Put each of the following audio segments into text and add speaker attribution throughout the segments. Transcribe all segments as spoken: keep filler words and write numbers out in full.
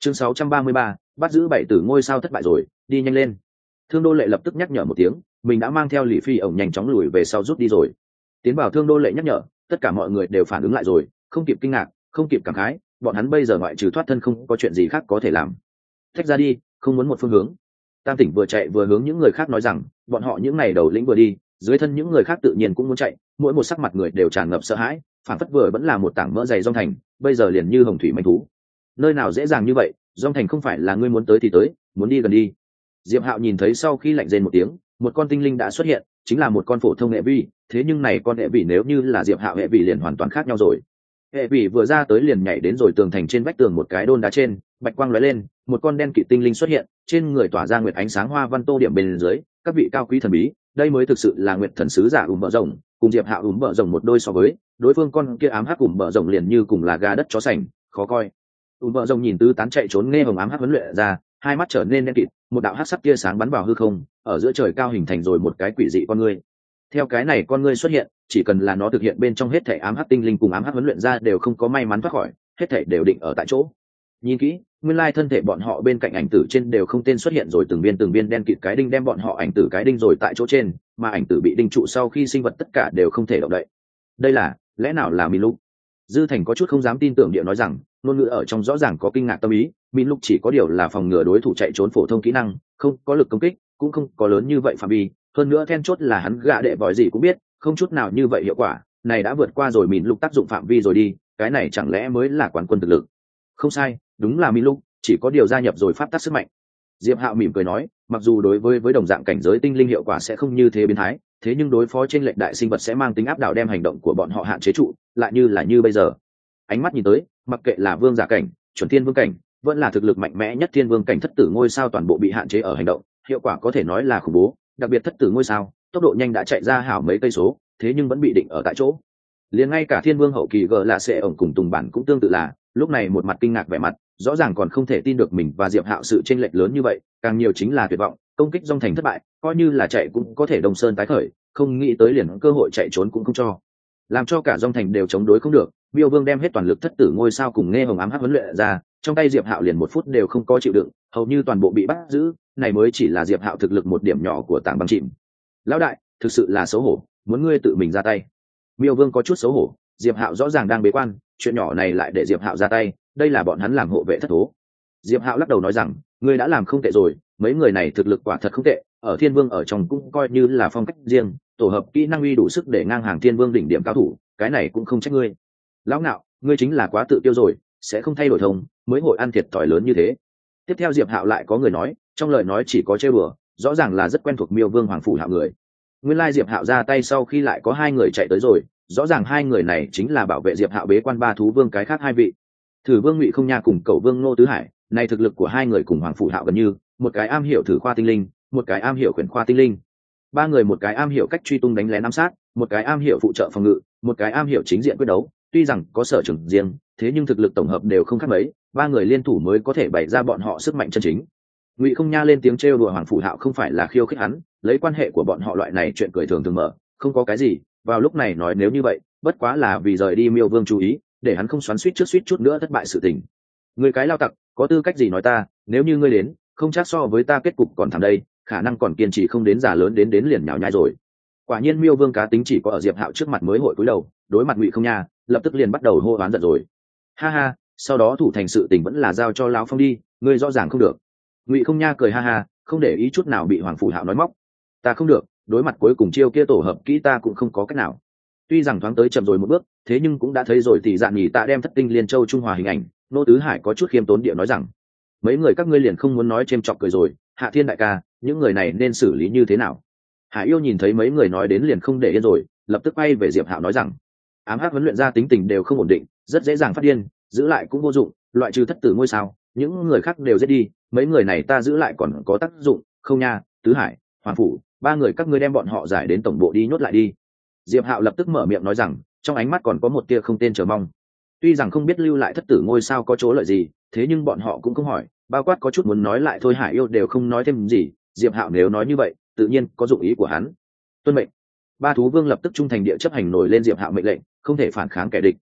Speaker 1: chương sáu trăm ba mươi ba, bắt giữ bảy tử ngôi sao thất bại rồi, đi nhanh lên. Thương đô lệ lập tức nhắc nhở một tiếng, mình đã mang theo Lý Phi ổng nhanh chóng lùi về sau rút đi rồi. Tiến vào thương đô lệ nhắc nhở, tất cả mọi người đều phản ứng lại rồi, không kịp kinh ngạc, không kịp cảm khái, bọn hắn bây giờ ngoại trừ thoát thân không có chuyện gì khác có thể làm. Tách ra đi, không muốn một phương hướng. Tam Tỉnh vừa chạy vừa hướng những người khác nói rằng, bọn họ những ngày đầu lĩnh vừa đi, dưới thân những người khác tự nhiên cũng muốn chạy, mỗi một sắc mặt người đều tràn ngập sợ hãi, phản phất vừa vẫn là một tảng mỡ dày Dòng Thành, bây giờ liền như hồng thủy manh thú. Nơi nào dễ dàng như vậy, Dòng Thành không phải là ngươi muốn tới thì tới, muốn đi gần đi. Diệp Hạo nhìn thấy sau khi lạnh rên một tiếng, một con tinh linh đã xuất hiện, chính là một con phổ thông hệ vi, thế nhưng này con hệ vi nếu như là Diệp Hạo hệ vi liền hoàn toàn khác nhau rồi. Hệ vi vừa ra tới liền nhảy đến rồi tường thành trên vách tường một cái đôn đá trên, bạch quang lóe lên, một con đen kịt tinh linh xuất hiện, trên người tỏa ra nguyệt ánh sáng hoa văn tô điểm bên dưới, các vị cao quý thần bí, đây mới thực sự là nguyệt thần sứ giả ủm bờ rồng, cùng Diệp Hạo ủm bờ rồng một đôi so với, đối phương con kia ám hắc ủm bờ rồng liền như cùng là gà đất chó sành, khó coi. ủm bờ rồng nhìn tứ tán chạy trốn nghe hồng ám hắc huấn luyện ra, hai mắt trở nên đen kịt, một đạo hắc sắc tia sáng bắn vào hư không, ở giữa trời cao hình thành rồi một cái quỷ dị con ngươi. Theo cái này con ngươi xuất hiện, chỉ cần là nó thực hiện bên trong hết thể ám hắc tinh linh cùng ám hắc huấn luyện ra đều không có may mắn thoát khỏi, hết thể đều định ở tại chỗ. Nhìn kỹ, nguyên lai thân thể bọn họ bên cạnh ảnh tử trên đều không tên xuất hiện rồi từng viên từng viên đen kịt cái đinh đem bọn họ ảnh tử cái đinh rồi tại chỗ trên, mà ảnh tử bị đinh trụ sau khi sinh vật tất cả đều không thể động đậy. Đây là, lẽ nào là Min Lục? Dư Thành có chút không dám tin tưởng địa nói rằng, ngôn ngữ ở trong rõ ràng có kinh ngạc tâm ý, Min Lục chỉ có điều là phòng ngừa đối thủ chạy trốn phổ thông kỹ năng, không có lực công kích, cũng không có lớn như vậy phạm vi, hơn nữa then chốt là hắn gạ đệ vòi gì cũng biết, không chút nào như vậy hiệu quả, này đã vượt qua rồi Min Lục tác dụng phạm vi rồi đi, cái này chẳng lẽ mới là quán quân thực lực? Không sai, đúng là Min Lục, chỉ có điều gia nhập rồi pháp tắc sức mạnh. Diệp Hạo mỉm cười nói, mặc dù đối với với đồng dạng cảnh giới tinh linh hiệu quả sẽ không như thế biến thái, thế nhưng đối phó trên lệnh đại sinh vật sẽ mang tính áp đảo đem hành động của bọn họ hạn chế trụ, lại như là như bây giờ. Ánh mắt nhìn tới, mặc kệ là vương giả cảnh, chuẩn thiên vương cảnh, vẫn là thực lực mạnh mẽ nhất thiên vương cảnh thất tử ngôi sao toàn bộ bị hạn chế ở hành động, hiệu quả có thể nói là khủng bố, đặc biệt thất tử ngôi sao, tốc độ nhanh đã chạy ra hảo mấy cây số, thế nhưng vẫn bị định ở tại chỗ. Liền ngay cả thiên vương hậu kỳ gờ là sẽ ổng cùng Tùng Bản cũng tương tự là, lúc này một mặt kinh ngạc vẻ mặt, rõ ràng còn không thể tin được mình và Diệp Hạo sự chênh lệch lớn như vậy, càng nhiều chính là tuyệt vọng, công kích Dòng Thành thất bại, coi như là chạy cũng có thể Đông Sơn tái khởi, không nghĩ tới liền cơ hội chạy trốn cũng không cho, làm cho cả Dòng Thành đều chống đối không được. Miêu Vương đem hết toàn lực thất tử ngôi sao cùng nghe hồng ám hắc huấn luyện ra, trong tay Diệp Hạo liền một phút đều không có chịu đựng, hầu như toàn bộ bị bắt giữ, này mới chỉ là Diệp Hạo thực lực một điểm nhỏ của tảng băng chìm. Lão đại, thực sự là xấu hổ, muốn ngươi tự mình ra tay. Miêu Vương có chút xấu hổ, Diệp Hạo rõ ràng đang bế quan, chuyện nhỏ này lại để Diệp Hạo ra tay, đây là bọn hắn làm hộ vệ thất thố. Diệp Hạo lắc đầu nói rằng, ngươi đã làm không tệ rồi, mấy người này thực lực quả thật không tệ, ở Thiên Vương ở trong cũng coi như là phong cách riêng, tổ hợp kỹ năng uy đủ sức để ngang hàng Thiên Vương đỉnh điểm cao thủ, cái này cũng không trách ngươi. Lão ngạo, ngươi chính là quá tự tiêu rồi, sẽ không thay đổi thông, mới hội ăn thiệt thòi lớn như thế. Tiếp theo Diệp Hạo lại có người nói, trong lời nói chỉ có trêu đùa, rõ ràng là rất quen thuộc Miêu Vương Hoàng phủ Hạo người. Nguyên lai Diệp Hạo ra tay sau khi lại có hai người chạy tới rồi, rõ ràng hai người này chính là bảo vệ Diệp Hạo bế quan ba thú vương cái khác hai vị. Thử Vương Ngụy Không Nha cùng Cẩu Vương Ngô Tứ Hải, này thực lực của hai người cùng Hoàng phủ Hạo gần như, một cái am hiểu thử khoa tinh linh, một cái am hiểu khuyển khoa tinh linh. Ba người một cái am hiểu cách truy tung đánh lén ám sát, một cái am hiểu phụ trợ phòng ngự, một cái am hiểu chính diện quyết đấu, tuy rằng có sở trường riêng, thế nhưng thực lực tổng hợp đều không khác mấy, ba người liên thủ mới có thể bày ra bọn họ sức mạnh chân chính. Ngụy Không Nha lên tiếng trêu đùa Hoàng phủ Hạo không phải là khiêu khích hắn, lấy quan hệ của bọn họ loại này chuyện cười thường thường mở, không có cái gì, vào lúc này nói nếu như vậy, bất quá là vì rời đi Miêu Vương chú ý, để hắn không xoắn xuýt trước suýt chút nữa thất bại sự tình. Người cái lao tặc, có tư cách gì nói ta, nếu như ngươi đến, không chắc so với ta kết cục còn thảm đây, khả năng còn kiên trì không đến già lớn đến đến liền nhào nhai rồi. Quả nhiên Miêu Vương cá tính chỉ có ở Diệp Hạo trước mặt mới hội cúi đầu, đối mặt Ngụy Không Nha, lập tức liền bắt đầu hô oán giận rồi. Ha ha, sau đó thủ thành sự tình vẫn là giao cho lão Phong đi, ngươi rõ ràng không được. Ngụy Không Nha cười ha ha, không để ý chút nào bị Hoàng phủ Hạo nói móc. Ta không được, đối mặt cuối cùng chiêu kia tổ hợp kỹ ta cũng không có cách nào. Tuy rằng thoáng tới chậm rồi một bước, thế nhưng cũng đã thấy rồi thì dạn nhỉ ta đem thất tinh liên châu trung hòa hình ảnh. Nô Tứ Hải có chút khiêm tốn địa nói rằng, mấy người các ngươi liền không muốn nói chêm chọc cười rồi, Hạ Thiên đại ca, những người này nên xử lý như thế nào? Hải Yêu nhìn thấy mấy người nói đến liền không để yên rồi, lập tức quay về Diệp Hạo nói rằng, ám hắc huấn luyện ra tính tình đều không ổn định, rất dễ dàng phát điên, giữ lại cũng vô dụng, loại trừ thất tử ngôi sao, những người khác đều giết đi, mấy người này ta giữ lại còn có tác dụng, Không Nha, Tứ Hải, Hoàng phủ, ba người các ngươi đem bọn họ giải đến tổng bộ đi nhốt lại đi. Diệp Hạo lập tức mở miệng nói rằng, trong ánh mắt còn có một tia không tên chờ mong. Tuy rằng không biết lưu lại thất tử ngôi sao có chỗ lợi gì, thế nhưng bọn họ cũng không hỏi, bao quát có chút muốn nói lại thôi Hải Yêu đều không nói thêm gì. Diệp Hạo nếu nói như vậy, tự nhiên có dụng ý của hắn. Tuân mệnh. Ba thú vương lập tức trung thành địa chấp hành nổi lên Diệp Hạo mệnh lệnh, không thể phản kháng kẻ địch,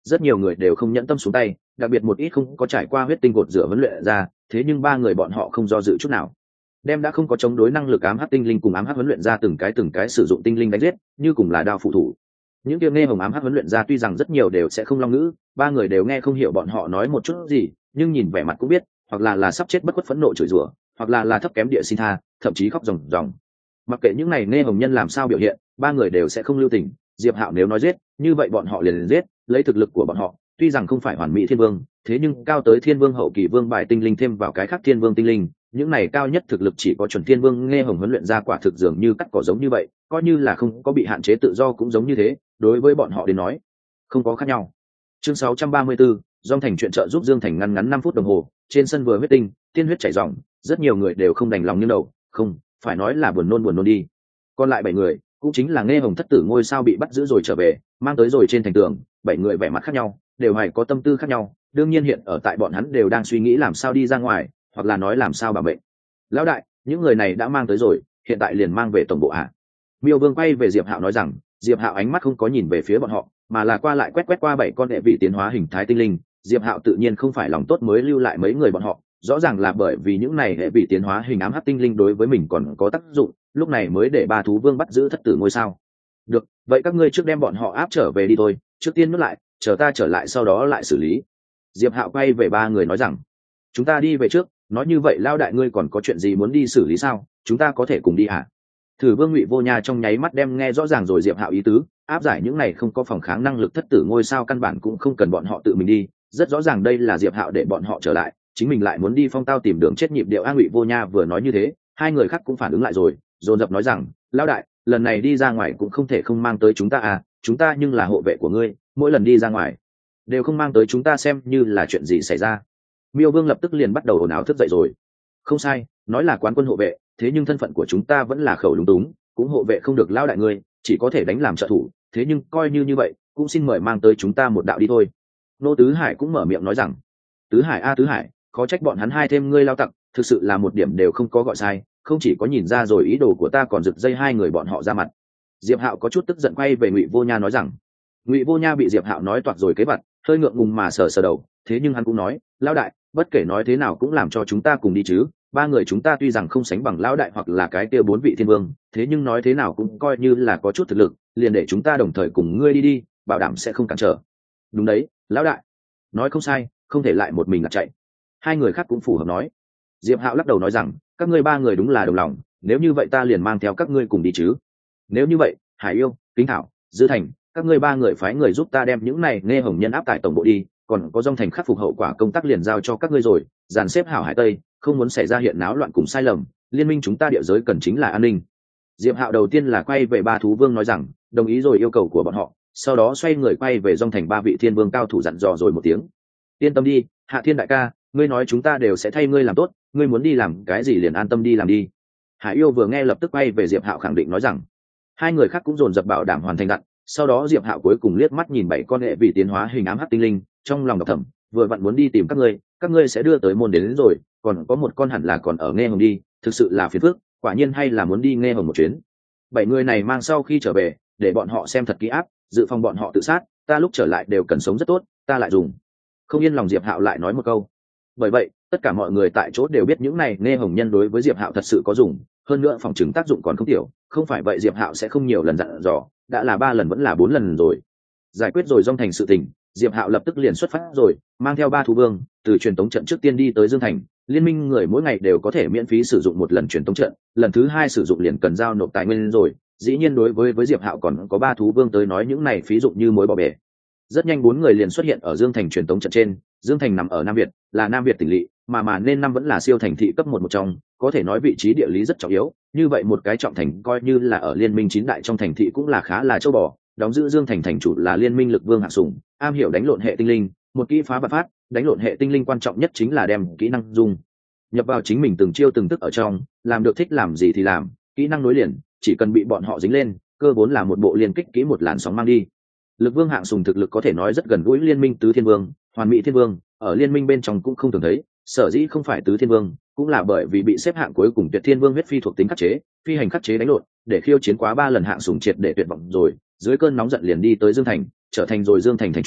Speaker 1: rất nhiều người đều không nhẫn tâm xuống tay, đặc biệt một ít không có trải qua huyết tinh cột rửa huấn luyện ra, thế nhưng ba người bọn họ không do dự chút nào, đem đã không có chống đối năng lực ám hắc tinh linh cùng ám hắc huấn luyện ra từng cái từng cái sử dụng tinh linh đánh giết, như cùng là đao phụ thủ. Những kia nghe hồng ám hắc huấn luyện ra tuy rằng rất nhiều đều sẽ không long ngữ, ba người đều nghe không hiểu bọn họ nói một chút gì, nhưng nhìn vẻ mặt cũng biết, hoặc là là sắp chết bất khuất phẫn nộ chửi rủa, hoặc là là thấp kém địa xin tha, thậm chí khóc ròng ròng. Mặc kệ những này nghe hồng nhân làm sao biểu hiện, ba người đều sẽ không lưu tình. Diệp Hạo nếu nói giết, như vậy bọn họ liền liền giết, lấy thực lực của bọn họ, tuy rằng không phải hoàn mỹ thiên vương, thế nhưng cao tới thiên vương hậu kỳ vương bài tinh linh thêm vào cái khác thiên vương tinh linh, những này cao nhất thực lực chỉ có chuẩn thiên vương nghe hồng huấn luyện ra quả thực dường như cắt cỏ giống như vậy, coi như là không có bị hạn chế tự do cũng giống như thế, đối với bọn họ đến nói, không có khác nhau. Chương sáu trăm ba mươi tư, Dòng Thành chuyện trợ giúp Dương Thành ngăn ngắn năm phút đồng hồ, trên sân vừa huyết tinh, tiên huyết chảy ròng, rất nhiều người đều không đành lòng nghiêng đầu, không, phải nói là buồn nôn buồn nôn đi. Còn lại bảy người, cũng chính là nghe hồng thất tử ngôi sao bị bắt giữ rồi trở về, mang tới rồi trên thành tường, bảy người vẻ mặt khác nhau, đều hay có tâm tư khác nhau, đương nhiên hiện ở tại bọn hắn đều đang suy nghĩ làm sao đi ra ngoài, hoặc là nói làm sao bảo vệ. Lão đại, những người này đã mang tới rồi, hiện tại liền mang về tổng bộ à? Miêu Vương quay về Diệp Hạo nói rằng, Diệp Hạo ánh mắt không có nhìn về phía bọn họ, mà là qua lại quét quét qua bảy con đệ vị tiến hóa hình thái tinh linh. Diệp Hạo tự nhiên không phải lòng tốt mới lưu lại mấy người bọn họ, rõ ràng là bởi vì những này hệ vị tiến hóa hình ám hắc tinh linh đối với mình còn có tác dụng, lúc này mới để ba thú vương bắt giữ thất tử ngôi sao. Được, vậy các ngươi trước đem bọn họ áp trở về đi thôi, trước tiên nuốt lại, chờ ta trở lại sau đó lại xử lý. Diệp Hạo quay về ba người nói rằng, chúng ta đi về trước, nói như vậy lao đại ngươi còn có chuyện gì muốn đi xử lý sao, chúng ta có thể cùng đi hả? Thử Vương Ngụy Vô Nha trong nháy mắt đem nghe rõ ràng rồi Diệp Hạo ý tứ, áp giải những này không có phòng kháng năng lực thất tử ngôi sao căn bản cũng không cần bọn họ tự mình đi, rất rõ ràng đây là Diệp Hạo để bọn họ trở lại, chính mình lại muốn đi phong tao tìm đường chết nhịp điệu. A Ngụy Vô Nha vừa nói như thế, hai người khác cũng phản ứng lại rồi, dồn dập nói rằng, lao đại, lần này đi ra ngoài cũng không thể không mang tới chúng ta à, chúng ta nhưng là hộ vệ của ngươi, mỗi lần đi ra ngoài đều không mang tới chúng ta xem như là chuyện gì xảy ra. Miêu Vương lập tức liền bắt đầu ồn ào thức dậy rồi. Không sai, nói là quán quân hộ vệ, thế nhưng thân phận của chúng ta vẫn là khẩu lúng túng, cũng hộ vệ không được lao đại ngươi, chỉ có thể đánh làm trợ thủ, thế nhưng coi như như vậy, cũng xin mời mang tới chúng ta một đạo đi thôi. Nô Tứ Hải cũng mở miệng nói rằng, Tứ Hải a Tứ Hải, khó trách bọn hắn hai thêm ngươi lao tặc, thực sự là một điểm đều không có gọi sai, không chỉ có nhìn ra rồi ý đồ của ta còn giật dây hai người bọn họ ra mặt. Diệp Hạo có chút tức giận quay về Ngụy Vô Nha nói rằng, Ngụy Vô Nha bị Diệp Hạo nói toạc rồi kế vặt, hơi ngượng ngùng mà sờ sờ đầu, thế nhưng hắn cũng nói, lão đại, bất kể nói thế nào cũng làm cho chúng ta cùng đi chứ, ba người chúng ta tuy rằng không sánh bằng lão đại hoặc là cái kia bốn vị thiên vương, thế nhưng nói thế nào cũng coi như là có chút thực lực, liền để chúng ta đồng thời cùng ngươi đi đi, bảo đảm sẽ không cản trở. Đúng đấy, lão đại, nói không sai, không thể lại một mình là chạy. Hai người khác cũng phù hợp nói. Diệp Hạo lắc đầu nói rằng, các ngươi ba người đúng là đồng lòng, nếu như vậy ta liền mang theo các ngươi cùng đi chứ. Nếu như vậy, Hải Yêu, Kính Thảo, Dư Thành, các ngươi ba người phái người giúp ta đem những này nghe hồng nhân áp tại tổng bộ đi, còn có Dòng Thành khắc phục hậu quả công tác liền giao cho các ngươi rồi, dàn xếp hảo Hải Tây, không muốn xảy ra hiện náo loạn cùng sai lầm, liên minh chúng ta địa giới cần chính là an ninh. Diệp Hạo đầu tiên là quay về ba thú vương nói rằng, đồng ý rồi yêu cầu của bọn họ, sau đó xoay người quay về Dòng Thành ba vị thiên vương cao thủ dặn dò rồi một tiếng. Yên tâm đi, Hạ Thiên đại ca, ngươi nói chúng ta đều sẽ thay ngươi làm tốt, ngươi muốn đi làm cái gì liền an tâm đi làm đi. Hải Yêu vừa nghe lập tức quay về Diệp Hạo khẳng định nói rằng. Hai người khác cũng dồn dập bảo đảm hoàn thành đặn, sau đó Diệp Hạo cuối cùng liếc mắt nhìn bảy con hệ vị tiến hóa hình ám hắc tinh linh, trong lòng độc thầm, vừa vặn muốn đi tìm các ngươi, các ngươi sẽ đưa tới môn đến, đến rồi, còn có một con hẳn là còn ở nghe hồng đi, thực sự là phiền phức, quả nhiên hay là muốn đi nghe hồng một chuyến. Bảy người này mang sau khi trở về, để bọn họ xem thật kỹ áp, dự phòng bọn họ tự sát, ta lúc trở lại đều cần sống rất tốt, ta lại dùng. Không yên lòng Diệp Hạo lại nói một câu. Bởi vậy, tất cả mọi người tại chỗ đều biết những này nghe hồng nhân đối với Diệp Hạo thật sự có dùng, hơn nữa phòng chứng tác dụng còn không tiểu, không phải vậy Diệp Hạo sẽ không nhiều lần dặn dò, đã là ba lần vẫn là bốn lần rồi. Giải quyết rồi Dòng Thành sự tình, Diệp Hạo lập tức liền xuất phát rồi, mang theo ba thú vương, từ truyền tống trận trước tiên đi tới Dương Thành, liên minh người mỗi ngày đều có thể miễn phí sử dụng một lần truyền tống trận, lần thứ hai sử dụng liền cần giao nộp tài nguyên rồi, dĩ nhiên đối với với Diệp Hạo còn có ba thú vương tới nói những này phí dụng như muối bỏ bể. Rất nhanh bốn người liền xuất hiện ở Dương Thành truyền tống trận trên, Dương Thành nằm ở Nam Việt, là Nam Việt tỉnh lỵ, mà mà nên năm vẫn là siêu thành thị cấp một một trong, có thể nói vị trí địa lý rất trọng yếu, như vậy một cái trọng thành coi như là ở liên minh chín đại trong thành thị cũng là khá là châu bò, đóng giữ Dương Thành thành chủ là liên minh lực vương Hạ Sủng, am hiểu đánh lộn hệ tinh linh, một kỹ phá bạt phát, đánh lộn hệ tinh linh quan trọng nhất chính là đem kỹ năng dùng nhập vào chính mình từng chiêu từng tức ở trong, làm được thích làm gì thì làm, kỹ năng nối liền, chỉ cần bị bọn họ dính lên, cơ vốn là một bộ liên kích kỹ một làn sóng mang đi. Lực vương Hạng Sùng thực lực có thể nói rất gần gũi liên minh tứ thiên vương, hoàn mỹ thiên vương, ở liên minh bên trong cũng không thường thấy, sở dĩ không phải tứ thiên vương, cũng là bởi vì bị xếp hạng cuối cùng tuyệt thiên vương huyết phi thuộc tính khắc chế, phi hành khắc chế đánh lộn, để khiêu chiến quá ba lần Hạng Sùng triệt để tuyệt vọng rồi, dưới cơn nóng giận liền đi tới Dương Thành, trở thành rồi Dương Thành thành chủ,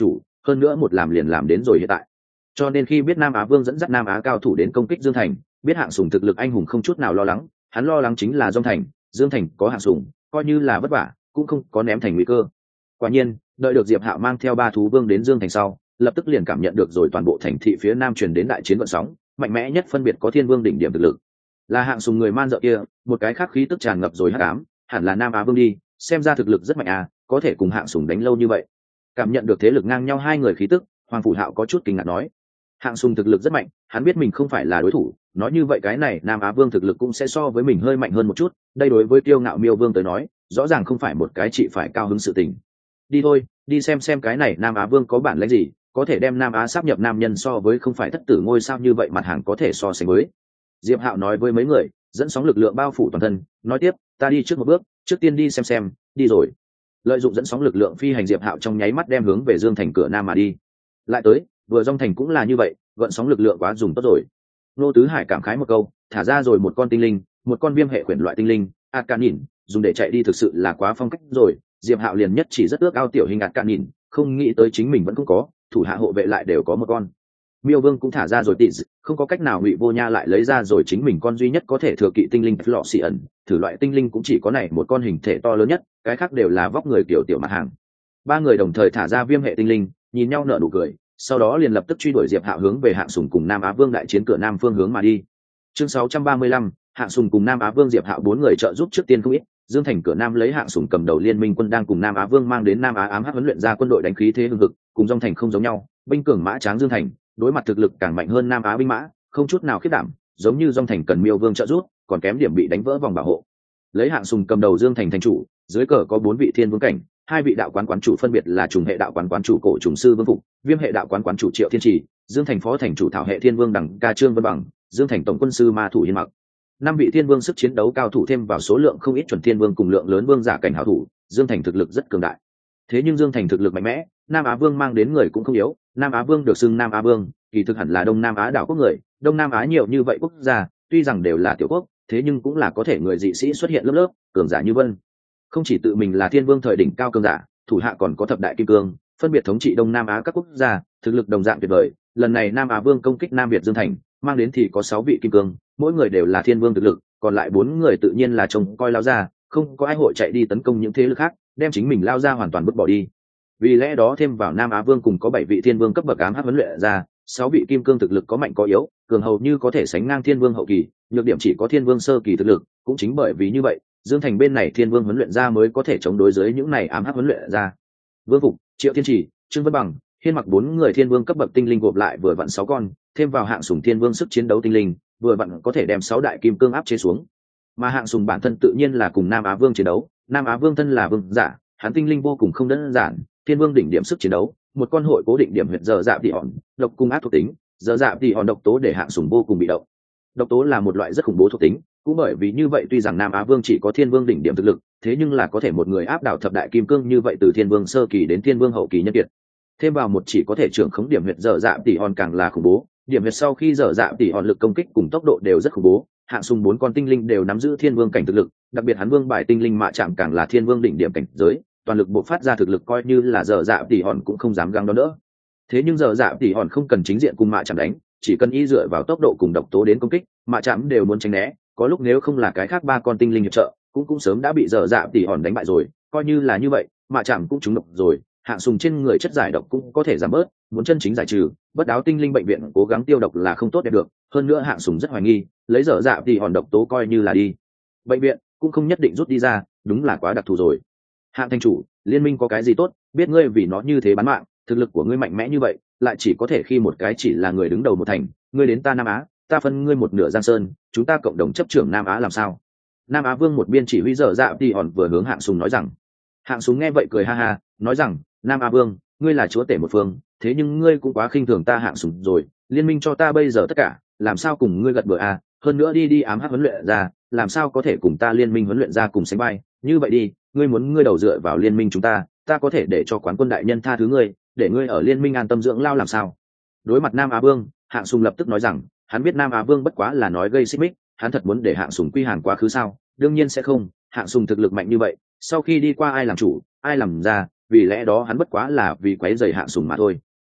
Speaker 1: hơn nữa một làm liền làm đến rồi hiện tại. Cho nên khi biết Nam Á Vương dẫn dắt Nam Á cao thủ đến công kích Dương Thành, biết Hạng Sùng thực lực anh hùng không chút nào lo lắng, hắn lo lắng chính là Dương Thành, Dương Thành có Hạng Sùng, coi như là vất vả, cũng không có ném thành nguy cơ. Quả nhiên, đợi được Diệp Hạo mang theo ba thú vương đến Dương Thành sau, lập tức liền cảm nhận được rồi toàn bộ thành thị phía nam truyền đến đại chiến vận sóng, mạnh mẽ nhất phân biệt có Thiên Vương đỉnh điểm thực lực. Là Hạng Sùng người man dợ kia, một cái khác khí tức tràn ngập rồi hắc ám, hẳn là Nam Á Vương đi, xem ra thực lực rất mạnh à, có thể cùng Hạng Sùng đánh lâu như vậy. Cảm nhận được thế lực ngang nhau hai người khí tức, Hoàng Phủ Hạo có chút kinh ngạc nói: Hạng Sùng thực lực rất mạnh, hắn biết mình không phải là đối thủ, nói như vậy cái này Nam Á Vương thực lực cũng sẽ so với mình hơi mạnh hơn một chút, đây đối với Tiêu Ngạo Miêu Vương tới nói, rõ ràng không phải một cái chị phải cao hứng sự tình. Đi thôi, đi xem xem cái này Nam Á Vương có bản lĩnh gì, có thể đem Nam Á sáp nhập nam nhân so với không phải thất tử ngôi sao như vậy mặt hàng có thể so sánh với. Diệp Hạo nói với mấy người, dẫn sóng lực lượng bao phủ toàn thân, nói tiếp, ta đi trước một bước, trước tiên đi xem xem, đi rồi. Lợi dụng dẫn sóng lực lượng phi hành Diệp Hạo trong nháy mắt đem hướng về Dương Thành cửa nam mà đi. Lại tới, vừa Dung Thành cũng là như vậy, gợn sóng lực lượng quá dùng tốt rồi. Nô Tứ Hải cảm khái một câu, thả ra rồi một con tinh linh, một con viêm hệ quyển loại tinh linh, ạt cạn nhìn, dùng để chạy đi thực sự là quá phong cách rồi. Diệp Hạo liền nhất chỉ rất ước ao tiểu hình ạt cạn nhìn, không nghĩ tới chính mình vẫn không có, thủ hạ hộ vệ lại đều có một con. Miêu Vương cũng thả ra rồi tị, không có cách nào Ngụy Vô Nha lại lấy ra rồi chính mình con duy nhất có thể thừa kỵ tinh linh lọ xì ẩn, thử loại tinh linh cũng chỉ có này một con hình thể to lớn nhất, cái khác đều là vóc người kiểu tiểu mặt hàng. Ba người đồng thời thả ra viêm hệ tinh linh, nhìn nhau nở nụ cười, sau đó liền lập tức truy đuổi Diệp Hạo hướng về Hạng Sùng cùng Nam Á Vương đại chiến cửa nam phương hướng mà đi. Chương sáu trăm ba mươi lăm, Hạng Sùng cùng Nam Á Vương Diệp Hạo bốn người trợ giúp trước tiên không ít, Dương Thành cửa nam lấy Hạng Sùng cầm đầu liên minh quân đang cùng Nam Á Vương mang đến Nam Á ám hắc huấn luyện ra quân đội đánh khí thế hưng hực, cùng Dung Thành không giống nhau, binh cường mã tráng Dương Thành, đối mặt thực lực càng mạnh hơn Nam Á binh mã, không chút nào khiếp đảm, giống như Dung Thành cần Miêu Vương trợ giúp, còn kém điểm bị đánh vỡ vòng bảo hộ. Lấy Hạng Sùng cầm đầu Dương Thành thành chủ, dưới cờ có bốn vị thiên vương cảnh, hai vị đạo quán quán chủ phân biệt là trùng hệ đạo quán quán chủ cổ trùng sư Vương Phục, viêm hệ đạo quán quán chủ Triệu Thiên Trì, Dương Thành phó thành chủ thảo hệ thiên vương đẳng ca Trương Vân Bằng, Dương Thành tổng quân sư Ma thủ Hiên Mặc. Năm vị thiên vương sức chiến đấu cao thủ thêm vào số lượng không ít chuẩn thiên vương cùng lượng lớn vương giả cảnh hảo thủ, Dương Thành thực lực rất cường đại. Thế nhưng Dương Thành thực lực mạnh mẽ, Nam Á Vương mang đến người cũng không yếu, Nam Á Vương được xưng Nam Á Vương, kỳ thực hẳn là Đông Nam Á đảo quốc người, Đông Nam Á nhiều như vậy quốc gia, tuy rằng đều là tiểu quốc, thế nhưng cũng là có thể người dị sĩ xuất hiện lớp lớp, cường giả như vân. Không chỉ tự mình là thiên vương thời đỉnh cao cường giả, thủ hạ còn có thập đại kim cương, phân biệt thống trị Đông Nam Á các quốc gia, thực lực đồng dạng tuyệt vời. Lần này Nam Á Vương công kích Nam Việt Dương Thành, mang đến thì có sáu vị kim cương, mỗi người đều là thiên vương thực lực, còn lại bốn người tự nhiên là trông coi lao ra, không có ai hội chạy đi tấn công những thế lực khác, đem chính mình lao ra hoàn toàn vứt bỏ đi. Vì lẽ đó thêm vào Nam Á Vương cùng có bảy vị thiên vương cấp bậc ám hắc huấn luyện ra, sáu vị kim cương thực lực có mạnh có yếu, cường hầu như có thể sánh ngang thiên vương hậu kỳ, nhược điểm chỉ có thiên vương sơ kỳ thực lực, cũng chính bởi vì như vậy, Dương Thành bên này thiên vương huấn luyện ra mới có thể chống đối dưới những này ám hắc huấn luyện ra. Vương Phục, Triệu Thiên Trì, Trương Vân Bằng, Hiên Mặc bốn người thiên vương cấp bậc tinh linh gộp lại vừa vặn sáu con, thêm vào Hạng Sùng thiên vương sức chiến đấu tinh linh, vừa vặn có thể đem sáu đại kim cương áp chế xuống. Mà Hạng Sùng bản thân tự nhiên là cùng Nam Á Vương chiến đấu, Nam Á Vương thân là vương giả, hắn tinh linh vô cùng không đơn giản, thiên vương đỉnh điểm sức chiến đấu, một con hội cố định điểm huyệt giờ dạ tỷ hòn, độc cung ác thuộc tính, giờ dạ tỷ hòn độc tố để Hạng Sùng vô cùng bị động. Độc tố là một loại rất khủng bố thuộc tính, cũng bởi vì như vậy tuy rằng Nam Á Vương chỉ có thiên vương đỉnh điểm thực lực, thế nhưng là có thể một người áp đảo thập đại kim cương như vậy từ thiên vương sơ kỳ đến thiên vương hậu kỳ nhân kiệt. Thêm vào một chỉ có thể trưởng khống điểm huyệt giờ dạ tỷ hòn càng là khủng bố, điểm huyệt sau khi giờ dạ tỷ hòn lực công kích cùng tốc độ đều rất khủng bố. Hạng Sùng bốn con tinh linh đều nắm giữ thiên vương cảnh thực lực, đặc biệt hắn vương bài tinh linh mạ chạm càng là thiên vương đỉnh điểm cảnh giới, toàn lực bộc phát ra thực lực coi như là giờ dạ tỷ hòn cũng không dám găng đó nữa. Thế nhưng giờ dạ tỷ hòn không cần chính diện cùng mạ chạm đánh, chỉ cần y dựa vào tốc độ cùng độc tố đến công kích, mạ chạm đều muốn tránh né, có lúc nếu không là cái khác ba con tinh linh hiệp trợ, cũng cũng sớm đã bị giờ dạ tỷ hòn đánh bại rồi. Coi như là như vậy, mạ chạm cũng trúng độc rồi, Hạng Sùng trên người chất giải độc cũng có thể giảm bớt, muốn chân chính giải trừ, bất đáo tinh linh bệnh viện cố gắng tiêu độc là không tốt đẹp được. Hơn nữa Hạng Sùng rất hoài nghi, lấy giờ dạ tỷ hòn độc tố coi như là đi bệnh viện cũng không nhất định rút đi ra, đúng là quá đặc thù rồi. Hạng thành chủ, liên minh có cái gì tốt, biết ngươi vì nó như thế bán mạng, thực lực của ngươi mạnh mẽ như vậy, lại chỉ có thể khi một cái chỉ là người đứng đầu một thành, ngươi đến ta Nam Á, ta phân ngươi một nửa Giang Sơn, chúng ta cộng đồng chấp trưởng Nam Á làm sao? Nam Á Vương một biên chỉ huy dở dạ tỷ hòn vừa hướng Hạng Sùng nói rằng. Hạng Sùng nghe vậy cười ha ha, nói rằng, Nam Á Vương, ngươi là chúa tể một phương, thế nhưng ngươi cũng quá khinh thường ta Hạng Sùng rồi, liên minh cho ta bây giờ tất cả, làm sao cùng ngươi gật bừa à? Hơn nữa đi đi ám hắc huấn luyện ra, làm sao có thể cùng ta liên minh huấn luyện ra cùng sánh vai? Như vậy đi, ngươi muốn ngươi đầu dựa vào liên minh chúng ta, ta có thể để cho quán quân đại nhân tha thứ ngươi, để ngươi ở liên minh an tâm dưỡng lao làm sao? Đối mặt Nam Á Vương, Hạng Sùng lập tức nói rằng, hắn biết Nam Á Vương bất quá là nói gây xích mích, hắn thật muốn để Hạng Sùng quy hàng quá khứ sao? Đương nhiên sẽ không, Hạng Sùng thực lực mạnh như vậy, sau khi đi qua ai làm chủ, ai làm ra, vì lẽ đó hắn bất quá là vì quấy rầy Hạng Sùng mà thôi.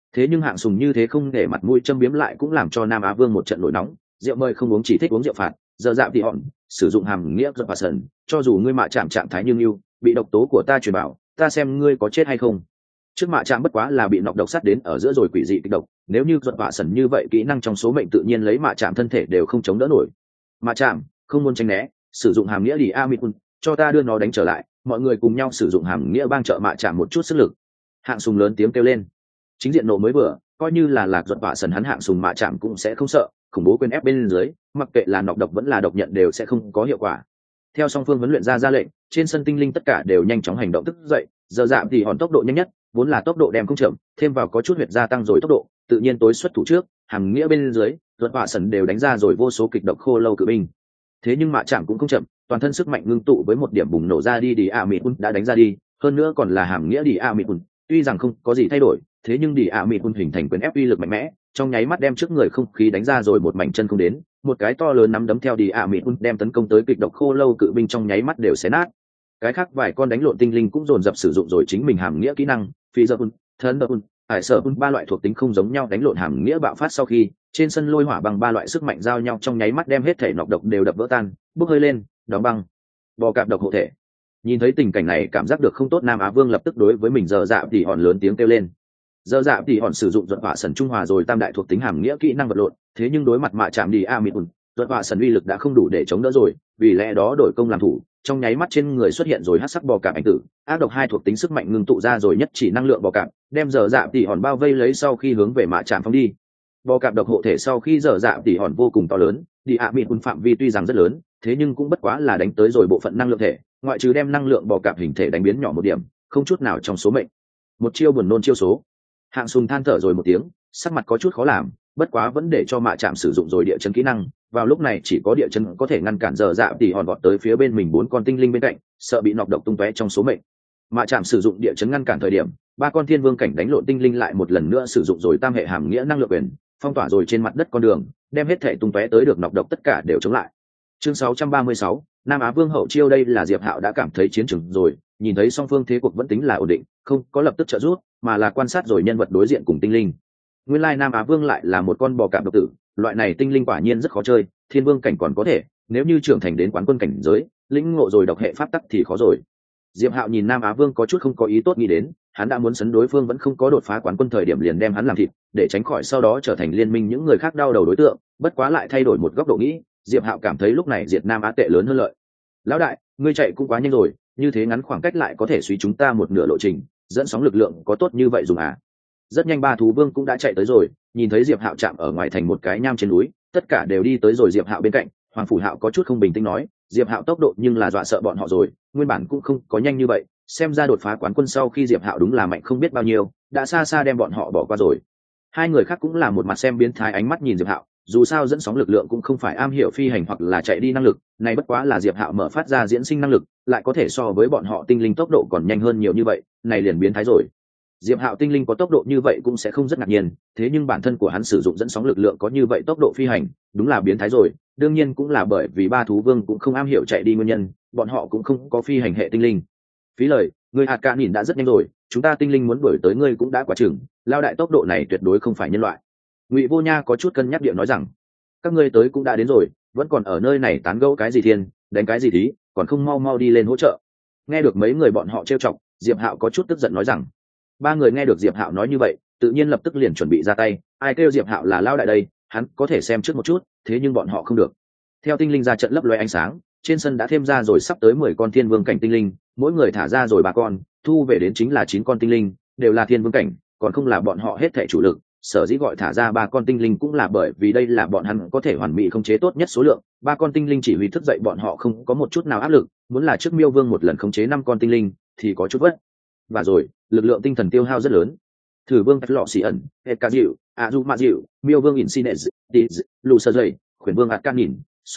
Speaker 1: Thế nhưng Hạng Sùng như thế không để mặt mũi châm biếm lại cũng làm cho Nam Á Vương một trận nổi nóng. Rượu mời không uống, chỉ thích uống rượu phạt. Giờ dạm thì hòn sử dụng hàm nghĩa giật và sần, cho dù ngươi mạ chạm trạng thái như yêu bị độc tố của ta truyền bảo, ta xem ngươi có chết hay không. Trước mạ chạm bất quá là bị nọc độc sắt đến ở giữa rồi quỷ dị kịch độc, nếu như giật và sần như vậy kỹ năng trong số mệnh tự nhiên lấy mạ chạm thân thể đều không chống đỡ nổi. Mạ chạm không muốn tránh né, sử dụng hàm nghĩa đi amikun, cho ta đưa nó đánh trở lại. Mọi người cùng nhau sử dụng hàm nghĩa bang trợ mạ chạm một chút sức lực. Hạng Sùng lớn tiếng kêu lên. Chính diện nộ mới vừa, coi như là lạc giật vạ sần hắn Hạng Sùng mạ chạm cũng sẽ không sợ, khủng bố quyền ép bên dưới, mặc kệ là nọc độc vẫn là độc nhận đều sẽ không có hiệu quả. Theo song phương huấn luyện ra ra lệnh, trên sân tinh linh tất cả đều nhanh chóng hành động thức dậy. Giờ dạm thì hòn tốc độ nhanh nhất, vốn là tốc độ đem không chậm, thêm vào có chút huyệt gia tăng rồi tốc độ, tự nhiên tối xuất thủ trước, hàm nghĩa bên dưới, giật vạ sần đều đánh ra rồi vô số kịch độc khô lâu cự binh. Thế nhưng mạ chạm cũng không chậm, toàn thân sức mạnh ngưng tụ với một điểm bùng nổ ra đi đi a mịt đã đánh ra đi, hơn nữa còn là hàm nghĩa đi a mịt. Tuy rằng không có gì thay đổi, thế nhưng đi ạ mịt hình thành quyền ép uy lực mạnh mẽ, trong nháy mắt đem trước người không khí đánh ra rồi một mảnh chân không đến, một cái to lớn nắm đấm theo đi ạ mịt đem tấn công tới kịch độc khô lâu cự binh trong nháy mắt đều xé nát. Cái khác vài con đánh lộn tinh linh cũng dồn dập sử dụng rồi chính mình hàm nghĩa kỹ năng, phi giờ un, thần đờ un, hải sở un, ba loại thuộc tính không giống nhau đánh lộn hàm nghĩa bạo phát sau khi trên sân lôi hỏa bằng ba loại sức mạnh giao nhau trong nháy mắt đem hết thể nọc độc đều đập vỡ tan, bốc hơi lên, đóng băng, bò cạp độc hộ thể. Nhìn thấy tình cảnh này cảm giác được không tốt, Nam Á Vương lập tức đối với mình giờ dạ thì hòn lớn tiếng kêu lên. Giờ dạ thì hòn sử dụng duật hỏa sần trung hòa rồi tam đại thuộc tính hàm nghĩa kỹ năng vật lộn, thế nhưng đối mặt mạ chạm đi a mịt ùn, duật hỏa sần uy lực đã không đủ để chống đỡ rồi, vì lẽ đó đổi công làm thủ, trong nháy mắt trên người xuất hiện rồi hắc sắc bò cạp ảnh tử, ác độc hai thuộc tính sức mạnh ngưng tụ ra rồi nhất chỉ năng lượng bò cạp, đem giờ dạ thì hòn bao vây lấy sau khi hướng về mạ chạm phóng đi. Bò cạp độc hộ thể sau khi giờ dạ thì hòn vô cùng to lớn, đi a mịt ùn phạm vi tuy rằng rất lớn, thế nhưng cũng bất quá là đánh tới rồi bộ phận năng lượng thể, ngoại trừ đem năng lượng bò cạp hình thể đánh biến nhỏ một điểm, không chút nào trong số mệnh. Một chiêu buồn nôn chiêu số. Hạng Sùng than thở rồi một tiếng, sắc mặt có chút khó làm, bất quá vẫn để cho mạ chạm sử dụng rồi địa chấn kỹ năng. Vào lúc này chỉ có địa chấn có thể ngăn cản giờ dạ thì hòn vọt tới phía bên mình bốn con tinh linh bên cạnh, sợ bị nọc độc tung tóe trong số mệnh. Mạ chạm sử dụng địa chấn ngăn cản thời điểm, ba con thiên vương cảnh đánh lộn tinh linh lại một lần nữa sử dụng rồi tam hệ hàm nghĩa năng lượng quyền, phong tỏa rồi trên mặt đất con đường, đem hết thể tung tóe tới được nọc độc tất cả đều chống lại. Chương sáu trăm ba mươi sáu, Nam Á Vương hậu chiêu. Đây là Diệp Hạo đã cảm thấy chiến trường rồi, nhìn thấy song phương thế cuộc vẫn tính là ổn định, không có lập tức trợ giúp, mà là quan sát rồi nhân vật đối diện cùng tinh linh. Nguyên lai Nam Á Vương lại là một con bò cạp độc tử, loại này tinh linh quả nhiên rất khó chơi, thiên vương cảnh còn có thể, nếu như trưởng thành đến quán quân cảnh giới, lĩnh ngộ rồi độc hệ pháp tắc thì khó rồi. Diệp Hạo nhìn Nam Á Vương có chút không có ý tốt nghĩ đến, hắn đã muốn sấn đối phương vẫn không có đột phá quán quân thời điểm liền đem hắn làm thịt, để tránh khỏi sau đó trở thành liên minh những người khác đau đầu đối tượng, bất quá lại thay đổi một góc độ nghĩ, Diệp Hạo cảm thấy lúc này diệt Nam Á tệ lớn hơn lợi. Lão đại, ngươi chạy cũng quá nhanh rồi, như thế ngắn khoảng cách lại có thể suy chúng ta một nửa lộ trình, dẫn sóng lực lượng có tốt như vậy dùng à? Rất nhanh ba thú vương cũng đã chạy tới rồi, nhìn thấy Diệp Hạo chạm ở ngoài thành một cái nham trên núi, tất cả đều đi tới rồi Diệp Hạo bên cạnh. Hoàng Phủ Hạo có chút không bình tĩnh nói, Diệp Hạo tốc độ nhưng là dọa sợ bọn họ rồi, nguyên bản cũng không có nhanh như vậy, xem ra đột phá quán quân sau khi Diệp Hạo đúng là mạnh không biết bao nhiêu, đã xa xa đem bọn họ bỏ qua rồi. Hai người khác cũng là một mặt xem biến thái ánh mắt nhìn Diệp Hạo, dù sao dẫn sóng lực lượng cũng không phải am hiểu phi hành hoặc là chạy đi năng lực, này bất quá là Diệp Hạo mở phát ra diễn sinh năng lực, lại có thể so với bọn họ tinh linh tốc độ còn nhanh hơn nhiều như vậy, này liền biến thái rồi. Diệp Hạo tinh linh có tốc độ như vậy cũng sẽ không rất ngạc nhiên, thế nhưng bản thân của hắn sử dụng dẫn sóng lực lượng có như vậy tốc độ phi hành, đúng là biến thái rồi, đương nhiên cũng là bởi vì ba thú vương cũng không am hiểu chạy đi nguyên nhân, bọn họ cũng không có phi hành hệ tinh linh. Phí lời, người hạt ca nhìn đã rất nhanh rồi, chúng ta tinh linh muốn đuổi tới ngươi cũng đã quá chừng, lao đại tốc độ này tuyệt đối không phải nhân loại. Ngụy Vô Nha có chút cân nhắc địa nói rằng, các ngươi tới cũng đã đến rồi, vẫn còn ở nơi này tán gẫu cái gì thiên, đánh cái gì thí, còn không mau mau đi lên hỗ trợ. Nghe được mấy người bọn họ trêu chọc, Diệp Hạo có chút tức giận nói rằng. Ba người nghe được Diệp Hạo nói như vậy, tự nhiên lập tức liền chuẩn bị ra tay, ai kêu Diệp Hạo là lao đại đây, hắn có thể xem trước một chút, thế nhưng bọn họ không được. Theo tinh linh ra trận lấp loé ánh sáng, trên sân đã thêm ra rồi sắp tới mười con thiên vương cảnh tinh linh, mỗi người thả ra rồi ba con, thu về đến chính là chín con tinh linh, đều là thiên vương cảnh, còn không là bọn họ hết thảy chủ lực. Sở dĩ gọi thả ra ba con tinh linh cũng là bởi vì đây là bọn hắn có thể hoàn mỹ khống chế tốt nhất số lượng, ba con tinh linh chỉ huy thức dậy bọn họ không có một chút nào áp lực, muốn là trước Miêu Vương một lần khống chế năm con tinh linh thì có chút vất. Và rồi, lực lượng tinh thần tiêu hao rất lớn. Thử Vương Lọ Xỉ ẩn, Heka Dịu, Azu Ma Dịu, Miêu Vương Insinez, Tiz, Lù Sơ Dậy, Khuyển Vương Ạt Can Nhìn,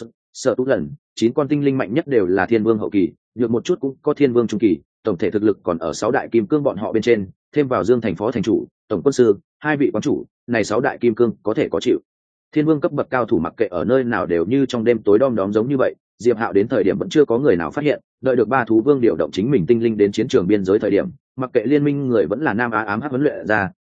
Speaker 1: Sợ Tú Lần, chín con tinh linh mạnh nhất đều là thiên vương hậu kỳ, nhược một chút cũng có thiên vương trung kỳ, tổng thể thực lực còn ở sáu đại kim cương bọn họ bên trên, thêm vào Dương thành phó thành chủ, tổng quân sư, hai vị quán chủ, này sáu đại kim cương có thể có chịu. Thiên vương cấp bậc cao thủ mặc kệ ở nơi nào đều như trong đêm tối đom đóm giống như vậy, Diệp Hạo đến thời điểm vẫn chưa có người nào phát hiện, đợi được ba thú vương điều động chính mình tinh linh đến chiến trường biên giới thời điểm, mặc kệ liên minh người vẫn là Nam Á ám hắc huấn luyện ra,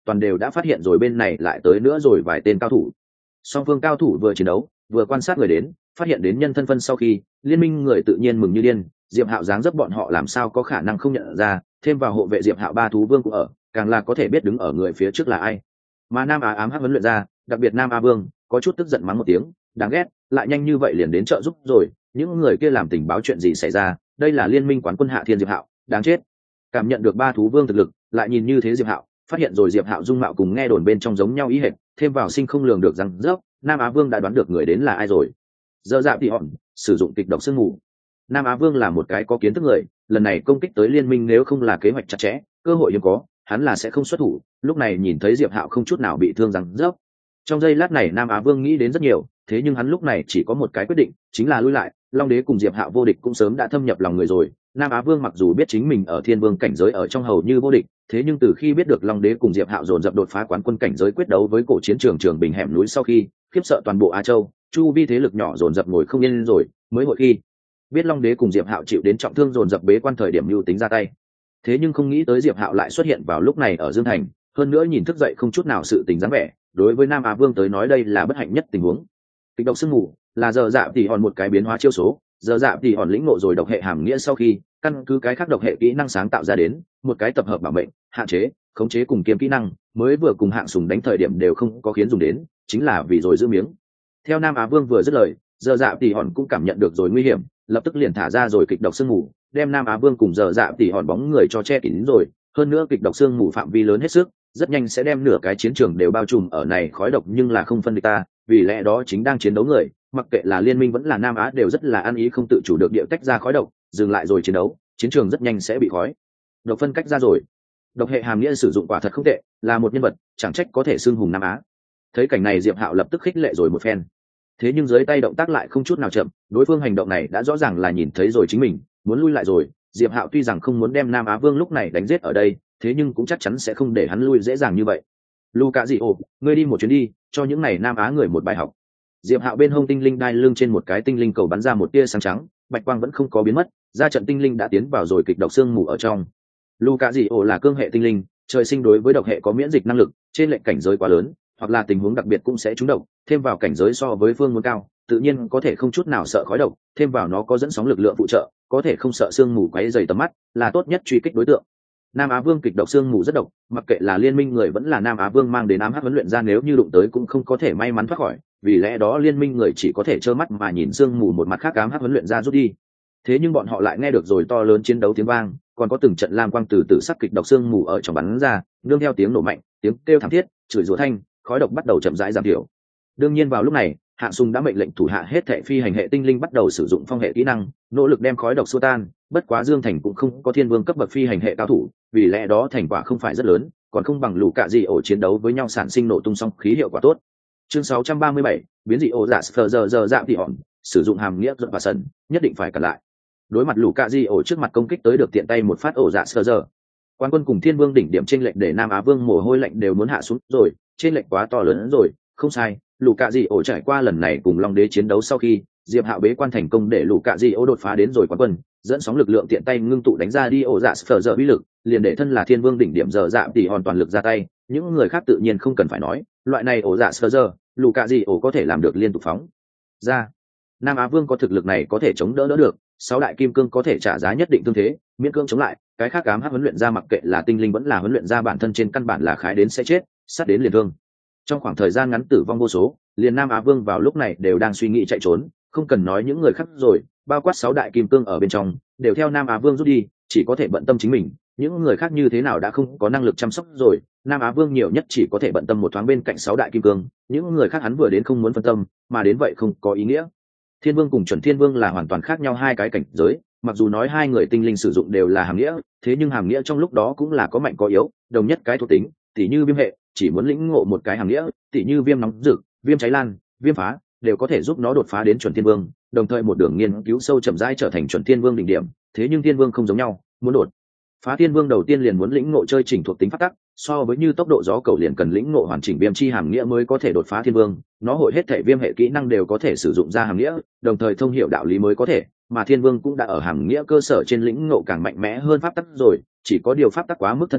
Speaker 1: toàn đều đã phát hiện rồi bên này lại tới nữa rồi vài tên cao thủ. Song phương cao thủ vừa chiến đấu vừa quan sát người đến, phát hiện đến nhân thân phân sau khi, liên minh người tự nhiên mừng như điên. Diệp Hạo dáng dấp bọn họ làm sao có khả năng không nhận ra, thêm vào hộ vệ Diệp Hạo ba thú vương cũng ở, càng là có thể biết đứng ở người phía trước là ai. Mà Nam Á ám hắc huấn luyện ra, đặc biệt Nam Á Vương, có chút tức giận mắng một tiếng, đáng ghét, lại nhanh như vậy liền đến trợ giúp rồi, những người kia làm tình báo chuyện gì xảy ra, đây là liên minh quán quân Hạ Thiên Diệp Hạo, đáng chết. Cảm nhận được ba thú vương thực lực, lại nhìn như thế Diệp Hạo, phát hiện rồi Diệp Hạo dung mạo cùng nghe đồn bên trong giống nhau ý hệt, thêm vào sinh không lường được rằng rớp, Nam Á Vương đã đoán được người đến là ai rồi. Dở dạ thì hòn sử dụng kịch độc sương mù. Nam Á Vương là một cái có kiến thức người, lần này công kích tới liên minh nếu không là kế hoạch chặt chẽ, cơ hội hiếm có, hắn là sẽ không xuất thủ. Lúc này nhìn thấy Diệp Hạo không chút nào bị thương rằng rớp, trong giây lát này Nam Á Vương nghĩ đến rất nhiều, thế nhưng hắn lúc này chỉ có một cái quyết định, chính là lui lại. Long Đế cùng Diệp Hạo vô địch cũng sớm đã thâm nhập lòng người rồi. Nam Á Vương mặc dù biết chính mình ở Thiên Vương cảnh giới ở trong hầu như vô địch, thế nhưng từ khi biết được Long Đế cùng Diệp Hạo dồn dập đột phá quán quân cảnh giới quyết đấu với cổ chiến trường Trường Bình hẻm núi sau khi, khiếp sợ toàn bộ Á Châu, chu vi thế lực nhỏ dồn dập ngồi không yên rồi, mới hội khi biết Long Đế cùng Diệp Hạo chịu đến trọng thương dồn dập bế quan thời điểm mưu tính ra tay. Thế nhưng không nghĩ tới Diệp Hạo lại xuất hiện vào lúc này ở Dương Thành, hơn nữa nhìn thức dậy không chút nào sự tình dáng vẻ, đối với Nam Á Vương tới nói đây là bất hạnh nhất tình huống. Kịch độc sương mù là giờ dạ thì hòn một cái biến hóa chiêu số, giờ dạ thì hòn lĩnh ngộ rồi độc hệ hàm nghĩa sau khi, căn cứ cái khác độc hệ kỹ năng sáng tạo ra đến một cái tập hợp bảo mệnh, hạn chế, khống chế cùng kiêm kỹ năng, mới vừa cùng hạng sùng đánh thời điểm đều không có khiến dùng đến, chính là vì rồi giữ miếng. Theo Nam Á Vương vừa dứt lời, giờ dạ thì hòn cũng cảm nhận được rồi nguy hiểm, lập tức liền thả ra rồi kịch độc sương mù, đem Nam Á Vương cùng giờ dạ thì hòn bóng người cho che kín rồi. Hơn nữa kịch độc sương mù phạm vi lớn hết sức, rất nhanh sẽ đem nửa cái chiến trường đều bao trùm ở này khói độc, nhưng là không phân địch ta, vì lẽ đó chính đang chiến đấu người, mặc kệ là liên minh vẫn là Nam Á đều rất là ăn ý không tự chủ được điệu tách ra khói độc, dừng lại rồi chiến đấu, chiến trường rất nhanh sẽ bị khói độc phân cách ra rồi. Độc hệ hàm nghĩa sử dụng quả thật không tệ, là một nhân vật chẳng trách có thể xưng hùng Nam Á. Thấy cảnh này Diệp Hạo lập tức khích lệ rồi một phen, thế nhưng dưới tay động tác lại không chút nào chậm, đối phương hành động này đã rõ ràng là nhìn thấy rồi chính mình muốn lui lại rồi. Diệp Hạo tuy rằng không muốn đem Nam Á Vương lúc này đánh giết ở đây, thế nhưng cũng chắc chắn sẽ không để hắn lui dễ dàng như vậy. Luka dị ồ, ngươi đi một chuyến đi, cho những này Nam Á người một bài học. Diệp Hạo bên hông tinh linh đai lưng trên một cái tinh linh cầu bắn ra một tia sáng trắng, bạch quang vẫn không có biến mất, ra trận tinh linh đã tiến vào rồi kịch độc xương mù ở trong. Luka dị ồ là cương hệ tinh linh, trời sinh đối với độc hệ có miễn dịch năng lực, trên lệnh cảnh giới quá lớn, hoặc là tình huống đặc biệt cũng sẽ trúng độc, thêm vào cảnh giới so với phương muốn cao, tự nhiên có thể không chút nào sợ khói độc, thêm vào nó có dẫn sóng lực lượng phụ trợ, có thể không sợ xương mù quấy rầy tầm mắt, là tốt nhất truy kích đối tượng. Nam Á Vương kịch độc xương mù rất độc, mặc kệ là liên minh người vẫn là Nam Á Vương mang đến ám hắc huấn luyện ra, nếu như đụng tới cũng không có thể may mắn thoát khỏi, vì lẽ đó liên minh người chỉ có thể trơ mắt mà nhìn xương mù một mặt khác ám hắc huấn luyện ra rút đi. Thế nhưng bọn họ lại nghe được rồi to lớn chiến đấu tiếng vang, còn có từng trận lam quang từ từ sắc kịch độc xương mù ở trong bắn ra, nương theo tiếng nổ mạnh, tiếng kêu thảm thiết, chửi rủa thanh, khói độc bắt đầu chậm rãi giảm thiểu. Đương nhiên vào lúc này, Hạng Sùng đã mệnh lệnh thủ hạ hết thảy phi hành hệ tinh linh bắt đầu sử dụng phong hệ kỹ năng, nỗ lực đem khói độc xua tan. Bất quá Dương Thành cũng không có thiên vương cấp bậc phi hành hệ cao thủ, vì lẽ đó thành quả không phải rất lớn, còn không bằng lũ cạ dị ổ chiến đấu với nhau sản sinh nổ tung song khí hiệu quả tốt. Chương sáu trăm ba mươi bảy, biến dị ổ dạ sờ giờ giờ dạ thì hòn, sử dụng hàm nghĩa giật và sần, nhất định phải cẩn lại. Đối mặt lũ cạ dị ổ trước mặt công kích tới được tiện tay một phát ổ dạ sờ giờ. Quan quân cùng thiên vương đỉnh điểm trên lệnh để Nam Á Vương mồ hôi lạnh đều muốn hạ xuống rồi, trên lệnh quá to lớn rồi, không sai. Lũ cạ dị ổ trải qua lần này cùng Long Đế chiến đấu sau khi, Diệp Hạo bế quan thành công để lũ cạ dị ổ đột phá đến rồi quán quân, dẫn sóng lực lượng tiện tay ngưng tụ đánh ra đi ổ dạ sờ giờ uy lực, liền để thân là thiên vương đỉnh điểm giờ dạ thì hoàn toàn lực ra tay, những người khác tự nhiên không cần phải nói, loại này ổ dạ sờ giờ, lũ cạ dị ổ có thể làm được liên tục phóng ra. Nam Á Vương có thực lực này có thể chống đỡ đỡ được, sáu đại kim cương có thể trả giá nhất định tương thế, miễn cưỡng chống lại, cái khác ám hắc huấn luyện ra mặc kệ là tinh linh vẫn là huấn luyện ra bản thân trên căn bản là khái đến sẽ chết, sát đến liền thương. Trong khoảng thời gian ngắn tử vong vô số, liền Nam Á Vương vào lúc này đều đang suy nghĩ chạy trốn, không cần nói những người khác rồi, bao quát sáu đại kim cương ở bên trong đều theo Nam Á Vương rút đi, chỉ có thể bận tâm chính mình, những người khác như thế nào đã không có năng lực chăm sóc rồi. Nam Á Vương nhiều nhất chỉ có thể bận tâm một thoáng bên cạnh sáu đại kim cương, những người khác hắn vừa đến không muốn phân tâm, mà đến vậy không có ý nghĩa. Thiên Vương cùng Chuẩn Thiên Vương là hoàn toàn khác nhau hai cái cảnh giới, mặc dù nói hai người tinh linh sử dụng đều là hàm nghĩa, thế nhưng hàm nghĩa trong lúc đó cũng là có mạnh có yếu, đồng nhất cái thuộc tính, tỉ như viêm hệ chỉ muốn lĩnh ngộ một cái hàm nghĩa, tỉ như viêm nóng rực, viêm cháy lan, viêm phá đều có thể giúp nó đột phá đến Chuẩn Thiên Vương, đồng thời một đường nghiên cứu sâu chậm rãi trở thành Chuẩn Thiên Vương đỉnh điểm. Thế nhưng Thiên Vương không giống nhau, muốn đột phá Thiên Vương đầu tiên liền muốn lĩnh ngộ chơi chỉnh thuộc tính pháp tắc, so với như tốc độ gió cầu liền cần lĩnh ngộ hoàn chỉnh viêm chi hàm nghĩa mới có thể đột phá Thiên Vương, nó hội hết thể viêm hệ kỹ năng đều có thể sử dụng ra hàm nghĩa, đồng thời thông hiểu đạo lý mới có thể, mà Thiên Vương cũng đã ở hàm nghĩa cơ sở trên lĩnh ngộ càng mạnh mẽ hơn pháp tắc rồi, chỉ có điều pháp tắc quá mức thân cao,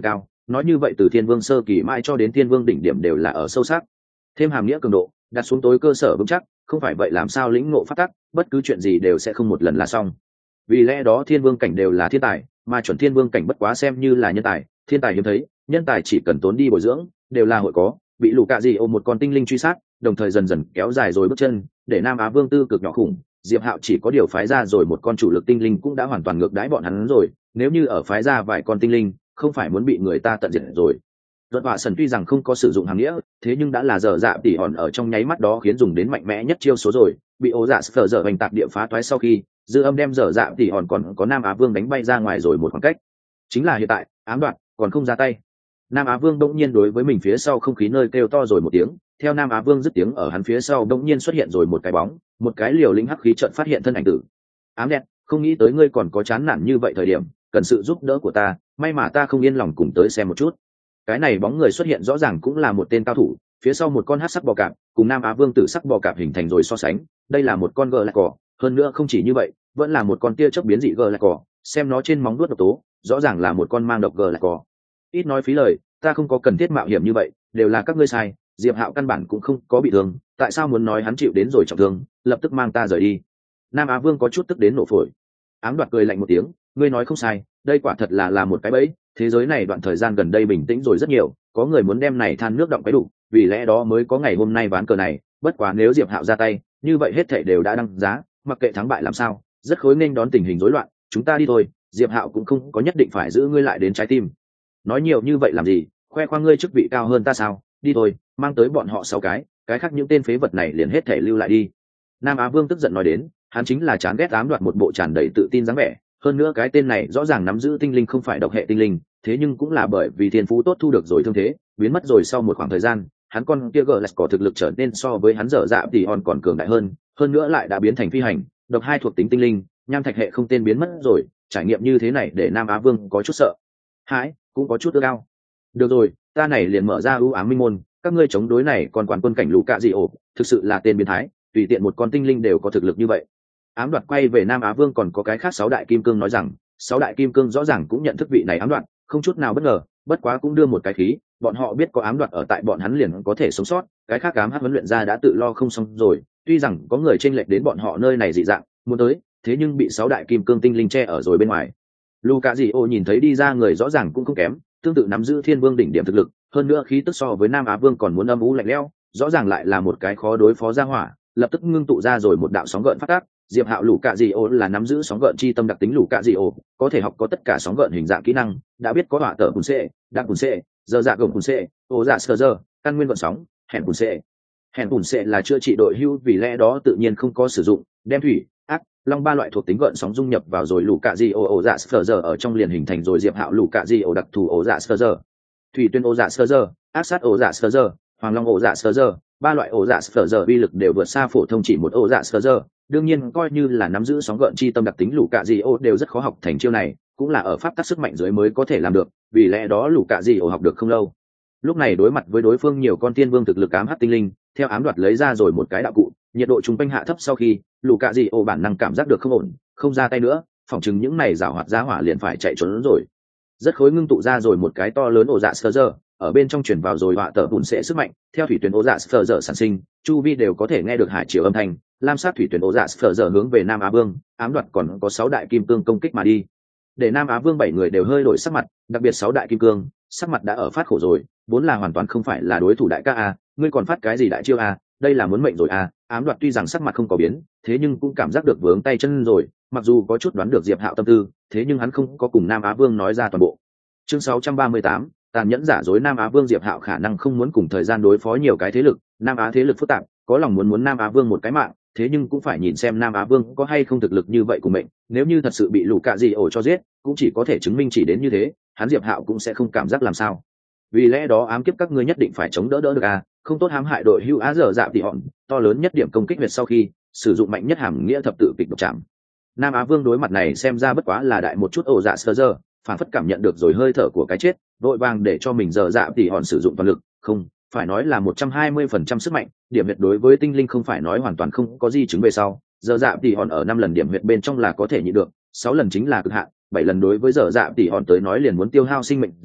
Speaker 1: nói như vậy từ thiên vương sơ kỳ mãi cho đến thiên vương đỉnh điểm đều là ở sâu sắc, thêm hàm nghĩa cường độ đặt xuống tối cơ sở vững chắc, không phải vậy làm sao lĩnh ngộ phát tắc, bất cứ chuyện gì đều sẽ không một lần là xong. Vì lẽ đó thiên vương cảnh đều là thiên tài, mà chuẩn thiên vương cảnh bất quá xem như là nhân tài, thiên tài hiếm thấy, nhân tài chỉ cần tốn đi bồi dưỡng đều là hội có. Bị lũ cạ gì ôm một con tinh linh truy sát, đồng thời dần dần kéo dài rồi bước chân, để Nam Á Vương tư cực nhỏ khủng, Diệp Hạo chỉ có điều phái ra rồi một con chủ lực tinh linh cũng đã hoàn toàn ngược đãi bọn hắn rồi, nếu như ở phái ra vài con tinh linh, không phải muốn bị người ta tận diệt rồi. Luật họa sần tuy rằng không có sử dụng hàng nghĩa, thế nhưng đã là dở dạ tỉ hòn ở trong nháy mắt đó khiến dùng đến mạnh mẽ nhất chiêu số rồi, bị ố dạ sờ dở hành tạc địa phá toái sau khi, dư âm đem dở dạ tỉ hòn còn có Nam Á Vương đánh bay ra ngoài rồi một khoảng cách. Chính là hiện tại, ám đoạn còn không ra tay. Nam Á Vương đột nhiên đối với mình phía sau không khí nơi kêu to rồi một tiếng, theo Nam Á Vương dứt tiếng ở hắn phía sau đột nhiên xuất hiện rồi một cái bóng, một cái liều lĩnh hắc khí chợt phát hiện thân ảnh tử. Ám đẹp, không nghĩ tới ngươi còn có chán nản như vậy thời điểm, cần sự giúp đỡ của ta, may mà ta không yên lòng cùng tới xem một chút. Cái này bóng người xuất hiện rõ ràng cũng là một tên cao thủ, phía sau một con hắc sắc bò cạp, cùng Nam Á Vương tử sắc bò cạp hình thành rồi so sánh, đây là một con gờ lạc cỏ, hơn nữa không chỉ như vậy, vẫn là một con tia chớp biến dị gờ lạc cỏ, xem nó trên móng vuốt độc tố, rõ ràng là một con mang độc gờ lạc cỏ. Ít nói phí lời, ta không có cần thiết mạo hiểm như vậy, đều là các ngươi sai, Diệp Hạo căn bản cũng không có bị thương, tại sao muốn nói hắn chịu đến rồi trọng thương, lập tức mang ta rời đi. Nam Á Vương có chút tức đến nổ phổi. Ám Đoạt cười lạnh một tiếng, ngươi nói không sai, đây quả thật là là một cái bẫy, thế giới này đoạn thời gian gần đây bình tĩnh rồi rất nhiều, có người muốn đem này than nước động cái đủ, vì lẽ đó mới có ngày hôm nay ván cờ này, bất quá nếu Diệp Hạo ra tay, như vậy hết thảy đều đã đăng giá, mặc kệ thắng bại làm sao, rất khối nên đón tình hình rối loạn, chúng ta đi thôi, Diệp Hạo cũng không có nhất định phải giữ ngươi lại đến trái tim. Nói nhiều như vậy làm gì, khoe khoang ngươi chức vị cao hơn ta sao, đi thôi, mang tới bọn họ sáu cái, cái khác những tên phế vật này liền hết thảy lưu lại đi. Nam Á Vương tức giận nói đến, hắn chính là chán ghét Ám Đoạt một bộ tràn đầy tự tin dáng vẻ, hơn nữa cái tên này rõ ràng nắm giữ tinh linh không phải độc hệ tinh linh, thế nhưng cũng là bởi vì thiên phú tốt thu được rồi thương thế, biến mất rồi sau một khoảng thời gian, hắn con kia gờ lẹt có thực lực trở nên so với hắn dở dạ thì hòn còn cường đại hơn, hơn nữa lại đã biến thành phi hành, độc hai thuộc tính tinh linh, nham thạch hệ không tên biến mất rồi, trải nghiệm như thế này để Nam Á Vương có chút sợ hãi, cũng có chút ước ao. Được rồi, ta này liền mở ra ưu ám minh môn, các ngươi chống đối này còn quản quân cảnh lũ cạ dị ổ, thực sự là tên biến thái, tùy tiện một con tinh linh đều có thực lực như vậy. Ám Đoạt quay về Nam Á Vương còn có cái khác sáu đại kim cương nói rằng, sáu đại kim cương rõ ràng cũng nhận thức vị này Ám Đoạt, không chút nào bất ngờ, bất quá cũng đưa một cái khí, bọn họ biết có Ám Đoạt ở tại bọn hắn liền có thể sống sót, cái khác ám hắc huấn luyện ra đã tự lo không xong rồi, tuy rằng có người chênh lệch đến bọn họ nơi này dị dạng, muốn tới, thế nhưng bị sáu đại kim cương tinh linh che ở rồi bên ngoài. Lũ cạ dị ổ nhìn thấy đi ra người rõ ràng cũng không kém, tương tự nắm giữ thiên vương đỉnh điểm thực lực, hơn nữa khí tức so với Nam Á Vương còn muốn âm u lạnh lẽo, rõ ràng lại là một cái khó đối phó ra hỏa, lập tức ngưng tụ ra rồi một đạo sóng gợn phát tác. Diệp Hạo lũ cạ dị ổ là nắm giữ sóng gợn chi tâm đặc tính lũ cạ dị ổ, có thể học có tất cả sóng gợn hình dạng kỹ năng, đã biết có hỏa tở cùn xệ, đặc cùn xệ, giờ dạ gồng cùn xệ, ô dạ sơ giờ, căn nguyên gợn sóng, hẹn cùn xệ. Hẹn cùn xệ là chữa trị đội hưu, vì lẽ đó tự nhiên không có sử dụng, đem thủy, ác, long ba loại thuộc tính gợn sóng dung nhập vào rồi lũ cạ dị ổ ổ dạ sơ giờ ở trong liền hình thành rồi Diệp Hạo lũ cạ dị ổ đặc thù ổ dạ sơ giờ. Thủy tuyên ổ dạ sơ giờ, ác sát ổ dạ sơ giờ, hoàng long ổ dạ sơ giờ, ba loại ổ dạ sơ giờ uy lực đều vượt xa phổ thông chỉ một ổ dạ sơ giờ. Đương nhiên coi như là nắm giữ sóng gợn chi tâm đặc tính lũ cạ dị ổ đều rất khó học thành chiêu này, cũng là ở pháp tắc sức mạnh dưới mới có thể làm được, vì lẽ đó lũ cạ dị ổ học được không lâu. Lúc này đối mặt với đối phương nhiều con tiên vương thực lực ám hắc tinh linh, theo Ám Đoạt lấy ra rồi một cái đạo cụ, nhiệt độ trung quanh hạ thấp sau khi, lũ cạ dị ổ bản năng cảm giác được không ổn, không ra tay nữa, phỏng chừng những này giảo hoạt giá hỏa liền phải chạy trốn rồi. Rất khối ngưng tụ ra rồi một cái to lớn ổ dạ sơ giờ, ở bên trong chuyển vào rồi họa tở bùn sẽ sức mạnh, theo thủy tuyển ổ dạ sơ giờ sản sinh, chu vi đều có thể nghe được hải chiều âm thanh, lam sát thủy tuyển ổ dạ sơ giờ hướng về Nam Á Vương, Ám Đoạt còn có sáu đại kim cương công kích mà đi. Để Nam Á Vương bảy người đều hơi đổi sắc mặt, đặc biệt sáu đại kim cương, sắc mặt đã ở phát khổ rồi, vốn là hoàn toàn không phải là đối thủ đại ca a, ngươi còn phát cái gì đại chiêu a, đây là muốn mệnh rồi a. Ám Đoạt tuy rằng sắc mặt không có biến, thế nhưng cũng cảm giác được vướng tay chân rồi, mặc dù có chút đoán được Diệp Hạo tâm tư, thế nhưng hắn không có cùng Nam Á Vương nói ra toàn bộ. Chương sáu trăm ba mươi tám, tàn nhẫn giả dối. Nam Á Vương Diệp Hạo khả năng không muốn cùng thời gian đối phó nhiều cái thế lực, Nam Á thế lực phức tạp, có lòng muốn muốn Nam Á Vương một cái mạng, thế nhưng cũng phải nhìn xem Nam Á Vương có hay không thực lực như vậy của mệnh, nếu như thật sự bị lũ cạ dị ổ cho giết, cũng chỉ có thể chứng minh chỉ đến như thế, hắn Diệp Hạo cũng sẽ không cảm giác làm sao. Vì lẽ đó ám kiếp các ngươi nhất định phải chống đỡ đỡ được a, không tốt hãm hại đội hưu á dở dạ tỉ hòn, to lớn nhất điểm công kích huyệt sau khi sử dụng mạnh nhất hàm nghĩa thập tự kịch độc chạm. Nam Á Vương đối mặt này xem ra bất quá là đại một chút ổ dạ sơ giờ, phản phất cảm nhận được rồi hơi thở của cái chết, vội vàng để cho mình dở dạ tỉ hòn sử dụng toàn lực, không phải nói là một trăm hai mươi phần trăm sức mạnh, điểm huyệt đối với tinh linh không phải nói hoàn toàn không có gì chứng về sau, dở dạ tỉ hòn ở năm lần điểm huyệt bên trong là có thể nhịn được, sáu lần chính là cực hạn, bảy lần đối với dở dạ tỉ hòn tới nói liền muốn tiêu hao sinh mệnh rồi,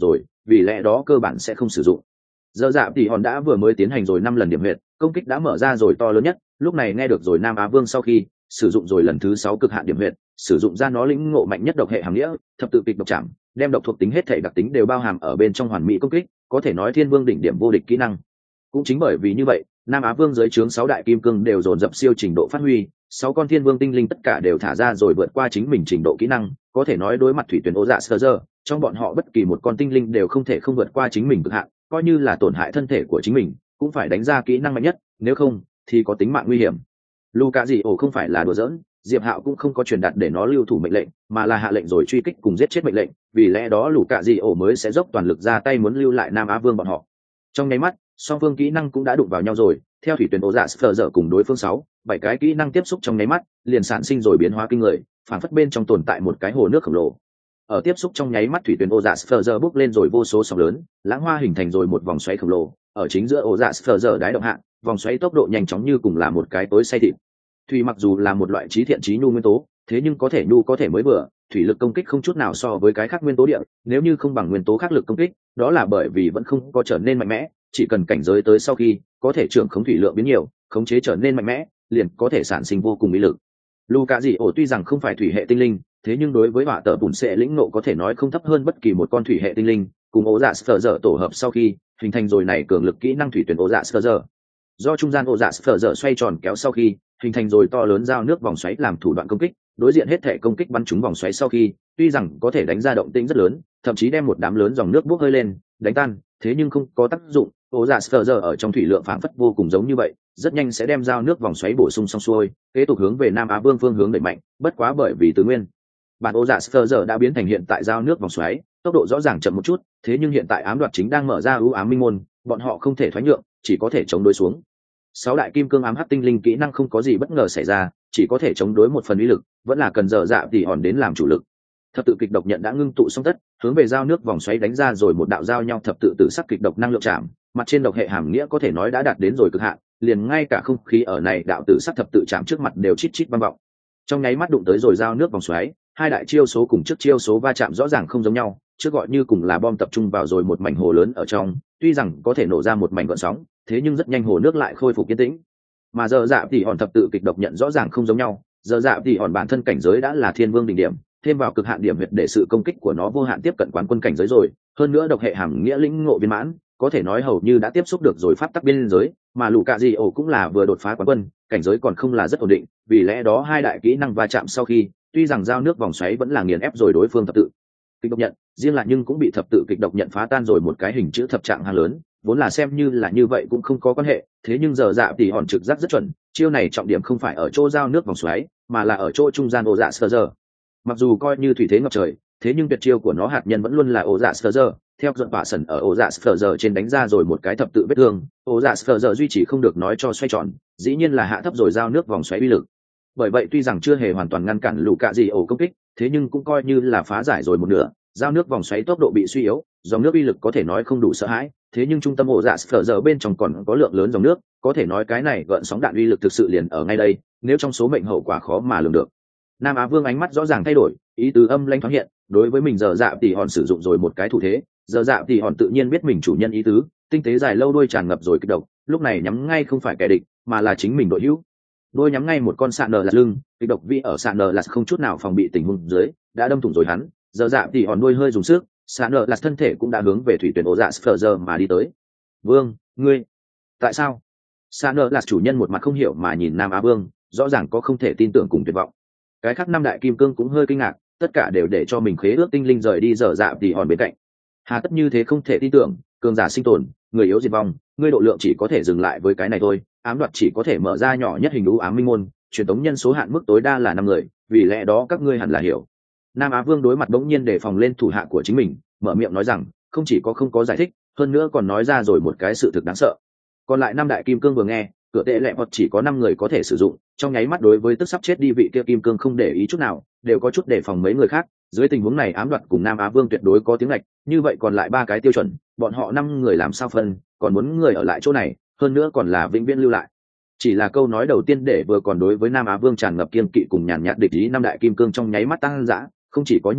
Speaker 1: vì lẽ đó cơ bản sẽ không sử dụng. Giờ dạ thì hòn đã vừa mới tiến hành rồi năm lần điểm huyệt, công kích đã mở ra rồi to lớn nhất, lúc này nghe được rồi Nam Á Vương sau khi sử dụng rồi lần thứ sáu cực hạn điểm huyệt, sử dụng ra nó lĩnh ngộ mạnh nhất độc hệ hàm nghĩa, thập tự kịch độc chạm, đem độc thuộc tính hết thể đặc tính đều bao hàm ở bên trong hoàn mỹ công kích, có thể nói thiên vương đỉnh điểm vô địch kỹ năng. Cũng chính bởi vì như vậy, Nam Á Vương dưới trướng sáu đại kim cương đều dồn dập siêu trình độ phát huy, sáu con thiên vương tinh linh tất cả đều thả ra rồi vượt qua chính mình trình độ kỹ năng, có thể nói đối mặt thủy tuyển ô dạ sơ giờ, trong bọn họ bất kỳ một con tinh linh đều không thể không vượt qua chính mình cực hạn, coi như là tổn hại thân thể của chính mình cũng phải đánh ra kỹ năng mạnh nhất, nếu không thì có tính mạng nguy hiểm. Luka gì ổ không phải là đùa giỡn, Diệp Hạo cũng không có truyền đạt để nó lưu thủ mệnh lệnh, mà là hạ lệnh rồi truy kích cùng giết chết mệnh lệnh, vì lẽ đó Luka gì ổ mới sẽ dốc toàn lực ra tay muốn lưu lại Nam Á Vương bọn họ. Trong nháy mắt, song phương kỹ năng cũng đã đụng vào nhau rồi, theo thủy tuyển ổ dạ sờ dở cùng đối phương sáu, bảy cái kỹ năng tiếp xúc trong nháy mắt, liền sản sinh rồi biến hóa kinh người, phản phất bên trong tồn tại một cái hồ nước khổng lồ. Ở tiếp xúc trong nháy mắt thủy tuyển ổ dạ sờ dở bốc lên rồi vô số sóng lớn, lãng hoa hình thành rồi một vòng xoáy khổng lồ, ở chính giữa ổ dạ sờ dở đáy động hạ, vòng xoáy tốc độ nhanh chóng như cùng là một cái tối say thịt. Thủy mặc dù là một loại trí thiện trí nhu nguyên tố, thế nhưng có thể nhu có thể mới vừa, thủy lực công kích không chút nào so với cái khác nguyên tố địa, nếu như không bằng nguyên tố khác lực công kích, đó là bởi vì vẫn không có trở nên mạnh mẽ, chỉ cần cảnh giới tới sau khi có thể trưởng khống thủy lượng biến nhiều, khống chế trở nên mạnh mẽ, liền có thể sản sinh vô cùng mỹ lực. Luka dị ổ tuy rằng không phải thủy hệ tinh linh, thế nhưng đối với hỏa tở bùn sẽ lĩnh nộ có thể nói không thấp hơn bất kỳ một con thủy hệ tinh linh, cùng ổ dạ sờ dở tổ hợp sau khi hình thành rồi này cường lực kỹ năng thủy tuyển ổ dạ sờ dở. Do trung gian ổ dạ sờ dở xoay tròn kéo sau khi hình thành rồi to lớn dao nước vòng xoáy làm thủ đoạn công kích, đối diện hết thể công kích bắn trúng vòng xoáy sau khi tuy rằng có thể đánh ra động tĩnh rất lớn, thậm chí đem một đám lớn dòng nước bốc hơi lên đánh tan, thế nhưng không có tác dụng. Ổ dạ sờ dở ở trong thủy lượng phảng phất vô cùng giống như vậy, rất nhanh sẽ đem dao nước vòng xoáy bổ sung xong xuôi, kế tục hướng về Nam Á Vương phương hướng đẩy mạnh, bất quá bởi vì tứ nguyên bản ổ dạ sờ dở đã biến thành hiện tại dao nước vòng xoáy, tốc độ rõ ràng chậm một chút, thế nhưng hiện tại ám đoạt chính đang mở ra ưu ám minh môn, bọn họ không thể thoái nhượng, chỉ có thể chống đối xuống. Sáu đại kim cương ám hắc tinh linh kỹ năng không có gì bất ngờ xảy ra, chỉ có thể chống đối một phần uy lực, vẫn là cần dở dạ thì hòn đến làm chủ lực. Thập tự kịch độc nhận đã ngưng tụ xong tất, hướng về dao nước vòng xoáy đánh ra rồi một đạo giao nhau thập tự tử sắc kịch độc năng lượng chạm, mặt trên độc hệ hàm nghĩa có thể nói đã đạt đến rồi cực hạn, liền ngay cả không khí ở này đạo tử sắc thập tự chạm trước mặt đều chít chít vang vọng. Trong nháy mắt đụng tới rồi dao nước vòng xoáy, hai đại chiêu số cùng trước chiêu số va chạm rõ ràng không giống nhau, trước gọi như cùng là bom tập trung vào rồi một mảnh hồ lớn ở trong, tuy rằng có thể nổ ra một mảnh gợn sóng, thế nhưng rất nhanh hồ nước lại khôi phục yên tĩnh. Mà giờ dạ thì hòn thập tự kịch độc nhận rõ ràng không giống nhau, giờ dạ thì hòn bản thân cảnh giới đã là thiên vương đỉnh điểm, thêm vào cực hạn điểm huyệt để sự công kích của nó vô hạn tiếp cận quán quân cảnh giới rồi, hơn nữa độc hệ hàm nghĩa lĩnh ngộ viên mãn, có thể nói hầu như đã tiếp xúc được rồi pháp tắc biên giới, mà Luka Di ổ cũng là vừa đột phá quán quân, cảnh giới còn không là rất ổn định, vì lẽ đó hai đại kỹ năng va chạm sau khi, tuy rằng giao nước vòng xoáy vẫn là nghiền ép rồi đối phương thập tự kịch độc nhận, riêng lại nhưng cũng bị thập tự kịch độc nhận phá tan rồi một cái hình chữ thập trạng hàng lớn, vốn là xem như là như vậy cũng không có quan hệ, thế nhưng giờ dạ thì hòn trực giác rất chuẩn, chiêu này trọng điểm không phải ở chỗ giao nước vòng xoáy, mà là ở chỗ trung gian ổ dạ sờ giờ. Mặc dù coi như thủy thế ngập trời, thế nhưng tuyệt chiêu của nó hạt nhân vẫn luôn là ổ dạ sờ giờ, theo dọn bạ sần ở ổ dạ sờ giờ trên đánh ra rồi một cái thập tự vết thương, ổ dạ sờ giờ duy trì không được nói cho xoay tròn, dĩ nhiên là hạ thấp rồi giao nước vòng xoáy uy lực. Bởi vậy tuy rằng chưa hề hoàn toàn ngăn cản Luka Di ổ công kích, thế nhưng cũng coi như là phá giải rồi một nửa, giao nước vòng xoáy tốc độ bị suy yếu, dòng nước uy lực có thể nói không đủ sợ hãi, thế nhưng trung tâm ổ dạ sờ giờ bên trong còn có lượng lớn dòng nước, có thể nói cái này gợn sóng đạn uy lực thực sự liền ở ngay đây, nếu trong số mệnh hậu quả khó mà lường được. Nam Á Vương ánh mắt rõ ràng thay đổi, ý tứ âm lãnh thoáng hiện, đối với mình giờ dạ thì hòn sử dụng rồi một cái thủ thế, giờ dạ thì hòn tự nhiên biết mình chủ nhân ý tứ, tinh tế dài lâu đuôi tràn ngập rồi kích độc, lúc này nhắm ngay không phải kẻ địch, mà là chính mình đội hữu. Đuôi nhắm ngay một con sạn nở là lưng, kích độc vi ở sạn nở là không chút nào phòng bị tình huống dưới, đã đâm thủng rồi hắn, giờ dạ thì hòn đuôi hơi dùng sức, sạn nở là thân thể cũng đã hướng về thủy tuyển ổ dạ sờ giờ mà đi tới. Vương, ngươi, tại sao? Sạn nở là chủ nhân một mặt không hiểu mà nhìn Nam Á Vương, rõ ràng có không thể tin tưởng cùng tuyệt vọng. Cái khác năm đại kim cương cũng hơi kinh ngạc, tất cả đều để cho mình khế ước tinh linh rời đi dở dạ thì hòn bên cạnh. Hà tất như thế không thể tin tưởng, cường giả sinh tồn, người yếu diệt vong, ngươi độ lượng chỉ có thể dừng lại với cái này thôi, ám đoạt chỉ có thể mở ra nhỏ nhất hình ưu ám minh môn, truyền tống nhân số hạn mức tối đa là năm người, vì lẽ đó các ngươi hẳn là hiểu. Nam Á Vương đối mặt bỗng nhiên đề phòng lên thủ hạ của chính mình, mở miệng nói rằng, không chỉ có không có giải thích, hơn nữa còn nói ra rồi một cái sự thực đáng sợ. Còn lại năm đại kim cương vừa nghe, cửa tệ lẹ hoặc chỉ có năm người có thể sử dụng, trong nháy mắt đối với tức sắp chết đi vị kia kim cương không để ý chút nào, đều có chút đề phòng mấy người khác, dưới tình huống này ám đoạt cùng Nam Á Vương tuyệt đối có tiếng lệch, như vậy còn lại ba cái tiêu chuẩn, bọn họ năm người làm sao phân, còn muốn người ở lại chỗ này, hơn nữa còn là vĩnh viễn lưu lại. Chỉ là câu nói đầu tiên để vừa còn đối với Nam Á Vương tràn ngập kiên kỵ cùng nhàn nhạt địch ý năm đại kim cương trong nháy mắt tăng dã, không chỉ có như vậy,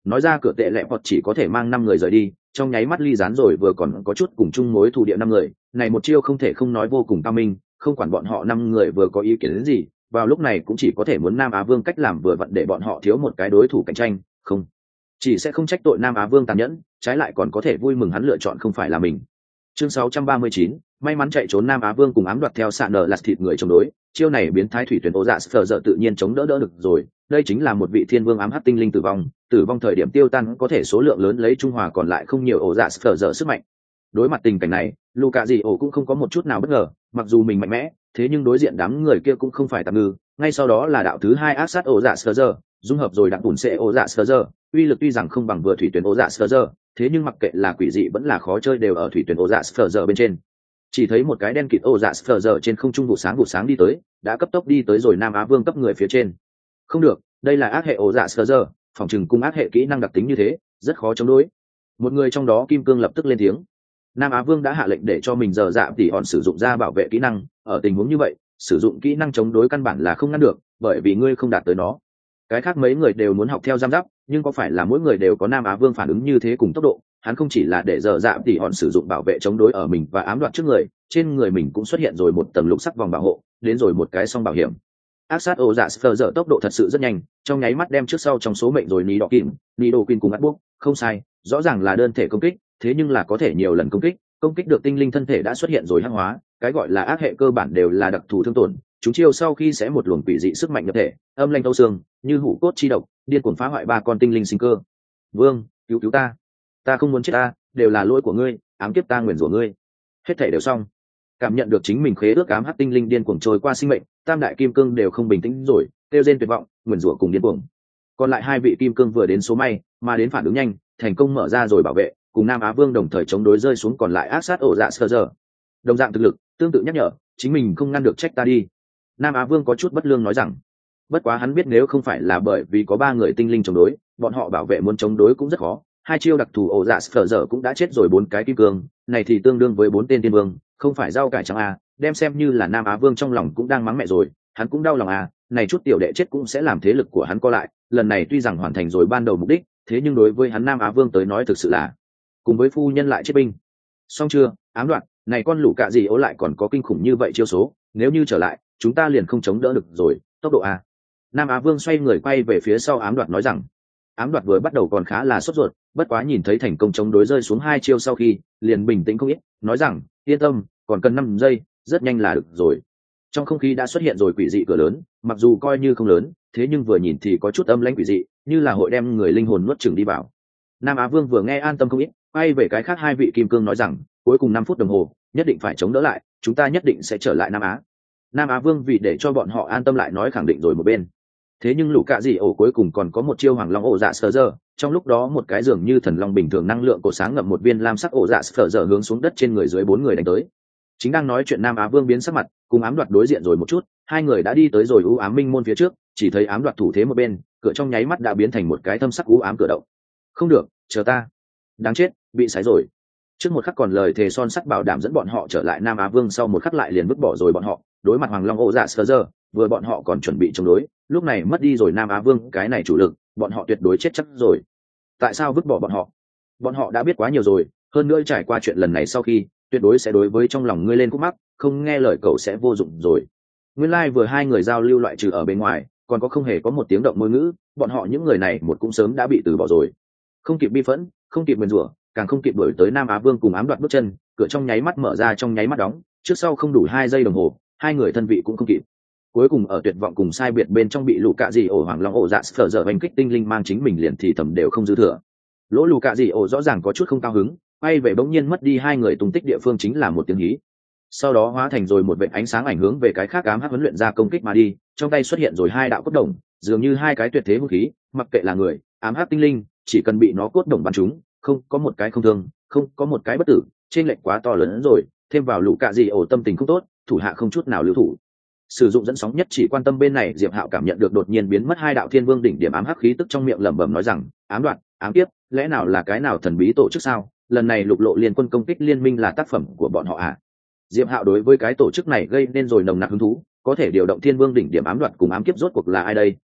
Speaker 1: nói ra cửa tệ lẹ hoặc chỉ có thể mang năm người rời đi, trong nháy mắt ly gián rồi vừa còn có chút cùng chung mối thù địa năm người, này một chiêu không thể không nói vô cùng cao minh, không quản bọn họ năm người vừa có ý kiến đến gì, vào lúc này cũng chỉ có thể muốn Nam Á Vương cách làm vừa vặn để bọn họ thiếu một cái đối thủ cạnh tranh, không chỉ sẽ không trách tội Nam Á Vương tàn nhẫn, trái lại còn có thể vui mừng hắn lựa chọn không phải là mình. Chương sáu trăm ba mươi chín, may mắn chạy trốn Nam Á Vương cùng ám đoạt theo sạn nở lạt thịt người chống đối, chiêu này biến thái thủy tuyển ố dạ phở dở tự nhiên chống đỡ đỡ được rồi, đây chính là một vị thiên vương ám hắc tinh linh tử vong, tử vong thời điểm tiêu tan có thể số lượng lớn lấy trung hòa còn lại không nhiều ố dạ phở dở sức mạnh. Đối mặt tình cảnh này, Luka gì ổ cũng không có một chút nào bất ngờ, mặc dù mình mạnh mẽ, thế nhưng đối diện đám người kia cũng không phải tạm ngư, ngay sau đó là đạo thứ hai ác sát ố dạ phở dở, dung hợp rồi đặng bùn sẽ ố dạ phở dở, uy lực tuy rằng không bằng vừa thủy tuyển ố dạ phở dở, thế nhưng mặc kệ là quỷ dị vẫn là khó chơi đều ở thủy tuyển ố dạ phở dở bên trên. Chỉ thấy một cái đen kịt ố dạ phở dở trên không trung vụ sáng vụ sáng đi tới, đã cấp tốc đi tới rồi Nam Á Vương cấp người phía trên. Không được, đây là ác hệ ố dạ phở dở, phòng trừng cung ác hệ kỹ năng đặc tính như thế, rất khó chống đối. Một người trong đó kim cương lập tức lên tiếng. Nam Á Vương đã hạ lệnh để cho mình giờ dạ tỉ hòn sử dụng ra bảo vệ kỹ năng, ở tình huống như vậy, sử dụng kỹ năng chống đối căn bản là không ngăn được, bởi vì ngươi không đạt tới nó. Cái khác mấy người đều muốn học theo giam giáp, nhưng có phải là mỗi người đều có Nam Á Vương phản ứng như thế cùng tốc độ, hắn không chỉ là để giờ dạ tỉ hòn sử dụng bảo vệ chống đối ở mình và ám đoạt trước người, trên người mình cũng xuất hiện rồi một tầng lục sắc vòng bảo hộ, đến rồi một cái song bảo hiểm. Ác sát ô dạ phờ dở tốc độ thật sự rất nhanh, trong nháy mắt đem trước sau trong số mệnh rồi ní đỏ kìm, ní đồ quỳnh cùng ắt bốc, không sai, rõ ràng là đơn thể công kích, thế nhưng là có thể nhiều lần công kích, công kích được tinh linh thân thể đã xuất hiện rồi hắc hóa, cái gọi là ác hệ cơ bản đều là đặc thù thương tổn, chúng chiêu sau khi sẽ một luồng quỷ dị sức mạnh nhập thể, âm lanh thấu xương, như hủ cốt chi độc, điên cuồng phá hoại ba con tinh linh sinh cơ. Vương, cứu cứu ta, ta không muốn chết ta, đều là lỗi của ngươi, ám kiếp ta nguyền rủa ngươi. Hết thể đều xong. Cảm nhận được chính mình khế ước ám hắc tinh linh điên cuồng trôi qua sinh mệnh, tam đại kim cương đều không bình tĩnh rồi, kêu rên tuyệt vọng, nguyền rủa cùng điên cuồng. Còn lại hai vị kim cương vừa đến số may, mà đến phản ứng nhanh, thành công mở ra rồi bảo vệ, cùng Nam Á Vương đồng thời chống đối rơi xuống còn lại ác sát ổ dạ sơ giờ. Đồng dạng thực lực, tương tự nhắc nhở, chính mình không ngăn được trách ta đi. Nam Á Vương có chút bất lương nói rằng, bất quá hắn biết nếu không phải là bởi vì có ba người tinh linh chống đối, bọn họ bảo vệ muốn chống đối cũng rất khó. Hai chiêu đặc thù ổ dạ sơ giờ cũng đã chết rồi bốn cái kim cương, này thì tương đương với bốn tên tiên vương, không phải rau cải trắng à, đem xem như là Nam Á Vương trong lòng cũng đang mắng mẹ rồi, hắn cũng đau lòng à, này chút tiểu đệ chết cũng sẽ làm thế lực của hắn co lại, lần này tuy rằng hoàn thành rồi ban đầu mục đích, thế nhưng đối với hắn Nam Á Vương tới nói thực sự là cùng với phu nhân lại chết binh. Xong chưa, ám đoạn, này con lũ cạ gì ố lại còn có kinh khủng như vậy chiêu số, nếu như trở lại, chúng ta liền không chống đỡ được rồi, tốc độ à. Nam Á Vương xoay người quay về phía sau ám đoạt nói rằng, ám đoạt vừa bắt đầu còn khá là sốt ruột, bất quá nhìn thấy thành công chống đối rơi xuống hai chiêu sau khi, liền bình tĩnh không ít, nói rằng, yên tâm, còn cần năm giây, rất nhanh là được rồi. Trong không khí đã xuất hiện rồi quỷ dị cửa lớn, mặc dù coi như không lớn, thế nhưng vừa nhìn thì có chút âm lãnh quỷ dị, như là hội đem người linh hồn nuốt chửng đi vào. Nam Á Vương vừa nghe an tâm không ít, quay về cái khác hai vị kim cương nói rằng, cuối cùng năm phút đồng hồ, nhất định phải chống đỡ lại, chúng ta nhất định sẽ trở lại Nam Á. Nam Á Vương vì để cho bọn họ an tâm lại nói khẳng định rồi một bên. Thế nhưng lũ cạ dị ổ cuối cùng còn có một chiêu hoàng long ổ dạ sờ giờ, trong lúc đó một cái dường như thần long bình thường năng lượng cổ sáng ngậm một viên lam sắc ổ dạ sờ giờ hướng xuống đất trên người dưới bốn người đánh tới. Chính đang nói chuyện Nam Á Vương biến sắc mặt, cùng ám đoạt đối diện rồi một chút, hai người đã đi tới rồi u ám minh môn phía trước, chỉ thấy ám đoạt thủ thế một bên, cửa trong nháy mắt đã biến thành một cái thâm sắc u ám cửa động. Không được, chờ ta. Đáng chết, bị sái rồi. Trước một khắc còn lời thề son sắt bảo đảm dẫn bọn họ trở lại Nam Á Vương, sau một khắc lại liền vứt bỏ rồi bọn họ, đối mặt hoàng long ổ dạ sờ giờ, vừa bọn họ còn chuẩn bị chống đối, lúc này mất đi rồi Nam Á Vương cái này chủ lực, bọn họ tuyệt đối chết chắc rồi. Tại sao vứt bỏ bọn họ? Bọn họ đã biết quá nhiều rồi, hơn nữa trải qua chuyện lần này sau khi, tuyệt đối sẽ đối với trong lòng ngươi lên khúc mắc, không nghe lời cậu sẽ vô dụng rồi. Nguyên lai like vừa hai người giao lưu loại trừ ở bên ngoài, còn có không hề có một tiếng động môi ngữ, bọn họ những người này một cũng sớm đã bị từ bỏ rồi. Không kịp bi phẫn, không kịp nguyền rủa, càng không kịp đuổi tới Nam Á Vương cùng ám đoạt bước chân, cửa trong nháy mắt mở ra trong nháy mắt đóng, trước sau không đủ hai giây đồng hồ, hai người thân vị cũng không kịp. Cuối cùng ở tuyệt vọng cùng sai biệt bên trong bị lũ cạ dị ổ hoàng long ổ dạ phở dở hành kích tinh linh mang chính mình liền thì thầm đều không dư thừa. Lỗ lũ cạ dị ổ rõ ràng có chút không cao hứng, quay về bỗng nhiên mất đi hai người tung tích địa phương chính là một tiếng hí. Sau đó hóa thành rồi một vệt ánh sáng ảnh hướng về cái khác ám hắc huấn luyện ra công kích mà đi, trong tay xuất hiện rồi hai đạo cốt đồng, dường như hai cái tuyệt thế vũ khí, mặc kệ là người, ám hắc tinh linh, chỉ cần bị nó cốt đồng bắn trúng, không có một cái không thương, không có một cái bất tử, trên lệch quá to lớn hơn rồi, thêm vào lũ cạ dị ổ tâm tình không tốt, thủ hạ không chút nào lưu thủ. Sử dụng dẫn sóng nhất chỉ quan tâm bên này, Diệp Hạo cảm nhận được đột nhiên biến mất hai đạo thiên vương đỉnh điểm ám hắc khí tức, trong miệng lẩm bẩm nói rằng, ám đoạn, ám tiếp, lẽ nào là cái nào thần bí tổ chức sao? Lần này lục lộ liên quân công kích liên minh là tác phẩm của bọn họ à? Diệp Hạo đối với cái tổ chức này gây nên rồi nồng nặc hứng thú, có thể điều động thiên vương đỉnh điểm ám đoạn cùng ám kiếp rốt cuộc là ai đây?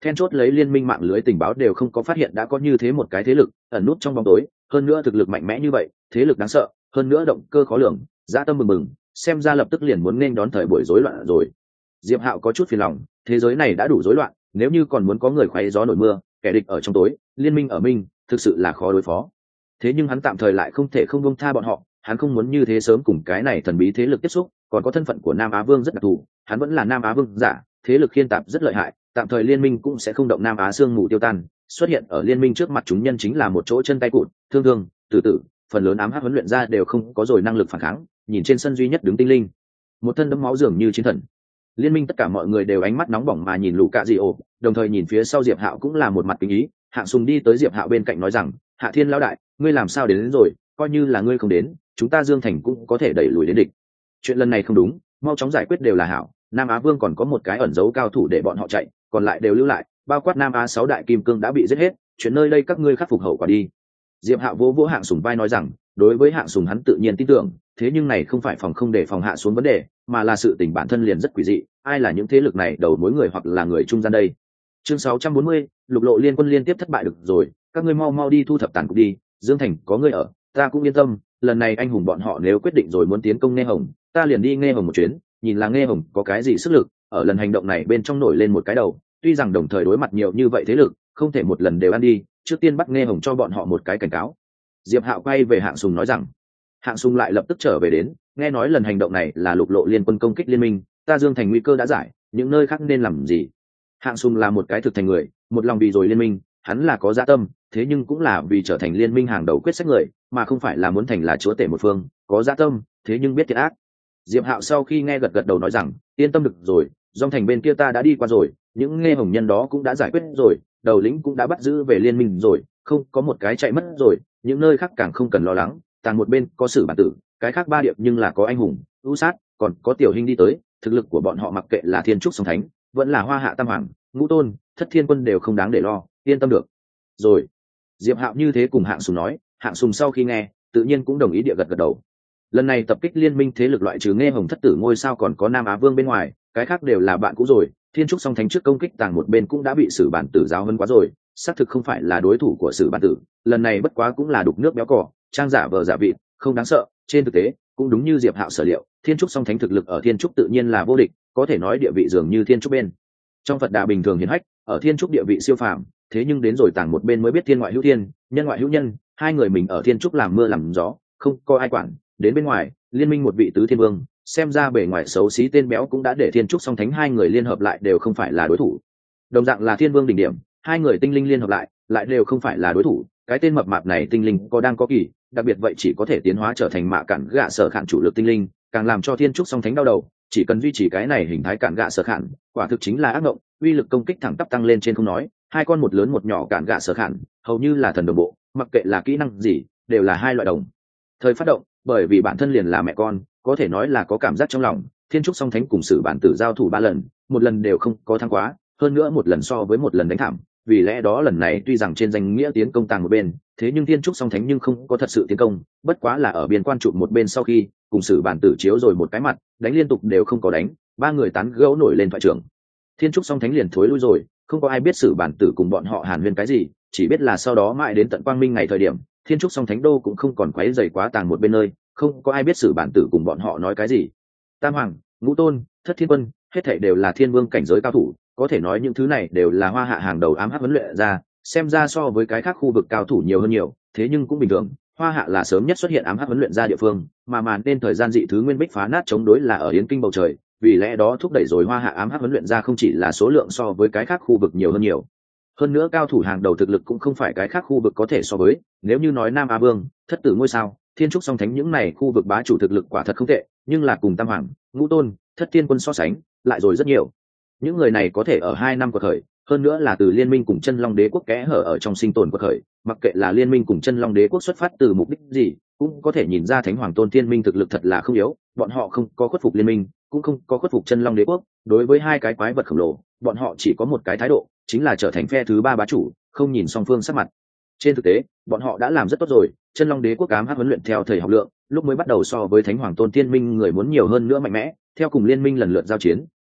Speaker 1: then chốt lấy liên minh mạng lưới tình báo đều không có phát hiện đã có như thế một cái thế lực ẩn nút trong bóng tối, hơn nữa thực lực mạnh mẽ như vậy, thế lực đáng sợ, hơn nữa động cơ khó lường, dã tâm bừng bừng, xem ra lập tức liền muốn nên đón thời buổi rối loạn rồi. Diệp Hạo có chút phiền lòng, thế giới này đã đủ rối loạn, nếu như còn muốn có người khoé gió nổi mưa, kẻ địch ở trong tối, liên minh ở minh, thực sự là khó đối phó. Thế nhưng hắn tạm thời lại không thể không buông tha bọn họ, hắn không muốn như thế sớm cùng cái này thần bí thế lực tiếp xúc, còn có thân phận của Nam Á Vương rất đặc thù, hắn vẫn là Nam Á Vương giả, thế lực khiên tạp rất lợi hại, tạm thời liên minh cũng sẽ không động Nam Á xương mù tiêu tan, xuất hiện ở liên minh trước mặt chúng nhân chính là một chỗ chân tay cụt, thương thương, tử tử, phần lớn ám hắc huấn luyện ra đều không có rồi năng lực phản kháng, nhìn trên sân duy nhất đứng tinh linh, một thân đẫm máu dường như chiến thần. Liên minh tất cả mọi người đều ánh mắt nóng bỏng mà nhìn lũ cạ dị ổ, đồng thời nhìn phía sau Diệp Hạo cũng là một mặt kính ý. Hạng Sùng đi tới Diệp Hạo bên cạnh nói rằng, Hạ Thiên lão đại, ngươi làm sao đến, đến rồi, coi như là ngươi không đến, chúng ta Dương Thành cũng có thể đẩy lùi đến địch. Chuyện lần này không đúng, mau chóng giải quyết đều là hảo. Nam Á Vương còn có một cái ẩn giấu cao thủ để bọn họ chạy, còn lại đều lưu lại, bao quát Nam Á sáu đại kim cương đã bị giết hết, chuyện nơi đây các ngươi khắc phục hậu quả đi. Diệp Hạo vỗ vỗ Hạng Sùng vai nói rằng, đối với Hạng Sùng hắn tự nhiên tin tưởng, thế nhưng này không phải phòng không để phòng hạ xuống vấn đề, mà là sự tình bản thân liền rất quỷ dị, ai là những thế lực này đầu mối người hoặc là người trung gian đây. Chương sáu trăm bốn mươi, lục lộ liên quân liên tiếp thất bại được rồi, các ngươi mau mau đi thu thập tàn cục đi, Dương Thành có ngươi ở, ta cũng yên tâm, lần này anh hùng bọn họ nếu quyết định rồi muốn tiến công Nghe Hồng, ta liền đi Nghe Hồng một chuyến, nhìn là Nghe Hồng có cái gì sức lực, ở lần hành động này bên trong nổi lên một cái đầu, tuy rằng đồng thời đối mặt nhiều như vậy thế lực, không thể một lần đều ăn đi, trước tiên bắt Nghe Hồng cho bọn họ một cái cảnh cáo. Diệp Hạo quay về Hạng Sùng nói rằng, Hạng Sùng lại lập tức trở về đến, nghe nói lần hành động này là lục lộ liên quân công kích liên minh, ta Dương Thành nguy cơ đã giải, những nơi khác nên làm gì? Hạng Sùng là một cái thực thành người, một lòng vì rồi liên minh, hắn là có dạ tâm, thế nhưng cũng là vì trở thành liên minh hàng đầu quyết sách người, mà không phải là muốn thành là chúa tể một phương, có dạ tâm, thế nhưng biết thiệt ác. Diệp Hạo sau khi nghe gật gật đầu nói rằng, yên tâm được rồi, Dòng Thành bên kia ta đã đi qua rồi, những Nghe Hồng nhân đó cũng đã giải quyết rồi, đầu lĩnh cũng đã bắt giữ về liên minh rồi, không có một cái chạy mất rồi, những nơi khác càng không cần lo lắng, tàng một bên có Sử Bản Tử, cái khác ba điệp nhưng là có anh hùng, ưu sát, còn có Tiểu Hinh đi tới, thực lực của bọn họ mặc kệ là Thiên Trúc Song Thánh, vẫn là Hoa Hạ Tam Hoàng, Ngũ Tôn, Thất Thiên Quân đều không đáng để lo, yên tâm được. Rồi, Diệp Hạo như thế cùng Hạng Sùng nói, Hạng Sùng sau khi nghe, tự nhiên cũng đồng ý địa gật gật đầu. Lần này tập kích liên minh thế lực loại trừ Nghe Hồng thất tử ngôi sao còn có Nam Á Vương bên ngoài, cái khác đều là bạn cũ rồi, Thiên Trúc Song Thánh trước công kích tàng một bên cũng đã bị Sử Bản Tử giáo hơn quá rồi, xác thực không phải là đối thủ của Sử Bản Tử, lần này bất quá cũng là đục nước béo cỏ, trang giả vờ giả vịt, không đáng sợ, trên thực tế, cũng đúng như Diệp Hạo sở liệu, Thiên Trúc Song Thánh thực lực ở Thiên Trúc tự nhiên là vô địch, có thể nói địa vị dường như Thiên Trúc bên. Trong Phật Đà bình thường hiển hách, ở Thiên Trúc địa vị siêu phàm, thế nhưng đến rồi tàng một bên mới biết thiên ngoại hữu thiên, nhân ngoại hữu nhân, hai người mình ở Thiên Trúc làm mưa làm gió, không có ai quản, đến bên ngoài, liên minh một vị tứ thiên vương, xem ra bề ngoài xấu xí tên béo cũng đã để Thiên Trúc Song Thánh hai người liên hợp lại đều không phải là đối thủ. Đồng dạng là thiên vương đỉnh điểm, hai người tinh linh liên hợp lại, lại đều không phải là đối thủ, cái tên mập mạp này tinh linh có đang có kỳ, đặc biệt vậy chỉ có thể tiến hóa trở thành mạ cản gạ sở khạn chủ lực tinh linh, càng làm cho Thiên Trúc Song Thánh đau đầu, chỉ cần duy trì cái này hình thái cản gạ sở khạn, quả thực chính là ác mộng, uy lực công kích thẳng tắp tăng lên trên không nói, hai con một lớn một nhỏ cản gạ sở khạn, hầu như là thần đồng bộ, mặc kệ là kỹ năng gì, đều là hai loại đồng thời phát động, bởi vì bản thân liền là mẹ con, có thể nói là có cảm giác trong lòng. Thiên Trúc Song Thánh cùng Sử Bản Tử giao thủ ba lần, một lần đều không có thắng quá, hơn nữa một lần so với một lần đánh thảm, vì lẽ đó lần này tuy rằng trên danh nghĩa tiến công tàng một bên, thế nhưng Thiên Trúc Song Thánh nhưng không có thật sự tiến công, bất quá là ở biên quan trụ một bên sau khi cùng Sử Bản Tử chiếu rồi một cái mặt, đánh liên tục đều không có đánh, ba người tán gẫu nổi lên thoại trưởng. Thiên Trúc Song Thánh liền thối lui rồi, không có ai biết Sử Bản Tử cùng bọn họ hàn huyên cái gì, chỉ biết là sau đó mãi đến tận quang minh ngày thời điểm, Thiên Trúc Song Thánh đô cũng không còn quấy rầy quá tàng một bên nơi, không có ai biết Sử Bản Tử cùng bọn họ nói cái gì. Tam Hoàng, Ngũ Tôn, Thất Thiên Quân, hết thảy đều là thiên vương cảnh giới cao thủ, có thể nói những thứ này đều là Hoa Hạ hàng đầu ám hắc huấn luyện ra, xem ra so với cái khác khu vực cao thủ nhiều hơn nhiều, thế nhưng cũng bình thường, Hoa Hạ là sớm nhất xuất hiện ám hắc huấn luyện ra địa phương, mà màn nên thời gian dị thứ nguyên bích phá nát chống đối là ở Yến Kinh bầu trời, vì lẽ đó thúc đẩy rồi Hoa Hạ ám hắc huấn luyện ra không chỉ là số lượng so với cái khác khu vực nhiều hơn nhiều. Hơn nữa cao thủ hàng đầu thực lực cũng không phải cái khác khu vực có thể so với, nếu như nói Nam Á Vương, Thất Tử ngôi sao, Thiên Trúc Song Thánh những này khu vực bá chủ thực lực quả thật không tệ, nhưng là cùng Tam Hoàng, Ngũ Tôn, Thất Thiên Quân so sánh, lại rồi rất nhiều. Những người này có thể ở hai năm của khởi, hơn nữa là từ liên minh cùng Chân Long Đế quốc kẽ hở ở trong sinh tồn của khởi, mặc kệ là liên minh cùng Chân Long Đế quốc xuất phát từ mục đích gì, cũng có thể nhìn ra Thánh Hoàng Tôn Thiên Minh thực lực thật là không yếu, bọn họ không có khuất phục liên minh, cũng không có khuất phục Chân Long Đế quốc, đối với hai cái quái vật khổng lồ, bọn họ chỉ có một cái thái độ, chính là trở thành phe thứ ba bá chủ, không nhìn song phương sắc mặt. Trên thực tế, bọn họ đã làm rất tốt rồi, Chân Long Đế quốc ám hắc huấn luyện theo thời học lượng, lúc mới bắt đầu so với Thánh Hoàng Tôn Thiên Minh người muốn nhiều hơn nữa mạnh mẽ, theo cùng liên minh lần lượt giao chiến,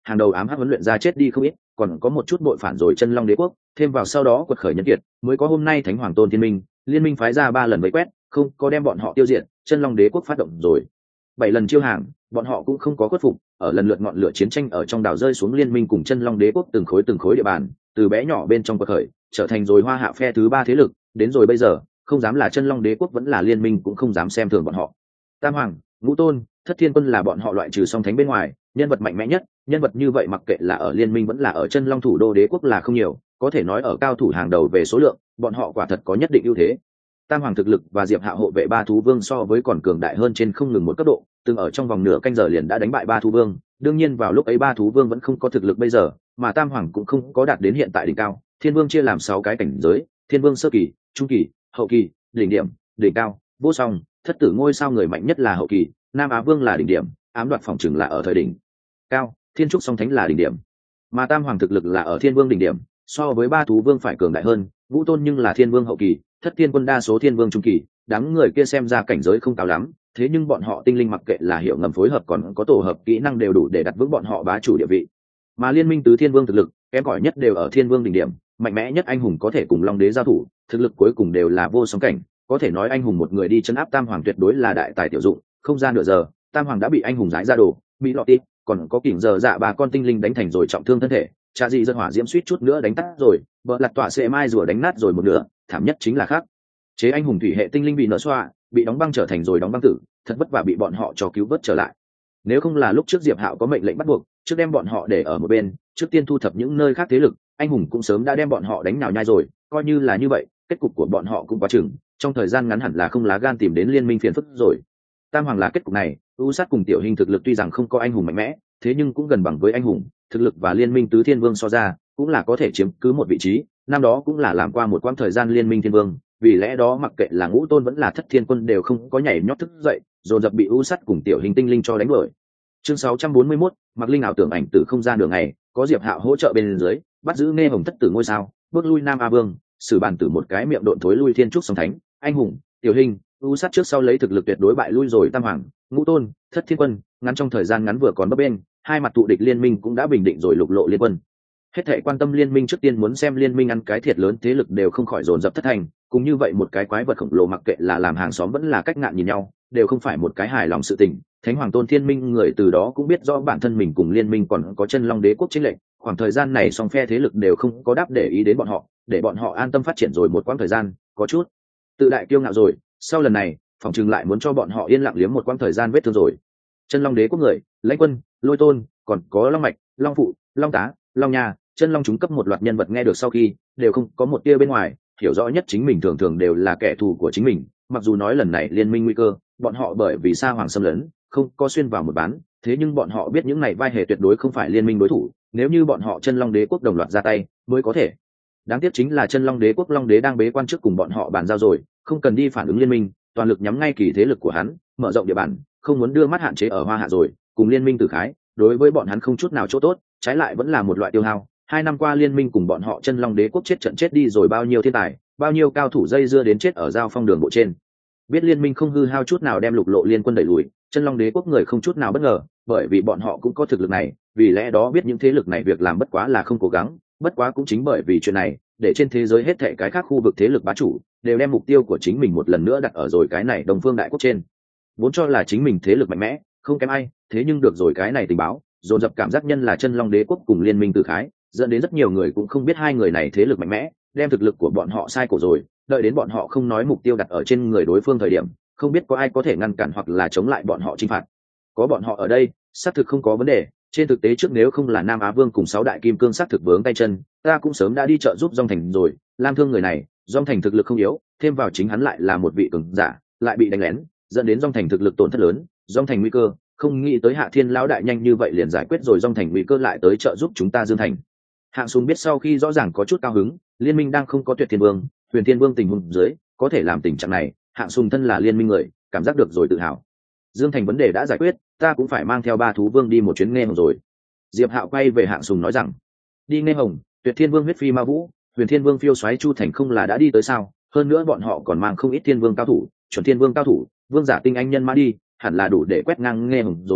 Speaker 1: hàng đầu ám hắc huấn luyện ra chết đi không ít, còn có một chút bội phản rồi chân long đế quốc, thêm vào sau đó quật khởi nhân kiệt, mới có hôm nay thánh hoàng tôn thiên minh, liên minh phái ra ba lần vây quét, không có đem bọn họ tiêu diệt, chân long đế quốc phát động rồi bảy lần chiêu hàng, bọn họ cũng không có khuất phục, ở lần lượt ngọn lửa chiến tranh ở trong đảo rơi xuống, liên minh cùng chân long đế quốc từng khối từng khối địa bàn, từ bé nhỏ bên trong quật khởi, trở thành rồi hoa hạ phe thứ ba thế lực, đến rồi bây giờ, không dám là chân long đế quốc vẫn là liên minh cũng không dám xem thường bọn họ. Tam hoàng, ngũ tôn, thất thiên quân là bọn họ loại trừ song thánh bên ngoài, nhân vật mạnh mẽ nhất, nhân vật như vậy mặc kệ là ở liên minh vẫn là ở chân long thủ đô đế quốc là không nhiều, có thể nói ở cao thủ hàng đầu về số lượng, bọn họ quả thật có nhất định ưu thế. Tam hoàng thực lực và Diệp Hạo hộ vệ ba thú vương so với còn cường đại hơn trên không ngừng một cấp độ, từng ở trong vòng nửa canh giờ liền đã đánh bại ba thú vương, đương nhiên vào lúc ấy ba thú vương vẫn không có thực lực bây giờ, mà Tam hoàng cũng không có đạt đến hiện tại đỉnh cao. Thiên vương chia làm sáu cái cảnh giới, thiên vương sơ kỳ, trung kỳ, hậu kỳ, đỉnh điểm, đỉnh cao, vô song, thất tử ngôi sao người mạnh nhất là hậu kỳ, Nam Á vương là đỉnh điểm, ám đoạt phòng trừng là ở thời đỉnh cao, thiên trúc song thánh là đỉnh điểm, mà Tam hoàng thực lực là ở thiên vương đỉnh điểm, so với ba thú vương phải cường đại hơn. Vũ tôn nhưng là thiên vương hậu kỳ, thất thiên quân đa số thiên vương trung kỳ, đám người kia xem ra cảnh giới không cao lắm, thế nhưng bọn họ tinh linh mặc kệ là hiệu ngầm phối hợp còn có tổ hợp kỹ năng đều đủ để đặt vững bọn họ bá chủ địa vị. Mà liên minh tứ thiên vương thực lực kém cỏi nhất đều ở thiên vương đỉnh điểm, mạnh mẽ nhất anh hùng có thể cùng long đế giao thủ, thực lực cuối cùng đều là vô song cảnh, có thể nói anh hùng một người đi chấn áp Tam hoàng tuyệt đối là đại tài tiểu dụng. Không ra nửa giờ, Tam hoàng đã bị anh hùng giải ra đồ mỹ lọt tít, còn có kỉnh giờ dạ bà con tinh linh đánh thành rồi trọng thương thân thể, cha dị dân hỏa diễm suýt chút nữa đánh tắt rồi, vợ lặt tỏa xệ mai rùa đánh nát rồi một nửa, thảm nhất chính là khác chế anh hùng thủy hệ tinh linh bị nở xoa, bị đóng băng trở thành rồi đóng băng tử, thật vất vả bị bọn họ cho cứu vớt trở lại. Nếu không là lúc trước Diệp Hạo có mệnh lệnh bắt buộc, trước đem bọn họ để ở một bên, trước tiên thu thập những nơi khác thế lực, anh hùng cũng sớm đã đem bọn họ đánh nào nhai rồi. Coi như là như vậy, kết cục của bọn họ cũng quá chừng, trong thời gian ngắn hẳn là không lá gan tìm đến liên minh phiền phức rồi. Tam hoàng là kết cục này, u sát cùng tiểu hình thực lực tuy rằng không có anh hùng mạnh mẽ, thế nhưng cũng gần bằng với anh hùng, thực lực và liên minh tứ thiên vương so ra, cũng là có thể chiếm cứ một vị trí. Năm đó cũng là làm qua một quãng thời gian liên minh thiên vương, vì lẽ đó mặc kệ là ngũ tôn vẫn là thất thiên quân đều không có nhảy nhót thức dậy, dồn dập bị u sắt cùng tiểu hình tinh linh cho đánh đuổi. Chương sáu trăm bốn mươi mốt, Mặc Linh ảo tưởng ảnh từ không gian đường này, có Diệp Hạo hỗ trợ bên dưới, bắt giữ nghe hồng thất tử ngôi sao, bước lui Nam A Vương, xử bản tử một cái miệng độn thối lui thiên trúc song thánh, anh hùng, tiểu hình, u sắt trước sau lấy thực lực tuyệt đối bại lui rồi Tam hoàng, ngũ tôn, thất thiên quân, ngắn trong thời gian ngắn vừa còn bấp bên, hai mặt tụ địch liên minh cũng đã bình định rồi lục lộ liên quân. Hết thảy quan tâm liên minh trước tiên muốn xem liên minh ăn cái thiệt lớn thế lực đều không khỏi dồn dập thất thành, cũng như vậy một cái quái vật khổng lồ mặc kệ là làm hàng xóm vẫn là cách ngạn nhìn nhau, đều không phải một cái hài lòng sự tình. Thánh hoàng tôn thiên minh người từ đó cũng biết rõ bản thân mình cùng liên minh còn có chân long đế quốc chiến lệnh, khoảng thời gian này song phe thế lực đều không có đáp để ý đến bọn họ, để bọn họ an tâm phát triển rồi một quãng thời gian, có chút tự đại kiêu ngạo rồi, sau lần này, phòng trừng lại muốn cho bọn họ yên lặng liếm một quãng thời gian vết thương rồi. Chân long đế quốc người, lãnh quân, lôi tôn, còn có long mạch, long phụ, long tá, long nha, chân long chúng cấp một loạt nhân vật nghe được sau khi đều không có một tia bên ngoài, hiểu rõ nhất chính mình thường thường đều là kẻ thù của chính mình. Mặc dù nói lần này liên minh nguy cơ, bọn họ bởi vì sa hoàng xâm lấn không có xuyên vào một bán, thế nhưng bọn họ biết những này vai hề tuyệt đối không phải liên minh đối thủ, nếu như bọn họ chân long đế quốc đồng loạt ra tay mới có thể. Đáng tiếc chính là chân long đế quốc long đế đang bế quan trước cùng bọn họ bàn giao rồi, không cần đi phản ứng liên minh, toàn lực nhắm ngay kỳ thế lực của hắn, mở rộng địa bàn, không muốn đưa mắt hạn chế ở hoa hạ rồi, cùng liên minh tử khái, đối với bọn hắn không chút nào chỗ tốt, trái lại vẫn là một loại tiêu hao. Hai năm qua liên minh cùng bọn họ chân long đế quốc chết trận chết đi rồi bao nhiêu thiên tài, bao nhiêu cao thủ dây dưa đến chết ở giao phong đường bộ trên. Biết liên minh không hư hao chút nào đem lục lộ liên quân đẩy lùi, chân long đế quốc người không chút nào bất ngờ, bởi vì bọn họ cũng có thực lực này, vì lẽ đó biết những thế lực này việc làm bất quá là không cố gắng, bất quá cũng chính bởi vì chuyện này, để trên thế giới hết thảy cái khác khu vực thế lực bá chủ đều đem mục tiêu của chính mình một lần nữa đặt ở rồi cái này Đông Phương đại quốc trên. Vốn cho là chính mình thế lực mạnh mẽ, không kém ai, thế nhưng được rồi cái này tình báo, dồn dập cảm giác nhân là chân long đế quốc cùng liên minh tử khái, dẫn đến rất nhiều người cũng không biết hai người này thế lực mạnh mẽ, đem thực lực của bọn họ sai cổ rồi, đợi đến bọn họ không nói mục tiêu đặt ở trên người đối phương thời điểm, không biết có ai có thể ngăn cản hoặc là chống lại bọn họ chinh phạt. Có bọn họ ở đây, xác thực không có vấn đề, trên thực tế trước nếu không là Nam Á Vương cùng sáu đại kim cương xác thực vướng tay chân, ta cũng sớm đã đi trợ giúp Dung Thành rồi. Lam Thương người này, Dung Thành thực lực không yếu, thêm vào chính hắn lại là một vị cường giả, lại bị đánh lén, dẫn đến Dung Thành thực lực tổn thất lớn, Dung Thành nguy cơ, không nghĩ tới Hạ Thiên lão đại nhanh như vậy liền giải quyết rồi Dung Thành nguy cơ lại tới trợ giúp chúng ta Dương Thành. Hạng Sùng biết sau khi rõ ràng có chút cao hứng, liên minh đang không có Tuyệt Thiên Vương, Huyền Thiên Vương tình huống dưới, có thể làm tình trạng này, Hạng Sùng thân là liên minh người, cảm giác được rồi tự hào. Dương Thành vấn đề đã giải quyết, ta cũng phải mang theo ba thú vương đi một chuyến nghe hồng rồi. Diệp Hạo quay về Hạng Sùng nói rằng, đi nghe hồng, Tuyệt Thiên Vương huyết phi ma vũ, Huyền Thiên Vương phiêu xoáy Chu Thành không là đã đi tới sao? Hơn nữa bọn họ còn mang không ít Thiên Vương cao thủ, chuẩn Thiên Vương cao thủ, vương giả tinh anh nhân mã đi, hẳn là đủ để quét ngang nghe hồng rồi.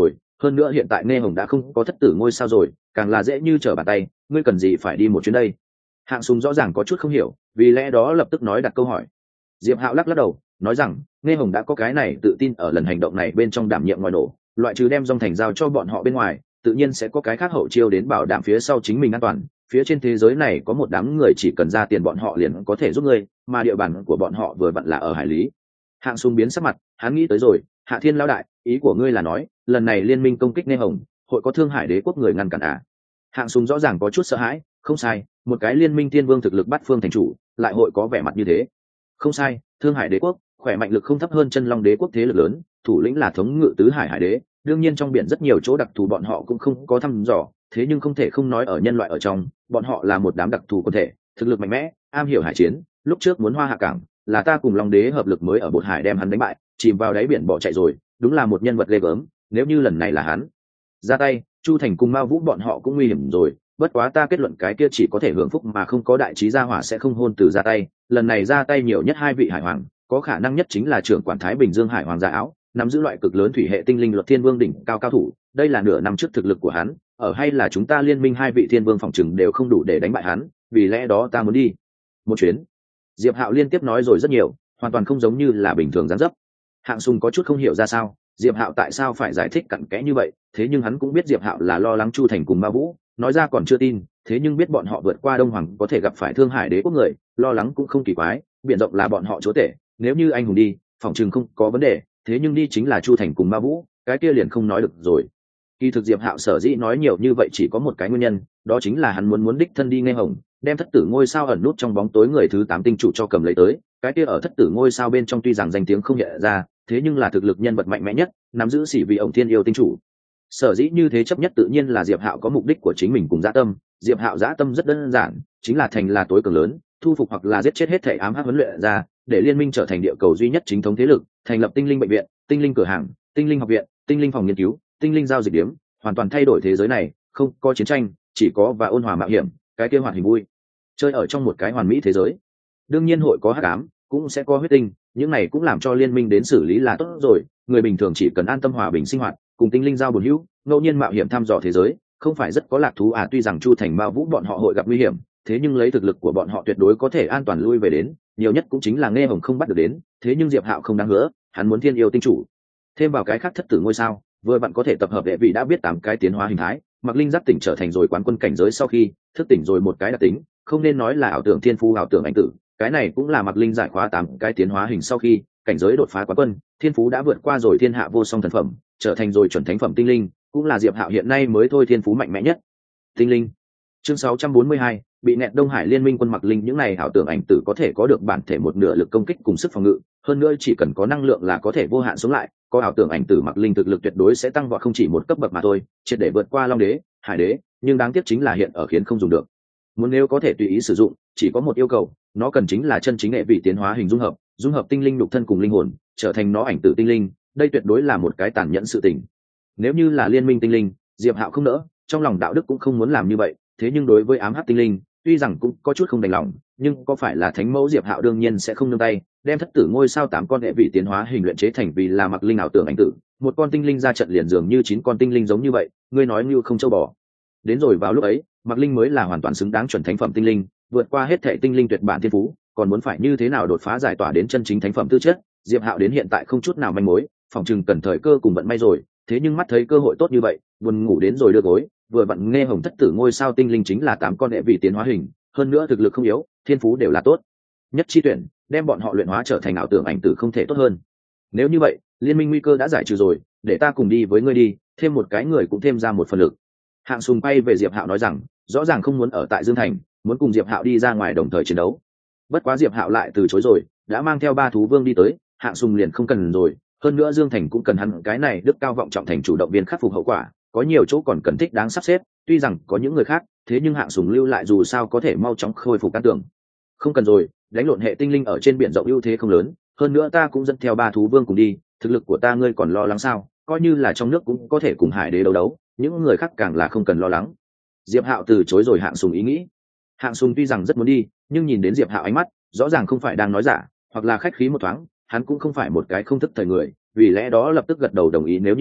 Speaker 1: hơn nữa hiện tại nghe hồng đã không có thất tử ngôi sao rồi, càng là dễ như trở bàn tay, ngươi cần gì phải đi một chuyến đây? Hạng Sùng rõ ràng có chút không hiểu, vì lẽ đó lập tức nói đặt câu hỏi. Diệp Hạo lắc lắc đầu, nói rằng nghe hồng đã có cái này tự tin ở lần hành động này bên trong đảm nhiệm ngoài nổ, loại trừ đem dòng thành giao cho bọn họ bên ngoài, tự nhiên sẽ có cái khác hậu chiêu đến bảo đảm phía sau chính mình an toàn. Phía trên thế giới này có một đám người chỉ cần ra tiền bọn họ liền có thể giúp ngươi, mà địa bàn của bọn họ vừa vặn là ở hải lý. Hạng Sùng biến sắc mặt, hắn nghĩ tới rồi, Hạ Thiên lão đại, ý của ngươi là nói lần này liên minh công kích nghe hồng, hội có Thương Hải Đế quốc người ngăn cản à? Hạng Sùng rõ ràng có chút sợ hãi, không sai, một cái liên minh thiên vương thực lực bắt phương thành chủ, lại hội có vẻ mặt như thế. Không sai, Thương Hải Đế quốc khỏe mạnh lực không thấp hơn Chân Long Đế quốc thế lực lớn, thủ lĩnh là thống ngự tứ hải hải đế, đương nhiên trong biển rất nhiều chỗ đặc thù bọn họ cũng không có thăm dò, thế nhưng không thể không nói ở nhân loại ở trong, bọn họ là một đám đặc thù quân thể, thực lực mạnh mẽ, am hiểu hải chiến, lúc trước muốn hoa hạ cảng, là ta cùng Long Đế hợp lực mới ở Bột Hải đem hắn đánh bại, chìm vào đáy biển bỏ chạy rồi, đúng là một nhân vật ghê gớm, nếu như lần này là hắn ra tay, Chu Thành cùng Mao Vũ bọn họ cũng nguy hiểm rồi, bất quá ta kết luận cái kia chỉ có thể hưởng phúc mà không có đại trí gia hỏa sẽ không hôn từ ra tay, lần này ra tay nhiều nhất hai vị hải hoàng, có khả năng nhất chính là trưởng quản Thái Bình Dương hải hoàng gia áo, nắm giữ loại cực lớn thủy hệ tinh linh luật thiên vương đỉnh cao cao thủ, đây là nửa năm trước thực lực của hắn, ở hay là chúng ta liên minh hai vị thiên vương phòng trừng đều không đủ để đánh bại hắn, vì lẽ đó ta muốn đi một chuyến. Diệp Hạo liên tiếp nói rồi rất nhiều, hoàn toàn không giống như là bình thường dáng dấp. Hạng Sùng có chút không hiểu ra sao, Diệp Hạo tại sao phải giải thích cặn kẽ như vậy, thế nhưng hắn cũng biết Diệp Hạo là lo lắng Chu Thành cùng Ma Vũ, nói ra còn chưa tin, thế nhưng biết bọn họ vượt qua Đông Hoàng có thể gặp phải Thương Hải Đế quốc người, lo lắng cũng không kỳ quái, biển rộng là bọn họ chúa tể, nếu như anh hùng đi, phòng trường không có vấn đề, thế nhưng đi chính là Chu Thành cùng Ma Vũ, cái kia liền không nói được rồi. Kỳ thực Diệp Hạo sở dĩ nói nhiều như vậy chỉ có một cái nguyên nhân, đó chính là hắn muốn muốn đích thân đi nghe hồng, đem thất tử ngôi sao ẩn nút trong bóng tối người thứ tám tinh chủ cho cầm lấy tới, cái kia ở thất tử ngôi sao bên trong tuy rằng danh tiếng không nhẹ ra, thế nhưng là thực lực nhân vật mạnh mẽ nhất, nắm giữ sĩ vị ổng thiên yêu tinh chủ. Sở dĩ như thế chấp nhất tự nhiên là Diệp Hạo có mục đích của chính mình cùng dã tâm, Diệp Hạo dã tâm rất đơn giản, chính là thành là tối cường lớn, thu phục hoặc là giết chết hết thể ám hắc huấn luyện ra, để liên minh trở thành địa cầu duy nhất chính thống thế lực, thành lập tinh linh bệnh viện, tinh linh cửa hàng, tinh linh học viện, tinh linh phòng nghiên cứu, tinh linh giao dịch điểm, hoàn toàn thay đổi thế giới này, không có chiến tranh, chỉ có và ôn hòa mạo hiểm, cái kia hoạt hình vui. Chơi ở trong một cái hoàn mỹ thế giới. Đương nhiên hội có hắc ám, cũng sẽ có huyết tinh, những này cũng làm cho liên minh đến xử lý là tốt rồi, người bình thường chỉ cần an tâm hòa bình sinh hoạt, cùng tinh linh giao bổn hữu, ngẫu nhiên mạo hiểm thăm dò thế giới, không phải rất có lạc thú à? Tuy rằng Chu Thành Mao Vũ bọn họ hội gặp nguy hiểm, thế nhưng lấy thực lực của bọn họ tuyệt đối có thể an toàn lui về đến, nhiều nhất cũng chính là nghe hồng không bắt được đến, thế nhưng Diệp Hạo không đáng hứa, hắn muốn thiên yêu tinh chủ, thêm vào cái khác thất tử ngôi sao, vừa bạn có thể tập hợp đệ vị đã biết tám cái tiến hóa hình thái, Mặc Linh giác tỉnh trở thành rồi quán quân cảnh giới sau khi thức tỉnh rồi một cái đặc tính, không nên nói là ảo tưởng thiên phú ảo tưởng ảnh tử, cái này cũng là Mặc Linh giải khóa tám cái tiến hóa hình sau khi cảnh giới đột phá quán quân, thiên phú đã vượt qua rồi thiên hạ vô song thần phẩm, trở thành rồi chuẩn thánh phẩm tinh linh, cũng là Diệp Hạo hiện nay mới thôi thiên phú mạnh mẽ nhất. Tinh linh. Chương sáu trăm bốn mươi hai, bị nẹt Đông Hải liên minh quân Mặc Linh, những này ảo tưởng ảnh tử có thể có được bản thể một nửa lực công kích cùng sức phòng ngự, hơn nữa chỉ cần có năng lượng là có thể vô hạn sống lại, có ảo tưởng ảnh tử Mặc Linh thực lực tuyệt đối sẽ tăng vọt không chỉ một cấp bậc mà thôi, triệt để vượt qua Long Đế, Hải Đế, nhưng đáng tiếc chính là hiện ở khiến không dùng được. Muốn nếu có thể tùy ý sử dụng, chỉ có một yêu cầu, nó cần chính là chân chính nghệ vị tiến hóa hình dung hợp, dung hợp tinh linh nhục thân cùng linh hồn, trở thành nó ảnh tử tinh linh, đây tuyệt đối là một cái tàn nhẫn sự tình. Nếu như là liên minh tinh linh, Diệp Hạo không nỡ, trong lòng đạo đức cũng không muốn làm như vậy, thế nhưng đối với ám hắc tinh linh, tuy rằng cũng có chút không đành lòng, nhưng có phải là thánh mẫu Diệp Hạo đương nhiên sẽ không nương tay, đem thất tử ngôi sao tám con hệ vị tiến hóa hình luyện chế thành vì là Mặc Linh ảo tưởng ảnh tử, một con tinh linh ra trận liền dường như chín con tinh linh giống như vậy, ngươi nói như không châu bò. Đến rồi vào lúc ấy, Mặc Linh mới là hoàn toàn xứng đáng chuẩn thánh phẩm tinh linh, vượt qua hết thảy tinh linh tuyệt bản thiên phú, còn muốn phải như thế nào đột phá giải tỏa đến chân chính thánh phẩm tư chất, Diệp Hạo đến hiện tại không chút nào manh mối, phòng chừng cần thời cơ cùng vận may rồi, thế nhưng mắt thấy cơ hội tốt như vậy, buồn ngủ đến rồi đưa gối, vừa vặn nghe hồng thất tử ngôi sao tinh linh chính là tám con đệ vị tiến hóa hình, hơn nữa thực lực không yếu, thiên phú đều là tốt. Nhất chi tuyển, đem bọn họ luyện hóa trở thành ảo tưởng ảnh tử không thể tốt hơn. Nếu như vậy, liên minh nguy cơ đã giải trừ rồi, để ta cùng đi với ngươi đi, thêm một cái người cũng thêm ra một phần lực. Hạng Sùng bay về Diệp Hạo nói rằng, rõ ràng không muốn ở tại Dương Thành, muốn cùng Diệp Hạo đi ra ngoài đồng thời chiến đấu. Bất quá Diệp Hạo lại từ chối rồi, đã mang theo ba thú vương đi tới, Hạng Sùng liền không cần rồi, hơn nữa Dương Thành cũng cần hắn cái này đức cao vọng trọng thành chủ động viên khắc phục hậu quả, có nhiều chỗ còn cần thích đáng sắp xếp, tuy rằng có những người khác, thế nhưng Hạng Sùng lưu lại dù sao có thể mau chóng khôi phục căn tưởng. Không cần rồi, đánh lộn hệ tinh linh ở trên biển rộng ưu thế không lớn, hơn nữa ta cũng dẫn theo ba thú vương cùng đi, thực lực của ta ngươi còn lo lắng sao? Coi như là trong nước cũng có thể cùng Hải Đế đấu đấu, những người khác càng là không cần lo lắng. Diệp Hạo từ chối rồi Hạng Sùng ý nghĩ. Hạng Sùng tuy rằng rất muốn đi, nhưng nhìn đến Diệp Hạo ánh mắt, rõ ràng không phải đang nói giả, hoặc là khách khí một thoáng, hắn cũng không phải một cái không thức thời người, vì lẽ đó lập tức gật đầu đồng ý, nếu như vậy,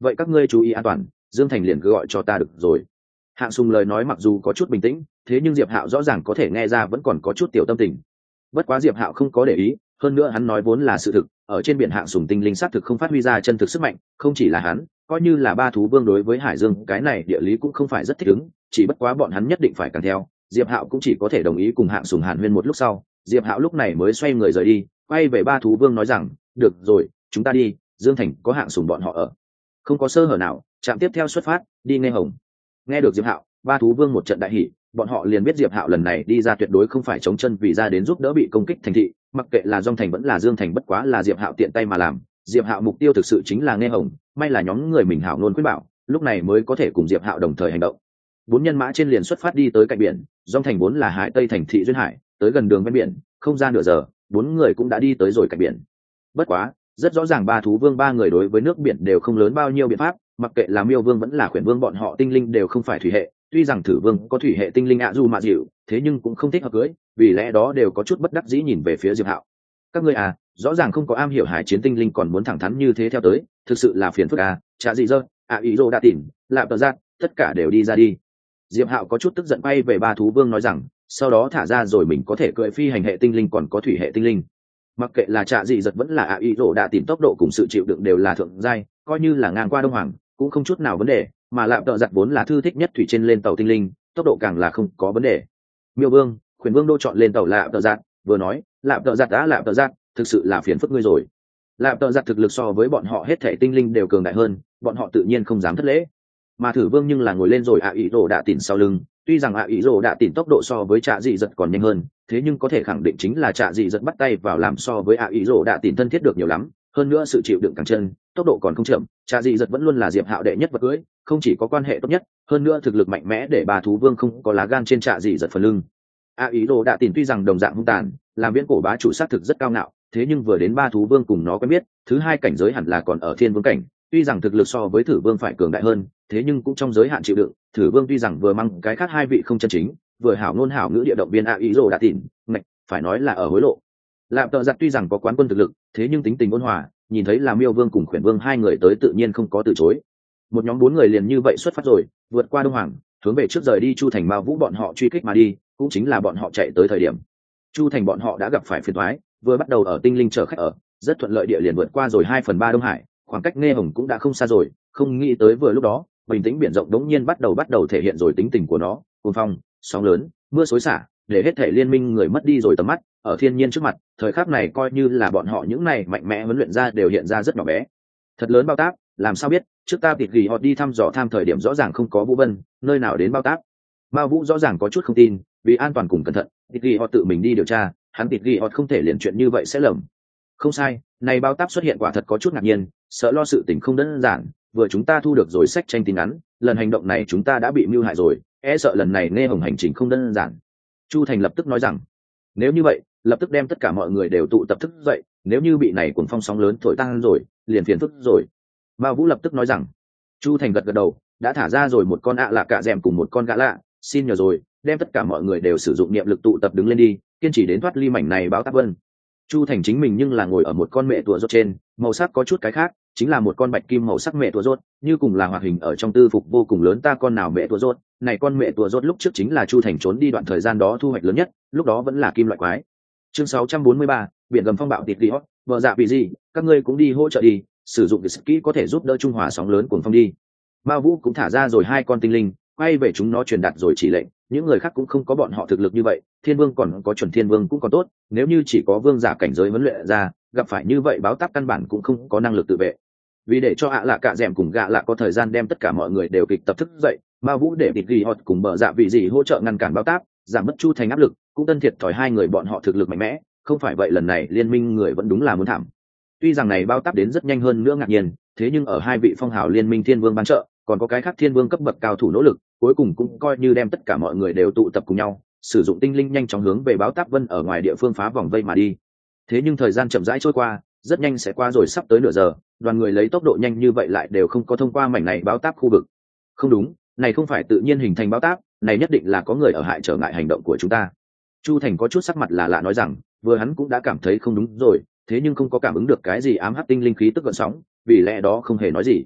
Speaker 1: vậy các ngươi chú ý an toàn, Dương Thành liền cứ gọi cho ta được rồi. Hạng Sùng lời nói mặc dù có chút bình tĩnh, thế nhưng Diệp Hạo rõ ràng có thể nghe ra vẫn còn có chút tiểu tâm tình. Bất quá Diệp Hạo không có để ý, hơn nữa hắn nói vốn là sự thực, ở trên biển Hạng Sùng tinh linh xác thực không phát huy ra chân thực sức mạnh, không chỉ là hắn, coi như là ba thú vương đối với Hải Dương cái này địa lý cũng không phải rất thích ứng, chỉ bất quá bọn hắn nhất định phải càng theo. Diệp Hạo cũng chỉ có thể đồng ý cùng Hạng Sùng hàn huyên một lúc sau, Diệp Hạo lúc này mới xoay người rời đi, quay về ba thú vương nói rằng, "Được rồi, chúng ta đi, Dương Thành có Hạng Sùng bọn họ ở." Không có sơ hở nào, trạm tiếp theo xuất phát, đi Nghe Hồng. Nghe được Diệp Hạo, ba thú vương một trận đại hỉ, bọn họ liền biết Diệp Hạo lần này đi ra tuyệt đối không phải chống chân vì ra đến giúp đỡ bị công kích thành thị, mặc kệ là Dung Thành vẫn là Dương Thành, bất quá là Diệp Hạo tiện tay mà làm. Diệp Hạo mục tiêu thực sự chính là Nghe Hồng, may là nhóm người mình hảo luôn khuyên bảo, lúc này mới có thể cùng Diệp Hạo đồng thời hành động. Bốn nhân mã trên liền xuất phát đi tới cạnh biển, Dung Thành vốn là hải tây thành thị duyên hải, tới gần đường ven biển, không ra nửa giờ, bốn người cũng đã đi tới rồi cạnh biển. Bất quá, rất rõ ràng ba thú vương ba người đối với nước biển đều không lớn bao nhiêu biện pháp, mặc kệ là Miêu Vương vẫn là Khuyển Vương, bọn họ tinh linh đều không phải thủy hệ, tuy rằng Thử Vương có thủy hệ tinh linh ạ dù mà dịu, thế nhưng cũng không thích hợp cưới, vì lẽ đó đều có chút bất đắc dĩ nhìn về phía Diệp Hạo. Các ngươi à, rõ ràng không có am hiểu hải chiến tinh linh còn muốn thẳng thắn như thế theo tới, thực sự là phiền phức à, chả gì dơ, ạ ý rồ đã tỉnh, lạp tờ giác, tất cả đều đi ra đi. Diệp Hạo có chút tức giận bay về ba thú vương nói rằng, sau đó thả ra rồi mình có thể cưỡi phi hành hệ tinh linh còn có thủy hệ tinh linh. Mặc kệ là trạ dị giật vẫn là ạ ý rồ đã tìm tốc độ cùng sự chịu đựng đều là thượng giai, coi như là ngang qua Đông Hoàng cũng không chút nào vấn đề, mà lạp tợ giặt vốn là thư thích nhất thủy trên lên tàu tinh linh, tốc độ càng là không có vấn đề. Miêu Vương, Khuyển Vương đô chọn lên tàu lạp tợ giặt, vừa nói, lạp tợ giặt đã lạp tợ giặt, thực sự là phiền phức ngươi rồi. Lạp tợ giặt thực lực so với bọn họ hết thể tinh linh đều cường đại hơn, bọn họ tự nhiên không dám thất lễ. Mà Thử Vương nhưng là ngồi lên rồi ạ ý rồ đã tìm sau lưng, tuy rằng ạ ý rồ đã tìm tốc độ so với trạ dị giật còn nhanh hơn, thế nhưng có thể khẳng định chính là trạ dị giật bắt tay vào làm so với ạ ý rồ đã tìm thân thiết được nhiều lắm, hơn nữa sự chịu đựng càng chân, tốc độ còn không chậm, trạ dị giật vẫn luôn là Diệp Hạo đệ nhất vật cưỡi, không chỉ có quan hệ tốt nhất, hơn nữa thực lực mạnh mẽ để bà thú vương không có lá gan trên trạ dị giật phần lưng. ạ ý rồ đã tìm tuy rằng đồng dạng hung tàn, làm viễn cổ bá chủ sát thực rất cao ngạo, thế nhưng vừa đến ba thú vương cùng nó quen biết, thứ hai cảnh giới hẳn là còn ở thiên vương cảnh, tuy rằng thực lực so với Thử Vương phải cường đại hơn, thế nhưng cũng trong giới hạn chịu đựng. Thử Vương tuy rằng vừa mang cái khác hai vị không chân chính, vừa hảo ngôn hảo ngữ địa động viên ạ ý rồ đã tìm, ngạch, phải nói là ở hối lộ. Lạp tợ giặt tuy rằng có quán quân thực lực, thế nhưng tính tình ôn hòa, nhìn thấy là Miêu Vương cùng Khuyển Vương hai người tới tự nhiên không có từ chối. Một nhóm bốn người liền như vậy xuất phát rồi, vượt qua Đông Hoàng, hướng về trước rời đi Chu Thành Mao Vũ bọn họ truy kích mà đi, cũng chính là bọn họ chạy tới thời điểm. Chu Thành bọn họ đã gặp phải phiền toái, vừa bắt đầu ở tinh linh chở khách ở, rất thuận lợi địa liền vượt qua rồi hai phần ba Đông Hải, khoảng cách Nghe Hồng cũng đã không xa rồi, không nghĩ tới vừa lúc đó, bình tĩnh biển rộng đống nhiên bắt đầu bắt đầu thể hiện rồi tính tình của nó, cuồng phong, sóng lớn, mưa xối xả, để hết thể liên minh người mất đi rồi tầm mắt, ở thiên nhiên trước mặt, thời khắc này coi như là bọn họ những này mạnh mẽ huấn luyện ra đều hiện ra rất nhỏ bé. Thật lớn bao táp, làm sao biết, trước ta tịt gỉ họ đi thăm dò tham thời điểm rõ ràng không có Vũ Vân, nơi nào đến bao táp. Mao Vũ rõ ràng có chút không tin, vì an toàn cùng cẩn thận, tịt gỉ họ tự mình đi điều tra, hắn tịt gỉ họ không thể liền chuyện như vậy sẽ lầm. Không sai, này bao táp xuất hiện quả thật có chút ngạc nhiên, sợ lo sự tình không đơn giản, vừa chúng ta thu được rồi sách tranh tin ngắn, lần hành động này chúng ta đã bị mưu hại rồi, e sợ lần này Nghe Hồng hành trình không đơn giản. Chu Thành lập tức nói rằng, nếu như vậy, lập tức đem tất cả mọi người đều tụ tập thức dậy, nếu như bị này cuồng phong sóng lớn thổi tan rồi, liền phiền phức rồi. Mao Vũ lập tức nói rằng, Chu Thành gật gật đầu, đã thả ra rồi một con ạ lạ cạ dẻm cùng một con gã lạ, xin nhờ rồi, đem tất cả mọi người đều sử dụng niệm lực tụ tập đứng lên đi, kiên trì đến thoát ly mảnh này báo táp vân. Chu Thành chính mình nhưng là ngồi ở một con mẹ tua rốt trên, màu sắc có chút cái khác, chính là một con bạch kim màu sắc mẹ tua rốt, như cùng là hoạt hình ở trong tư phục vô cùng lớn ta con nào mẹ tua rốt, này con mẹ tua rốt lúc trước chính là Chu Thành trốn đi đoạn thời gian đó thu hoạch lớn nhất, lúc đó vẫn là kim loại quái. Chương sáu trăm bốn mươi ba, biển gầm phong bạo tịt đi hót, vợ dạ vì gì, các ngươi cũng đi hỗ trợ đi, sử dụng cái ski có thể giúp đỡ trung hòa sóng lớn cuồng phong đi. Mao Vũ cũng thả ra rồi hai con tinh linh, quay về chúng nó truyền đạt rồi chỉ lệnh, những người khác cũng không có bọn họ thực lực như vậy, Thiên Vương còn có chuẩn Thiên Vương cũng còn tốt, nếu như chỉ có vương giả cảnh giới huấn luyện ra, gặp phải như vậy báo táp căn bản cũng không có năng lực tự vệ. Vì để cho ạ lạ cạ dẻm cùng gạ lạ có thời gian đem tất cả mọi người đều kịch tập thức dậy, Mao Vũ để địch ghi hot cùng bờ dạ vị gì hỗ trợ ngăn cản báo táp, giảm bớt Chu Thành áp lực, cũng tân thiệt thòi hai người bọn họ thực lực mạnh mẽ, không phải vậy lần này liên minh người vẫn đúng là muốn thảm. Tuy rằng này bao táp đến rất nhanh hơn nữa ngạc nhiên, thế nhưng ở hai vị phong hào liên minh Thiên Vương ban trợ, còn có cái khác Thiên Vương cấp bậc cao thủ nỗ lực, cuối cùng cũng coi như đem tất cả mọi người đều tụ tập cùng nhau, sử dụng tinh linh nhanh chóng hướng về báo táp vân ở ngoài địa phương phá vòng vây mà đi. Thế nhưng thời gian chậm rãi trôi qua, rất nhanh sẽ qua rồi sắp tới nửa giờ, đoàn người lấy tốc độ nhanh như vậy lại đều không có thông qua mảnh này báo táp khu vực. Không đúng, này không phải tự nhiên hình thành báo táp, này nhất định là có người ở hại trở ngại hành động của chúng ta. Chu Thành có chút sắc mặt là lạ nói rằng, vừa hắn cũng đã cảm thấy không đúng rồi, thế nhưng không có cảm ứng được cái gì ám hắc tinh linh khí tức gợn sóng, vì lẽ đó không hề nói gì.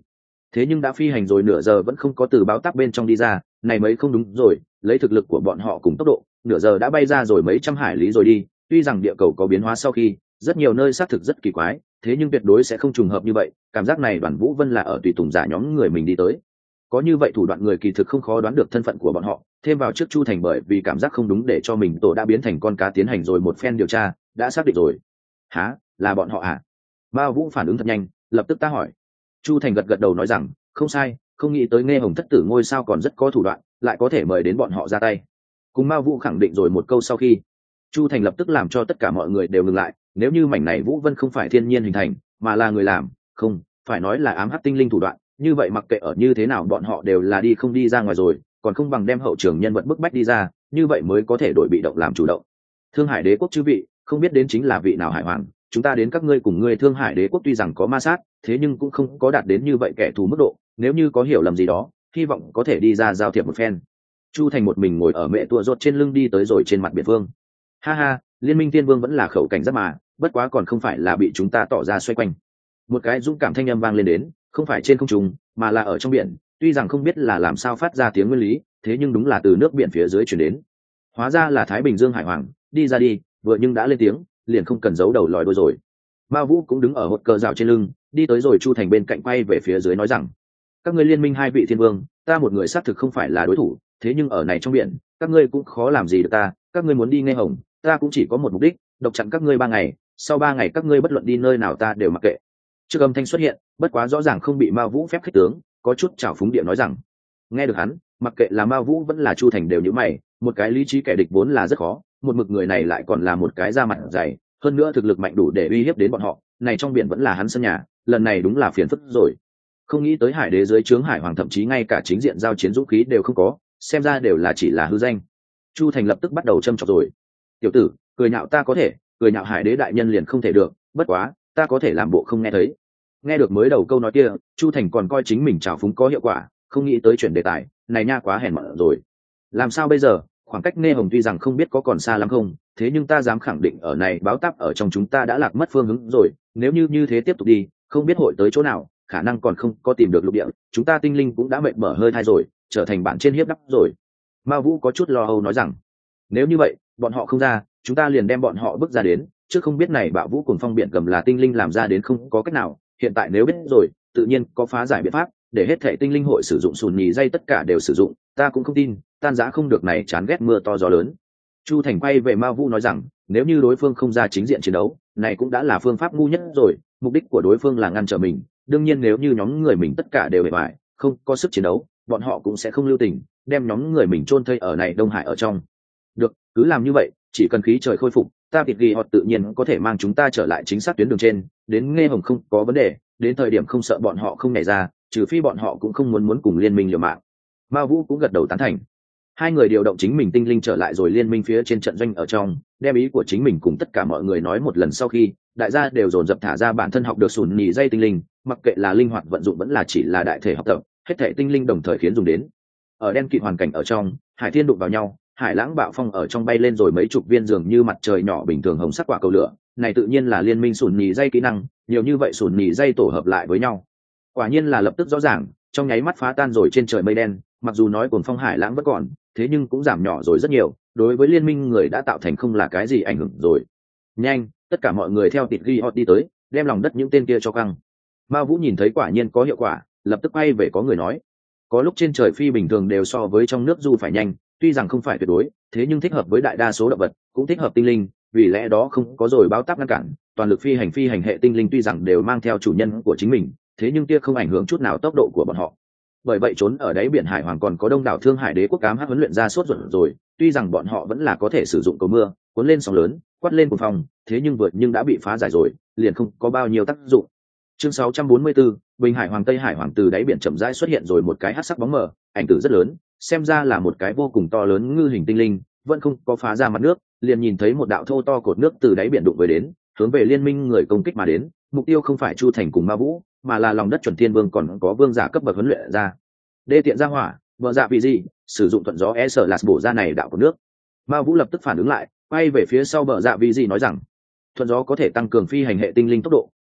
Speaker 1: thế nhưng đã phi hành rồi nửa giờ vẫn không có từ báo táp bên trong đi ra, này mấy không đúng rồi, lấy thực lực của bọn họ cùng tốc độ, nửa giờ đã bay ra rồi mấy trăm hải lý rồi đi. Tuy rằng địa cầu có biến hóa sau khi rất nhiều nơi xác thực rất kỳ quái, thế nhưng tuyệt đối sẽ không trùng hợp như vậy. Cảm giác này Đoàn Vũ Vân là ở tùy tùng giả nhóm người mình đi tới. Có như vậy thủ đoạn người kỳ thực không khó đoán được thân phận của bọn họ. Thêm vào trước Chu Thành bởi vì cảm giác không đúng để cho mình tổ đã biến thành con cá tiến hành rồi một phen điều tra, đã xác định rồi. Hả, là bọn họ à? Mao Vũ phản ứng thật nhanh, lập tức ta hỏi. Chu Thành gật gật đầu nói rằng không sai, không nghĩ tới Nghe Hồng thất tử ngôi sao còn rất có thủ đoạn, lại có thể mời đến bọn họ ra tay. Cùng Mao Vũ khẳng định rồi một câu sau khi, Chu Thành lập tức làm cho tất cả mọi người đều ngừng lại. Nếu như mảnh này Vũ Vân không phải thiên nhiên hình thành, mà là người làm, không phải nói là ám hắc tinh linh thủ đoạn, như vậy mặc kệ ở như thế nào bọn họ đều là đi không đi ra ngoài rồi, còn không bằng đem hậu trường nhân vật bức bách đi ra, như vậy mới có thể đổi bị động làm chủ động. Thương Hải Đế quốc chư vị, không biết đến chính là vị nào hải hoàng, chúng ta đến các ngươi cùng ngươi Thương Hải Đế quốc tuy rằng có ma sát, thế nhưng cũng không có đạt đến như vậy kẻ thù mức độ, nếu như có hiểu lầm gì đó, hy vọng có thể đi ra giao thiệp một phen. Chu Thành một mình ngồi ở mẹ tua rốt trên lưng đi tới rồi trên mặt biển phương. Ha ha, Liên minh Tiên Vương vẫn là khẩu cảnh rất mà, bất quá còn không phải là bị chúng ta tỏ ra xoay quanh. Một cái dũng cảm thanh âm vang lên đến, không phải trên không trung, mà là ở trong biển, tuy rằng không biết là làm sao phát ra tiếng nguyên lý, thế nhưng đúng là từ nước biển phía dưới truyền đến. Hóa ra là Thái Bình Dương Hải Hoàng, đi ra đi, vừa nhưng đã lên tiếng, liền không cần giấu đầu lòi đuôi rồi. Mao Vũ cũng đứng ở hột cờ rào trên lưng, đi tới rồi Chu Thành bên cạnh quay về phía dưới nói rằng: các ngươi liên minh hai vị thiên vương, ta một người xác thực không phải là đối thủ, thế nhưng ở này trong biển, các ngươi cũng khó làm gì được ta, các ngươi muốn đi Nghe Hồng, ta cũng chỉ có một mục đích, độc chặn các ngươi ba ngày, sau ba ngày các ngươi bất luận đi nơi nào ta đều mặc kệ. Trước âm thanh xuất hiện, bất quá rõ ràng không bị Mao Vũ phép khích tướng, có chút trào phúng địa nói rằng. Nghe được hắn, mặc kệ là Mao Vũ vẫn là Chu Thành đều nhíu mày, một cái lý trí kẻ địch vốn là rất khó, một mực người này lại còn là một cái da mặt dày, hơn nữa thực lực mạnh đủ để uy hiếp đến bọn họ, này trong biển vẫn là hắn sân nhà, lần này đúng là phiền phức rồi. Không nghĩ tới Hải Đế dưới trướng Hải Hoàng thậm chí ngay cả chính diện giao chiến dũng khí đều không có, xem ra đều là chỉ là hư danh. Chu Thành lập tức bắt đầu châm chọc rồi. Tiểu tử, cười nhạo ta có thể, cười nhạo Hải Đế đại nhân liền không thể được, bất quá, ta có thể làm bộ không nghe thấy. Nghe được mới đầu câu nói kia, Chu Thành còn coi chính mình trào phúng có hiệu quả, không nghĩ tới chuyển đề tài, này nha quá hèn mọn rồi. Làm sao bây giờ, khoảng cách Nghe Hồng tuy rằng không biết có còn xa lắm không, thế nhưng ta dám khẳng định ở này báo táp ở trong chúng ta đã lạc mất phương hướng rồi, nếu như như thế tiếp tục đi, không biết hội tới chỗ nào, khả năng còn không có tìm được lục địa, chúng ta tinh linh cũng đã mệt mở hơi thai rồi, trở thành bạn trên hiếp đắp rồi. Mao Vũ có chút lo âu nói rằng, nếu như vậy, bọn họ không ra, chúng ta liền đem bọn họ bước ra đến, chứ không biết này Bạo Vũ cùng Phong Biển Cầm là tinh linh làm ra đến không có cách nào, hiện tại nếu biết rồi, tự nhiên có phá giải biện pháp, để hết thảy tinh linh hội sử dụng sùn nhì dây tất cả đều sử dụng, ta cũng không tin, tan giá không được này chán ghét mưa to gió lớn. Chu Thành quay về Mao Vũ nói rằng, nếu như đối phương không ra chính diện chiến đấu, này cũng đã là phương pháp ngu nhất rồi, mục đích của đối phương là ngăn trở mình, đương nhiên nếu như nhóm người mình tất cả đều bề bại, không có sức chiến đấu, bọn họ cũng sẽ không lưu tình, đem nhóm người mình chôn thây ở này Đông Hải ở trong. Được, cứ làm như vậy, chỉ cần khí trời khôi phục, ta thịt ghi họ tự nhiên có thể mang chúng ta trở lại chính xác tuyến đường trên, đến Nghe Hồng không có vấn đề, đến thời điểm không sợ bọn họ không nhảy ra, trừ phi bọn họ cũng không muốn muốn cùng liên minh liều mạng. Mao Vũ cũng gật đầu tán thành. Hai người điều động chính mình tinh linh trở lại rồi liên minh phía trên trận doanh ở trong, đem ý của chính mình cùng tất cả mọi người nói một lần sau khi, đại gia đều dồn dập thả ra bản thân học được sùn nhì dây tinh linh, mặc kệ là linh hoạt vận dụng vẫn là chỉ là đại thể học tập, hết thể tinh linh đồng thời khiến dùng đến. Ở đen kịt hoàn cảnh ở trong, hải thiên đụng vào nhau, hải lãng bạo phong ở trong bay lên rồi mấy chục viên dường như mặt trời nhỏ bình thường hồng sắc quả cầu lửa, này tự nhiên là liên minh sùn nhì dây kỹ năng, nhiều như vậy sùn nhì dây tổ hợp lại với nhau, quả nhiên là lập tức rõ ràng, trong nháy mắt phá tan rồi trên trời mây đen, mặc dù nói cuồng phong hải lãng vẫn còn, thế nhưng cũng giảm nhỏ rồi rất nhiều, đối với liên minh người đã tạo thành không là cái gì ảnh hưởng rồi. Nhanh, tất cả mọi người theo tịt ghi họ đi tới, đem lòng đất những tên kia cho căng. Mao Vũ nhìn thấy quả nhiên có hiệu quả, lập tức quay về có người nói, có lúc trên trời phi bình thường đều so với trong nước du phải nhanh, tuy rằng không phải tuyệt đối, thế nhưng thích hợp với đại đa số động vật, cũng thích hợp tinh linh, vì lẽ đó không có rồi báo táp ngăn cản, toàn lực phi hành phi hành hệ tinh linh tuy rằng đều mang theo chủ nhân của chính mình, thế nhưng kia không ảnh hưởng chút nào tốc độ của bọn họ. Bởi vậy trốn ở đáy biển Hải Hoàng còn có đông đảo Thương Hải Đế quốc cám hắc huấn luyện ra sốt ruột rồi, tuy rằng bọn họ vẫn là có thể sử dụng cầu mưa, cuốn lên sóng lớn, quát lên cuồng phong, thế nhưng vượt nhưng đã bị phá giải rồi, liền không có bao nhiêu tác dụng. Chương sáu trăm bốn mươi tư, Bình Hải Hoàng Tây Hải Hoàng từ đáy biển chậm rãi xuất hiện rồi một cái hắc sắc bóng mờ, ảnh tử rất lớn, xem ra là một cái vô cùng to lớn ngư hình tinh linh, vẫn không có phá ra mặt nước, liền nhìn thấy một đạo thô to cột nước từ đáy biển đụng với đến, hướng về liên minh người công kích mà đến, mục tiêu không phải Chu Thành cùng Ma Vũ, mà là lòng đất chuẩn thiên vương còn có vương giả cấp bậc huấn luyện ra. Đê tiện ra hỏa, vợ dạ vì gì, sử dụng thuận gió e sở lạt bổ ra này đạo của nước. Ma Vũ lập tức phản ứng lại, quay về phía sau bờ dạ vì gì nói rằng, thuận gió có thể tăng cường phi hành hệ tinh linh tốc độ,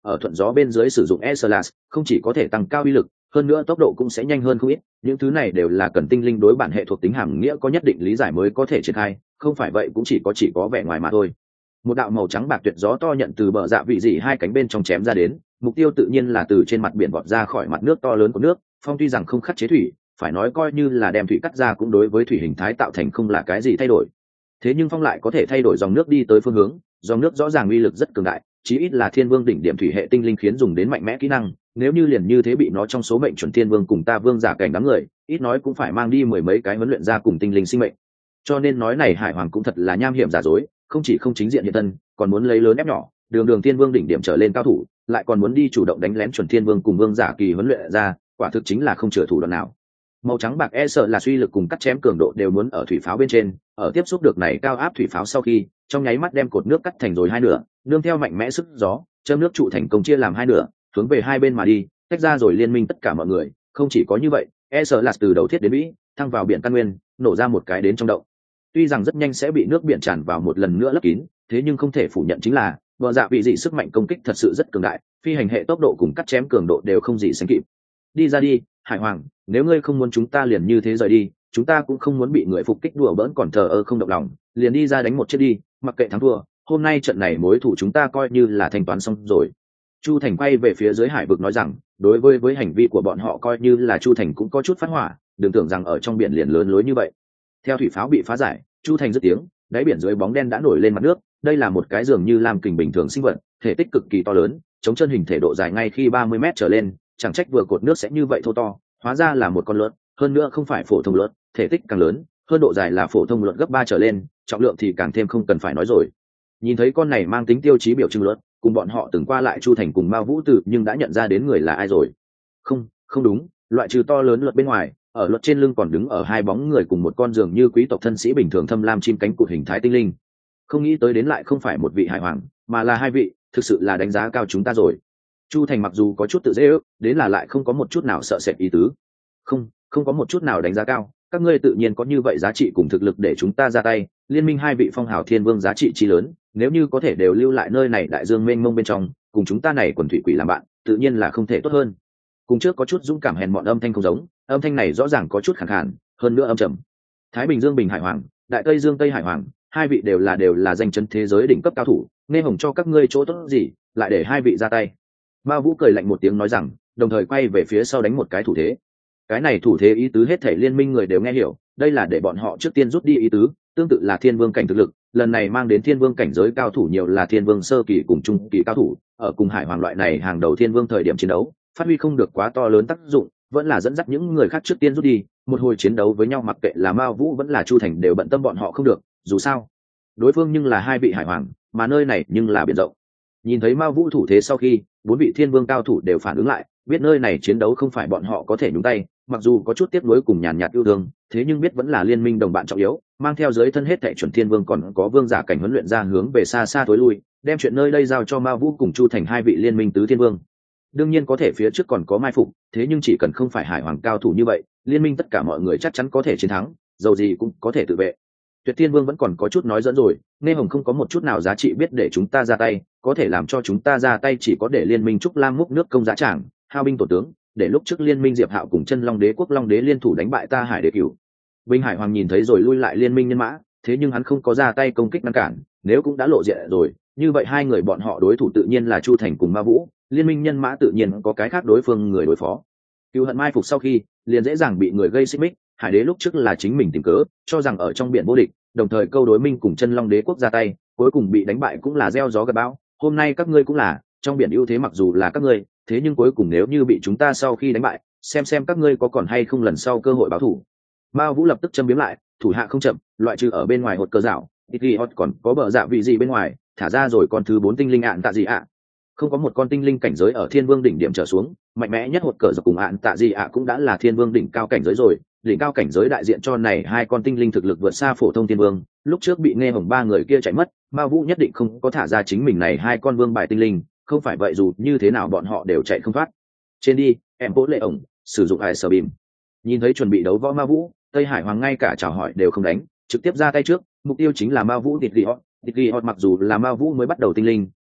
Speaker 1: ở thuận gió bên dưới sử dụng Eslas không chỉ có thể tăng cao uy lực, hơn nữa tốc độ cũng sẽ nhanh hơn không ít. Những thứ này đều là cần tinh linh đối bản hệ thuộc tính hàm nghĩa có nhất định lý giải mới có thể triển khai, không phải vậy cũng chỉ có chỉ có vẻ ngoài mà thôi. Một đạo màu trắng bạc tuyệt gió to nhận từ bờ dạ vị dị hai cánh bên trong chém ra đến, mục tiêu tự nhiên là từ trên mặt biển vọt ra khỏi mặt nước to lớn của nước. Phong tuy rằng không khắc chế thủy, phải nói coi như là đem thủy cắt ra cũng đối với thủy hình thái tạo thành không là cái gì thay đổi. Thế nhưng phong lại có thể thay đổi dòng nước đi tới phương hướng, dòng nước rõ ràng uy lực rất cường đại, chí ít là thiên vương đỉnh điểm thủy hệ tinh linh khiến dùng đến mạnh mẽ kỹ năng, nếu như liền như thế bị nó trong số mệnh chuẩn thiên vương cùng ta vương giả cảnh đám người, ít nói cũng phải mang đi mười mấy cái huấn luyện ra cùng tinh linh sinh mệnh. Cho nên nói này hải hoàng cũng thật là nham hiểm giả dối, không chỉ không chính diện hiện thân, còn muốn lấy lớn ép nhỏ, đường đường thiên vương đỉnh điểm trở lên cao thủ, lại còn muốn đi chủ động đánh lén chuẩn thiên vương cùng vương giả kỳ huấn luyện ra, quả thực chính là không chừa thủ đoạn nào. Màu trắng bạc e sợ là suy lực cùng cắt chém cường độ đều muốn ở thủy pháo bên trên, ở tiếp xúc được này cao áp thủy pháo sau khi, trong nháy mắt đem cột nước cắt thành rồi hai nửa, nương theo mạnh mẽ sức gió, châm nước trụ thành công chia làm hai nửa, hướng về hai bên mà đi, tách ra rồi liên minh tất cả mọi người. Không chỉ có như vậy, e sợ là từ đầu thiết đến vĩ, thăng vào biển căn nguyên, nổ ra một cái đến trong động. Tuy rằng rất nhanh sẽ bị nước biển tràn vào một lần nữa lấp kín, thế nhưng không thể phủ nhận chính là vợ dạ vị dị sức mạnh công kích thật sự rất cường đại, phi hành hệ tốc độ cùng cắt chém cường độ đều không gì sánh kịp. Đi ra đi, hải hoàng, nếu ngươi không muốn chúng ta liền như thế rời đi, chúng ta cũng không muốn bị người phục kích đùa bỡn còn thờ ơ không động lòng, liền đi ra đánh một chiếc đi, mặc kệ thắng thua, hôm nay trận này mối thủ chúng ta coi như là thanh toán xong rồi. Chu Thành quay về phía dưới hải vực nói rằng, đối với với hành vi của bọn họ coi như là Chu Thành cũng có chút phát hỏa, đừng tưởng rằng ở trong biển liền lớn lối như vậy. Theo thủy pháo bị phá giải, Chu Thành dứt tiếng, đáy biển dưới bóng đen đã nổi lên mặt nước, đây là một cái dường như lam kình bình thường sinh vật, thể tích cực kỳ to lớn, chống chân hình thể độ dài ngay khi ba mươi mét trở lên, chẳng trách vừa cột nước sẽ như vậy thô to, hóa ra là một con lợn, hơn nữa không phải phổ thông lợn, thể tích càng lớn, hơn độ dài là phổ thông lợn gấp ba trở lên, trọng lượng thì càng thêm không cần phải nói rồi. Nhìn thấy con này mang tính tiêu chí biểu trưng lợn, cùng bọn họ từng qua lại Chu Thành cùng Mao Vũ Tử nhưng đã nhận ra đến người là ai rồi. Không, không đúng, loại trừ to lớn lợn bên ngoài, ở lợn trên lưng còn đứng ở hai bóng người cùng một con dường như quý tộc thân sĩ bình thường thâm lam chim cánh cụt hình thái tinh linh. Không nghĩ tới đến lại không phải một vị hải hoàng, mà là hai vị, thực sự là đánh giá cao chúng ta rồi. Chu Thành mặc dù có chút tự dễ ước, đến là lại không có một chút nào sợ sệt ý tứ. Không, không có một chút nào đánh giá cao, các ngươi tự nhiên có như vậy giá trị cùng thực lực để chúng ta ra tay, liên minh hai vị phong hào thiên vương giá trị chi lớn, nếu như có thể đều lưu lại nơi này đại dương mênh mông bên trong, cùng chúng ta này quần thủy quỷ làm bạn, tự nhiên là không thể tốt hơn. Cùng trước có chút dũng cảm hèn mọn âm thanh không giống, âm thanh này rõ ràng có chút khàn khàn, hơn nữa âm trầm. Thái Bình Dương Bình Hải Hoàng, Đại Tây Dương Tây Hải Hoàng, hai vị đều là đều là danh chấn thế giới đỉnh cấp cao thủ, nghe hồng cho các ngươi chỗ tốt gì, lại để hai vị ra tay. Mao Vũ cười lạnh một tiếng nói rằng, đồng thời quay về phía sau đánh một cái thủ thế. Cái này thủ thế ý tứ hết thảy liên minh người đều nghe hiểu, đây là để bọn họ trước tiên rút đi ý tứ, tương tự là thiên vương cảnh thực lực, lần này mang đến thiên vương cảnh giới cao thủ nhiều là thiên vương sơ kỳ cùng trung kỳ cao thủ, ở cùng hải hoàng loại này hàng đầu thiên vương thời điểm chiến đấu, phát huy không được quá to lớn tác dụng, vẫn là dẫn dắt những người khác trước tiên rút đi, một hồi chiến đấu với nhau mặc kệ là Mao Vũ vẫn là Chu Thành đều bận tâm bọn họ không được, dù sao, đối phương nhưng là hai vị hải hoàng, mà nơi này nhưng là biển rộng. Nhìn thấy Mao Vũ thủ thế sau khi, bốn vị thiên vương cao thủ đều phản ứng lại, biết nơi này chiến đấu không phải bọn họ có thể nhúng tay, mặc dù có chút tiếc nuối cùng nhàn nhạt yêu thương, thế nhưng biết vẫn là liên minh đồng bạn trọng yếu, mang theo dưới thân hết thảy chuẩn thiên vương còn có vương giả cảnh huấn luyện ra hướng về xa xa tối lui, đem chuyện nơi đây giao cho Mao Vũ cùng Chu Thành hai vị liên minh tứ thiên vương. Đương nhiên có thể phía trước còn có mai phục, thế nhưng chỉ cần không phải hải hoàng cao thủ như vậy, liên minh tất cả mọi người chắc chắn có thể chiến thắng, dầu gì cũng có thể tự vệ. Tuyệt Thiên Vương vẫn còn có chút nói dẫn rồi, nghe hồng không có một chút nào giá trị biết để chúng ta ra tay, có thể làm cho chúng ta ra tay chỉ có để liên minh Trúc Lam múc nước công giá trảng, hao binh tổ tướng, để lúc trước liên minh Diệp Hạo cùng Chân Long Đế quốc Long Đế liên thủ đánh bại ta Hải Đế Cửu. Vinh Hải Hoàng nhìn thấy rồi lui lại liên minh nhân mã, thế nhưng hắn không có ra tay công kích ngăn cản, nếu cũng đã lộ diện rồi, như vậy hai người bọn họ đối thủ tự nhiên là Chu Thành cùng Ma Vũ, liên minh nhân mã tự nhiên có cái khác đối phương người đối phó. Cừu hận mai phục sau khi, liền dễ dàng bị người gây xích mích, Hải Đế lúc trước là chính mình tìm cớ, cho rằng ở trong biển vô địch, đồng thời câu đối minh cùng Chân Long Đế quốc ra tay, cuối cùng bị đánh bại cũng là gieo gió gặt bão. Hôm nay các ngươi cũng là, trong biển ưu thế mặc dù là các ngươi, thế nhưng cuối cùng nếu như bị chúng ta sau khi đánh bại, xem xem các ngươi có còn hay không lần sau cơ hội báo thù. Mao Vũ lập tức châm biếm lại, thủ hạ không chậm, loại trừ ở bên ngoài hột cơ dạo, ít hot còn có bờ dạ vị gì bên ngoài, thả ra rồi còn thứ bốn tinh linh ạn tạ gì ạ. Không có một con tinh linh cảnh giới ở thiên vương đỉnh điểm trở xuống, mạnh mẽ nhất hột cờ dọc cùng ạn tạ gì ạ cũng đã là thiên vương đỉnh cao cảnh giới rồi. Đỉnh cao cảnh giới đại diện cho này hai con tinh linh thực lực vượt xa phổ thông thiên vương, lúc trước bị nghe hồng ba người kia chạy mất, Mao Vũ nhất định không có thả ra chính mình này hai con vương bài tinh linh, không phải vậy dù như thế nào bọn họ đều chạy không thoát. Trên đi, em bố lệ ổng, sử dụng hải sở bìm. Nhìn thấy chuẩn bị đấu võ Mao Vũ, Tây Hải Hoàng ngay cả chào hỏi đều không đánh, trực tiếp ra tay trước, mục tiêu chính là Mao Vũ Tịt Ghi Hot. Tịt Ghi Hot mặc dù là Mao Vũ mới bắt đầu tinh linh,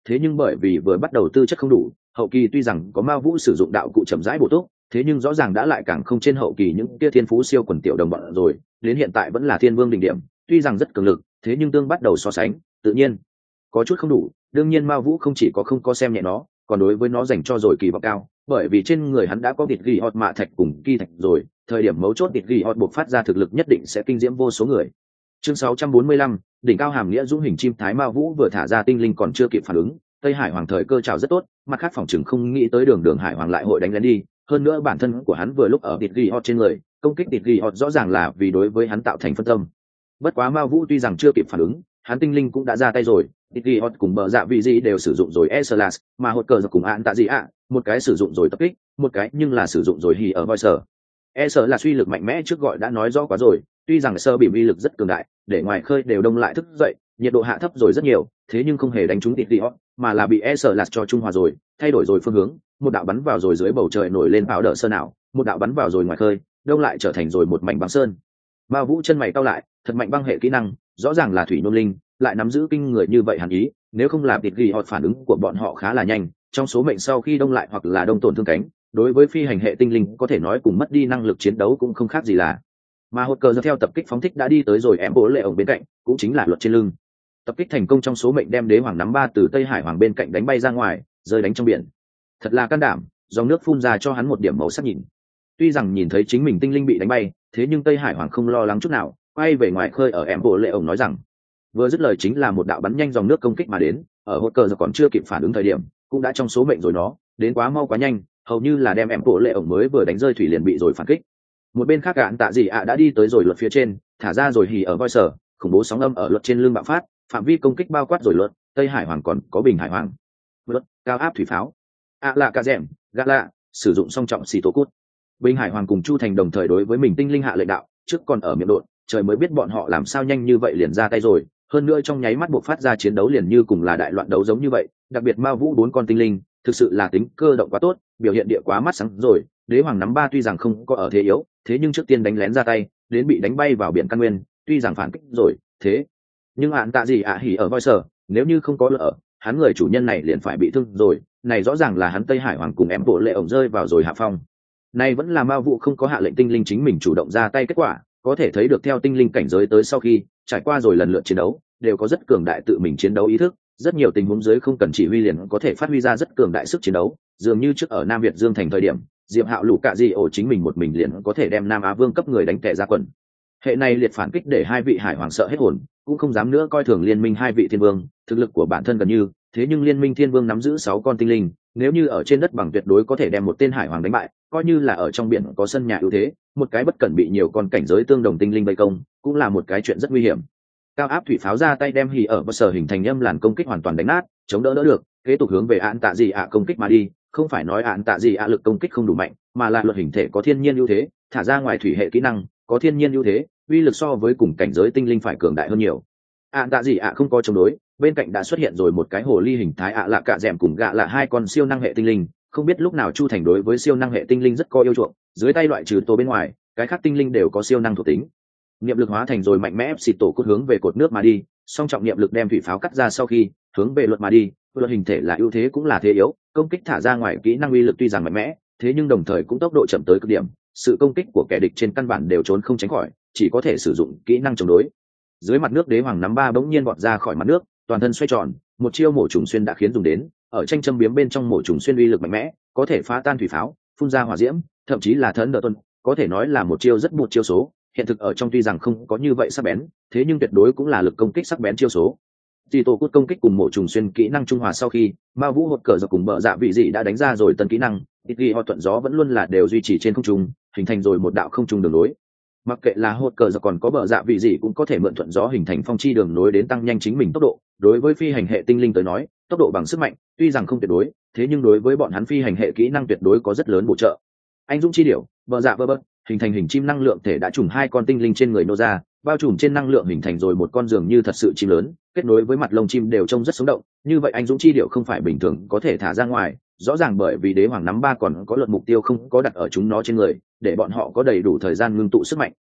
Speaker 1: thế nhưng bởi vì vừa bắt đầu tư chất không đủ, hậu kỳ tuy rằng có Ma Vũ sử dụng đạo cụ chậm rãi bổ túc, thế nhưng rõ ràng đã lại càng không trên hậu kỳ những kia thiên phú siêu quần tiểu đồng bọn rồi, đến hiện tại vẫn là thiên vương đỉnh điểm, tuy rằng rất cường lực, thế nhưng tương bắt đầu so sánh, tự nhiên có chút không đủ. Đương nhiên Ma Vũ không chỉ có không có xem nhẹ nó, còn đối với nó dành cho rồi kỳ vọng cao, bởi vì trên người hắn đã có địch ghi hot mạ thạch cùng kỳ thạch rồi, thời điểm mấu chốt địch ghi hot buộc phát ra thực lực nhất định sẽ kinh diễm vô số người. Chương sáu trăm bốn mươi lăm, đỉnh cao hàm nghĩa dũng hình chim thái Ma Vũ vừa thả ra tinh linh còn chưa kịp phản ứng, Tây Hải Hoàng thời cơ trào rất tốt, mặt khác phòng chừng không nghĩ tới đường đường Hải Hoàng lại hội đánh lén đi, hơn nữa bản thân của hắn vừa lúc ở địch ghi hot trên người, công kích địch ghi hot rõ ràng là vì đối với hắn tạo thành phân tâm. Bất quá Ma Vũ tuy rằng chưa kịp phản ứng, hắn tinh linh cũng đã ra tay rồi, địch ghi hot cùng bờ dạ vị gì đều sử dụng rồi Eslas, mà hột cờ cùng án tạ gì ạ, một cái sử dụng rồi tập kích, một cái nhưng là sử dụng rồi hỉ ở voi sở. Eslas là suy lực mạnh mẽ trước gọi đã nói rõ quá rồi, tuy rằng sơ bìm uy lực rất cường đại, để ngoài khơi đều đông lại thức dậy, nhiệt độ hạ thấp rồi rất nhiều, thế nhưng không hề đánh trúng địch ghi hot, mà là bị Eslas cho trung hòa rồi, thay đổi rồi phương hướng, một đạo bắn vào rồi dưới bầu trời nổi lên bão đỡ sơn ảo, một đạo bắn vào rồi ngoài khơi, đông lại trở thành rồi một mảnh băng sơn. Ma Vũ chân mày cau lại, thật mạnh băng hệ kỹ năng, rõ ràng là thủy nôn linh, lại nắm giữ kinh người như vậy hẳn ý, nếu không là địch ghi hot phản ứng của bọn họ khá là nhanh, trong số mệnh sau khi đông lại hoặc là đông tổn thương cánh, đối với phi hành hệ tinh linh có thể nói cùng mất đi năng lực chiến đấu cũng không khác gì là. Mà hột cờ theo tập kích phóng thích đã đi tới rồi em bố lệ ổng bên cạnh, cũng chính là luật trên lưng. Tập kích thành công trong số mệnh đem đế hoàng nắm ba từ Tây Hải Hoàng bên cạnh đánh bay ra ngoài, rơi đánh trong biển. Thật là can đảm, dòng nước phun ra cho hắn một điểm màu sắc nhìn. Tuy rằng nhìn thấy chính mình tinh linh bị đánh bay, thế nhưng Tây Hải Hoàng không lo lắng chút nào, quay về ngoài khơi ở em bố lệ ổng nói rằng, vừa dứt lời chính là một đạo bắn nhanh dòng nước công kích mà đến, ở hột cờ còn chưa kịp phản ứng thời điểm, cũng đã trong số mệnh rồi nó, đến quá mau quá nhanh, hầu như là đem em bố lệ ổng mới vừa đánh rơi thủy liền bị rồi phản kích. Một bên khác gạn tạ gì ạ đã đi tới rồi luật phía trên, thả ra rồi hỉ ở voi sở, khủng bố sóng âm ở luật trên lưng bạo phát, phạm vi công kích bao quát rồi luật, Tây Hải Hoàng còn có Bình Hải Hoàng, luật cao áp thủy pháo, ạ lạ cả dẻm, gạ lạ, sử dụng song trọng xì tổ cút. Bình Hải Hoàng cùng Chu Thành đồng thời đối với mình tinh linh hạ lệnh đạo, trước còn ở miệng đột, trời mới biết bọn họ làm sao nhanh như vậy liền ra tay rồi, hơn nữa trong nháy mắt buộc phát ra chiến đấu liền như cùng là đại loạn đấu giống như vậy, đặc biệt Ma Vũ bốn con tinh linh, thực sự là tính cơ động quá tốt, biểu hiện địa quá mắt sáng rồi, đế hoàng nắm ba tuy rằng không có ở thế yếu, thế nhưng trước tiên đánh lén ra tay, đến bị đánh bay vào biển căn nguyên, tuy rằng phản kích rồi, thế nhưng hạn tạ gì ạ hỉ ở voi sở, nếu như không có lỡ, hắn người chủ nhân này liền phải bị thương rồi, này rõ ràng là hắn Tây Hải Hoàng cùng em bộ lệ ổng rơi vào rồi hạ phong. Này vẫn là Ma Vũ không có hạ lệnh tinh linh chính mình chủ động ra tay kết quả, có thể thấy được theo tinh linh cảnh giới tới sau khi trải qua rồi lần lượt chiến đấu, đều có rất cường đại tự mình chiến đấu ý thức, rất nhiều tình huống dưới không cần chỉ huy liền có thể phát huy ra rất cường đại sức chiến đấu, dường như trước ở Nam Việt Dương thành thời điểm, Diệp Hạo lũ cạ gì ổ chính mình một mình liền có thể đem Nam Á Vương cấp người đánh tè ra quần. Hệ này liệt phản kích để hai vị hải hoàng sợ hết hồn, cũng không dám nữa coi thường liên minh hai vị thiên vương, thực lực của bản thân gần như, thế nhưng liên minh thiên vương nắm giữ sáu con tinh linh, nếu như ở trên đất bằng tuyệt đối có thể đem một tên hải hoàng đánh bại, coi như là ở trong biển có sân nhà ưu thế, một cái bất cẩn bị nhiều con cảnh giới tương đồng tinh linh vây công, cũng là một cái chuyện rất nguy hiểm. Cao áp thủy pháo ra tay đem hỉ ở bất sở hình thành âm làn công kích hoàn toàn đánh nát, chống đỡ đỡ được, kế tục hướng về án tạ gì ạ công kích mà đi, không phải nói án tạ gì ạ lực công kích không đủ mạnh, mà là luật hình thể có thiên nhiên ưu thế, thả ra ngoài thủy hệ kỹ năng, có thiên nhiên ưu thế, uy lực so với cùng cảnh giới tinh linh phải cường đại hơn nhiều. Án tạ gì ạ không có chống đối, bên cạnh đã xuất hiện rồi một cái hồ ly hình thái ạ lạ cạ dẻm cùng gạ là hai con siêu năng hệ tinh linh, không biết lúc nào Chu Thành đối với siêu năng hệ tinh linh rất có yêu chuộng, dưới tay loại trừ tổ bên ngoài, cái khác tinh linh đều có siêu năng thuộc tính. Niệm lực hóa thành rồi mạnh mẽ ép xịt tổ cốt hướng về cột nước mà đi, song trọng niệm lực đem thủy pháo cắt ra sau khi hướng về luật mà đi, luật hình thể là ưu thế cũng là thế yếu, công kích thả ra ngoài kỹ năng uy lực tuy rằng mạnh mẽ, thế nhưng đồng thời cũng tốc độ chậm tới cực điểm, sự công kích của kẻ địch trên căn bản đều trốn không tránh khỏi, chỉ có thể sử dụng kỹ năng chống đối. Dưới mặt nước đế hoàng nắm ba bỗng nhiên vọt ra khỏi mặt nước, toàn thân xoay tròn, một chiêu mổ trùng xuyên đã khiến dùng đến, ở tranh châm biếm bên trong mổ trùng xuyên uy lực mạnh mẽ, có thể phá tan thủy pháo, phun ra hỏa diễm, thậm chí là thấn đỡ tuần, có thể nói là một chiêu rất một chiêu số. Hiện thực ở trong tuy rằng không có như vậy sắc bén, thế nhưng tuyệt đối cũng là lực công kích sắc bén chiêu số. Tỷ tổ cốt công kích cùng mổ trùng xuyên kỹ năng trung hòa sau khi, Ma Vũ hột cờ giật cùng bờ dạ vị dị đã đánh ra rồi tân kỹ năng, ít ghi họ thuận gió vẫn luôn là đều duy trì trên không trung, hình thành rồi một đạo không trung đường nối. Mặc kệ là hột cờ giật còn có bờ dạ vị dị cũng có thể mượn thuận gió hình thành phong chi đường nối đến tăng nhanh chính mình tốc độ. Đối với phi hành hệ tinh linh tới nói, tốc độ bằng sức mạnh, tuy rằng không tuyệt đối, thế nhưng đối với bọn hắn phi hành hệ kỹ năng tuyệt đối có rất lớn bổ trợ. Anh dũng chi điểu, bờ dạ bơ bơ, hình thành hình chim năng lượng thể đã trùng hai con tinh linh trên người nô ra, bao trùm trên năng lượng hình thành rồi một con giường như thật sự chim lớn, kết nối với mặt lông chim đều trông rất sống động. Như vậy anh dũng chi điểu không phải bình thường có thể thả ra ngoài, rõ ràng bởi vì đế hoàng nắm ba còn có luật mục tiêu không có đặt ở chúng nó trên người, để bọn họ có đầy đủ thời gian ngưng tụ sức mạnh.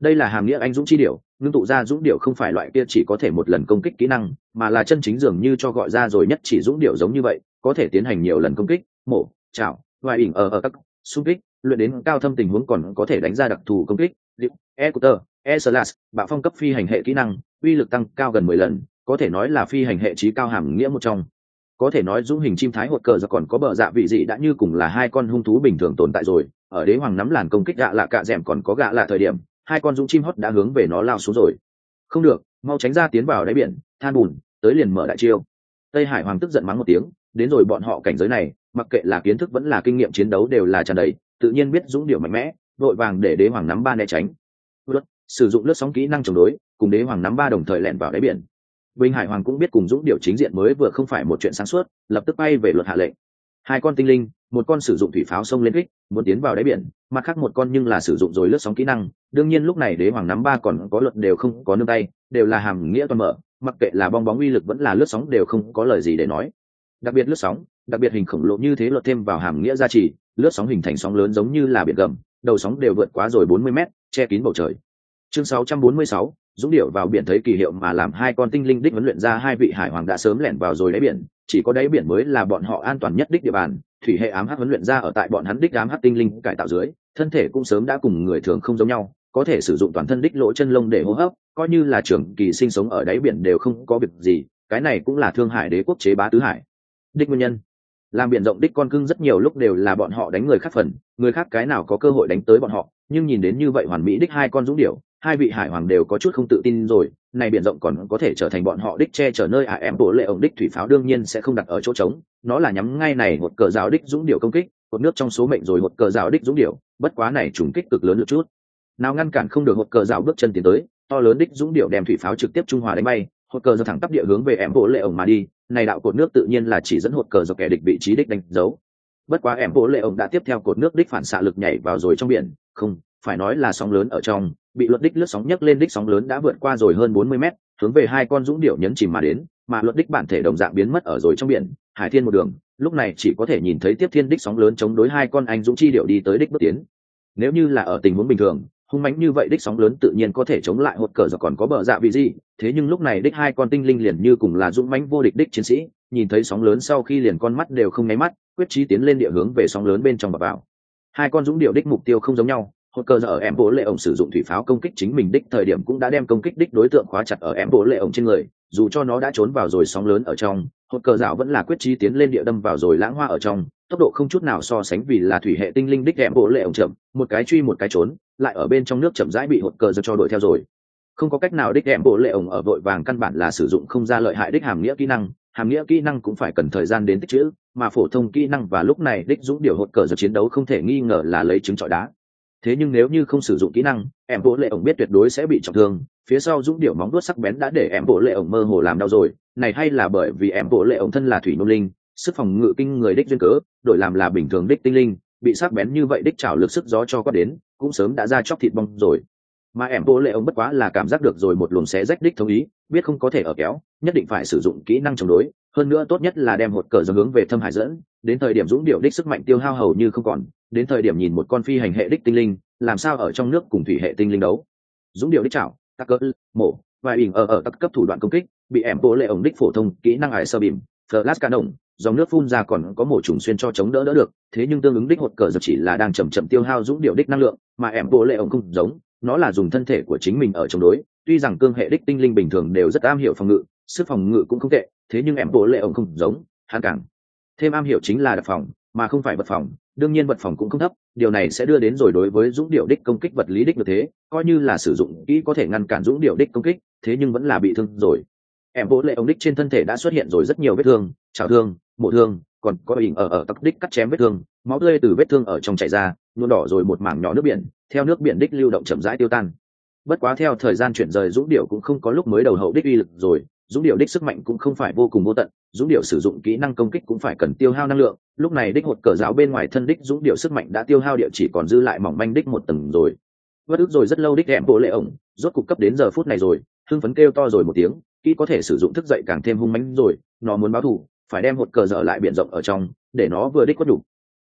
Speaker 1: đây là hàm nghĩa anh dũng chi điểu, ngưng tụ ra dũng điểu không phải loại kia chỉ có thể một lần công kích kỹ năng, mà là chân chính dường như cho gọi ra rồi nhất chỉ dũng điểu giống như vậy, có thể tiến hành nhiều lần công kích, mổ, chảo, ngoài ỉn ở ở các xung kích, luyện đến cao thâm tình huống còn có thể đánh ra đặc thù công kích, e-cutter, e-slash, bạo phong cấp phi hành hệ kỹ năng, uy lực tăng cao gần mười lần, có thể nói là phi hành hệ trí cao hàm nghĩa một trong. Có thể nói dũng hình chim thái hột cờ giờ còn có bờ dạ vị dị đã như cùng là hai con hung thú bình thường tồn tại rồi, ở đế hoàng nắm làn công kích gạ lạ cạ dẻm còn có gạ lạ thời điểm, hai con dũng chim hót đã hướng về nó lao xuống rồi. Không được, mau tránh ra, tiến vào đáy biển, than bùn, tới liền mở đại chiêu. Tây Hải Hoàng tức giận mắng một tiếng, đến rồi bọn họ cảnh giới này, mặc kệ là kiến thức vẫn là kinh nghiệm chiến đấu đều là tràn đầy, tự nhiên biết dũng điệu mạnh mẽ, vội vàng để đế hoàng nắm ba né tránh. Luật, sử dụng lướt sóng kỹ năng chống đối, cùng đế hoàng nắm ba đồng thời lẻn vào đáy biển. Bình Hải Hoàng cũng biết cùng dũng điệu chính diện mới vừa không phải một chuyện sáng suốt, lập tức bay về luật hạ lệnh. Hai con tinh linh, một con sử dụng thủy pháo xông lên kích, muốn tiến vào đáy biển, mặt khác một con nhưng là sử dụng rồi lướt sóng kỹ năng. Đương nhiên lúc này đế hoàng nắm ba còn có luật đều không có nương tay, đều là hàm nghĩa toàn mở, mặc kệ là bong bóng uy lực vẫn là lướt sóng đều không có lời gì để nói. Đặc biệt lướt sóng, đặc biệt hình khổng lồ như thế luật thêm vào hàm nghĩa gia trì, lướt sóng hình thành sóng lớn giống như là biển gầm, đầu sóng đều vượt quá rồi bốn mươi mét, che kín bầu trời. Chương sáu trăm bốn mươi sáu, dũng điệu vào biển thấy kỳ hiệu mà làm hai con tinh linh đích huấn luyện ra hai vị hải hoàng đã sớm lẻn vào rồi đáy biển, chỉ có đáy biển mới là bọn họ an toàn nhất đích địa bàn. Thủy hệ ám hắc huấn luyện ra ở tại bọn hắn đích ám hắc tinh linh cải tạo dưới, thân thể cũng sớm đã cùng người thường không giống nhau, có thể sử dụng toàn thân đích lỗ chân lông để hô hấp, coi như là trưởng kỳ sinh sống ở đáy biển đều không có việc gì. Cái này cũng là Thương Hải đế quốc chế bá tứ hải đích nguyên nhân. Làm biển rộng đích con cưng rất nhiều lúc đều là bọn họ đánh người khác phần, người khác cái nào có cơ hội đánh tới bọn họ, nhưng nhìn đến như vậy hoàn mỹ đích hai con dũng điểu, hai vị hải hoàng đều có chút không tự tin rồi. Này biển rộng còn có thể trở thành bọn họ đích che chở nơi à em bộ lệ ổng đích thủy pháo đương nhiên sẽ không đặt ở chỗ trống, nó là nhắm ngay này một cờ rào đích dũng điểu công kích, một nước trong số mệnh rồi một cờ rào đích dũng điểu, bất quá này trùng kích cực lớn một chút, nào ngăn cản không được một cờ rào bước chân tiến tới, to lớn đích dũng điểu đem thủy pháo trực tiếp trung hòa đánh bay, một cờ rào thẳng tắp địa hướng về em bộ lệ ổng mà đi. Này đạo cột nước tự nhiên là chỉ dẫn hột cờ do kẻ địch vị trí đích đánh dấu. Bất quá em bộ lệ ổng đã tiếp theo cột nước đích phản xạ lực nhảy vào rồi trong biển, không phải nói là sóng lớn ở trong, bị luật đích lướt sóng nhấc lên đích sóng lớn đã vượt qua rồi hơn bốn mươi mét, hướng về hai con dũng điểu nhấn chìm mà đến, mà luật đích bản thể đồng dạng biến mất ở rồi trong biển. Hải Thiên một đường, lúc này chỉ có thể nhìn thấy tiếp thiên đích sóng lớn chống đối hai con anh dũng chi điểu đi tới đích bước tiến. Nếu như là ở tình huống bình thường, hung mãnh như vậy đích sóng lớn tự nhiên có thể chống lại hột cờ giờ còn có bờ dạ vị gì, thế nhưng lúc này đích hai con tinh linh liền như cùng là dũng mãnh vô địch đích chiến sĩ, nhìn thấy sóng lớn sau khi liền con mắt đều không nháy mắt, quyết chí tiến lên địa hướng về sóng lớn bên trong và vào. Hai con dũng điệu đích mục tiêu không giống nhau, hột cờ giờ ở em bố lệ ổng sử dụng thủy pháo công kích chính mình đích thời điểm cũng đã đem công kích đích đối tượng khóa chặt ở em bố lệ ổng trên người, dù cho nó đã trốn vào rồi sóng lớn ở trong, hột cờ dạo vẫn là quyết chí tiến lên địa đâm vào rồi lãng hoa ở trong, tốc độ không chút nào so sánh vì là thủy hệ tinh linh đích em bố lệ ổng chậm, một cái truy một cái trốn, lại ở bên trong nước chậm rãi bị hột cờ giờ cho đuổi theo rồi. Không có cách nào đích em bố lệ ổng ở vội vàng căn bản là sử dụng không ra lợi hại đích hàm nghĩa kỹ năng, hàm nghĩa kỹ năng cũng phải cần thời gian đến tích trữ, mà phổ thông kỹ năng và lúc này đích dũng điểu hột cờ giờ chiến đấu không thể nghi ngờ là lấy trứng trọi đá. Thế nhưng nếu như không sử dụng kỹ năng, em bố lệ ổng biết tuyệt đối sẽ bị trọng thương, phía sau dũng điểu móng vuốt sắc bén đã để em bố lệ ổng mơ hồ làm đau rồi, này hay là bởi vì em bố lệ ổng thân là thủy nô linh, sức phòng ngự kinh người đích duyên cớ, đổi làm là bình thường đích tinh linh, bị sắc bén như vậy đích trảo lực sức gió cho quát đến, cũng sớm đã ra chóc thịt bong rồi. Mà em bố lệ ổng bất quá là cảm giác được rồi một luồng xé rách đích thống ý, biết không có thể ở kéo, nhất định phải sử dụng kỹ năng chống đối, hơn nữa tốt nhất là đem hột cờ giờ hướng về thâm hải dẫn, đến thời điểm dũng điểu đích sức mạnh tiêu hao hầu như không còn, đến thời điểm nhìn một con phi hành hệ đích tinh linh làm sao ở trong nước cùng thủy hệ tinh linh đấu. Dũng điệu đích chảo, tắc cỡ mổ và ỉn ở ở tắc cấp thủ đoạn công kích bị em bố lệ ổng đích phổ thông kỹ năng ải sơ bìm flash ca động, dòng nước phun ra còn có mổ trùng xuyên cho chống đỡ đỡ được, thế nhưng tương ứng đích hột cờ giờ chỉ là đang chậm chậm tiêu hao dũng điệu đích năng lượng, mà em bố lệ ổng không giống, nó là dùng thân thể của chính mình ở chống đối. Tuy rằng cương hệ đích tinh linh bình thường đều rất am hiểu phòng ngự, sức phòng ngự cũng không tệ, thế nhưng em bố lệ ổng không giống, hắn càng thêm am hiểu chính là đập phòng mà không phải vật phòng, đương nhiên vật phòng cũng không thấp, điều này sẽ đưa đến rồi đối với dũng điệu đích công kích vật lý đích như thế, coi như là sử dụng kỹ có thể ngăn cản dũng điệu đích công kích, thế nhưng vẫn là bị thương rồi. Em bố lệ ổng đích trên thân thể đã xuất hiện rồi rất nhiều vết thương, chảo thương, mổ thương, còn có hình ở ở tắc đích cắt chém vết thương, máu tươi từ vết thương ở trong chảy ra, nhuộm đỏ rồi một mảng nhỏ nước biển, theo nước biển đích lưu động chậm rãi tiêu tan. Bất quá theo thời gian chuyển rời dũng điệu cũng không có lúc mới đầu hậu đích uy lực rồi, dũng điệu đích sức mạnh cũng không phải vô cùng vô tận, dũng điệu sử dụng kỹ năng công kích cũng phải cần tiêu hao năng lượng, lúc này đích hột cờ giáo bên ngoài thân đích dũng điệu sức mạnh đã tiêu hao địa chỉ còn dư lại mỏng manh đích một tầng rồi. Vất ức rồi rất lâu đích em bộ lệ ổng rốt cục cấp đến giờ phút này rồi, hưng phấn kêu to rồi một tiếng, kỹ có thể sử dụng thức dậy càng thêm hung mãnh rồi, nó muốn báo thù phải đem hột cờ dở lại biển rộng ở trong, để nó vừa đích quất đủ.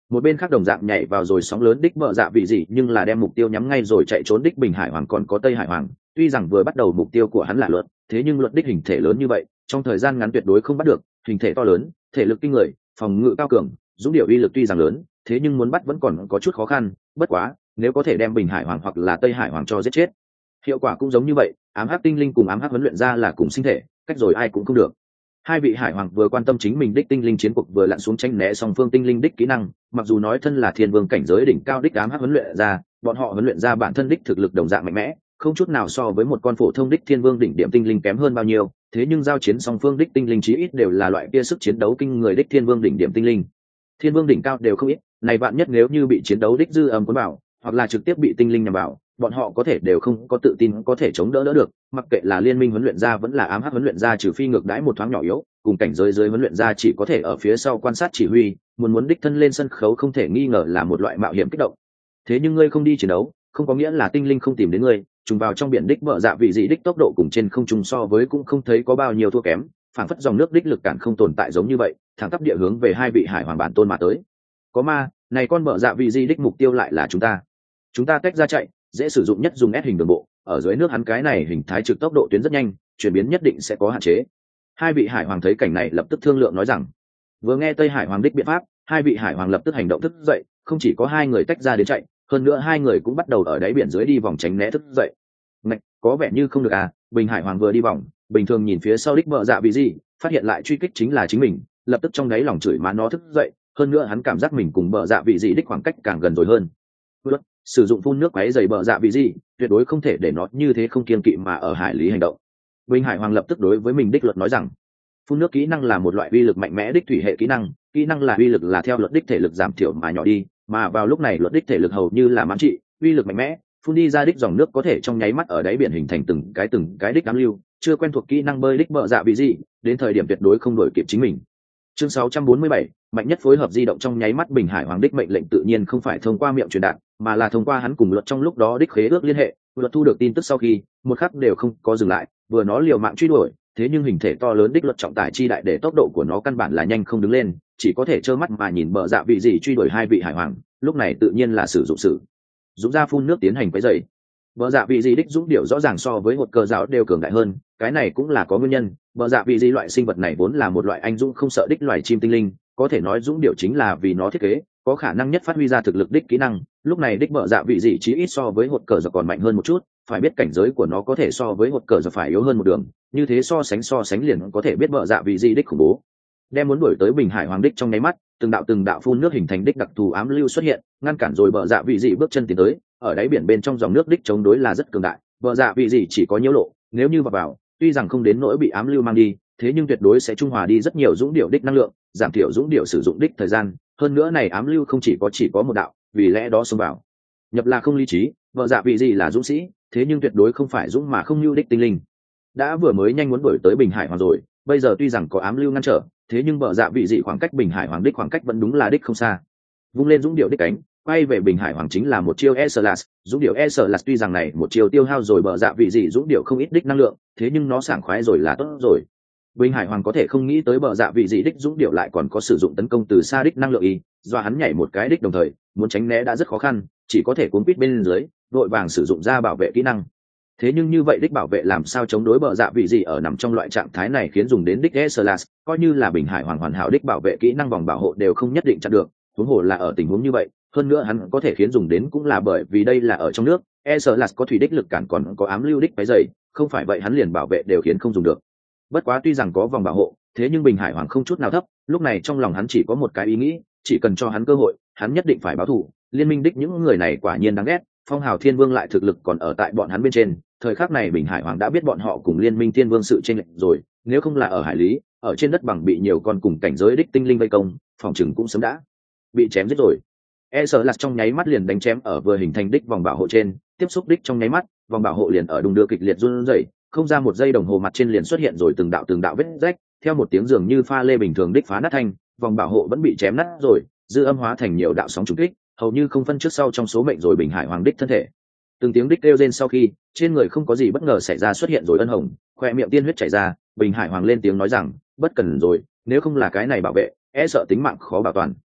Speaker 1: Một bên khác đồng dạng nhảy vào rồi sóng lớn đích bợ dạ vị gì nhưng là đem mục tiêu nhắm ngay rồi chạy trốn đích Bình Hải Hoàng còn có Tây Hải Hoàng. Tuy rằng vừa bắt đầu mục tiêu của hắn là luật, thế nhưng luật đích hình thể lớn như vậy, trong thời gian ngắn tuyệt đối không bắt được. Hình thể to lớn, thể lực kinh người, phòng ngự cao cường, dũng điệu uy lực tuy rằng lớn, thế nhưng muốn bắt vẫn còn có chút khó khăn. Bất quá, nếu có thể đem Bình Hải Hoàng hoặc là Tây Hải Hoàng cho giết chết, hiệu quả cũng giống như vậy. Ám hắc tinh linh cùng ám hắc huấn luyện ra là cùng sinh thể, cách rồi ai cũng không được. Hai vị hải hoàng vừa quan tâm chính mình đích tinh linh chiến cuộc vừa lặn xuống tranh né song phương tinh linh đích kỹ năng, mặc dù nói thân là thiên vương cảnh giới đỉnh cao đích ám hắc huấn luyện ra, bọn họ huấn luyện ra bản thân đích thực lực đồng dạng mạnh mẽ, không chút nào so với một con phổ thông đích thiên vương đỉnh điểm tinh linh kém hơn bao nhiêu, thế nhưng giao chiến song phương đích tinh linh chí ít đều là loại kia sức chiến đấu kinh người đích thiên vương đỉnh điểm tinh linh. Thiên vương đỉnh cao đều không ít, này bạn nhất nếu như bị chiến đấu đích dư âm cuốn vào, hoặc là trực tiếp bị tinh linh nhằm vào, bọn họ có thể đều không có tự tin có thể chống đỡ đỡ được, mặc kệ là liên minh huấn luyện ra vẫn là ám hắc huấn luyện ra, trừ phi ngược đãi một thoáng nhỏ yếu, cùng cảnh giới dưới huấn luyện ra chỉ có thể ở phía sau quan sát chỉ huy, muốn muốn đích thân lên sân khấu không thể nghi ngờ là một loại mạo hiểm kích động. Thế nhưng ngươi không đi chiến đấu, không có nghĩa là tinh linh không tìm đến ngươi, trùng vào trong biển đích vợ dạ vị dị đích tốc độ cùng trên không trung so với cũng không thấy có bao nhiêu thua kém, phảng phất dòng nước đích lực cản không tồn tại giống như vậy, thẳng tắp địa hướng về hai vị hải hoàng bản tôn mà tới. Có ma, này con vợ dạ vị dị đích mục tiêu lại là chúng ta. Chúng ta tách ra chạy, dễ sử dụng nhất dùng S hình đường bộ, ở dưới nước hắn cái này hình thái trực tốc độ tuyến rất nhanh, chuyển biến nhất định sẽ có hạn chế. Hai vị hải hoàng thấy cảnh này lập tức thương lượng nói rằng, vừa nghe Tây Hải hoàng đích biện pháp, hai vị hải hoàng lập tức hành động thức dậy, không chỉ có hai người tách ra đến chạy, hơn nữa hai người cũng bắt đầu ở đáy biển dưới đi vòng tránh né thức dậy. Ngạch, có vẻ như không được à? Bình Hải hoàng vừa đi vòng, bình thường nhìn phía sau đích vợ dạ vị gì, phát hiện lại truy kích chính là chính mình, lập tức trong đáy lòng chửi má nó thức dậy, hơn nữa hắn cảm giác mình cùng vợ dạ vị gì đích khoảng cách càng gần rồi hơn. Luật, sử dụng phun nước quấy dày bờ dạ vị gì, tuyệt đối không thể để nó như thế không kiên kỵ mà ở hải lý hành động. Bình Hải hoàng lập tức đối với mình đích luật nói rằng, phun nước kỹ năng là một loại uy lực mạnh mẽ đích thủy hệ kỹ năng, kỹ năng là uy lực là theo luật đích thể lực giảm thiểu mà nhỏ đi, mà vào lúc này luật đích thể lực hầu như là mãn trị, uy lực mạnh mẽ, phun đi ra đích dòng nước có thể trong nháy mắt ở đáy biển hình thành từng cái từng cái đích đám lưu, chưa quen thuộc kỹ năng bơi đích bờ dạ vị gì, đến thời điểm tuyệt đối không đổi kịp chính mình. Chương sáu trăm bốn mươi bảy, mạnh nhất phối hợp di động trong nháy mắt. Bình Hải hoàng đích mệnh lệnh tự nhiên không phải thông qua miệng truyền đạt, mà là thông qua hắn cùng luật trong lúc đó đích khế ước liên hệ. Luật thu được tin tức sau khi, một khắc đều không có dừng lại, vừa nó liều mạng truy đuổi, thế nhưng hình thể to lớn đích luật trọng tải chi đại để tốc độ của nó căn bản là nhanh không đứng lên, chỉ có thể trơ mắt mà nhìn bờ dạ vị gì truy đuổi hai vị hải hoàng. Lúc này tự nhiên là sử dụng sử dụng ra phun nước tiến hành quấy dày. Bờ dạ vị gì đích dũng điệu rõ ràng so với hột cờ giáo đều cường đại hơn, cái này cũng là có nguyên nhân. Bờ dạ vị gì loại sinh vật này vốn là một loại anh dũng không sợ đích loài chim tinh linh, có thể nói dũng điệu chính là vì nó thiết kế, có khả năng nhất phát huy ra thực lực đích kỹ năng. Lúc này đích bờ dạ vị gì chí ít so với hột cờ giáo còn mạnh hơn một chút, phải biết cảnh giới của nó có thể so với hột cờ giáo phải yếu hơn một đường, như thế so sánh so sánh liền có thể biết bờ dạ vị gì đích khủng bố. Đem muốn đuổi tới Bình Hải hoàng đích trong nháy mắt, từng đạo từng đạo phun nước hình thành đích đặc thù ám lưu xuất hiện, ngăn cản rồi bờ dạ vị gì bước chân tiến tới. Ở đáy biển bên trong dòng nước đích chống đối là rất cường đại, bờ dạ vị gì chỉ có nhiễu lộ, nếu như vào vào, tuy rằng không đến nỗi bị ám lưu mang đi, thế nhưng tuyệt đối sẽ trung hòa đi rất nhiều dũng điệu đích năng lượng, giảm thiểu dũng điệu sử dụng đích thời gian. Hơn nữa này ám lưu không chỉ có chỉ có một đạo, vì lẽ đó xông vào nhập là không lý trí. Bờ dạ vị gì là dũng sĩ, thế nhưng tuyệt đối không phải dũng mà không lưu đích tinh linh. Đã vừa mới nhanh muốn đuổi tới Bình Hải hoàng rồi, bây giờ tuy rằng có ám lưu ngăn trở, thế nhưng bờ dạ vị dị khoảng cách Bình Hải hoàng đích khoảng cách vẫn đúng là đích không xa. Vung lên dũng điệu đích cánh, quay về Bình Hải hoàng chính là một chiêu Eslas. Dũng điệu Eslas tuy rằng này một chiêu tiêu hao rồi bờ dạ vị dị dũng điệu không ít đích năng lượng, thế nhưng nó sảng khoái rồi là tốt rồi. Bình Hải hoàng có thể không nghĩ tới bờ dạ vị dị đích dũng điệu lại còn có sử dụng tấn công từ xa đích năng lượng y, do hắn nhảy một cái đích đồng thời muốn tránh né đã rất khó khăn, chỉ có thể cuốn quýt bên dưới, vội vàng sử dụng ra bảo vệ kỹ năng. Thế nhưng như vậy đích bảo vệ làm sao chống đối bờ dạ vị gì ở nằm trong loại trạng thái này khiến dùng đến đích Eslas, coi như là Bình Hải hoàng hoàn hảo đích bảo vệ kỹ năng vòng bảo hộ đều không nhất định chặn được, huống hồ là ở tình huống như vậy. Hơn nữa hắn có thể khiến dùng đến cũng là bởi vì đây là ở trong nước, Eslas có thủy đích lực cản còn có ám lưu đích váy dày, không phải vậy hắn liền bảo vệ đều khiến không dùng được. Bất quá tuy rằng có vòng bảo hộ, thế nhưng Bình Hải hoàng không chút nào thấp, lúc này trong lòng hắn chỉ có một cái ý nghĩ, chỉ cần cho hắn cơ hội, hắn nhất định phải báo thù. Liên minh đích những người này quả nhiên đáng ghét, phong hào thiên vương lại thực lực còn ở tại bọn hắn bên trên. Thời khắc này Bình Hải hoàng đã biết bọn họ cùng liên minh thiên vương sự chênh lệch rồi, nếu không là ở hải lý, ở trên đất bằng bị nhiều con cùng cảnh giới đích tinh linh vây công, phòng chừng cũng sớm đã bị chém giết rồi. E sợ là trong nháy mắt liền đánh chém ở vừa hình thành đích vòng bảo hộ trên, tiếp xúc đích trong nháy mắt, vòng bảo hộ liền ở đùng đưa kịch liệt run rẩy, không ra một giây đồng hồ mặt trên liền xuất hiện rồi từng đạo từng đạo vết rách, theo một tiếng dường như pha lê bình thường đích phá nát thanh, vòng bảo hộ vẫn bị chém nát rồi, dư âm hóa thành nhiều đạo sóng trùng kích, hầu như không phân trước sau trong số mệnh rồi Bình Hải hoàng đích thân thể. Từng tiếng đích kêu rên sau khi, trên người không có gì bất ngờ xảy ra xuất hiện rồi ân hồng, khoe miệng tiên huyết chảy ra, Bình Hải hoàng lên tiếng nói rằng, bất cần rồi, nếu không là cái này bảo vệ, e sợ tính mạng khó bảo toàn.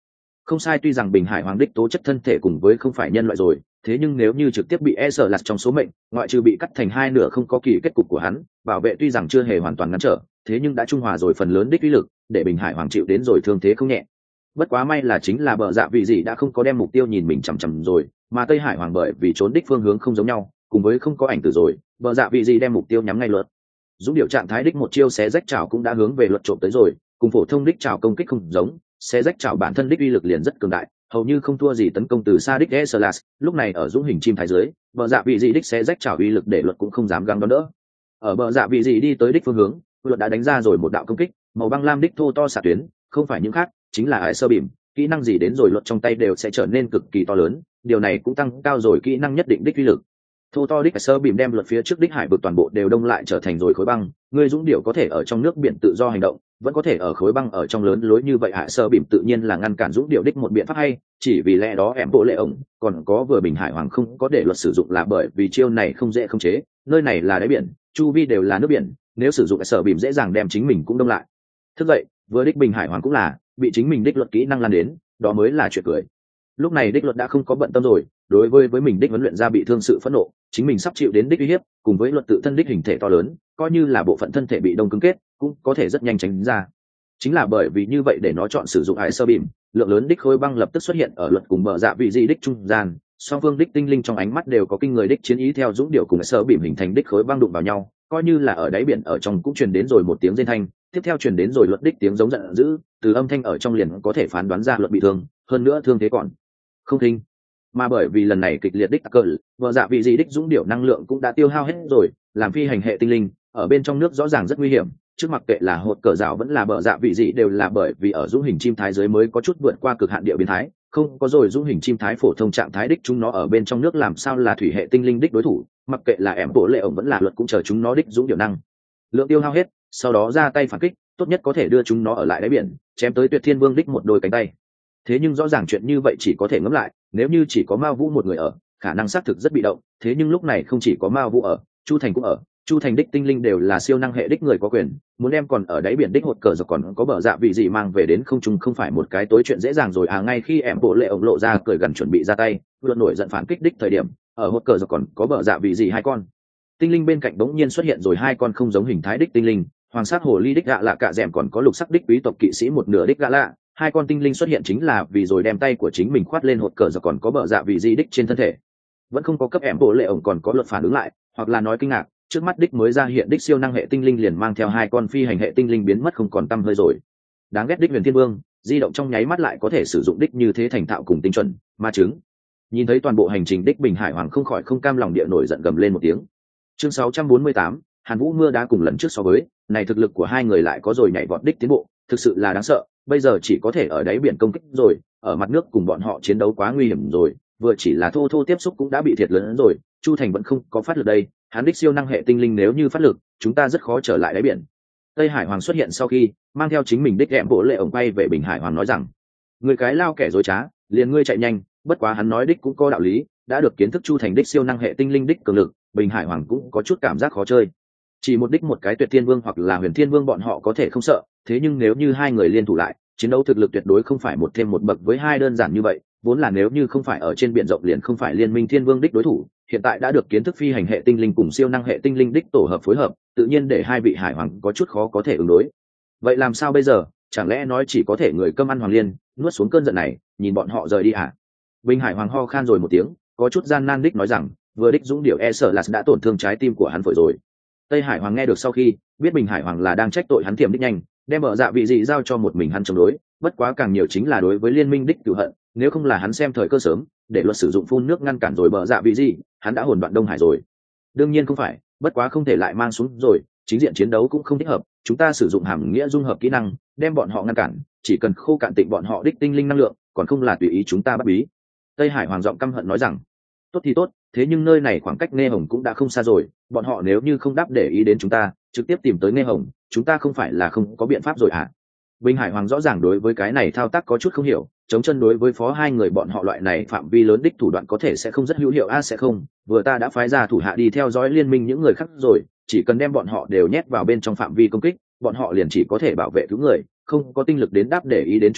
Speaker 1: Không sai, tuy rằng Bình Hải Hoàng đích tố chất thân thể cùng với không phải nhân loại rồi, thế nhưng nếu như trực tiếp bị e sợ lạt trong số mệnh, ngoại trừ bị cắt thành hai nửa không có kỳ kết cục của hắn, bảo vệ tuy rằng chưa hề hoàn toàn ngăn trở, thế nhưng đã trung hòa rồi phần lớn đích uy lực, để Bình Hải Hoàng chịu đến rồi thương thế không nhẹ. Bất quá may là chính là bờ dạ vị gì đã không có đem mục tiêu nhìn mình chằm chằm rồi, mà Tây Hải Hoàng bởi vì trốn đích phương hướng không giống nhau, cùng với không có ảnh tử rồi, bờ dạ vị gì đem mục tiêu nhắm ngay luật. Dũng điệu trạng thái đích một chiêu xé rách chảo cũng đã hướng về luật trộm tới rồi, cùng phổ thông đích chảo công kích không giống, xé rách chảo bản thân đích uy lực liền rất cường đại, hầu như không thua gì tấn công từ xa đích Eslas. Lúc này ở dũng hình chim thái dưới, bờ dạ vị gì đích xé rách chảo uy lực để luật cũng không dám găng đón đỡ. Ở bờ dạ vị gì đi tới đích phương hướng, luật đã đánh ra rồi một đạo công kích, màu băng lam đích thô to xạ tuyến, không phải những khác, chính là ải sơ bìm, kỹ năng gì đến rồi luật trong tay đều sẽ trở nên cực kỳ to lớn, điều này cũng tăng cao rồi kỹ năng nhất định đích uy lực. Thô to đích sơ bìm đem luật phía trước đích hải vực toàn bộ đều đông lại trở thành rồi khối băng, người dũng điệu có thể ở trong nước biển tự do hành động, vẫn có thể ở khối băng ở trong lớn lối như vậy, hải sơ bìm tự nhiên là ngăn cản dũng điệu đích một biện pháp hay, chỉ vì lẽ đó em bộ lệ ổng còn có vừa Bình Hải Hoàng không có để luật sử dụng là bởi vì chiêu này không dễ khống chế, nơi này là đáy biển, chu vi đều là nước biển, nếu sử dụng sơ bìm dễ dàng đem chính mình cũng đông lại. Thức vậy, vừa đích Bình Hải Hoàng cũng là bị chính mình đích luật kỹ năng lan đến, đó mới là chuyện cười. Lúc này đích luật đã không có bận tâm rồi, đối với với mình đích huấn luyện ra bị thương sự phẫn nộ, chính mình sắp chịu đến đích uy hiếp, cùng với luật tự thân đích hình thể to lớn, coi như là bộ phận thân thể bị đông cứng kết, cũng có thể rất nhanh tránh ra. Chính là bởi vì như vậy để nó chọn sử dụng ải sơ bìm, lượng lớn đích khối băng lập tức xuất hiện ở luật cùng bờ dạ vị dị đích trung gian, song phương đích tinh linh trong ánh mắt đều có kinh người đích chiến ý theo dũng điệu cùng ải sơ bìm hình thành đích khối băng đụng vào nhau, coi như là ở đáy biển ở trong cũng truyền đến rồi một tiếng rên thanh, tiếp theo truyền đến rồi luật đích tiếng giống giận dữ, từ âm thanh ở trong liền có thể phán đoán ra luật bị thương, hơn nữa thương thế còn không thinh. Mà bởi vì lần này kịch liệt đích cờ, vợ dạ vị gì đích dũng điệu năng lượng cũng đã tiêu hao hết rồi, làm phi hành hệ tinh linh ở bên trong nước rõ ràng rất nguy hiểm, trước mặc kệ là hột cờ rào vẫn là bờ dạ vị gì đều là bởi vì ở dũng hình chim thái giới mới có chút vượt qua cực hạn địa biến thái, không có rồi dũng hình chim thái phổ thông trạng thái đích chúng nó ở bên trong nước làm sao là thủy hệ tinh linh đích đối thủ, mặc kệ là em bộ lệ ổng vẫn là luật cũng chờ chúng nó đích dũng điệu năng lượng tiêu hao hết, sau đó ra tay phản kích, tốt nhất có thể đưa chúng nó ở lại đáy biển, chém tới Tuyệt Thiên Vương đích một đôi cánh tay. Thế nhưng rõ ràng chuyện như vậy chỉ có thể ngẫm lại, nếu như chỉ có Mao Vũ một người ở, khả năng xác thực rất bị động, thế nhưng lúc này không chỉ có Mao Vũ ở, Chu Thành cũng ở, Chu Thành đích tinh linh đều là siêu năng hệ đích người có quyền, muốn đem còn ở đáy biển đích hột cờ rồi còn có bờ dạ vị gì mang về đến không trung không phải một cái tối chuyện dễ dàng rồi à. Ngay khi em bộ lệ ổng lộ ra cười gần chuẩn bị ra tay, luận nổi giận phản kích đích thời điểm, ở hột cờ rồi còn có bờ dạ vị gì hai con tinh linh bên cạnh bỗng nhiên xuất hiện rồi hai con không giống hình thái đích tinh linh, hoàng sắc hồ ly đích gạ lạ cả dẻm còn có lục sắc đích quý tộc kỵ sĩ một nửa đích gạ lạ. Hai con tinh linh xuất hiện chính là vì rồi đem tay của chính mình khoát lên hột cờ rồi còn có bờ dạ vị gì đích trên thân thể, vẫn không có cấp em bộ lệ ổng còn có luật phản ứng lại, hoặc là nói kinh ngạc, trước mắt đích mới ra hiện đích siêu năng hệ tinh linh liền mang theo hai con phi hành hệ tinh linh biến mất không còn tăm hơi rồi. Đáng ghét đích Huyền Thiên Vương, di động trong nháy mắt lại có thể sử dụng đích như thế thành thạo cùng tinh chuẩn, ma chứng. Nhìn thấy toàn bộ hành trình đích Bình Hải Hoàng không khỏi không cam lòng địa nổi giận gầm lên một tiếng. Chương sáu trăm bốn mươi tám, Hàn Vũ mưa đá cùng lần trước so với, này thực lực của hai người lại có rồi nhảy vọt đích tiến bộ, thực sự là đáng sợ, bây giờ chỉ có thể ở đáy biển công kích rồi, ở mặt nước cùng bọn họ chiến đấu quá nguy hiểm rồi, vừa chỉ là thô thô tiếp xúc cũng đã bị thiệt lớn rồi, Chu Thành vẫn không có phát lực đây, hắn đích siêu năng hệ tinh linh nếu như phát lực, chúng ta rất khó trở lại đáy biển. Tây Hải Hoàng xuất hiện sau khi, mang theo chính mình đích em bộ lệ ổng quay về Bình Hải Hoàng nói rằng, người cái lao kẻ dối trá, liền ngươi chạy nhanh, bất quá hắn nói đích cũng có đạo lý, đã được kiến thức Chu Thành đích siêu năng hệ tinh linh đích cường lực, Bình Hải Hoàng cũng có chút cảm giác khó chơi. Chỉ một đích một cái Tuyệt Thiên Vương hoặc là Huyền Thiên Vương bọn họ có thể không sợ, thế nhưng nếu như hai người liên thủ lại, chiến đấu thực lực tuyệt đối không phải một thêm một bậc với hai đơn giản như vậy, vốn là nếu như không phải ở trên biển rộng liền không phải liên minh Thiên Vương đích đối thủ, hiện tại đã được kiến thức phi hành hệ tinh linh cùng siêu năng hệ tinh linh đích tổ hợp phối hợp, tự nhiên để hai vị hải hoàng có chút khó có thể ứng đối. Vậy làm sao bây giờ, chẳng lẽ nói chỉ có thể người cơm ăn hoàng liên, nuốt xuống cơn giận này, nhìn bọn họ rời đi hả? Bình Hải Hoàng ho khan rồi một tiếng, có chút gian nan đích nói rằng, vừa đích dũng điệu e sợ là đã tổn thương trái tim của hắn phổi rồi. Tây Hải Hoàng nghe được sau khi, biết Bình Hải Hoàng là đang trách tội hắn tiềm đích nhanh, đem bờ dạ vị dị giao cho một mình hắn chống đối, bất quá càng nhiều chính là đối với liên minh đích cửu hận, nếu không là hắn xem thời cơ sớm, để luật sử dụng phun nước ngăn cản rồi bờ dạ vị dị, hắn đã hồn đoạn Đông Hải rồi. Đương nhiên không phải, bất quá không thể lại mang xuống rồi, chính diện chiến đấu cũng không thích hợp, chúng ta sử dụng hàm nghĩa dung hợp kỹ năng, đem bọn họ ngăn cản, chỉ cần khô cạn tịnh bọn họ đích tinh linh năng lượng, còn không là tùy ý chúng ta bắt bí. Tây Hải Hoàng giọng căm hận nói rằng, tốt thì tốt, thế nhưng nơi này khoảng cách Nghe Hồng cũng đã không xa rồi, bọn họ nếu như không đáp để ý đến chúng ta, trực tiếp tìm tới Nghe Hồng, chúng ta không phải là không có biện pháp rồi à? Bình Hải Hoàng rõ ràng đối với cái này thao tác có chút không hiểu, chống chân đối với phó hai người bọn họ loại này phạm vi lớn đích thủ đoạn có thể sẽ không rất hữu hiệu a à, sẽ không, vừa ta đã phái ra thủ hạ đi theo dõi liên minh những người khác rồi, chỉ cần đem bọn họ đều nhét vào bên trong phạm vi công kích, bọn họ liền chỉ có thể bảo vệ cứu người, không có tinh lực đến đáp để ý đến chúng ta,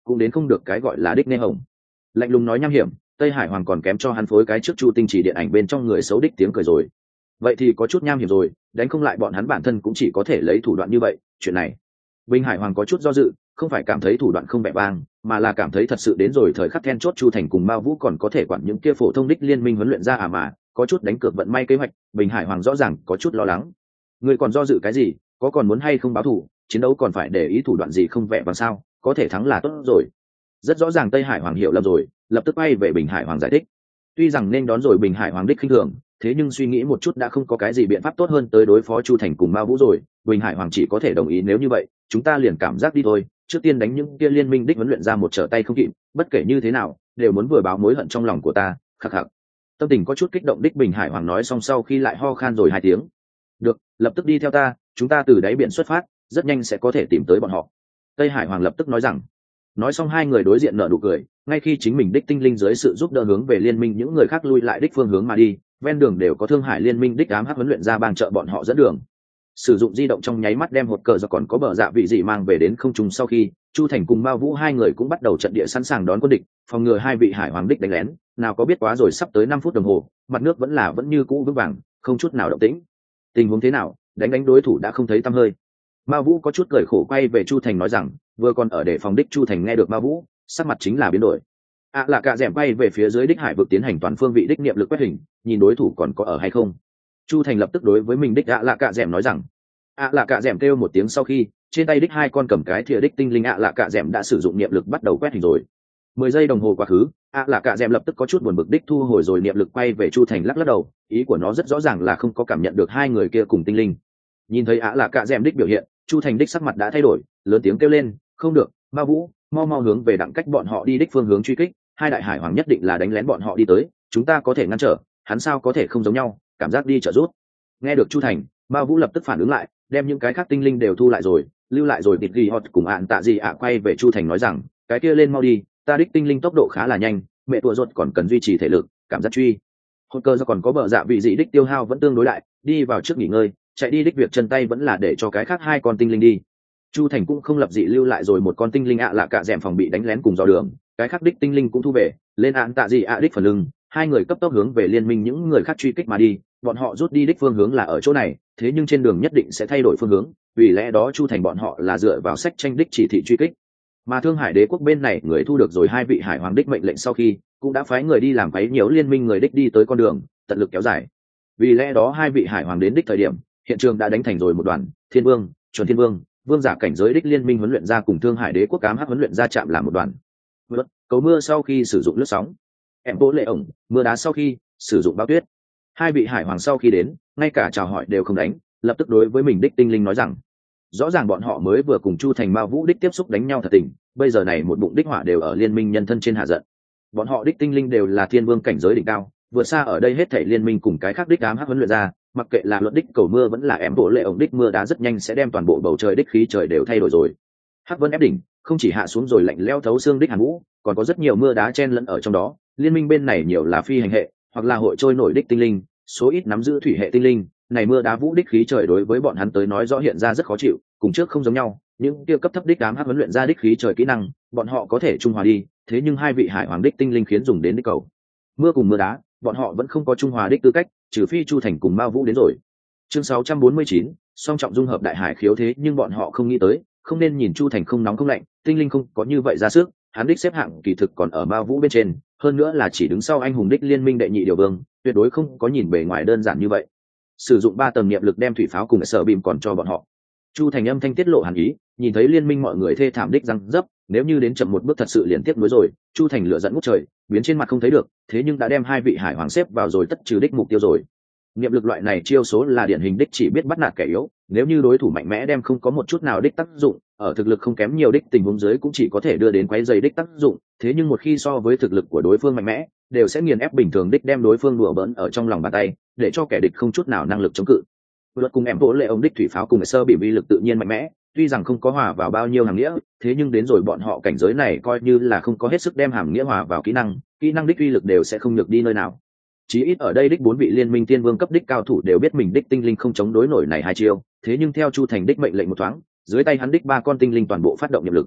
Speaker 1: cũng đến không được cái gọi là đích nê hồng. Lạnh lùng nói nham hiểm, Tây Hải Hoàng còn kém cho hắn phối cái trước Chu Tinh chỉ điện ảnh bên trong người xấu đích tiếng cười rồi. Vậy thì có chút nham hiểm rồi, đánh không lại bọn hắn bản thân cũng chỉ có thể lấy thủ đoạn như vậy. Chuyện này Bình Hải Hoàng có chút do dự, không phải cảm thấy thủ đoạn không vẻ vang, mà là cảm thấy thật sự đến rồi thời khắc then chốt Chu Thành cùng Mao Vũ còn có thể quản những kia phổ thông đích liên minh huấn luyện ra à mà, có chút đánh cược vận may kế hoạch. Bình Hải Hoàng rõ ràng có chút lo lắng. Người còn do dự cái gì, có còn muốn hay không báo thù, chiến đấu còn phải để ý thủ đoạn gì không vẻ vang sao, có thể thắng là tốt rồi. Rất rõ ràng Tây Hải Hoàng hiểu lầm rồi, lập tức bay về Bình Hải Hoàng giải thích. Tuy rằng nên đón rồi Bình Hải Hoàng đích khinh thường, thế nhưng suy nghĩ một chút đã không có cái gì biện pháp tốt hơn tới đối phó Chu Thành cùng Mao Vũ rồi. Bình Hải Hoàng chỉ có thể đồng ý nếu như vậy, chúng ta liền cảm giác đi thôi, trước tiên đánh những kia liên minh đích huấn luyện ra một trở tay không kịp, bất kể như thế nào đều muốn vừa báo mối hận trong lòng của ta. Khắc khắc. Tâm tình có chút kích động đích Bình Hải Hoàng nói xong sau khi lại ho khan rồi hai tiếng. Được, lập tức đi theo ta, chúng ta từ đáy biển xuất phát, rất nhanh sẽ có thể tìm tới bọn họ. Tây Hải Hoàng lập tức nói rằng. Nói xong hai người đối diện nở nụ cười, ngay khi chính mình đích tinh linh dưới sự giúp đỡ hướng về liên minh những người khác lui lại đích phương hướng mà đi, ven đường đều có Thương Hải liên minh đích ám hắc huấn luyện ra bang trợ bọn họ dẫn đường. Sử dụng di động trong nháy mắt đem hột cờ do còn có bờ dạ vị dị mang về đến không trung sau khi, Chu Thành cùng Mao Vũ hai người cũng bắt đầu trận địa sẵn sàng đón quân địch, phòng ngừa hai vị hải hoàng đích đánh lén. Nào có biết quá rồi sắp tới năm phút đồng hồ, mặt nước vẫn là vẫn như cũ vững vàng, không chút nào động tĩnh. Tình huống thế nào, đánh đánh đối thủ đã không thấy tăm hơi. Mao Vũ có chút cười khổ quay về Chu Thành nói rằng, vừa còn ở để phòng đích Chu Thành nghe được Mao Vũ, sắc mặt chính là biến đổi. À là cả dẻm quay về phía dưới đích hải vực tiến hành toàn phương vị đích niệm lực quét hình, nhìn đối thủ còn có ở hay không. Chu Thành lập tức đối với mình đích ạ là cả dẻm nói rằng, ạ là cả dẻm kêu một tiếng sau khi, trên tay đích hai con cầm cái thìa đích tinh linh ạ là cả dẻm đã sử dụng niệm lực bắt đầu quét hình rồi. Mười giây đồng hồ quá khứ, ạ là cả dẻm lập tức có chút buồn bực đích thu hồi rồi niệm lực quay về Chu Thành lắc lắc đầu, ý của nó rất rõ ràng là không có cảm nhận được hai người kia cùng tinh linh. Nhìn thấy ạ là cả dẻm đích biểu hiện, Chu Thành đích sắc mặt đã thay đổi, lớn tiếng kêu lên, không được, Mao Vũ, mau mau hướng về đặng cách bọn họ đi đích phương hướng truy kích, hai đại hải hoàng nhất định là đánh lén bọn họ đi tới, chúng ta có thể ngăn trở, hắn sao có thể không giống nhau, cảm giác đi trợ giúp. Nghe được Chu Thành, Mao Vũ lập tức phản ứng lại, đem những cái khác tinh linh đều thu lại rồi, lưu lại rồi tịt ghi hot cùng ạn tạ gì ạ quay về Chu Thành nói rằng, cái kia lên mau đi, ta đích tinh linh tốc độ khá là nhanh, mẹ tua ruột còn cần duy trì thể lực, cảm giác truy. Hôn cơ do còn có bờ dạ vị dị đích tiêu hao vẫn tương đối lại, đi vào trước nghỉ ngơi, chạy đi đích việc chân tay vẫn là để cho cái khác hai con tinh linh đi. Chu Thành cũng không lập dị lưu lại rồi một con tinh linh ạ là cả dẻm phòng bị đánh lén cùng dò đường, cái khác đích tinh linh cũng thu về, lên ạn tạ gì ạ đích phần lưng, hai người cấp tốc hướng về liên minh những người khác truy kích mà đi. Bọn họ rút đi đích phương hướng là ở chỗ này, thế nhưng trên đường nhất định sẽ thay đổi phương hướng, vì lẽ đó Chu Thành bọn họ là dựa vào sách tranh đích chỉ thị truy kích. Mà Thương Hải đế quốc bên này người thu được rồi hai vị hải hoàng đích mệnh lệnh sau khi, cũng đã phái người đi làm quấy nhiễu liên minh người đích đi tới con đường, tận lực kéo dài. Vì lẽ đó hai vị hải hoàng đến đích thời điểm, hiện trường đã đánh thành rồi một đoàn, Thiên Vương, Chuẩn Thiên Vương, vương giả cảnh giới đích liên minh huấn luyện ra cùng Thương Hải đế quốc cám hắc huấn luyện ra chạm làm một đoàn. Cầu mưa sau khi sử dụng lướt sóng, em bố lệ ổng, mưa đá sau khi sử dụng bão tuyết. Hai vị hải hoàng sau khi đến, ngay cả chào hỏi đều không đánh, lập tức đối với mình đích tinh linh nói rằng, rõ ràng bọn họ mới vừa cùng Chu Thành Mao Vũ đích tiếp xúc đánh nhau thật tình, bây giờ này một bụng đích hỏa đều ở liên minh nhân thân trên hạ giận. Bọn họ đích tinh linh đều là thiên vương cảnh giới đỉnh cao, vượt xa ở đây hết thảy liên minh cùng cái khác đích ám hắc huấn luyện ra, mặc kệ là luận đích cầu mưa vẫn là em bộ lệ ổng đích mưa đá rất nhanh sẽ đem toàn bộ bầu trời đích khí trời đều thay đổi rồi. Hắc vân ép đỉnh, không chỉ hạ xuống rồi lạnh lẽo thấu xương đích hàn vũ, còn có rất nhiều mưa đá chen lẫn ở trong đó. Liên minh bên này nhiều là phi hành hệ, hoặc là hội trôi nổi đích tinh linh, số ít nắm giữ thủy hệ tinh linh. Này mưa đá vũ đích khí trời đối với bọn hắn tới nói rõ hiện ra rất khó chịu, cùng trước không giống nhau. Những tiêu cấp thấp đích ám hắc huấn luyện ra đích khí trời kỹ năng, bọn họ có thể trung hòa đi. Thế nhưng hai vị hải hoàng đích tinh linh khiến dùng đến đích cầu mưa cùng mưa đá, bọn họ vẫn không có trung hòa đích tư cách, trừ phi Chu Thành cùng Mao Vũ đến rồi. Chương sáu trăm bốn mươi chín, song trọng dung hợp đại hải khiếu thế nhưng bọn họ không nghĩ tới, không nên nhìn Chu Thành không nóng không lạnh, tinh linh không có như vậy ra sức, hắn đích xếp hạng kỳ thực còn ở Mao Vũ bên trên, hơn nữa là chỉ đứng sau anh hùng đích liên minh đệ nhị điều vương, tuyệt đối không có nhìn bề ngoài đơn giản như vậy. Sử dụng ba tầng niệm lực đem thủy pháo cùng sở bìm còn cho bọn họ. Chu Thành âm thanh tiết lộ hàn ý, nhìn thấy liên minh mọi người thê thảm đích răng dấp, nếu như đến chậm một bước thật sự liền tiếp nối rồi. Chu Thành lửa giận ngút trời, biến trên mặt không thấy được, thế nhưng đã đem hai vị hải hoàng xếp vào rồi tất trừ đích mục tiêu rồi. Niệm lực loại này chiêu số là điển hình đích chỉ biết bắt nạt kẻ yếu, nếu như đối thủ mạnh mẽ đem không có một chút nào đích tác dụng, ở thực lực không kém nhiều đích tình huống dưới cũng chỉ có thể đưa đến quấy rầy đích tác dụng, thế nhưng một khi so với thực lực của đối phương mạnh mẽ, đều sẽ nghiền ép bình thường đích đem đối phương đùa bỡn ở trong lòng bàn tay, để cho kẻ địch không chút nào năng lực chống cự. Luật cùng em vỗ lệ ông đích thủy pháo cùng sơ bị vi lực tự nhiên mạnh mẽ, tuy rằng không có hòa vào bao nhiêu hàng nghĩa, thế nhưng đến rồi bọn họ cảnh giới này coi như là không có hết sức đem hàm nghĩa hòa vào kỹ năng, kỹ năng đích uy lực đều sẽ không được đi nơi nào. Chí ít ở đây đích bốn vị liên minh tiên vương cấp đích cao thủ đều biết mình đích tinh linh không chống đối nổi này hai chiêu, thế nhưng theo Chu Thành đích mệnh lệnh một thoáng, dưới tay hắn đích ba con tinh linh toàn bộ phát động nhiệm lực.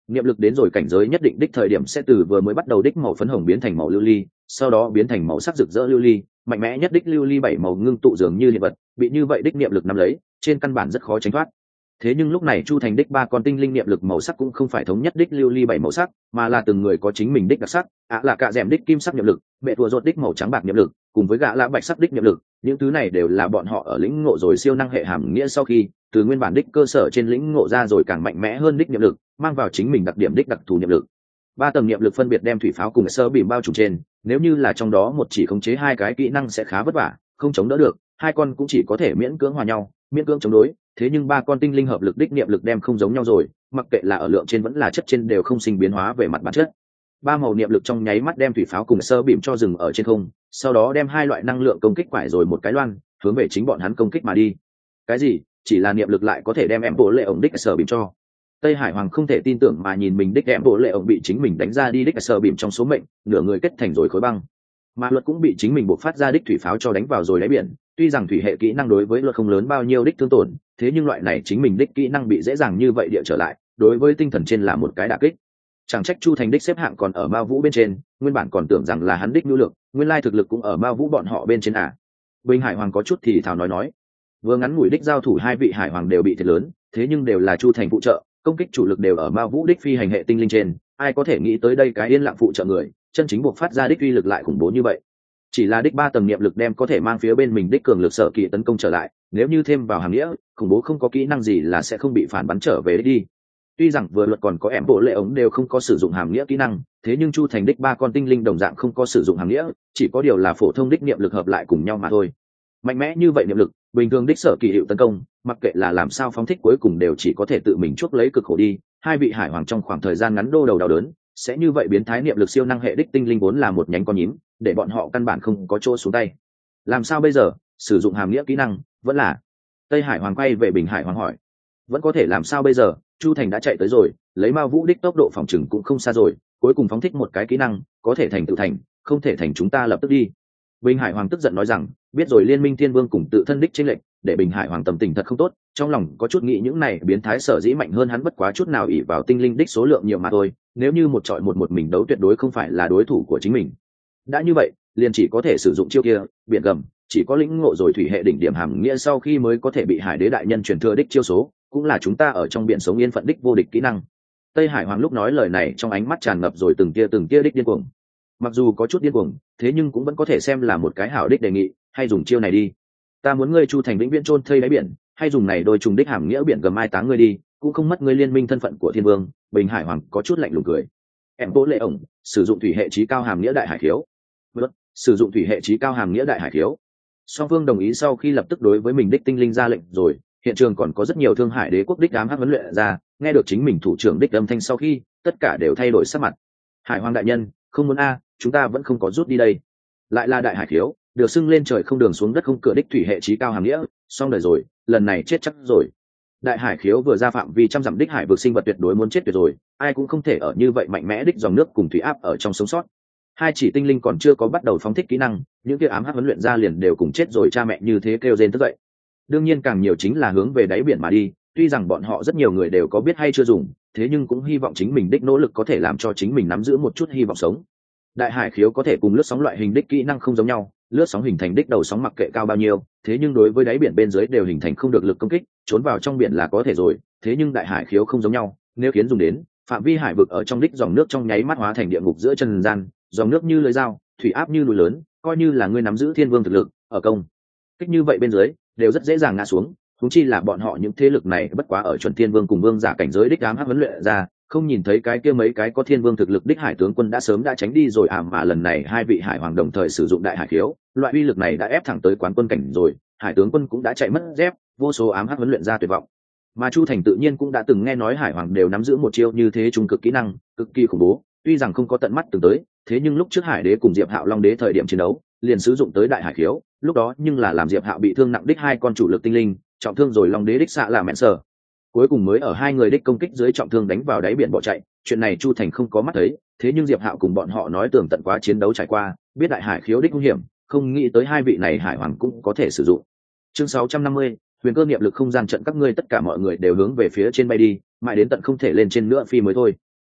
Speaker 1: niệm lực đến rồi cảnh giới nhất định đích thời điểm sẽ từ vừa mới bắt đầu đích màu phấn hồng biến thành màu lưu ly, sau đó biến thành màu sắc rực rỡ lưu ly, mạnh mẽ nhất đích lưu ly bảy màu ngưng tụ dường như hiện vật, bị như vậy đích niệm lực nắm lấy, trên căn bản rất khó tránh thoát. Thế nhưng lúc này Chu Thành đích ba con tinh linh niệm lực màu sắc cũng không phải thống nhất đích lưu ly bảy màu sắc, mà là từng người có chính mình đích đặc sắc, ạ là cả dẻm đích kim sắc niệm lực, mẹ thua ruột đích màu trắng bạc niệm lực, cùng với gã lã bạch sắc đích niệm lực, những thứ này đều là bọn họ ở lĩnh ngộ rồi siêu năng hệ hàm nghĩa sau khi, từ nguyên bản đích cơ sở trên lĩnh ngộ ra rồi càng mạnh mẽ hơn đích niệm lực, mang vào chính mình đặc điểm đích đặc thù niệm lực. Ba tầng niệm lực phân biệt đem thủy pháo cùng sơ bìm bao trùm trên, nếu như là trong đó một chỉ khống chế hai cái kỹ năng sẽ khá vất vả, không chống đỡ được, hai con cũng chỉ có thể miễn cưỡng hòa nhau, miễn cưỡng chống đối. Thế nhưng ba con tinh linh hợp lực đích niệm lực đem không giống nhau rồi, mặc kệ là ở lượng trên vẫn là chất trên đều không sinh biến hóa về mặt bản chất. Ba màu niệm lực trong nháy mắt đem thủy pháo cùng sơ bìm cho dừng ở trên không, sau đó đem hai loại năng lượng công kích quải rồi một cái loan, hướng về chính bọn hắn công kích mà đi. Cái gì? Chỉ là niệm lực lại có thể đem em bộ lệ ổng đích sơ bìm cho. Tây Hải Hoàng không thể tin tưởng mà nhìn mình đích em bộ lệ ổng bị chính mình đánh ra đi đích sơ bìm trong số mệnh, nửa người kết thành rồi khối băng. Mà luật cũng bị chính mình buộc phát ra đích thủy pháo cho đánh vào rồi đáy biển. Tuy rằng thủy hệ kỹ năng đối với luật không lớn bao nhiêu đích thương tổn, thế nhưng loại này chính mình đích kỹ năng bị dễ dàng như vậy địa trở lại, đối với tinh thần trên là một cái đả kích. Chẳng trách Chu Thành đích xếp hạng còn ở Mao Vũ bên trên, nguyên bản còn tưởng rằng là hắn đích nhu lượng, nguyên lai thực lực cũng ở Mao Vũ bọn họ bên trên à. Bình Hải Hoàng có chút thì thào nói nói, vừa ngắn ngủi đích giao thủ hai vị Hải Hoàng đều bị thiệt lớn, thế nhưng đều là Chu Thành phụ trợ, công kích chủ lực đều ở Mao Vũ đích phi hành hệ tinh linh trên, ai có thể nghĩ tới đây cái yên lặng phụ trợ người, chân chính buộc phát ra đích uy lực lại khủng bố như vậy. Chỉ là đích ba tầng niệm lực đem có thể mang phía bên mình đích cường lực sở kỳ tấn công trở lại, nếu như thêm vào hàng nghĩa, khủng bố không có kỹ năng gì là sẽ không bị phản bắn trở về đi. Tuy rằng vừa luật còn có em bộ lệ ống đều không có sử dụng hàm nghĩa kỹ năng, thế nhưng Chu Thành đích ba con tinh linh đồng dạng không có sử dụng hàm nghĩa, chỉ có điều là phổ thông đích niệm lực hợp lại cùng nhau mà thôi. Mạnh mẽ như vậy niệm lực, bình thường đích sở kỳ hiệu tấn công, mặc kệ là làm sao phóng thích cuối cùng đều chỉ có thể tự mình chuốc lấy cực khổ đi. Hai vị hải hoàng trong khoảng thời gian ngắn đô đầu đau đớn, sẽ như vậy biến thái niệm lực siêu năng hệ đích tinh linh vốn là một nhánh con nhím, để bọn họ căn bản không có chỗ xuống tay. Làm sao bây giờ? Sử dụng hàm nghĩa kỹ năng, vẫn là Tây Hải Hoàng quay về Bình Hải Hoàng hỏi, vẫn có thể làm sao bây giờ? Chu Thành đã chạy tới rồi, lấy Mao Vũ đích tốc độ phòng trừng cũng không xa rồi, cuối cùng phóng thích một cái kỹ năng, có thể thành tự thành, không thể thành chúng ta lập tức đi. Bình Hải Hoàng tức giận nói rằng, biết rồi Liên minh Thiên Vương cùng tự thân đích chênh lệnh, để Bình Hải Hoàng tâm tình thật không tốt, trong lòng có chút nghĩ những này biến thái sở dĩ mạnh hơn hắn bất quá chút nào ỷ vào tinh linh đích số lượng nhiều mà thôi, nếu như một trọi một một mình đấu tuyệt đối không phải là đối thủ của chính mình. Đã như vậy, liền chỉ có thể sử dụng chiêu kia, biển gầm, chỉ có lĩnh ngộ rồi thủy hệ đỉnh điểm hàm nghĩa sau khi mới có thể bị Hải Đế đại nhân truyền thừa đích chiêu số, cũng là chúng ta ở trong biển sống yên phận đích vô địch kỹ năng. Tây Hải Hoàng lúc nói lời này trong ánh mắt tràn ngập rồi từng tia từng tia đích điên cuồng. Mặc dù có chút điên cuồng, thế nhưng cũng vẫn có thể xem là một cái hảo đích đề nghị, hay dùng chiêu này đi. Ta muốn ngươi Chu Thành vĩnh viễn chôn thây đáy biển, hay dùng này đôi trùng đích hàm nghĩa biển gầm mai táng ngươi đi, cũng không mất ngươi liên minh thân phận của Thiên Vương. Bình Hải Hoàng có chút lạnh lùng cười. Em bố lệ ổng, sử dụng thủy hệ trí cao hàm nghĩa đại hải khiếu. Bất, sử dụng thủy hệ trí cao hàm nghĩa đại hải khiếu. Song phương đồng ý sau khi lập tức đối với mình đích tinh linh ra lệnh rồi. Hiện trường còn có rất nhiều Thương Hải Đế quốc đích đám hắc huấn luyện ra, nghe được chính mình thủ trưởng đích âm thanh sau khi, tất cả đều thay đổi sắc mặt. Hải Hoàng đại nhân, không muốn a, chúng ta vẫn không có rút đi đây. Lại là đại hải khiếu, được xưng lên trời không đường xuống đất không cửa đích thủy hệ trí cao hàm nghĩa, xong đời rồi, lần này chết chắc rồi. Đại hải khiếu vừa ra phạm vi trăm dặm đích hải vực sinh vật tuyệt đối muốn chết tuyệt rồi, ai cũng không thể ở như vậy mạnh mẽ đích dòng nước cùng thủy áp ở trong sống sót. Hai chỉ tinh linh còn chưa có bắt đầu phóng thích kỹ năng, những kia ám hắc huấn luyện ra liền đều cùng chết rồi, cha mẹ như thế kêu rên tức dậy. Đương nhiên càng nhiều chính là hướng về đáy biển mà đi, tuy rằng bọn họ rất nhiều người đều có biết hay chưa dùng, thế nhưng cũng hy vọng chính mình đích nỗ lực có thể làm cho chính mình nắm giữ một chút hy vọng sống. Đại hải khiếu có thể cùng lướt sóng loại hình đích kỹ năng không giống nhau, lướt sóng hình thành đích đầu sóng mặc kệ cao bao nhiêu, thế nhưng đối với đáy biển bên dưới đều hình thành không được lực công kích, trốn vào trong biển là có thể rồi, thế nhưng đại hải khiếu không giống nhau, nếu khiến dùng đến, phạm vi hải vực ở trong đích dòng nước trong nháy mắt hóa thành địa ngục giữa chân gian, dòng nước như lưới dao, thủy áp như núi lớn, coi như là ngươi nắm giữ thiên vương thực lực, ở công kích như vậy bên dưới đều rất dễ dàng ngã xuống, huống chi là bọn họ những thế lực này bất quá ở chuẩn thiên vương cùng vương giả cảnh giới đích ám hắc huấn luyện ra, không nhìn thấy cái kia mấy cái có thiên vương thực lực đích hải tướng quân đã sớm đã tránh đi rồi à, mà lần này hai vị hải hoàng đồng thời sử dụng đại hải khiếu, loại uy lực này đã ép thẳng tới quán quân cảnh rồi, hải tướng quân cũng đã chạy mất dép, vô số ám hắc huấn luyện ra tuyệt vọng. Mà Chu Thành tự nhiên cũng đã từng nghe nói hải hoàng đều nắm giữ một chiêu như thế trung cực kỹ năng, cực kỳ khủng bố, tuy rằng không có tận mắt từng tới, thế nhưng lúc trước Hải Đế cùng Diệp Hạo Long Đế thời điểm chiến đấu, liền sử dụng tới đại hải khiếu, lúc đó nhưng là làm Diệp Hạo bị thương nặng đích hai con chủ lực tinh linh, trọng thương rồi Long Đế đích xạ là mẹn sở. Cuối cùng mới ở hai người đích công kích dưới trọng thương đánh vào đáy biển bỏ chạy, chuyện này Chu Thành không có mắt thấy, thế nhưng Diệp Hạo cùng bọn họ nói tường tận quá chiến đấu trải qua, biết đại hải khiếu đích nguy hiểm, không nghĩ tới hai vị này hải hoàng cũng có thể sử dụng. Chương sáu trăm năm mươi, huyền cơ niệm lực không gian trận, các ngươi tất cả mọi người đều hướng về phía trên bay đi, mãi đến tận không thể lên trên nữa phi mới thôi.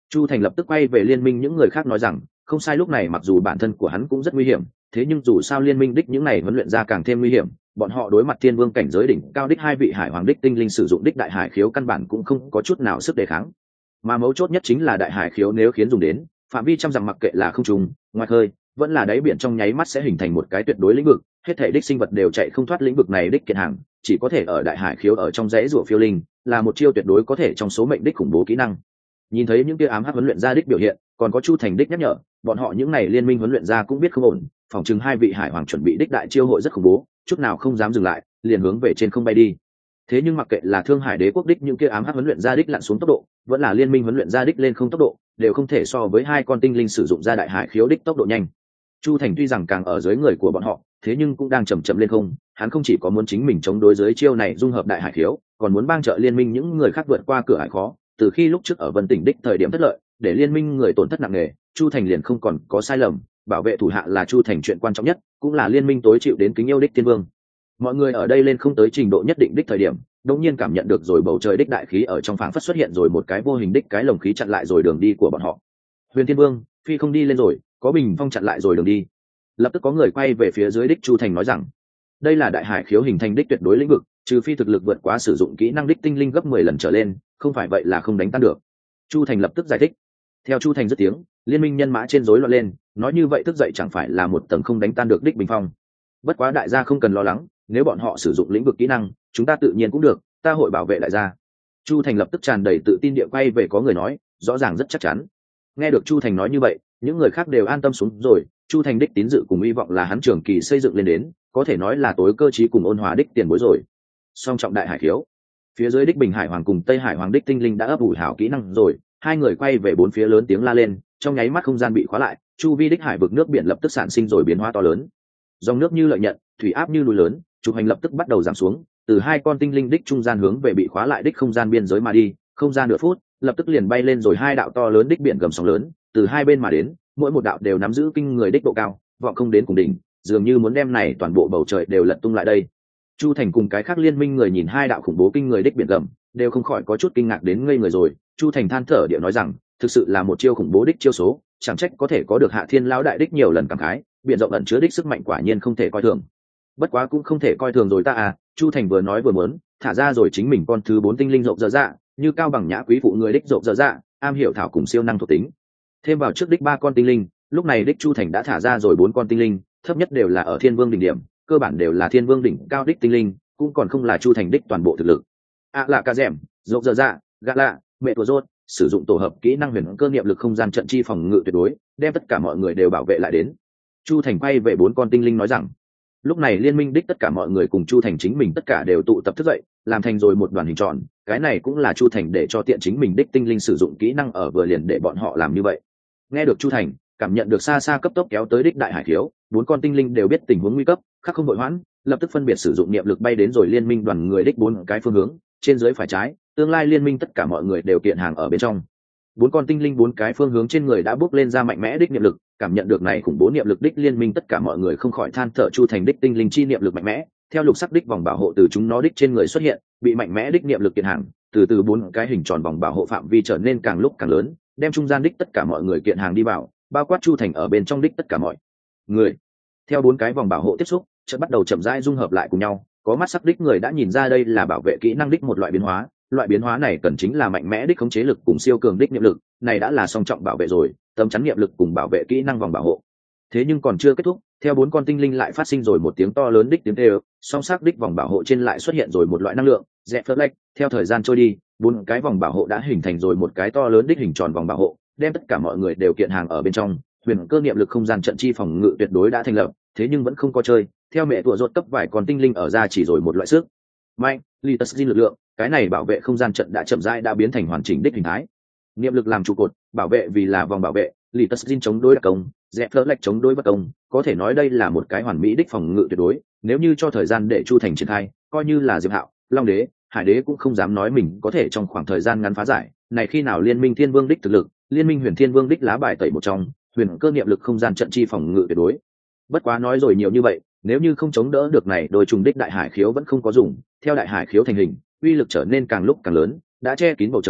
Speaker 1: Chu Thành lập tức quay về liên minh những người khác nói rằng không sai, lúc này mặc dù bản thân của hắn cũng rất nguy hiểm, thế nhưng dù sao liên minh đích những này huấn luyện ra càng thêm nguy hiểm, bọn họ đối mặt thiên vương cảnh giới đỉnh cao đích hai vị hải hoàng đích tinh linh sử dụng đích đại hải khiếu căn bản cũng không có chút nào sức đề kháng. Mà mấu chốt nhất chính là đại hải khiếu nếu khiến dùng đến, phạm vi trăm dặm mặc kệ là không trung, ngoài khơi, vẫn là đáy biển trong nháy mắt sẽ hình thành một cái tuyệt đối lĩnh vực, hết thể đích sinh vật đều chạy không thoát lĩnh vực này đích kiện hàng, chỉ có thể ở đại hải khiếu ở trong dãy rùa phiêu linh, là một chiêu tuyệt đối có thể trong số mệnh đích khủng bố kỹ năng. Nhìn thấy những kia ám hắc huấn luyện ra đích biểu hiện, còn có Chu Thành đích nhắc nhở, bọn họ những này liên minh huấn luyện ra cũng biết không ổn, phòng chừng hai vị hải hoàng chuẩn bị đích đại chiêu hội rất khủng bố, chút nào không dám dừng lại, liền hướng về trên không bay đi. Thế nhưng mặc kệ là Thương Hải Đế quốc đích những kia ám hắc huấn luyện ra đích lặn xuống tốc độ, vẫn là liên minh huấn luyện ra đích lên không tốc độ, đều không thể so với hai con tinh linh sử dụng ra đại hải khiếu đích tốc độ nhanh. Chu Thành tuy rằng càng ở dưới người của bọn họ, thế nhưng cũng đang chậm chậm lên không, hắn không chỉ có muốn chính mình chống đối dưới chiêu này dung hợp đại hải khiếu, còn muốn bang trợ liên minh những người khác vượt qua cửa ải khó. Từ khi lúc trước ở Vân Tỉnh đích thời điểm thất lợi, để liên minh người tổn thất nặng nề, Chu Thành liền không còn có sai lầm, bảo vệ thủ hạ là Chu Thành chuyện quan trọng nhất, cũng là liên minh tối chịu đến kính yêu đích thiên vương. Mọi người ở đây lên không tới trình độ nhất định đích thời điểm, đột nhiên cảm nhận được rồi bầu trời đích đại khí ở trong phảng phất xuất hiện rồi một cái vô hình đích cái lồng khí chặn lại rồi đường đi của bọn họ. Huyền Thiên Vương, phi không đi lên rồi, có bình phong chặn lại rồi đường đi. Lập tức có người quay về phía dưới đích Chu Thành nói rằng, đây là đại hải khiếu hình thành đích tuyệt đối lĩnh vực, trừ phi thực lực vượt quá sử dụng kỹ năng đích tinh linh gấp mười lần trở lên, không phải vậy là không đánh tan được. Chu Thành lập tức giải thích. Theo Chu Thành dứt tiếng, liên minh nhân mã trên rối loạn lên, nói như vậy thức dậy chẳng phải là một tầng không đánh tan được đích bình phong. Bất quá đại gia không cần lo lắng, nếu bọn họ sử dụng lĩnh vực kỹ năng, chúng ta tự nhiên cũng được, ta hội bảo vệ đại gia. Chu Thành lập tức tràn đầy tự tin địa quay về có người nói, rõ ràng rất chắc chắn. Nghe được Chu Thành nói như vậy, những người khác đều an tâm xuống rồi. Chu Thành đích tín dự cùng hy vọng là hắn trường kỳ xây dựng lên đến, có thể nói là tối cơ trí cùng ôn hòa đích tiền bối rồi. Song trọng đại hải khiếu, phía dưới đích Bình Hải Hoàng cùng Tây Hải Hoàng đích tinh linh đã ấp ủ hảo kỹ năng rồi, hai người quay về bốn phía lớn tiếng la lên, trong nháy mắt không gian bị khóa lại, chu vi đích hải vực nước biển lập tức sản sinh rồi biến hóa to lớn. Dòng nước như lợi nhận, thủy áp như núi lớn, trục hành lập tức bắt đầu giảm xuống, từ hai con tinh linh đích trung gian hướng về bị khóa lại đích không gian biên giới mà đi, không gian nửa phút, lập tức liền bay lên rồi hai đạo to lớn đích biển gầm sóng lớn, từ hai bên mà đến, mỗi một đạo đều nắm giữ kinh người đích độ cao, vọng không đến cùng đỉnh, dường như muốn đem này toàn bộ bầu trời đều lật tung lại đây. Chu Thành cùng cái khác liên minh người nhìn hai đạo khủng bố kinh người đích biển gầm, đều không khỏi có chút kinh ngạc đến ngây người rồi. Chu Thành than thở điệu nói rằng, thực sự là một chiêu khủng bố đích chiêu số, chẳng trách có thể có được Hạ Thiên lão đại đích nhiều lần cảm khái, biển rộng ẩn chứa đích sức mạnh quả nhiên không thể coi thường. Bất quá cũng không thể coi thường rồi ta à. Chu Thành vừa nói vừa muốn thả ra rồi chính mình con thứ bốn tinh linh rộng dở dạ, như cao bằng nhã quý phụ người đích rộng dở dạ, am hiểu thảo cùng siêu năng thuộc tính. Thêm vào trước đích ba con tinh linh, lúc này đích Chu Thành đã thả ra rồi bốn con tinh linh, thấp nhất đều là ở Thiên Vương đỉnh điểm, cơ bản đều là Thiên Vương đỉnh cao đích tinh linh, cũng còn không là Chu Thành đích toàn bộ thực lực. À là ca dẻm, rộng dở dạ, gạ lạ, mẹ của rốt, sử dụng tổ hợp kỹ năng huyền cơ niệm lực không gian trận chi phòng ngự tuyệt đối, đem tất cả mọi người đều bảo vệ lại đến. Chu Thành quay về bốn con tinh linh nói rằng, lúc này liên minh đích tất cả mọi người cùng Chu Thành chính mình tất cả đều tụ tập thức dậy, làm thành rồi một đoàn hình tròn, cái này cũng là Chu Thành để cho tiện chính mình đích tinh linh sử dụng kỹ năng ở vừa liền để bọn họ làm như vậy. Nghe được Chu Thành, cảm nhận được xa xa cấp tốc kéo tới đích đại hải khiếu, bốn con tinh linh đều biết tình huống nguy cấp, khác không vội hoãn, lập tức phân biệt sử dụng niệm lực bay đến rồi liên minh đoàn người đích bốn cái phương hướng, trên dưới phải trái, tương lai liên minh tất cả mọi người đều kiện hàng ở bên trong. Bốn con tinh linh bốn cái phương hướng trên người đã bước lên ra mạnh mẽ đích niệm lực, cảm nhận được này khủng bố niệm lực đích liên minh tất cả mọi người không khỏi than thở. Chu Thành đích tinh linh chi niệm lực mạnh mẽ, theo lục sắc đích vòng bảo hộ từ chúng nó đích trên người xuất hiện, bị mạnh mẽ đích niệm lực kiện hàng, từ từ bốn cái hình tròn vòng bảo hộ phạm vi trở nên càng lúc càng lớn, đem trung gian đích tất cả mọi người kiện hàng đi vào, bao quát Chu Thành ở bên trong đích tất cả mọi người. Theo bốn cái vòng bảo hộ tiếp xúc, chợt bắt đầu chậm rãi dung hợp lại cùng nhau, có mắt sắc đích người đã nhìn ra đây là bảo vệ kỹ năng đích một loại biến hóa, loại biến hóa này cần chính là mạnh mẽ đích khống chế lực cùng siêu cường đích niệm lực, này đã là song trọng bảo vệ rồi, tấm chắn niệm lực cùng bảo vệ kỹ năng vòng bảo hộ. Thế nhưng còn chưa kết thúc, theo bốn con tinh linh lại phát sinh rồi một tiếng to lớn đích tiếng kêu, song sắc đích vòng bảo hộ trên lại xuất hiện rồi một loại năng lượng, Zephyr. Theo thời gian trôi đi, bốn cái vòng bảo hộ đã hình thành rồi một cái to lớn đích hình tròn vòng bảo hộ, đem tất cả mọi người đều kiện hàng ở bên trong. Huyền cơ niệm lực không gian trận chi phòng ngự tuyệt đối đã thành lập, thế nhưng vẫn không có chơi. Theo mẹ tụa rốt cấp vài con tinh linh ở ra chỉ rồi một loại sức mạnh, Litusjin lực lượng, cái này bảo vệ không gian trận đã chậm rãi đã biến thành hoàn chỉnh đích hình thái. Niệm lực làm trụ cột, bảo vệ vì là vòng bảo vệ, Litusjin chống đối đặc công, Zephyr chống đối bất công, có thể nói đây là một cái hoàn mỹ đích phòng ngự tuyệt đối. Nếu như cho thời gian để Chu Thành triển khai, coi như là Diệp Hạo, Long Đế, Hải Đế cũng không dám nói mình có thể trong khoảng thời gian ngắn phá giải. Này khi nào Liên minh Thiên Vương đích thực lực, Liên minh Huyền Thiên Vương đích lá bài tẩy một trong, huyền cơ niệm lực không gian trận chi phòng ngự tuyệt đối. Bất quá nói rồi nhiều như vậy, nếu như không chống đỡ được này, đôi trùng đích đại hải khiếu vẫn không có dùng. Theo đại hải khiếu thành hình, uy lực trở nên càng lúc càng lớn, đã che kín bầu trời,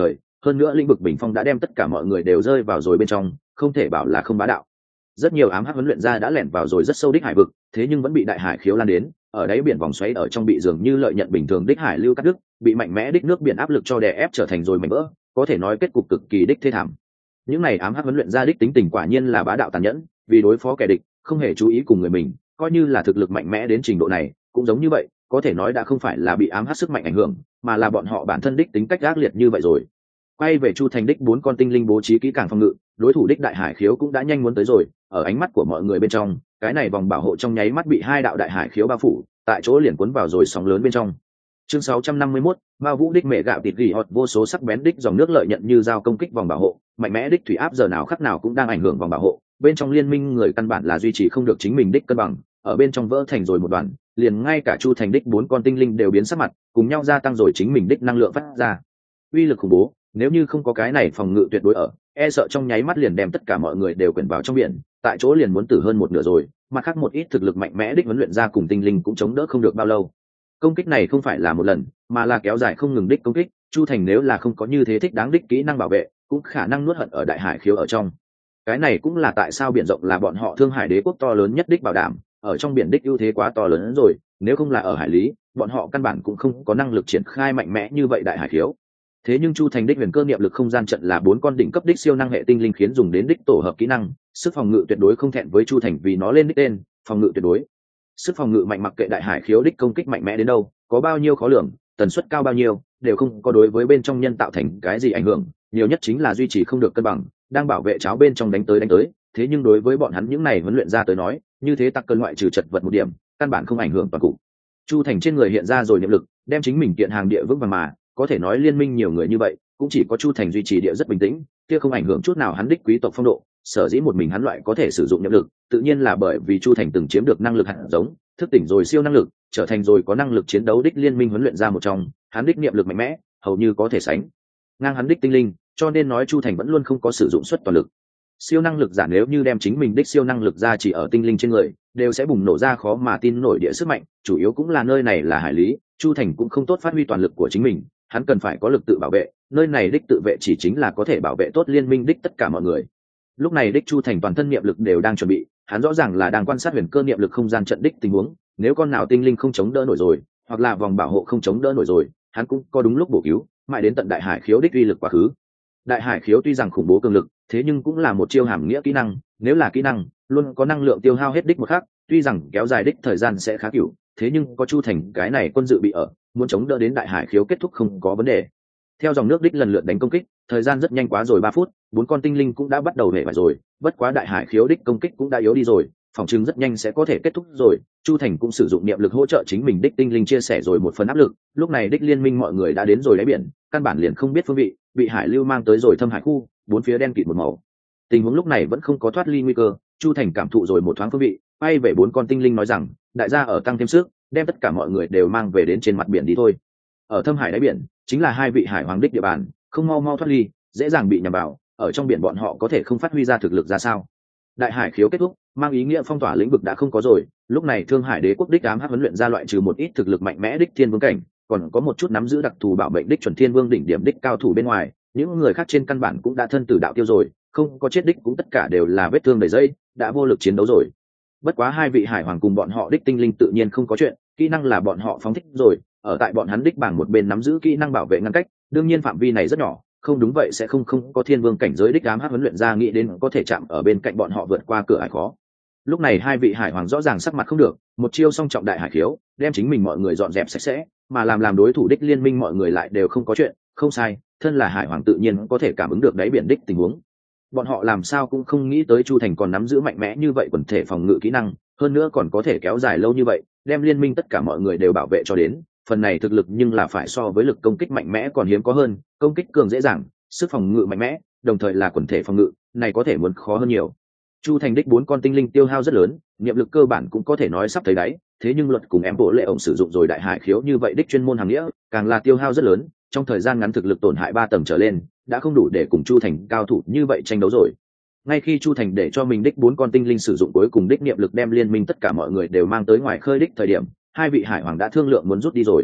Speaker 1: hơn nữa lĩnh vực bình phong đã đem tất cả mọi người đều rơi vào rồi bên trong, không thể bảo là không bá đạo. Rất nhiều ám hắc huấn luyện ra đã lẻn vào rồi rất sâu đích hải vực, thế nhưng vẫn bị đại hải khiếu lan đến, ở đáy biển vòng xoáy ở trong bị dường như lợi nhận bình thường đích hải lưu cắt đứt, bị mạnh mẽ đích nước biển áp lực cho đè ép trở thành rồi mảnh vỡ, có thể nói kết cục cực kỳ đích thê thảm. Những này ám hắc huấn luyện ra đích tính tình quả nhiên là bá đạo tàn nhẫn, vì đối phó kẻ địch, không hề chú ý cùng người mình, coi như là thực lực mạnh mẽ đến trình độ này, cũng giống như vậy, có thể nói đã không phải là bị ám hắc sức mạnh ảnh hưởng, mà là bọn họ bản thân đích tính cách ác liệt như vậy rồi. Quay về Chu Thành đích bốn con tinh linh bố trí kỹ càng phòng ngự, đối thủ đích đại hải khiếu cũng đã nhanh muốn tới rồi, ở ánh mắt của mọi người bên trong, cái này vòng bảo hộ trong nháy mắt bị hai đạo đại hải khiếu bao phủ, tại chỗ liền cuốn vào rồi sóng lớn bên trong. Chương sáu trăm năm mươi mốt, Ma Vũ đích mẹ gạo thịt gỉ hột vô số sắc bén đích dòng nước lợi nhận như dao công kích vòng bảo hộ, mạnh mẽ đích thủy áp giờ nào khắc nào cũng đang ảnh hưởng vòng bảo hộ, bên trong liên minh người căn bản là duy trì không được chính mình đích cân bằng, ở bên trong vỡ thành rồi một đoạn, liền ngay cả Chu Thành đích bốn con tinh linh đều biến sắc mặt, cùng nhau gia tăng rồi chính mình đích năng lượng phát ra. Uy lực khủng bố, nếu như không có cái này phòng ngự tuyệt đối ở, e sợ trong nháy mắt liền đem tất cả mọi người đều quyển vào trong biển, tại chỗ liền muốn tử hơn một nửa rồi, mặt khác một ít thực lực mạnh mẽ đích huấn luyện ra cùng tinh linh cũng chống đỡ không được bao lâu. Công kích này không phải là một lần, mà là kéo dài không ngừng đích công kích, Chu Thành nếu là không có như thế thích đáng đích kỹ năng bảo vệ, cũng khả năng nuốt hận ở đại hải khiếu ở trong. Cái này cũng là tại sao biển rộng là bọn họ Thương Hải Đế quốc to lớn nhất đích bảo đảm, ở trong biển đích ưu thế quá to lớn hơn rồi, nếu không là ở hải lý, bọn họ căn bản cũng không có năng lực triển khai mạnh mẽ như vậy đại hải khiếu. Thế nhưng Chu Thành đích huyền cơ niệm lực không gian trận là bốn con đỉnh cấp đích siêu năng hệ tinh linh khiến dùng đến đích tổ hợp kỹ năng, sức phòng ngự tuyệt đối không thẹn với Chu Thành vì nó lên đích tên, phòng ngự tuyệt đối. Sức phòng ngự mạnh mặc kệ đại hải khiếu đích công kích mạnh mẽ đến đâu, có bao nhiêu khó lường, tần suất cao bao nhiêu, đều không có đối với bên trong nhân tạo thành cái gì ảnh hưởng, nhiều nhất chính là duy trì không được cân bằng, đang bảo vệ cháo bên trong đánh tới đánh tới, thế nhưng đối với bọn hắn những này huấn luyện ra tới nói, như thế tặc cân loại trừ chật vật một điểm, căn bản không ảnh hưởng toàn cục. Chu Thành trên người hiện ra rồi niệm lực, đem chính mình kiện hàng địa vững vàng mà, có thể nói liên minh nhiều người như vậy, cũng chỉ có Chu Thành duy trì địa rất bình tĩnh, kia không ảnh hưởng chút nào hắn đích quý tộc phong độ, sở dĩ một mình hắn loại có thể sử dụng niệm lực, tự nhiên là bởi vì Chu Thành từng chiếm được năng lực hạt giống, thức tỉnh rồi siêu năng lực, trở thành rồi có năng lực chiến đấu đích liên minh huấn luyện ra một trong, hắn đích niệm lực mạnh mẽ, hầu như có thể sánh ngang hắn đích tinh linh, cho nên nói Chu Thành vẫn luôn không có sử dụng suất toàn lực. Siêu năng lực giả nếu như đem chính mình đích siêu năng lực ra chỉ ở tinh linh trên người, đều sẽ bùng nổ ra khó mà tin nổi địa sức mạnh, chủ yếu cũng là nơi này là hải lý, Chu Thành cũng không tốt phát huy toàn lực của chính mình, hắn cần phải có lực tự bảo vệ, nơi này đích tự vệ chỉ chính là có thể bảo vệ tốt liên minh đích tất cả mọi người. Lúc này đích Chu Thành toàn thân niệm lực đều đang chuẩn bị, hắn rõ ràng là đang quan sát huyền cơ niệm lực không gian trận đích tình huống, nếu con nào tinh linh không chống đỡ nổi rồi, hoặc là vòng bảo hộ không chống đỡ nổi rồi, hắn cũng có đúng lúc bổ cứu, mãi đến tận đại hải khiếu đích uy lực quá khứ. Đại hải khiếu tuy rằng khủng bố cường lực, thế nhưng cũng là một chiêu hàm nghĩa kỹ năng, nếu là kỹ năng, luôn có năng lượng tiêu hao hết đích một khắc, tuy rằng kéo dài đích thời gian sẽ khá cửu, thế nhưng có Chu Thành cái này quân dự bị ở, muốn chống đỡ đến đại hải khiếu kết thúc không có vấn đề. Theo dòng nước đích lần lượt đánh công kích, thời gian rất nhanh quá rồi ba phút, bốn con tinh linh cũng đã bắt đầu hề vải rồi, bất quá đại hải khiếu đích công kích cũng đã yếu đi rồi, phòng chứng rất nhanh sẽ có thể kết thúc rồi. Chu Thành cũng sử dụng niệm lực hỗ trợ chính mình đích tinh linh chia sẻ rồi một phần áp lực, lúc này đích liên minh mọi người đã đến rồi đáy biển, căn bản liền không biết phương vị, bị hải lưu mang tới rồi thâm hải khu, bốn phía đen kịt một màu. Tình huống lúc này vẫn không có thoát ly nguy cơ, Chu Thành cảm thụ rồi một thoáng phương vị, bay về bốn con tinh linh nói rằng, đại gia ở tăng thêm sức, đem tất cả mọi người đều mang về đến trên mặt biển đi thôi. Ở thâm hải đáy biển, chính là hai vị hải hoàng đích địa bàn, không mau mau thoát ly, dễ dàng bị nhầm vào, ở trong biển bọn họ có thể không phát huy ra thực lực ra sao. Đại hải khiếu kết thúc, mang ý nghĩa phong tỏa lĩnh vực đã không có rồi, lúc này Thương Hải Đế quốc đích ám hắc huấn luyện ra loại trừ một ít thực lực mạnh mẽ đích thiên vương cảnh, còn có một chút nắm giữ đặc thù bảo mệnh đích chuẩn thiên vương đỉnh điểm đích cao thủ bên ngoài, những người khác trên căn bản cũng đã thân tử đạo tiêu rồi, không có chết đích cũng tất cả đều là vết thương đầy dây, đã vô lực chiến đấu rồi. Bất quá hai vị hải hoàng cùng bọn họ đích tinh linh tự nhiên không có chuyện, kỹ năng là bọn họ phóng thích rồi, ở tại bọn hắn đích bảng một bên nắm giữ kỹ năng bảo vệ ngăn cách, đương nhiên phạm vi này rất nhỏ, không đúng vậy sẽ không không có thiên vương cảnh giới đích ám hắc huấn luyện ra nghĩ đến có thể chạm ở bên cạnh bọn họ vượt qua cửa ải khó. Lúc này hai vị hải hoàng rõ ràng sắc mặt không được, một chiêu song trọng đại hải khiếu, đem chính mình mọi người dọn dẹp sạch sẽ, mà làm làm đối thủ đích liên minh mọi người lại đều không có chuyện, không sai, thân là hải hoàng tự nhiên có thể cảm ứng được đáy biển đích tình huống. Bọn họ làm sao cũng không nghĩ tới Chu Thành còn nắm giữ mạnh mẽ như vậy quần thể phòng ngự kỹ năng, hơn nữa còn có thể kéo dài lâu như vậy, đem liên minh tất cả mọi người đều bảo vệ cho đến, phần này thực lực nhưng là phải so với lực công kích mạnh mẽ còn hiếm có hơn, công kích cường dễ dàng, sức phòng ngự mạnh mẽ, đồng thời là quần thể phòng ngự, này có thể muốn khó hơn nhiều. Chu Thành đích bốn con tinh linh tiêu hao rất lớn, niệm lực cơ bản cũng có thể nói sắp thấy đáy, thế nhưng luật cùng em bộ lệ ổng sử dụng rồi đại hải khiếu như vậy đích chuyên môn hàng nghĩa, càng là tiêu hao rất lớn, trong thời gian ngắn thực lực tổn hại ba tầng trở lên, đã không đủ để cùng Chu Thành cao thủ như vậy tranh đấu rồi. Ngay khi Chu Thành để cho mình đích bốn con tinh linh sử dụng cuối cùng đích niệm lực đem liên minh tất cả mọi người đều mang tới ngoài khơi đích thời điểm, hai vị hải hoàng đã thương lượng muốn rút đi rồi.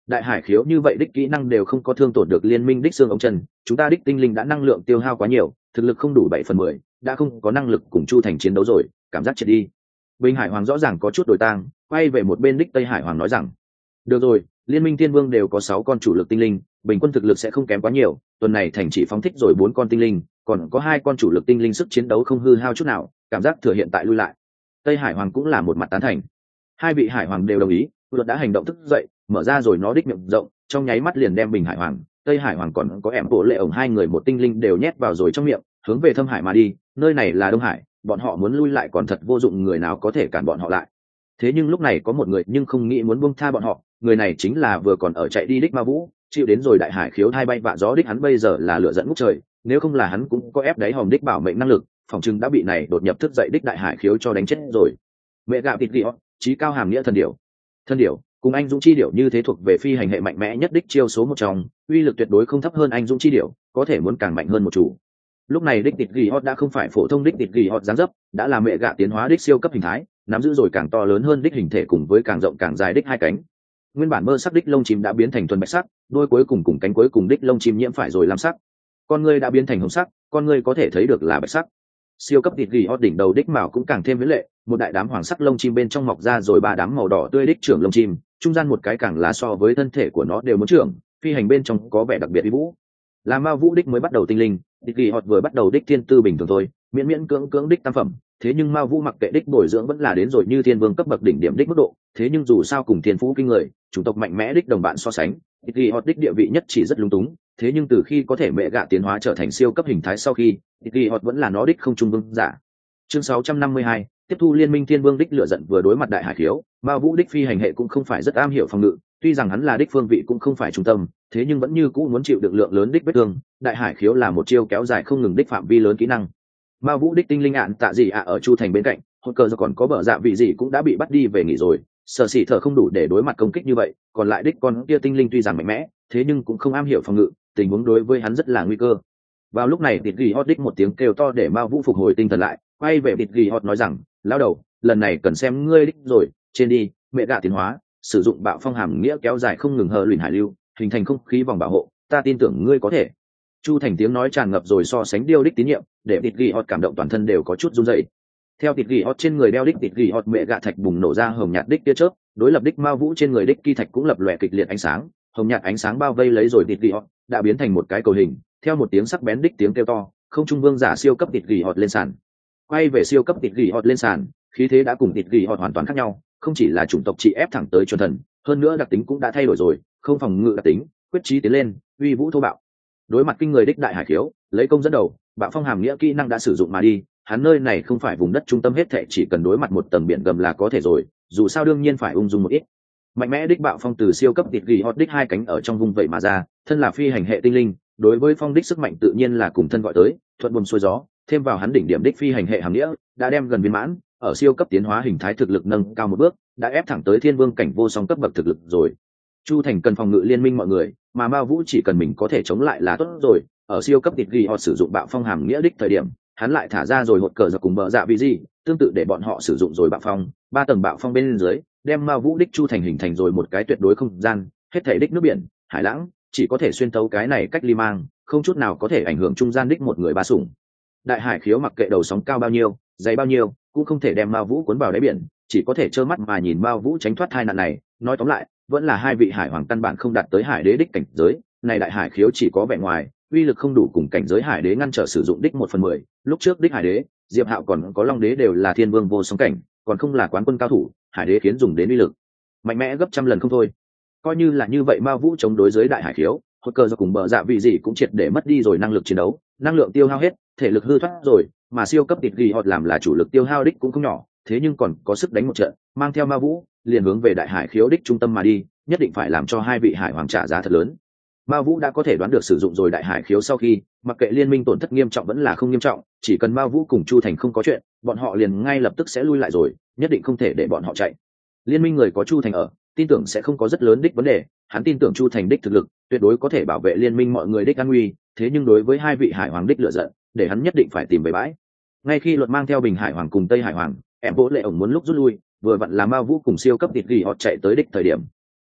Speaker 1: đại hải khiếu như vậy đích kỹ năng đều không có thương tổn được liên minh đích xương ống chân, chúng ta đích tinh linh đã năng lượng tiêu hao quá nhiều, thực lực không đủ bảy phần mười, đã không có năng lực cùng Chu Thành chiến đấu rồi, cảm giác chết đi. Bình Hải Hoàng rõ ràng có chút đổi tang, quay về một bên đích Tây Hải Hoàng nói rằng: được rồi, liên minh thiên vương đều có sáu con chủ lực tinh linh, bình quân thực lực sẽ không kém quá nhiều, tuần này thành chỉ phóng thích rồi bốn con tinh linh, còn có hai con chủ lực tinh linh sức chiến đấu không hư hao chút nào, cảm giác thừa hiện tại lui lại. Tây Hải Hoàng cũng là một mặt tán thành. Hai vị Hải Hoàng đều đồng ý, luật đã hành động thức dậy, mở ra rồi nó đích miệng rộng, trong nháy mắt liền đem Bình Hải Hoàng, Tây Hải Hoàng còn có em bộ lệ ổng hai người một tinh linh đều nhét vào rồi trong miệng, hướng về Thâm Hải mà đi. Nơi này là Đông Hải, bọn họ muốn lui lại còn thật vô dụng, người nào có thể cản bọn họ lại. Thế nhưng lúc này có một người nhưng không nghĩ muốn buông tha bọn họ, người này chính là vừa còn ở chạy đi đích Ma Vũ, chịu đến rồi đại hải khiếu hai bay vạ gió đích, hắn bây giờ là lửa dẫn ngút trời, nếu không là hắn cũng có ép đáy hòm đích bảo mệnh năng lực, phòng chừng đã bị này đột nhập thức dậy đích đại hải khiếu cho đánh chết rồi. Mẹ gạo thịt ghi trí cao hàm nghĩa thần điểu, thân điểu cùng anh dũng chi điểu như thế thuộc về phi hành hệ mạnh mẽ nhất đích chiêu số một trong, uy lực tuyệt đối không thấp hơn anh dũng chi điểu, có thể muốn càng mạnh hơn một chủ. Lúc này đích thịt ghi đã không phải phổ thông đích thịt ghi dáng dấp, đã là mẹ gạ tiến hóa đích siêu cấp hình thái, nắm giữ rồi càng to lớn hơn đích hình thể cùng với càng rộng càng dài đích hai cánh. Nguyên bản mơ sắc đích lông chim đã biến thành thuần bạch sắc, đuôi cuối cùng cùng cánh cuối cùng đích lông chim nhiễm phải rồi lam sắc, con ngươi đã biến thành hồng sắc, con ngươi có thể thấy được là bạch sắc. Siêu cấp thịt gỉ hót đỉnh đầu đích mào cũng càng thêm mỹ lệ, một đại đám hoàng sắc lông chim bên trong mọc ra rồi ba đám màu đỏ tươi đích trưởng lông chim, trung gian một cái càng lá so với thân thể của nó đều muốn trưởng, phi hành bên trong có vẻ đặc biệt uy vũ. Là ma vũ đích mới bắt đầu tinh linh, thịt gỉ hót vừa bắt đầu đích thiên tư bình thường thôi, miễn miễn cưỡng cưỡng đích tam phẩm, thế nhưng ma vũ mặc kệ đích bồi dưỡng vẫn là đến rồi như thiên vương cấp bậc đỉnh điểm đích mức độ, thế nhưng dù sao cùng thiên phú kinh người, chủng tộc mạnh mẽ đích đồng bạn so sánh, thịt gỉ hót đích địa vị nhất chỉ rất lung túng. Thế nhưng từ khi có thể mẹ gạ tiến hóa trở thành siêu cấp hình thái sau khi, thịt gỉ hót vẫn là nó đích không trung vương giả. Chương sáu trăm năm mươi hai, tiếp thu liên minh thiên vương đích lựa giận vừa đối mặt đại hải khiếu, ma vũ đích phi hành hệ cũng không phải rất am hiểu phòng ngự, tuy rằng hắn là đích phương vị cũng không phải trung tâm, thế nhưng vẫn như cũ muốn chịu được lượng lớn đích vết thương. Đại hải khiếu là một chiêu kéo dài không ngừng đích phạm vi lớn kỹ năng. Ma vũ đích tinh linh ạn tạ gì ạ ở Chu Thành bên cạnh, hốt cờ do còn có bờ dạ vị gì cũng đã bị bắt đi về nghỉ rồi, sở sĩ thở không đủ để đối mặt công kích như vậy, còn lại đích con kia tinh linh tuy rằng mạnh mẽ, thế nhưng cũng không am hiểu phòng ngự, tình huống đối với hắn rất là nguy cơ. Vào lúc này thịt gỉ hót đích một tiếng kêu to để ma vũ phục hồi tinh thần lại, quay về thịt gỉ hót nói rằng: lão đầu, lần này cần xem ngươi đích rồi, trên đi, mẹ gạ tiến hóa, sử dụng bạo phong hàm nghĩa kéo dài không ngừng hờ luyện hải lưu, hình thành không khí vòng bảo hộ, ta tin tưởng ngươi có thể. Chu Thành tiếng nói tràn ngập rồi so sánh điêu đích tín nhiệm, để thịt gỉ hót cảm động toàn thân đều có chút run rẩy. Theo thịt gỉ hót trên người đeo đích thịt gỉ hót mẹ gạ thạch bùng nổ ra hồng nhạt đích tia chớp, đối lập đích ma vũ trên người đích kỳ thạch cũng lập lòe kịch liệt ánh sáng, hồng nhạt ánh sáng bao vây lấy rồi thịt gỉ hót, đã biến thành một cái cầu hình. Theo một tiếng sắc bén đích tiếng kêu to, không trung vương giả siêu cấp thịt gỉ hót lên sàn. Quay về siêu cấp thịt gỉ hót lên sàn, khí thế đã cùng thịt gỉ hót hoàn toàn khác nhau, không chỉ là chủng tộc trị ép thẳng tới chuẩn thần, hơn nữa đặc tính cũng đã thay đổi rồi, không phòng ngự đặc tính, quyết chí tiến lên, uy vũ thô bạo. Đối mặt kinh người đích đại hải khiếu, lấy công dẫn đầu, bạo phong hàm nghĩa kỹ năng đã sử dụng mà đi, hắn nơi này không phải vùng đất trung tâm hết thảy, chỉ cần đối mặt một tầng biển gầm là có thể rồi, dù sao đương nhiên phải ung dung một ít. Mạnh mẽ đích bạo phong từ siêu cấp thịt gỉ hót đích hai cánh ở trong vùng vậy mà ra, thân là phi hành hệ tinh linh, đối với phong đích sức mạnh tự nhiên là cùng thân gọi tới, thuận buồm xuôi gió, thêm vào hắn đỉnh điểm đích phi hành hệ hàm nghĩa, đã đem gần viên mãn, ở siêu cấp tiến hóa hình thái thực lực nâng cao một bước, đã ép thẳng tới thiên vương cảnh vô song cấp bậc thực lực rồi. Chu Thành cần phòng ngự liên minh mọi người, mà Ma Vũ chỉ cần mình có thể chống lại là tốt rồi. Ở siêu cấp thịt gỉ họ sử dụng bạo phong hàm nghĩa đích thời điểm, hắn lại thả ra rồi hột cờ giật cùng bờ dạ vị gì, tương tự để bọn họ sử dụng rồi bạo phong, ba tầng bạo phong bên dưới, đem Ma Vũ đích Chu Thành hình thành rồi một cái tuyệt đối không gian, hết thể đích nước biển, hải lãng, chỉ có thể xuyên tấu cái này cách ly mang, không chút nào có thể ảnh hưởng trung gian đích một người ba sủng. Đại hải khiếu mặc kệ đầu sóng cao bao nhiêu, dày bao nhiêu, cũng không thể đem Ma Vũ cuốn vào đáy biển, chỉ có thể trơ mắt mà nhìn Ma Vũ tránh thoát tai nạn này. Nói tóm lại, vẫn là hai vị hải hoàng căn bản không đạt tới hải đế đích cảnh giới, này đại hải khiếu chỉ có vẻ ngoài, uy lực không đủ cùng cảnh giới hải đế ngăn trở sử dụng đích một phần mười. Lúc trước đích hải đế, Diệp Hạo còn có Long đế đều là thiên vương vô song cảnh, còn không là quán quân cao thủ, hải đế khiến dùng đến uy lực mạnh mẽ gấp trăm lần không thôi. Coi như là như vậy, Ma Vũ chống đối giới đại hải khiếu, hốt cơ do cùng bờ dạ vị gì cũng triệt để mất đi rồi năng lực chiến đấu, năng lượng tiêu hao hết, thể lực hư thoát rồi, mà siêu cấp thịt gỉ họt làm là chủ lực tiêu hao đích cũng không nhỏ, thế nhưng còn có sức đánh một trận, mang theo Ma Vũ liền hướng về đại hải khiếu đích trung tâm mà đi, nhất định phải làm cho hai vị hải hoàng trả giá thật lớn. Ma Vũ đã có thể đoán được sử dụng rồi đại hải khiếu sau khi, mặc kệ liên minh tổn thất nghiêm trọng vẫn là không nghiêm trọng, chỉ cần Ma Vũ cùng Chu Thành không có chuyện, bọn họ liền ngay lập tức sẽ lui lại rồi, nhất định không thể để bọn họ chạy. Liên minh người có Chu Thành ở, tin tưởng sẽ không có rất lớn đích vấn đề, hắn tin tưởng Chu Thành đích thực lực tuyệt đối có thể bảo vệ liên minh mọi người đích an nguy, thế nhưng đối với hai vị hải hoàng đích lựa giận, để hắn nhất định phải tìm về bãi. Ngay khi luật mang theo Bình Hải Hoàng cùng Tây Hải Hoàng, em Bố Lệ ổng muốn lúc rút lui, vừa vặn là Ma Vũ cùng siêu cấp thịt gỉ họ chạy tới đích thời điểm.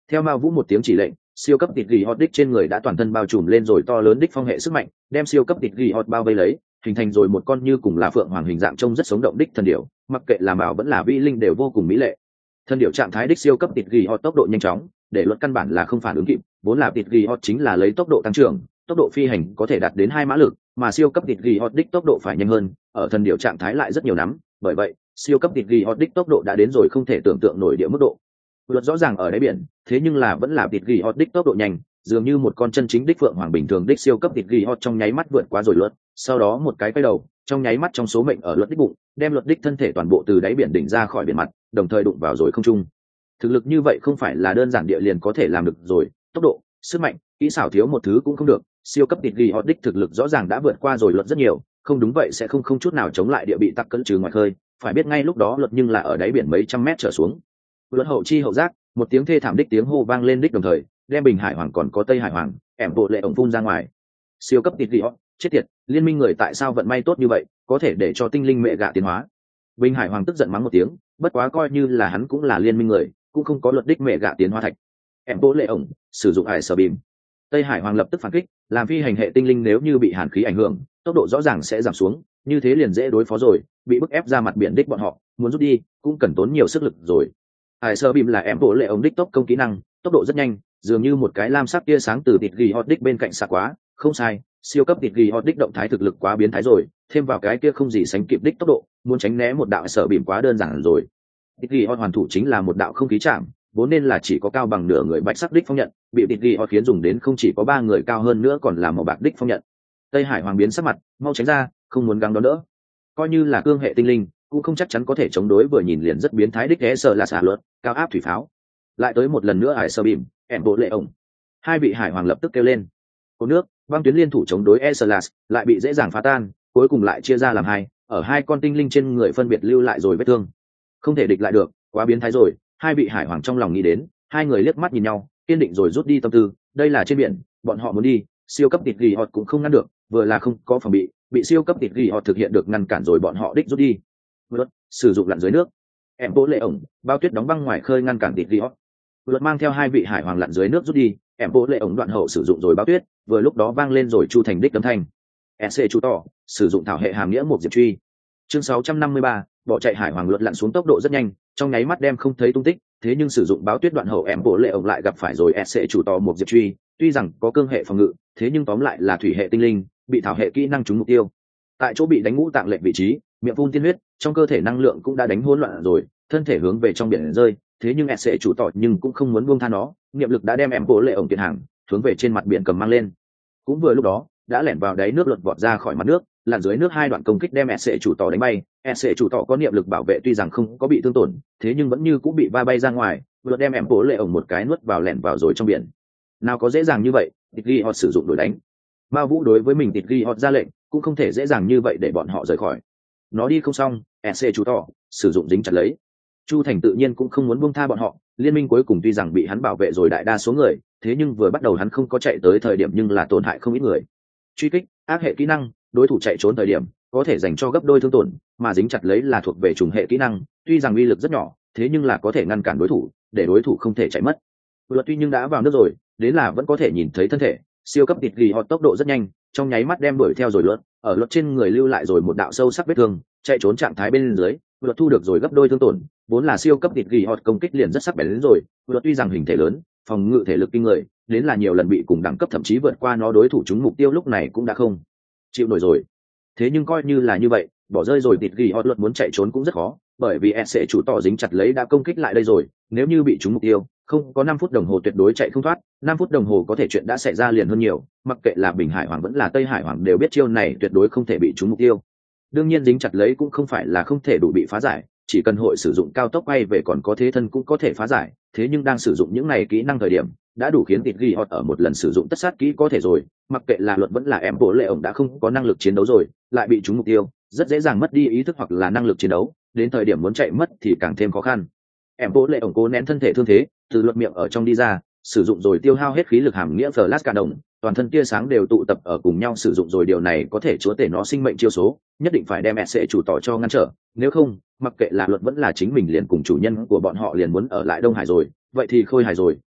Speaker 1: Theo Mao Vũ một tiếng chỉ lệnh, siêu cấp tịt gỉ hot đích trên người đã toàn thân bao trùm lên rồi to lớn đích phong hệ sức mạnh, đem siêu cấp tịt gỉ hot bao vây lấy, hình thành rồi một con như cùng là phượng hoàng hình dạng trông rất sống động đích thần điểu, mặc kệ là mạo vẫn là vi linh đều vô cùng mỹ lệ. Thần điểu trạng thái đích siêu cấp tịt gỉ hot tốc độ nhanh chóng, để luật căn bản là không phản ứng kịp, vốn là tịt gỉ hot chính là lấy tốc độ tăng trưởng, tốc độ phi hành có thể đạt đến hai mã lực, mà siêu cấp tịt gỉ hot đích tốc độ phải nhanh hơn, ở thần điểu trạng thái lại rất nhiều nắm, bởi vậy, siêu cấp tịt gỉ hot đích tốc độ đã đến rồi không thể tưởng tượng nổi địa mức độ. Luật rõ ràng ở đáy biển, thế nhưng là vẫn là tịt gỉ hot đích tốc độ nhanh, dường như một con chân chính đích phượng hoàng bình thường đích siêu cấp tịt gỉ hot trong nháy mắt vượt qua rồi luật, sau đó một cái quay đầu, trong nháy mắt trong số mệnh ở luật đích bụng, đem luật đích thân thể toàn bộ từ đáy biển đỉnh ra khỏi biển mặt, đồng thời đụng vào rồi không trung. Thực lực như vậy không phải là đơn giản địa liền có thể làm được rồi, tốc độ, sức mạnh, kỹ xảo thiếu một thứ cũng không được, siêu cấp tịt gỉ hot đích thực lực rõ ràng đã vượt qua rồi luật rất nhiều, không đúng vậy sẽ không không chút nào chống lại địa bị tắc cấn trừ ngoài khơi, phải biết ngay lúc đó luật nhưng là ở đáy biển mấy trăm mét trở xuống. Luật hậu chi hậu giác, một tiếng thê thảm đích tiếng hô vang lên đích đồng thời, đem Bình Hải Hoàng còn có Tây Hải Hoàng, ẻm bộ lệ ổng phun ra ngoài. Siêu cấp tịt gỉ hot, chết tiệt, liên minh người tại sao vận may tốt như vậy, có thể để cho tinh linh mẹ gạ tiến hóa. Bình Hải Hoàng tức giận mắng một tiếng, bất quá coi như là hắn cũng là liên minh người, cũng không có luật đích mẹ gạ tiến hóa thạch. Ẻm bộ lệ ổng sử dụng hải sở bìm. Tây Hải Hoàng lập tức phản kích, làm phi hành hệ tinh linh nếu như bị hàn khí ảnh hưởng, tốc độ rõ ràng sẽ giảm xuống, như thế liền dễ đối phó rồi, bị bức ép ra mặt biển đích bọn họ, muốn rút đi, cũng cần tốn nhiều sức lực rồi. Hải sơ bìm là em bộ lệ ống đích tốc công kỹ năng, tốc độ rất nhanh, dường như một cái lam sắc tia sáng từ tịt gỉ hot đích bên cạnh xa quá, không sai, siêu cấp tịt gỉ hot đích động thái thực lực quá biến thái rồi, thêm vào cái kia không gì sánh kịp đích tốc độ, muốn tránh né một đạo sở bìm quá đơn giản rồi. Tịt gỉ hot hoàn thủ chính là một đạo không khí chạm, vốn nên là chỉ có cao bằng nửa người bạch sắc đích phong nhận, bị tịt gỉ hot khiến dùng đến không chỉ có ba người cao hơn nữa còn là màu bạc đích phong nhận. Tây Hải Hoàng biến sắc mặt, mau tránh ra, không muốn gắng đó nữa. Coi như là cương hệ tinh linh, cũng không chắc chắn có thể chống đối vừa nhìn liền rất biến thái đích ghé sợ là xả luật, cao áp thủy pháo. Lại tới một lần nữa hải sơ bìm, ẻm bộ lệ ổng. Hai vị hải hoàng lập tức kêu lên. Cột nước, băng tuyến liên thủ chống đối Esalas, lại bị dễ dàng phá tan, cuối cùng lại chia ra làm hai, ở hai con tinh linh trên người phân biệt lưu lại rồi vết thương. Không thể địch lại được, quá biến thái rồi, hai vị hải hoàng trong lòng nghĩ đến, hai người liếc mắt nhìn nhau, kiên định rồi rút đi tâm tư, đây là trên biển, bọn họ muốn đi, siêu cấp tịt gỉ hot cũng không ngăn được, vừa là không có phòng bị, bị siêu cấp tịt gỉ hot thực hiện được ngăn cản rồi bọn họ đích rút đi. Luật sử dụng lặn dưới nước, em bố lệ ổng, bao tuyết đóng băng ngoài khơi ngăn cản tịt gỉ hot. Luật mang theo hai vị hải hoàng lặn dưới nước rút đi, em bố lệ ổng đoạn hậu sử dụng rồi bao tuyết, vừa lúc đó vang lên rồi chu thành đích âm thanh. sc chú tỏ sử dụng thảo hệ hàm nghĩa một diệp truy. Chương sáu trăm năm mươi ba, bỏ chạy hải hoàng luật lặn xuống tốc độ rất nhanh, trong nháy mắt đem không thấy tung tích, thế nhưng sử dụng báo tuyết đoạn hậu em bố lệ ổng lại gặp phải rồi sc chủ tỏ một diệp truy, tuy rằng có cương hệ phòng ngự, thế nhưng tóm lại là thủy hệ tinh linh, bị thảo hệ kỹ năng trúng mục tiêu. Tại chỗ bị đánh ngũ tạng lệch vị trí, miệng phun tiên huyết, trong cơ thể năng lượng cũng đã đánh hỗn loạn rồi, thân thể hướng về trong biển rơi, thế nhưng sc chủ tỏ nhưng cũng không muốn buông tha nó, niệm lực đã đem em bố lệ ổng tiền hàng hướng về trên mặt biển cầm mang lên. Cũng vừa lúc đó đã lẻn vào đáy nước lật vọt ra khỏi mặt nước, lặn dưới nước hai đoạn công kích đem sc chủ tỏ đánh bay. Sc chủ tỏ có niệm lực bảo vệ tuy rằng không có bị thương tổn, thế nhưng vẫn như cũng bị va bay ra ngoài, vừa đem em bố lệ ổng một cái nuốt vào lẻn vào rồi trong biển. Nào có dễ dàng như vậy, tịt ghi họ sử dụng đổi đánh. Mao Vũ đối với mình tịt ghi họ ra lệnh, cũng không thể dễ dàng như vậy để bọn họ rời khỏi. Nó đi không xong, sc chủ tỏ sử dụng dính chặt lấy. Chu Thành tự nhiên cũng không muốn buông tha bọn họ, liên minh cuối cùng tuy rằng bị hắn bảo vệ rồi đại đa số người, thế nhưng vừa bắt đầu hắn không có chạy tới thời điểm nhưng là tổn hại không ít người. Truy kích, ác hệ kỹ năng, đối thủ chạy trốn thời điểm có thể dành cho gấp đôi thương tổn, mà dính chặt lấy là thuộc về trùng hệ kỹ năng, tuy rằng uy lực rất nhỏ, thế nhưng là có thể ngăn cản đối thủ, để đối thủ không thể chạy mất. Luật tuy nhưng đã vào nước rồi, đến là vẫn có thể nhìn thấy thân thể, siêu cấp tịt gỉ họ tốc độ rất nhanh, trong nháy mắt đem đuổi theo rồi luật, ở luật trên người lưu lại rồi một đạo sâu sắc vết thương, chạy trốn trạng thái bên dưới, luật thu được rồi gấp đôi thương tổn, vốn là siêu cấp tịt gỉ họ công kích liền rất sắc bén đến rồi, luật tuy rằng hình thể lớn, phòng ngự thể lực kinh người, đến là nhiều lần bị cùng đẳng cấp thậm chí vượt qua nó đối thủ chúng mục tiêu lúc này cũng đã không chịu nổi rồi. Thế nhưng coi như là như vậy, bỏ rơi rồi tịt gỉ họ luật muốn chạy trốn cũng rất khó, bởi vì sc chủ tỏ dính chặt lấy đã công kích lại đây rồi, nếu như bị trúng mục tiêu, không có năm phút đồng hồ tuyệt đối chạy không thoát, năm phút đồng hồ có thể chuyện đã xảy ra liền hơn nhiều, mặc kệ là Bình Hải Hoàng vẫn là Tây Hải Hoàng đều biết chiêu này tuyệt đối không thể bị trúng mục tiêu. Đương nhiên dính chặt lấy cũng không phải là không thể đủ bị phá giải, chỉ cần hội sử dụng cao tốc bay về còn có thế thân cũng có thể phá giải, thế nhưng đang sử dụng những này kỹ năng thời điểm đã đủ khiến tịt ghi hot ở một lần sử dụng tất sát kỹ có thể rồi, mặc kệ là luật vẫn là em bố lệ ổng đã không có năng lực chiến đấu rồi, lại bị trúng mục tiêu, rất dễ dàng mất đi ý thức hoặc là năng lực chiến đấu, đến thời điểm muốn chạy mất thì càng thêm khó khăn. Em bố lệ ổng cố nén thân thể thương thế, từ luật miệng ở trong đi ra, sử dụng rồi tiêu hao hết khí lực hàm nghĩa flash cả đồng, toàn thân tia sáng đều tụ tập ở cùng nhau sử dụng rồi, điều này có thể chúa tể nó sinh mệnh chiêu số, nhất định phải đem sc chủ tỏ cho ngăn trở, nếu không mặc kệ là luật vẫn là chính mình liền cùng chủ nhân của bọn họ liền muốn ở lại Đông Hải rồi, vậy thì khôi hài rồi,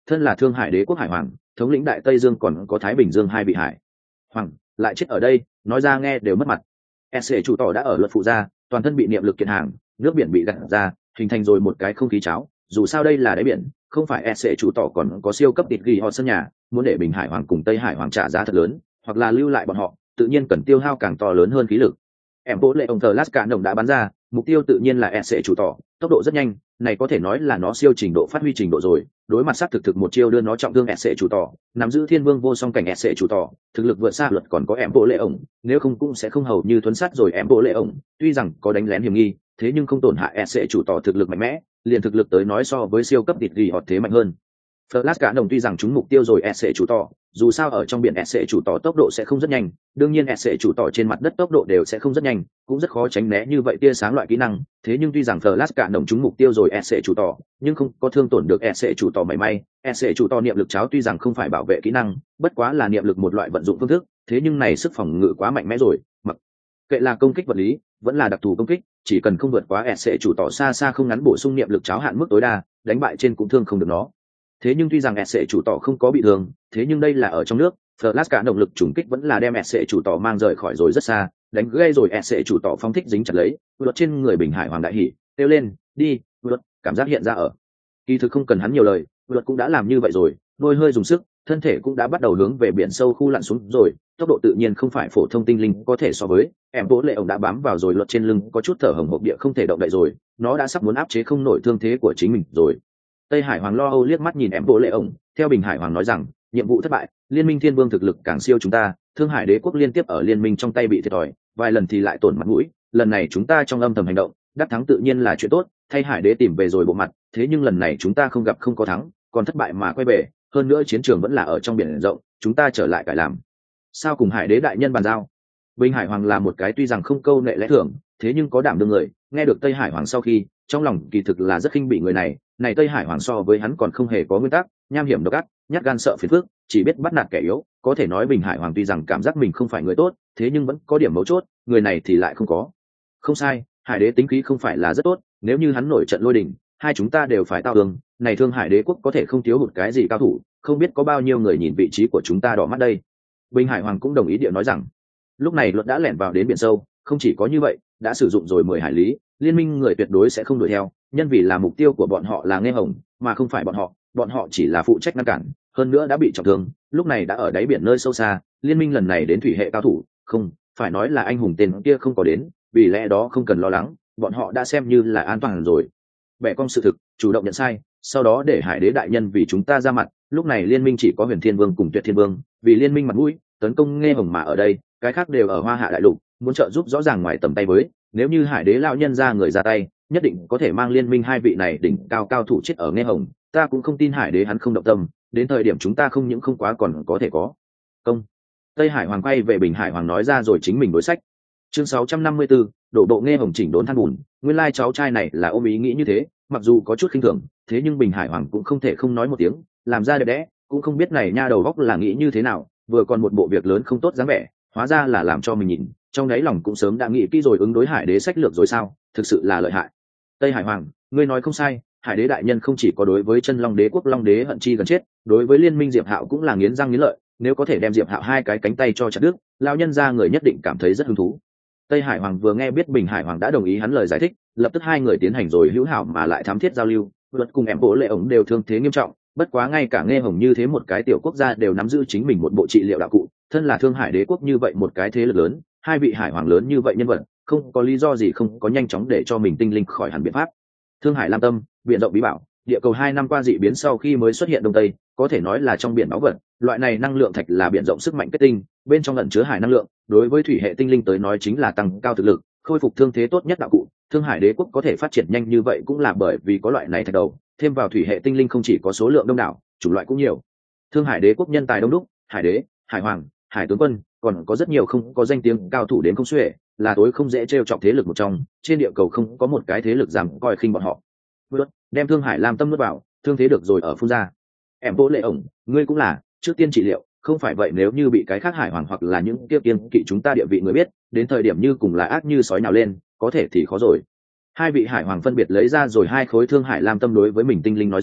Speaker 1: thân là Thương Hải Đế quốc hải hoàng, thống lĩnh Đại Tây Dương còn có Thái Bình Dương hai vị hải hoàng, lại chết ở đây, nói ra nghe đều mất mặt. S chủ tỏ đã ở luật phụ gia, toàn thân bị niệm lực kiện hàng, nước biển bị gặt ra, hình thành rồi một cái không khí cháo. Dù sao đây là đáy biển, không phải S chủ tỏ còn có siêu cấp thịt ghi họ sân nhà, muốn để Bình Hải Hoàng cùng Tây Hải Hoàng trả giá thật lớn, hoặc là lưu lại bọn họ, tự nhiên cần tiêu hao càng to lớn hơn khí lực. Em bố lệ ông thờ lát cả đồng đã bắn ra, mục tiêu tự nhiên là S chủ tỏ, tốc độ rất nhanh, này có thể nói là nó siêu trình độ phát huy trình độ rồi. Đối mặt sát thực thực một chiêu đưa nó trọng thương S chủ tỏ, nắm giữ thiên vương vô song cảnh S chủ tỏ, thực lực vượt xa luật còn có em bố lệ ổng, nếu không cũng sẽ không hầu như thuấn sát rồi em bố lệ ổng. Tuy rằng có đánh lén hiểm nghi, thế nhưng không tổn hại S chủ tỏ thực lực mạnh mẽ, liền thực lực tới nói so với siêu cấp địch gì họ thế mạnh hơn. Flash cả đồng tuy rằng chúng mục tiêu rồi S chủ tỏ, dù sao ở trong biển S chủ tỏ tốc độ sẽ không rất nhanh, đương nhiên S chủ tỏ trên mặt đất tốc độ đều sẽ không rất nhanh, cũng rất khó tránh né như vậy tia sáng loại kỹ năng, thế nhưng tuy rằng Flash cả đồng chúng mục tiêu rồi S chủ tỏ, nhưng không có thương tổn được S chủ tỏ mảy may. S chủ tỏ niệm lực cháo tuy rằng không phải bảo vệ kỹ năng, bất quá là niệm lực một loại vận dụng phương thức, thế nhưng này sức phòng ngự quá mạnh mẽ rồi, mặc kệ là công kích vật lý, vẫn là đặc thù công kích, chỉ cần không vượt quá S chủ tỏ xa xa không ngắn bổ sung niệm lực cháo hạn mức tối đa, đánh bại trên cũng thương không được nó. Thế nhưng tuy rằng S chủ tỏ không có bị thương, thế nhưng đây là ở trong nước, Flash cả động lực trùng kích vẫn là đem S chủ tỏ mang rời khỏi rồi rất xa, đánh gây rồi S chủ tỏ phóng thích dính chặt lấy, vượt trên người Bình Hải Hoàng đại hỉ, kêu lên, đi, vượt, cảm giác hiện ra ở. Kỳ thực không cần hắn nhiều lời, vượt cũng đã làm như vậy rồi, đôi hơi dùng sức, thân thể cũng đã bắt đầu hướng về biển sâu khu lặn xuống rồi, tốc độ tự nhiên không phải phổ thông tinh linh có thể so với. Em bố lệ ông đã bám vào rồi luật trên lưng, có chút thở hồng hộc địa không thể động đậy rồi, nó đã sắp muốn áp chế không nổi thương thế của chính mình rồi. Tây Hải Hoàng lo âu liếc mắt nhìn em bố lệ ông, theo Bình Hải Hoàng nói rằng, nhiệm vụ thất bại, liên minh thiên vương thực lực càng siêu chúng ta, Thương Hải Đế quốc liên tiếp ở liên minh trong tay bị thiệt thòi, vài lần thì lại tổn mặt mũi, lần này chúng ta trong âm thầm hành động, đắc thắng tự nhiên là chuyện tốt, thay Hải Đế tìm về rồi bộ mặt, thế nhưng lần này chúng ta không gặp không có thắng, còn thất bại mà quay về, hơn nữa chiến trường vẫn là ở trong biển rộng, chúng ta trở lại cải làm sao cùng Hải Đế đại nhân bàn giao. Bình Hải Hoàng là một cái tuy rằng không câu nệ lẽ thường, thế nhưng có đảm đương người, nghe được Tây Hải Hoàng sau khi, trong lòng kỳ thực là rất khinh bị người này, này Tây Hải Hoàng so với hắn còn không hề có nguyên tắc, nham hiểm độc ác, nhát gan sợ phiền phức, chỉ biết bắt nạt kẻ yếu, có thể nói Bình Hải Hoàng tuy rằng cảm giác mình không phải người tốt, thế nhưng vẫn có điểm mấu chốt, người này thì lại không có. Không sai, Hải Đế tính khí không phải là rất tốt, nếu như hắn nổi trận lôi đình, hai chúng ta đều phải tao tường, này Thương Hải Đế quốc có thể không thiếu hụt cái gì cao thủ, không biết có bao nhiêu người nhìn vị trí của chúng ta đỏ mắt đây. Bình Hải Hoàng cũng đồng ý điệu nói rằng, lúc này luật đã lẻn vào đến biển sâu, không chỉ có như vậy, đã sử dụng rồi mười hải lý, liên minh người tuyệt đối sẽ không đuổi theo, nhân vì là mục tiêu của bọn họ là Nghe Hồng, mà không phải bọn họ, bọn họ chỉ là phụ trách ngăn cản, hơn nữa đã bị trọng thương, lúc này đã ở đáy biển nơi sâu xa, liên minh lần này đến thủy hệ cao thủ, không, phải nói là anh hùng tên kia không có đến, vì lẽ đó không cần lo lắng, bọn họ đã xem như là an toàn rồi. Bẻ cong sự thực, chủ động nhận sai, sau đó để Hải Đế đại nhân vì chúng ta ra mặt, lúc này liên minh chỉ có Huyền Thiên Vương cùng Tuyệt Thiên Vương, vì liên minh mặt mũi, tấn công Nghe Hồng mà ở đây, cái khác đều ở Hoa Hạ đại lục, muốn trợ giúp rõ ràng ngoài tầm tay với, nếu như Hải Đế lão nhân ra người ra tay, nhất định có thể mang liên minh hai vị này đỉnh cao cao thủ chết ở Nghe Hồng, ta cũng không tin Hải Đế hắn không động tâm, đến thời điểm chúng ta không những không quá còn có thể có công. Tây Hải Hoàng quay về Bình Hải Hoàng nói ra rồi chính mình đối sách. Chương sáu trăm năm mươi tư, đổ bộ Nghe Hồng chỉnh đốn than bùn, nguyên lai cháu trai này là ôm ý nghĩ như thế, mặc dù có chút khinh thường, thế nhưng Bình Hải Hoàng cũng không thể không nói một tiếng, làm ra đẹp đẽ, cũng không biết này nha đầu góc là nghĩ như thế nào, vừa còn một bộ việc lớn không tốt dáng vẻ, hóa ra là làm cho mình nhìn, trong đáy lòng cũng sớm đã nghĩ kỹ rồi ứng đối Hải Đế sách lược rồi sao, thực sự là lợi hại. Tây Hải Hoàng, ngươi nói không sai, Hải Đế đại nhân không chỉ có đối với Chân Long Đế quốc Long Đế hận chi gần chết, đối với liên minh Diệp Hạo cũng là nghiến răng nghiến lợi, nếu có thể đem Diệp Hạo hai cái cánh tay cho chặt đứt, lão nhân gia người nhất định cảm thấy rất hứng thú. Tây Hải Hoàng vừa nghe biết Bình Hải Hoàng đã đồng ý hắn lời giải thích, lập tức hai người tiến hành rồi hữu hảo mà lại thám thiết giao lưu, luật cùng em bố lệ ổng đều thương thế nghiêm trọng, bất quá ngay cả Nghe Hồng như thế một cái tiểu quốc gia đều nắm giữ chính mình một bộ trị liệu đạo cụ, thân là Thương Hải Đế quốc như vậy một cái thế lực lớn, hai vị hải hoàng lớn như vậy nhân vật, không có lý do gì không có nhanh chóng để cho mình tinh linh khỏi hẳn biện pháp. Thương Hải Lam Tâm, biển rộng bí bảo, địa cầu hai năm qua dị biến sau khi mới xuất hiện đông tây, có thể nói là trong biển báu vật, loại này năng lượng thạch là biển rộng sức mạnh kết tinh, bên trong ẩn chứa hải năng lượng, đối với thủy hệ tinh linh tới nói chính là tăng cao thực lực, khôi phục thương thế tốt nhất đạo cụ. Thương Hải Đế quốc có thể phát triển nhanh như vậy cũng là bởi vì có loại này thạch đầu, thêm vào thủy hệ tinh linh không chỉ có số lượng đông đảo, chủng loại cũng nhiều. Thương Hải Đế quốc nhân tài đông đúc, hải đế, hải hoàng, hải tướng quân, còn có rất nhiều không có danh tiếng cao thủ đến không xuể, là tối không dễ trêu chọc thế lực một trong, trên địa cầu không có một cái thế lực dám coi khinh bọn họ. Vượt, đem Thương Hải Lam Tâm nuốt vào, thương thế được rồi ở phun ra. Em bố lệ ổng, ngươi cũng là, trước tiên trị liệu, không phải vậy nếu như bị cái khác hải hoàng hoặc là những tiếp tiên kỵ chúng ta địa vị người biết, đến thời điểm như cùng là ác như sói nào lên, có thể thì khó rồi. Hai vị hải hoàng phân biệt lấy ra rồi hai khối Thương Hải Lam Tâm đối với mình tinh linh nói rằng,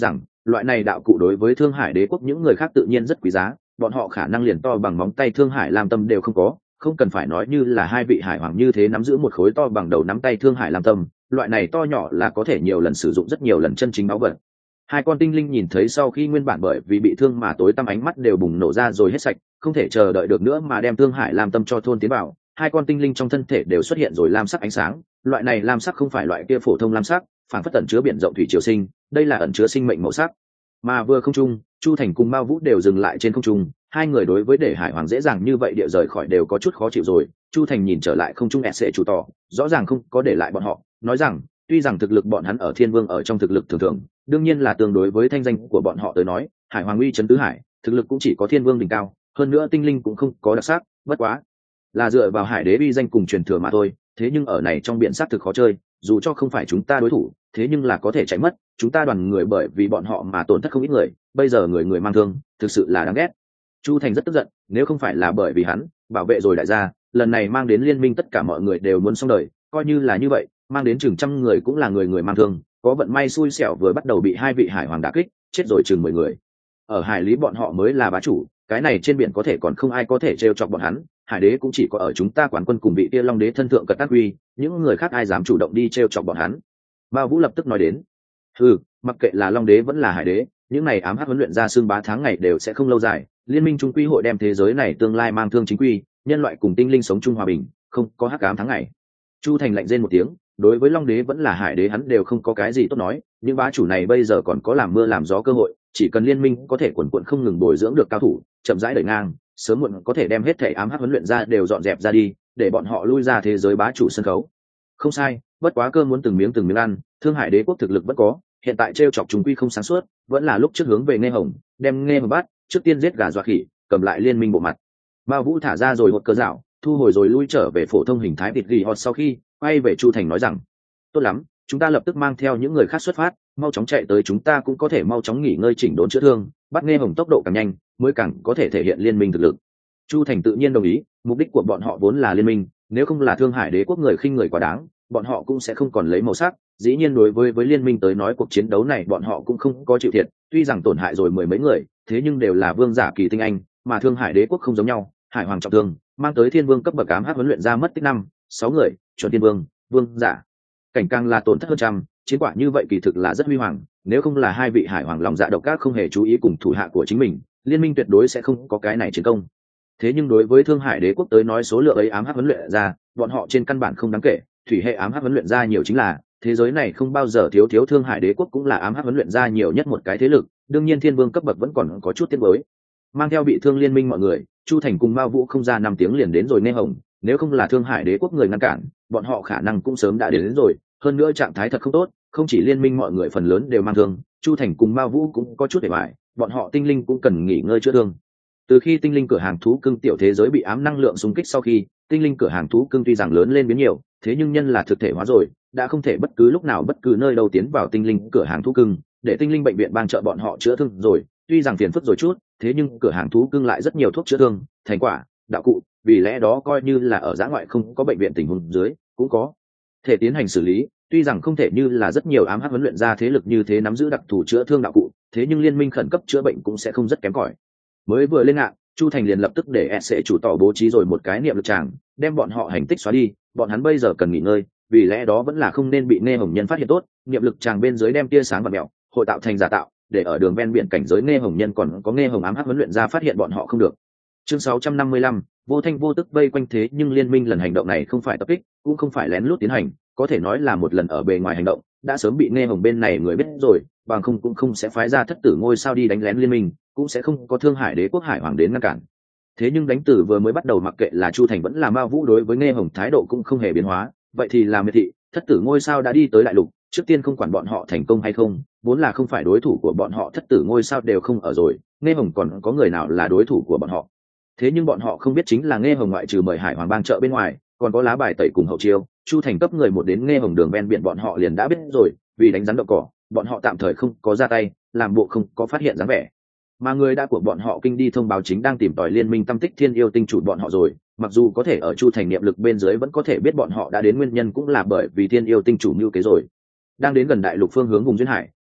Speaker 1: loại này đạo cụ đối với Thương Hải Đế quốc những người khác tự nhiên rất quý giá, bọn họ khả năng liền to bằng móng tay Thương Hải Lam Tâm đều không có, không cần phải nói như là hai vị hải hoàng như thế nắm giữ một khối to bằng đầu nắm tay Thương Hải Lam Tâm, loại này to nhỏ là có thể nhiều lần sử dụng rất nhiều lần chân chính báu vật. Hai con tinh linh nhìn thấy sau khi nguyên bản bởi vì bị thương mà tối tăm ánh mắt đều bùng nổ ra rồi hết sạch, không thể chờ đợi được nữa mà đem Thương Hải Lam Tâm cho thôn tiến vào. Hai con tinh linh trong thân thể đều xuất hiện rồi lam sắc ánh sáng, loại này lam sắc không phải loại kia phổ thông lam sắc, phản phất ẩn chứa biển rộng thủy triều sinh, đây là ẩn chứa sinh mệnh màu sắc. Mà vừa không trung, Chu Thành cùng Mao Vũ đều dừng lại trên không trung, hai người đối với để hải hoàng dễ dàng như vậy địa rời khỏi đều có chút khó chịu rồi. Chu Thành nhìn trở lại không trung sẽ chủ tỏ, rõ ràng không có để lại bọn họ, nói rằng tuy rằng thực lực bọn hắn ở Thiên Vương ở trong thực lực thường thường, đương nhiên là tương đối với thanh danh của bọn họ tới nói, hải hoàng uy chấn tứ hải, thực lực cũng chỉ có Thiên Vương đỉnh cao, hơn nữa tinh linh cũng không có đặc sắc, bất quá là dựa vào hải đế uy danh cùng truyền thừa mà thôi. Thế nhưng ở này trong biển sát thực khó chơi, dù cho không phải chúng ta đối thủ, thế nhưng là có thể chạy mất, chúng ta đoàn người bởi vì bọn họ mà tổn thất không ít người, bây giờ người người mang thương, thực sự là đáng ghét. Chu Thành rất tức giận, nếu không phải là bởi vì hắn bảo vệ rồi đại gia, lần này mang đến liên minh tất cả mọi người đều muốn xong đời, coi như là như vậy, mang đến chừng trăm người cũng là người người mang thương, có vận may xui xẻo vừa bắt đầu bị hai vị hải hoàng đả kích, chết rồi chừng mười người. Ở hải lý bọn họ mới là bá chủ, cái này trên biển có thể còn không ai có thể trêu chọc bọn hắn, hải đế cũng chỉ có ở chúng ta quán quân cùng vị kia long đế thân thượng cật tác uy, những người khác ai dám chủ động đi trêu chọc bọn hắn. Mao Vũ lập tức nói đến, ừ, mặc kệ là long đế vẫn là hải đế, những này ám hắc huấn luyện ra xương bá tháng ngày đều sẽ không lâu dài, liên minh trung quy hội đem thế giới này tương lai mang thương chính quy, nhân loại cùng tinh linh sống chung hòa bình, không có hắc ám tháng ngày. Chu Thành lạnh rên một tiếng, đối với long đế vẫn là hải đế hắn đều không có cái gì tốt nói, những bá chủ này bây giờ còn có làm mưa làm gió cơ hội, chỉ cần liên minh có thể quần quận không ngừng bồi dưỡng được cao thủ, chậm rãi đẩy ngang, sớm muộn có thể đem hết thể ám hắc huấn luyện ra đều dọn dẹp ra đi, để bọn họ lui ra thế giới bá chủ sân khấu. Không sai, bất quá cơm muốn từng miếng từng miếng ăn, Thương Hải Đế quốc thực lực bất có, hiện tại trêu chọc chúng quy không sáng suốt, vẫn là lúc trước hướng về Nghe Hồng, đem Nghe Hồng bắt, trước tiên giết gà dọa khỉ, cầm lại liên minh bộ mặt. Mao Vũ thả ra rồi hột cơ dạo, thu hồi rồi lui trở về phổ thông hình thái thịt gỉ hot sau khi quay về Chu Thành nói rằng, tốt lắm, chúng ta lập tức mang theo những người khác xuất phát, mau chóng chạy tới, chúng ta cũng có thể mau chóng nghỉ ngơi chỉnh đốn chữa thương, bắt Nghe Hồng tốc độ càng nhanh, mới càng có thể thể hiện liên minh thực lực. Chu Thành tự nhiên đồng ý, mục đích của bọn họ vốn là liên minh, nếu không là Thương Hải Đế quốc người khinh người quá đáng, bọn họ cũng sẽ không còn lấy màu sắc. Dĩ nhiên đối với với liên minh tới nói cuộc chiến đấu này bọn họ cũng không có chịu thiệt, tuy rằng tổn hại rồi mười mấy người, thế nhưng đều là vương giả kỳ tinh anh, mà Thương Hải Đế quốc không giống nhau, hải hoàng trọng thương, mang tới thiên vương cấp bậc ám hắc huấn luyện ra mất tích năm, sáu người, chuẩn thiên vương, vương giả. Cảnh càng là tổn thất hơn trăm, chiến quả như vậy kỳ thực là rất huy hoàng, nếu không là hai vị hải hoàng lòng dạ độc ác không hề chú ý cùng thủ hạ của chính mình, liên minh tuyệt đối sẽ không có cái này chiến công. Thế nhưng đối với Thương Hải Đế quốc tới nói số lượng ấy ám hắc huấn luyện ra, bọn họ trên căn bản không đáng kể, thủy hệ ám hắc huấn luyện ra nhiều chính là, thế giới này không bao giờ thiếu thiếu Thương Hải Đế quốc cũng là ám hắc huấn luyện ra nhiều nhất một cái thế lực, đương nhiên thiên vương cấp bậc vẫn còn có chút tiếc nuối. Mang theo bị thương liên minh mọi người, Chu Thành cùng Mao Vũ không ra năm tiếng liền đến rồi Nghe Hồng, nếu không là Thương Hải Đế quốc người ngăn cản, bọn họ khả năng cũng sớm đã đến, đến rồi, hơn nữa trạng thái thật không tốt, không chỉ liên minh mọi người phần lớn đều mang thương, Chu Thành cùng Mao Vũ cũng có chút để bại, bọn họ tinh linh cũng cần nghỉ ngơi chữa thương. Từ khi tinh linh cửa hàng thú cưng tiểu thế giới bị ám năng lượng xung kích sau khi, tinh linh cửa hàng thú cưng tuy rằng lớn lên biến nhiều, thế nhưng nhân là thực thể hóa rồi, đã không thể bất cứ lúc nào bất cứ nơi đâu tiến vào tinh linh cửa hàng thú cưng, để tinh linh bệnh viện bang trợ bọn họ chữa thương rồi, tuy rằng phiền phức rồi chút, thế nhưng cửa hàng thú cưng lại rất nhiều thuốc chữa thương, thành quả, đạo cụ, vì lẽ đó coi như là ở giã ngoại không có bệnh viện tình huống dưới, cũng có thể tiến hành xử lý, tuy rằng không thể như là rất nhiều ám hắc huấn luyện ra thế lực như thế nắm giữ đặc thù chữa thương đạo cụ, thế nhưng liên minh khẩn cấp chữa bệnh cũng sẽ không rất kém cỏi. Mới vừa lên ngạn, Chu Thành liền lập tức để sẽ chủ tỏ bố trí rồi một cái niệm lực tràng, đem bọn họ hành tích xóa đi, bọn hắn bây giờ cần nghỉ ngơi, vì lẽ đó vẫn là không nên bị Nghe Hồng nhân phát hiện tốt, niệm lực tràng bên dưới đem tia sáng và mèo, hội tạo thành giả tạo, để ở đường ven biển cảnh giới Nghe Hồng nhân còn có Nghe Hồng ám hắc huấn luyện ra phát hiện bọn họ không được. Chương sáu trăm năm mươi lăm, vô thanh vô tức vây quanh, thế nhưng liên minh lần hành động này không phải tập kích, cũng không phải lén lút tiến hành, có thể nói là một lần ở bề ngoài hành động, đã sớm bị Nghe Hồng bên này người biết rồi, bằng không cũng không sẽ phái ra thất tử ngôi sao đi đánh lén liên minh, cũng sẽ không có Thương Hải Đế quốc hải hoàng đến ngăn cản. Thế nhưng đánh tử vừa mới bắt đầu, mặc kệ là Chu Thành vẫn là Mao Vũ đối với Nghe Hồng thái độ cũng không hề biến hóa, vậy thì là miệt thị, thất tử ngôi sao đã đi tới đại lục, trước tiên không quản bọn họ thành công hay không, vốn là không phải đối thủ của bọn họ, thất tử ngôi sao đều không ở rồi, Nghe Hồng còn có người nào là đối thủ của bọn họ. Thế nhưng bọn họ không biết chính là Nghe Hồng ngoại trừ mời hải hoàng bang trợ bên ngoài, còn có lá bài tẩy cùng hậu chiêu, Chu Thành cấp người một đến Nghe Hồng đường ven biển bọn họ liền đã biết rồi, vì đánh rắn đậu cỏ, bọn họ tạm thời không có ra tay, làm bộ không có phát hiện dáng vẻ. Mà người đã của bọn họ kinh đi thông báo chính đang tìm tòi liên minh tâm tích thiên yêu tinh chủ bọn họ rồi, mặc dù có thể ở Chu Thành niệm lực bên dưới vẫn có thể biết bọn họ đã đến, nguyên nhân cũng là bởi vì thiên yêu tinh chủ mưu kế rồi. Đang đến gần đại lục phương hướng vùng duyên hải,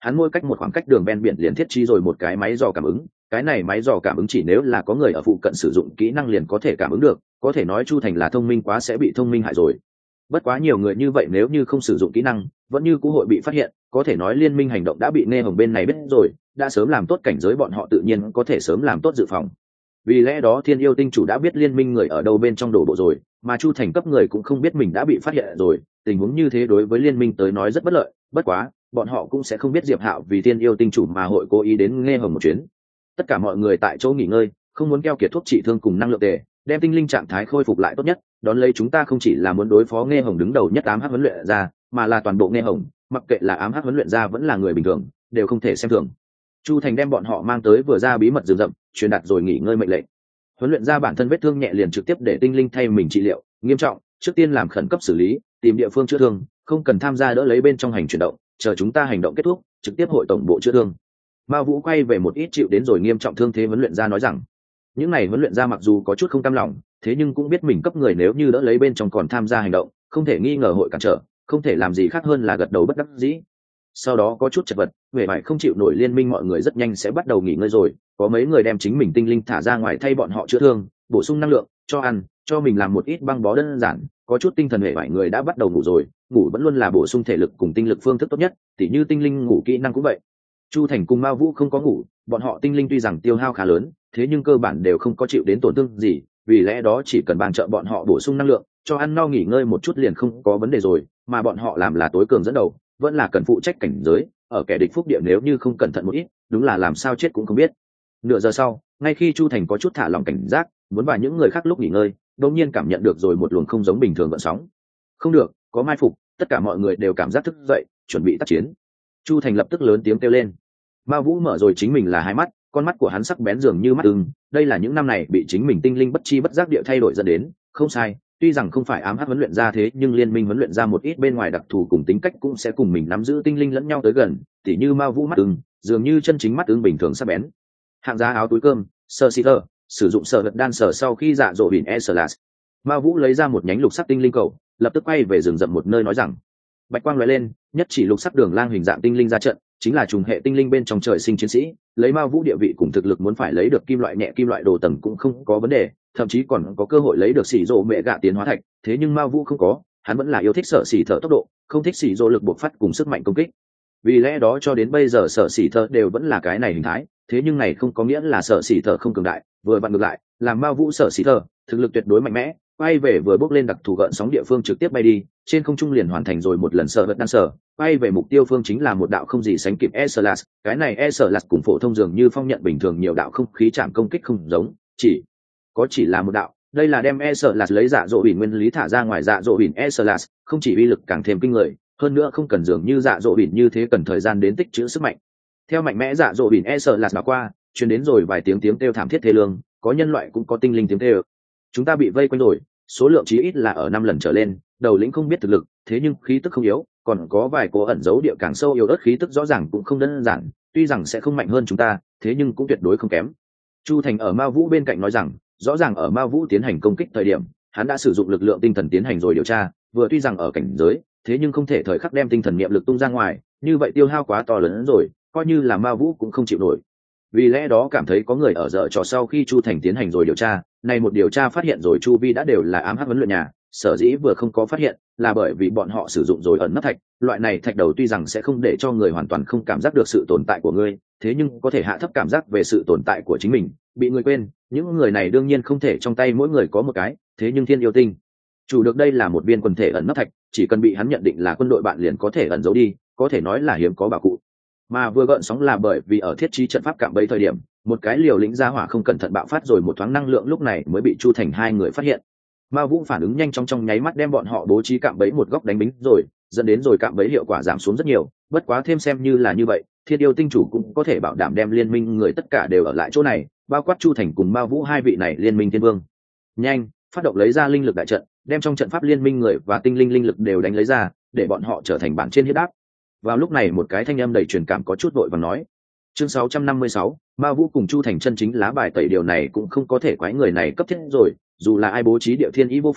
Speaker 1: hắn mỗi cách một khoảng cách đường ven biển liền thiết trí rồi một cái máy dò cảm ứng. Cái này máy dò cảm ứng chỉ nếu là có người ở phụ cận sử dụng kỹ năng liền có thể cảm ứng được, có thể nói Chu Thành là thông minh quá sẽ bị thông minh hại rồi. Bất quá nhiều người như vậy nếu như không sử dụng kỹ năng vẫn như cũ hội bị phát hiện, có thể nói liên minh hành động đã bị nghe hồng bên này biết rồi, đã sớm làm tốt cảnh giới, bọn họ tự nhiên có thể sớm làm tốt dự phòng. Vì lẽ đó Thiên Yêu Tinh chủ đã biết liên minh người ở đâu bên trong đổ bộ rồi, mà Chu Thành cấp người cũng không biết mình đã bị phát hiện rồi, tình huống như thế đối với liên minh tới nói rất bất lợi. Bất quá bọn họ cũng sẽ không biết Diệp Hạo vì Thiên Yêu Tinh chủ mà hội cố ý đến nghe hồng một chuyến. Tất cả mọi người tại chỗ nghỉ ngơi, không muốn keo kiệt thuốc trị thương cùng năng lượng tề, đem tinh linh trạng thái khôi phục lại tốt nhất. Đón lấy chúng ta không chỉ là muốn đối phó nghe hồng đứng đầu nhất ám hắc huấn luyện ra, mà là toàn bộ nghe hồng, mặc kệ là ám hắc huấn luyện ra vẫn là người bình thường, đều không thể xem thường. Chu Thành đem bọn họ mang tới vừa ra bí mật rừng rậm, truyền đạt rồi nghỉ ngơi mệnh lệnh. Huấn luyện ra bản thân vết thương nhẹ liền trực tiếp để tinh linh thay mình trị liệu, nghiêm trọng trước tiên làm khẩn cấp xử lý, tìm địa phương chữa thương, không cần tham gia đỡ lấy bên trong hành chuyển động, chờ chúng ta hành động kết thúc trực tiếp hội tổng bộ chữa thương. Mao Vũ quay về một ít chịu đến rồi nghiêm trọng thương thế huấn luyện ra nói rằng, những này huấn luyện ra mặc dù có chút không cam lòng, thế nhưng cũng biết mình cấp người nếu như đỡ lấy bên trong còn tham gia hành động, không thể nghi ngờ hội cản trở, không thể làm gì khác hơn là gật đầu bất đắc dĩ. Sau đó có chút chật vật, vẻ vải không chịu nổi liên minh mọi người rất nhanh sẽ bắt đầu nghỉ ngơi rồi, có mấy người đem chính mình tinh linh thả ra ngoài thay bọn họ chữa thương, bổ sung năng lượng, cho ăn, cho mình làm một ít băng bó đơn giản, có chút tinh thần hệ vải người đã bắt đầu ngủ rồi, ngủ vẫn luôn là bổ sung thể lực cùng tinh lực phương thức tốt nhất, tỉ như tinh linh ngủ kỹ năng cũng vậy. Chu Thành cùng Mao Vũ không có ngủ, bọn họ tinh linh tuy rằng tiêu hao khá lớn, thế nhưng cơ bản đều không có chịu đến tổn thương gì, vì lẽ đó chỉ cần bàn trợ bọn họ bổ sung năng lượng, cho ăn no nghỉ ngơi một chút liền không có vấn đề rồi, mà bọn họ làm là tối cường dẫn đầu, vẫn là cần phụ trách cảnh giới, ở kẻ địch phúc địa nếu như không cẩn thận một ít, đúng là làm sao chết cũng không biết. Nửa giờ sau, ngay khi Chu Thành có chút thả lỏng cảnh giác, muốn vào những người khác lúc nghỉ ngơi, đột nhiên cảm nhận được rồi một luồng không giống bình thường gợn sóng. Không được, có mai phục, tất cả mọi người đều cảm giác thức dậy, chuẩn bị tác chiến. Chu Thành lập tức lớn tiếng kêu lên. Mao Vũ mở rồi chính mình là hai mắt, con mắt của hắn sắc bén dường như mắt ưng, đây là những năm này bị chính mình tinh linh bất chi bất giác địa thay đổi dẫn đến, không sai, tuy rằng không phải ám hắc huấn luyện ra thế nhưng liên minh huấn luyện ra một ít bên ngoài đặc thù cùng tính cách cũng sẽ cùng mình nắm giữ tinh linh lẫn nhau tới gần, tỉ như Mao Vũ mắt ưng, dường như chân chính mắt ưng bình thường sắc bén. Hạng giá áo túi cơm, sơ xịt sử dụng sở vật đan sở sau khi dạ dỗ biển Eslas. Mao Vũ lấy ra một nhánh lục sắc tinh linh cầu, lập tức quay về rừng rậm một nơi nói rằng, bạch quang lóe lên, nhất chỉ lục sắc đường lang hình dạng tinh linh ra trận, chính là trùng hệ tinh linh bên trong trời sinh chiến sĩ, lấy Mao Vũ địa vị cùng thực lực muốn phải lấy được kim loại nhẹ kim loại đồ tầng cũng không có vấn đề, thậm chí còn có cơ hội lấy được xỉ rộ mẹ gạ tiến hóa thạch, thế nhưng Mao Vũ không có, hắn vẫn là yêu thích sở xỉ thở tốc độ, không thích xỉ rộ lực buộc phát cùng sức mạnh công kích. Vì lẽ đó cho đến bây giờ sở xỉ thở đều vẫn là cái này hình thái, thế nhưng này không có nghĩa là sở xỉ thở không cường đại, vừa vặn ngược lại, làm Mao Vũ sở xỉ thở, thực lực tuyệt đối mạnh mẽ, quay về vừa bước lên đặc thù gợn sóng địa phương trực tiếp bay đi, trên không trung liền hoàn thành rồi một lần sở vật đan sở, quay về mục tiêu phương chính là một đạo không gì sánh kịp Eslas, cái này Eslas cùng phổ thông dường như phong nhận bình thường nhiều đạo không khí chạm công kích không giống, chỉ có chỉ là một đạo, đây là đem Eslas lấy dạ dỗ biển nguyên lý thả ra ngoài dạ dỗ biển Eslas, không chỉ uy lực càng thêm kinh người, hơn nữa không cần dường như dạ dỗ biển như thế cần thời gian đến tích trữ sức mạnh. Theo mạnh mẽ dạ dỗ biển Eslas mà qua, truyền đến rồi vài tiếng tiếng kêu thảm thiết thê lương, có nhân loại cũng có tinh linh tiếng kêu. Chúng ta bị vây quanh rồi, số lượng chí ít là ở năm lần trở lên, đầu lĩnh không biết thực lực, thế nhưng khí tức không yếu, còn có vài cô ẩn giấu địa càng sâu yếu ớt khí tức rõ ràng cũng không đơn giản, tuy rằng sẽ không mạnh hơn chúng ta, thế nhưng cũng tuyệt đối không kém. Chu Thành ở Mao Vũ bên cạnh nói rằng, rõ ràng ở Mao Vũ tiến hành công kích thời điểm, hắn đã sử dụng lực lượng tinh thần tiến hành rồi điều tra, vừa tuy rằng ở cảnh giới, thế nhưng không thể thời khắc đem tinh thần niệm lực tung ra ngoài, như vậy tiêu hao quá to lớn hơn rồi, coi như là Mao Vũ cũng không chịu nổi. Vì lẽ đó cảm thấy có người ở dở trò sau khi Chu Thành tiến hành rồi điều tra, này một điều tra phát hiện rồi chu vi đã đều là ám hắc huấn luyện nhà, sở dĩ vừa không có phát hiện là bởi vì bọn họ sử dụng rồi ẩn nấp thạch, loại này thạch đầu tuy rằng sẽ không để cho người hoàn toàn không cảm giác được sự tồn tại của ngươi, thế nhưng có thể hạ thấp cảm giác về sự tồn tại của chính mình, bị người quên, những người này đương nhiên không thể trong tay mỗi người có một cái, thế nhưng Thiên Yêu Tinh chủ được đây là một viên quần thể ẩn nấp thạch, chỉ cần bị hắn nhận định là quân đội bạn liền có thể ẩn giấu đi, có thể nói là hiếm có bảo cụ. Mà vừa gợn sóng là bởi vì ở thiết trí trận pháp cạm bẫy thời điểm, một cái liều lĩnh ra hỏa không cẩn thận bạo phát rồi một thoáng năng lượng lúc này mới bị Chu Thành hai người phát hiện. Mao Vũ phản ứng nhanh chóng trong nháy mắt đem bọn họ bố trí cạm bẫy một góc đánh bính rồi, dẫn đến rồi cạm bẫy hiệu quả giảm xuống rất nhiều, bất quá thêm xem như là như vậy, Thiên Yêu Tinh chủ cũng có thể bảo đảm đem liên minh người tất cả đều ở lại chỗ này, bao quát Chu Thành cùng Mao Vũ hai vị này liên minh thiên vương. Nhanh, phát động lấy ra linh lực đại trận, đem trong trận pháp liên minh người và tinh linh linh lực đều đánh lấy ra, để bọn họ trở thành bản trên hiếp đáp. Vào lúc này một cái thanh âm đầy truyền cảm có chút vội vàng nói. Chương sáu trăm năm mươi sáu, Mao Vũ cùng Chu Thành chân chính lá bài tẩy điều này cũng không có thể quái người này cấp thiết rồi, dù là ai bố trí địa thiên ý vô phùng,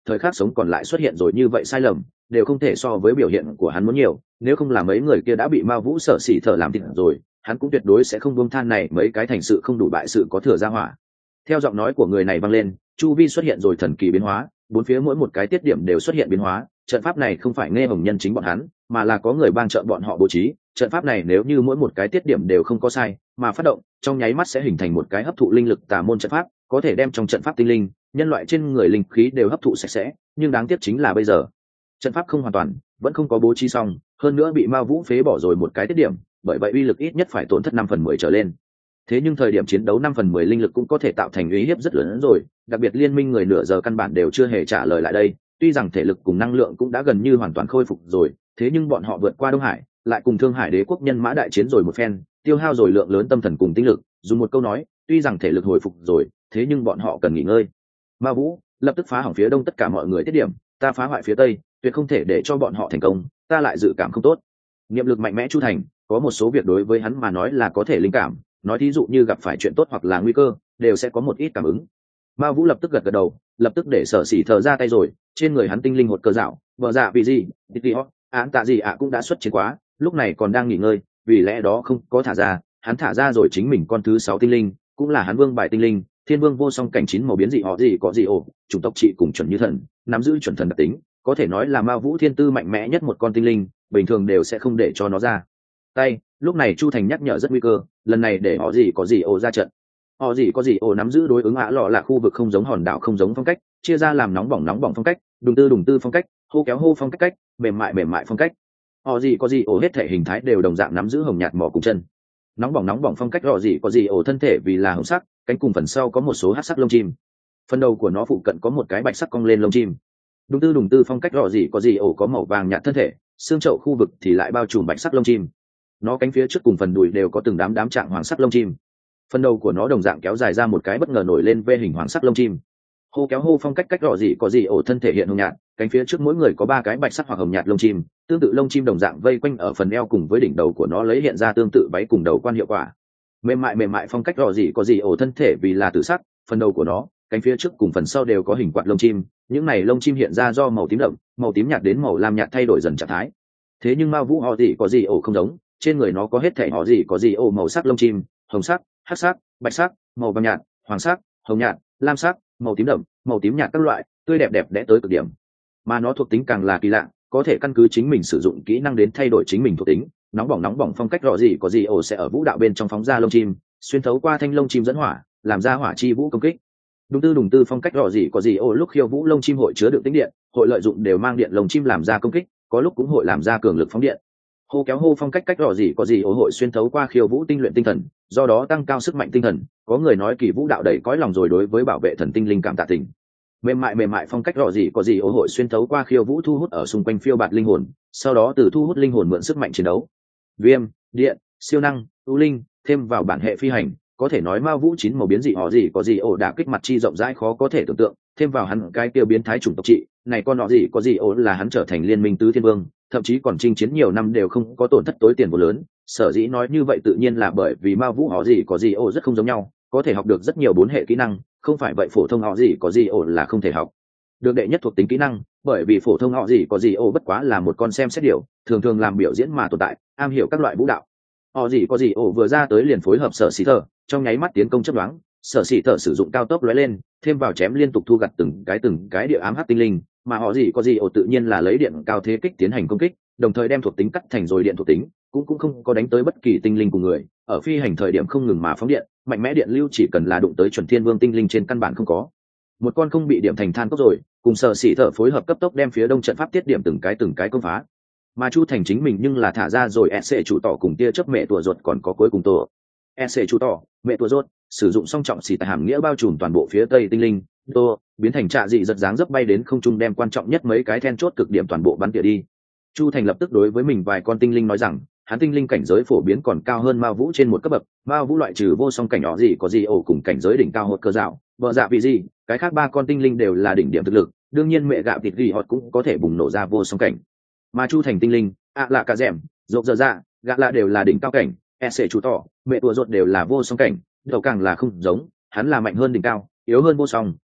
Speaker 1: thời khắc sống còn lại xuất hiện rồi như vậy sai lầm đều không thể so với biểu hiện của hắn muốn nhiều, nếu không là mấy người kia đã bị Ma Vũ Sở Sỉ thở làm thịt rồi, hắn cũng tuyệt đối sẽ không buông than này mấy cái thành sự không đủ bại sự có thừa ra hỏa. Theo giọng nói của người này vang lên, chu vi xuất hiện rồi thần kỳ biến hóa, bốn phía mỗi một cái tiết điểm đều xuất hiện biến hóa, trận pháp này không phải nghe hồng nhân chính bọn hắn, mà là có người bang trợ bọn họ bố trí, trận pháp này nếu như mỗi một cái tiết điểm đều không có sai, mà phát động, trong nháy mắt sẽ hình thành một cái hấp thụ linh lực tà môn trận pháp, có thể đem trong trận pháp tinh linh, nhân loại trên người linh khí đều hấp thụ sạch sẽ, nhưng đáng tiếc chính là bây giờ, trận pháp không hoàn toàn, vẫn không có bố trí xong, hơn nữa bị Ma Vũ phế bỏ rồi một cái tiết điểm, bởi vậy uy lực ít nhất phải tổn thất năm phần mười trở lên. Thế nhưng thời điểm chiến đấu năm phần mười linh lực cũng có thể tạo thành uy hiếp rất lớn rồi, đặc biệt liên minh người nửa giờ căn bản đều chưa hề trả lời lại đây, tuy rằng thể lực cùng năng lượng cũng đã gần như hoàn toàn khôi phục rồi, thế nhưng bọn họ vượt qua Đông Hải, lại cùng Thương Hải Đế quốc nhân mã đại chiến rồi một phen, tiêu hao rồi lượng lớn tâm thần cùng tinh lực, dùng một câu nói, tuy rằng thể lực hồi phục rồi, thế nhưng bọn họ cần nghỉ ngơi. Ma Vũ lập tức phá hỏng phía đông tất cả mọi người tiết điểm, ta phá hoại phía tây, tuyệt không thể để cho bọn họ thành công, ta lại dự cảm không tốt. Niệm lực mạnh mẽ Chu Thành, có một số việc đối với hắn mà nói là có thể linh cảm, nói thí dụ như gặp phải chuyện tốt hoặc là nguy cơ, đều sẽ có một ít cảm ứng. Ma Vũ lập tức gật gật đầu, lập tức để Sở Sỉ thở ra tay rồi, trên người hắn tinh linh hột cơ dạo, vợ dạ vì gì, đi họ, án tạ gì ạ cũng đã xuất chiến quá, lúc này còn đang nghỉ ngơi, vì lẽ đó không có thả ra, hắn thả ra rồi chính mình con thứ sáu tinh linh, cũng là hắn vương bài tinh linh, Thiên Vương vô song cảnh chín màu biến dị họ gì có gì ổ, chủng tộc trị cùng chuẩn như thần, nắm giữ chuẩn thần đặc tính, có thể nói là Ma Vũ thiên tư mạnh mẽ nhất một con tinh linh, bình thường đều sẽ không để cho nó ra tay. Lúc này Chu Thành nhắc nhở rất nguy cơ, lần này để họ gì có gì ổ ra trận. Họ gì có gì ổ nắm giữ đối ứng ạ lọ là khu vực không giống hòn đảo không giống phong cách, chia ra làm nóng bỏng nóng bỏng phong cách, đùng tư đùng tư phong cách, hô kéo hô phong cách cách, mềm mại mềm mại phong cách. Họ gì có gì ổ hết thể hình thái đều đồng dạng nắm giữ hồng nhạt mỏ cùng chân. Nóng bỏng nóng bỏng phong cách họ gì có gì ổ thân thể vì là hồng sắc, cánh cùng phần sau có một số hắc sắc lông chim. Phần đầu của nó phụ cận có một cái bạch sắc cong lên lông chim. Đùng tư đùng tư phong cách họ gì có gì ổ có màu vàng nhạt thân thể, xương chậu khu vực thì lại bao trùm bạch sắc lông chim. Nó cánh phía trước cùng phần đùi đều có từng đám đám trạng hoàng sắc lông chim. Phần đầu của nó đồng dạng kéo dài ra một cái bất ngờ nổi lên ve hình hoàng sắc lông chim. Hô kéo hô phong cách cách rõ gì có gì ổ thân thể hiện hồng nhạt, cánh phía trước mỗi người có ba cái bạch sắc hoặc hồng nhạt lông chim, tương tự lông chim đồng dạng vây quanh ở phần eo cùng với đỉnh đầu của nó lấy hiện ra tương tự váy cùng đầu quan hiệu quả. Mềm mại mềm mại phong cách rõ gì có gì ổ thân thể vì là tử sắc, phần đầu của nó, cánh phía trước cùng phần sau đều có hình quạt lông chim, những này lông chim hiện ra do màu tím đậm, màu tím nhạt đến màu lam nhạt thay đổi dần trạng thái. Thế nhưng Ma Vũ họ gì có gì ổ không giống, trên người nó có hết thể họ gì có gì ổ màu sắc lông chim, hồng sắc, hắc sắc, bạch sắc, màu vàng nhạt, hoàng sắc, hồng nhạt, lam sắc, màu tím đậm, màu tím nhạt các loại, tươi đẹp đẹp đẽ tới cực điểm. Mà nó thuộc tính càng là kỳ lạ, có thể căn cứ chính mình sử dụng kỹ năng đến thay đổi chính mình thuộc tính. Nóng bỏng nóng bỏng phong cách rõ gì có gì ổ sẽ ở vũ đạo bên trong phóng ra lông chim, xuyên thấu qua thanh lông chim dẫn hỏa, làm ra hỏa chi vũ công kích. Đùng tư đùng tư phong cách rõ gì có gì ổ lúc khiêu vũ lông chim hội chứa đựng tính điện, hội lợi dụng đều mang điện lông chim làm ra công kích, có lúc cũng hội làm ra cường lực phóng điện. Hô kéo hô phong cách cách rõ gì có gì ổ hội xuyên thấu qua khiêu vũ tinh luyện tinh thần, do đó tăng cao sức mạnh tinh thần. Có người nói kỳ vũ đạo đầy cõi lòng rồi đối với bảo vệ thần tinh linh cảm tạ tình. Mềm mại mềm mại phong cách rõ gì có gì ổ hội xuyên thấu qua khiêu vũ thu hút ở xung quanh phiêu bạt linh hồn, sau đó từ thu hút linh hồn mượn sức mạnh chiến đấu. Viêm, điện, siêu năng, u linh, thêm vào bản hệ phi hành, có thể nói Ma Vũ chín màu biến dị họ gì có gì ổ đã kích mặt chi rộng rãi khó có thể tưởng tượng, thêm vào hắn cái tiêu biến thái chủng tộc trị, này con họ gì có gì ổ là hắn trở thành liên minh tứ thiên vương, thậm chí còn chinh chiến nhiều năm đều không có tổn thất tối tiền vô lớn. Sở dĩ nói như vậy tự nhiên là bởi vì Ma Vũ họ gì có gì ổ rất không giống nhau, có thể học được rất nhiều bốn hệ kỹ năng, không phải vậy phổ thông họ gì có gì ổ là không thể học được đệ nhất thuộc tính kỹ năng, bởi vì phổ thông họ gì có gì ổ bất quá là một con xem xét điều, thường thường làm biểu diễn mà tồn tại, am hiểu các loại vũ đạo. Họ gì có gì ổ vừa ra tới liền phối hợp Sở Sĩ Thở, trong nháy mắt tiến công chấp đoán, Sở Sĩ Thở sử dụng cao tốc lóe lên, thêm vào chém liên tục thu gặt từng cái từng cái địa ám hắc tinh linh, mà họ gì có gì ổ tự nhiên là lấy điện cao thế kích tiến hành công kích, đồng thời đem thuộc tính cắt thành rồi điện thuộc tính, cũng cũng không có đánh tới bất kỳ tinh linh cùng người, ở phi hành thời điểm không ngừng mà phóng điện, mạnh mẽ điện lưu chỉ cần là đụng tới chuẩn thiên vương tinh linh trên căn bản không có một con không bị điểm thành than cốc rồi, cùng Sở Sĩ Thở phối hợp cấp tốc đem phía đông trận pháp tiết điểm từng cái từng cái công phá. Mà Chu Thành chính mình nhưng là thả ra rồi ét xê chủ tỏ cùng tia chớp mẹ tùa ruột còn có cuối cùng tổ ét xê chủ tỏ mẹ tùa ruột sử dụng song trọng xì tại hàm nghĩa bao trùm toàn bộ phía tây tinh linh tô biến thành trạ dị giật dáng dấp bay đến không trung đem quan trọng nhất mấy cái then chốt cực điểm toàn bộ bắn tỉa đi. Chu Thành lập tức đối với mình vài con tinh linh nói rằng hắn tinh linh cảnh giới phổ biến còn cao hơn Ma Vũ trên một cấp bậc, Ma Vũ loại trừ vô song cảnh nhỏ gì có gì ổ cùng cảnh giới đỉnh cao hột cơ dạo vợ dạ vì gì cái khác ba con tinh linh đều là đỉnh điểm thực lực, đương nhiên mẹ gạo thịt ghi hột cũng có thể bùng nổ ra vô song cảnh. Mà Chu Thành tinh linh ạ lạ cả rèm rộp dở dạ gạ lạ đều là đỉnh cao cảnh, e sệ chủ tỏ mẹ tua ruột đều là vô song cảnh, đầu càng là không giống, hắn là mạnh hơn đỉnh cao, yếu hơn vô song,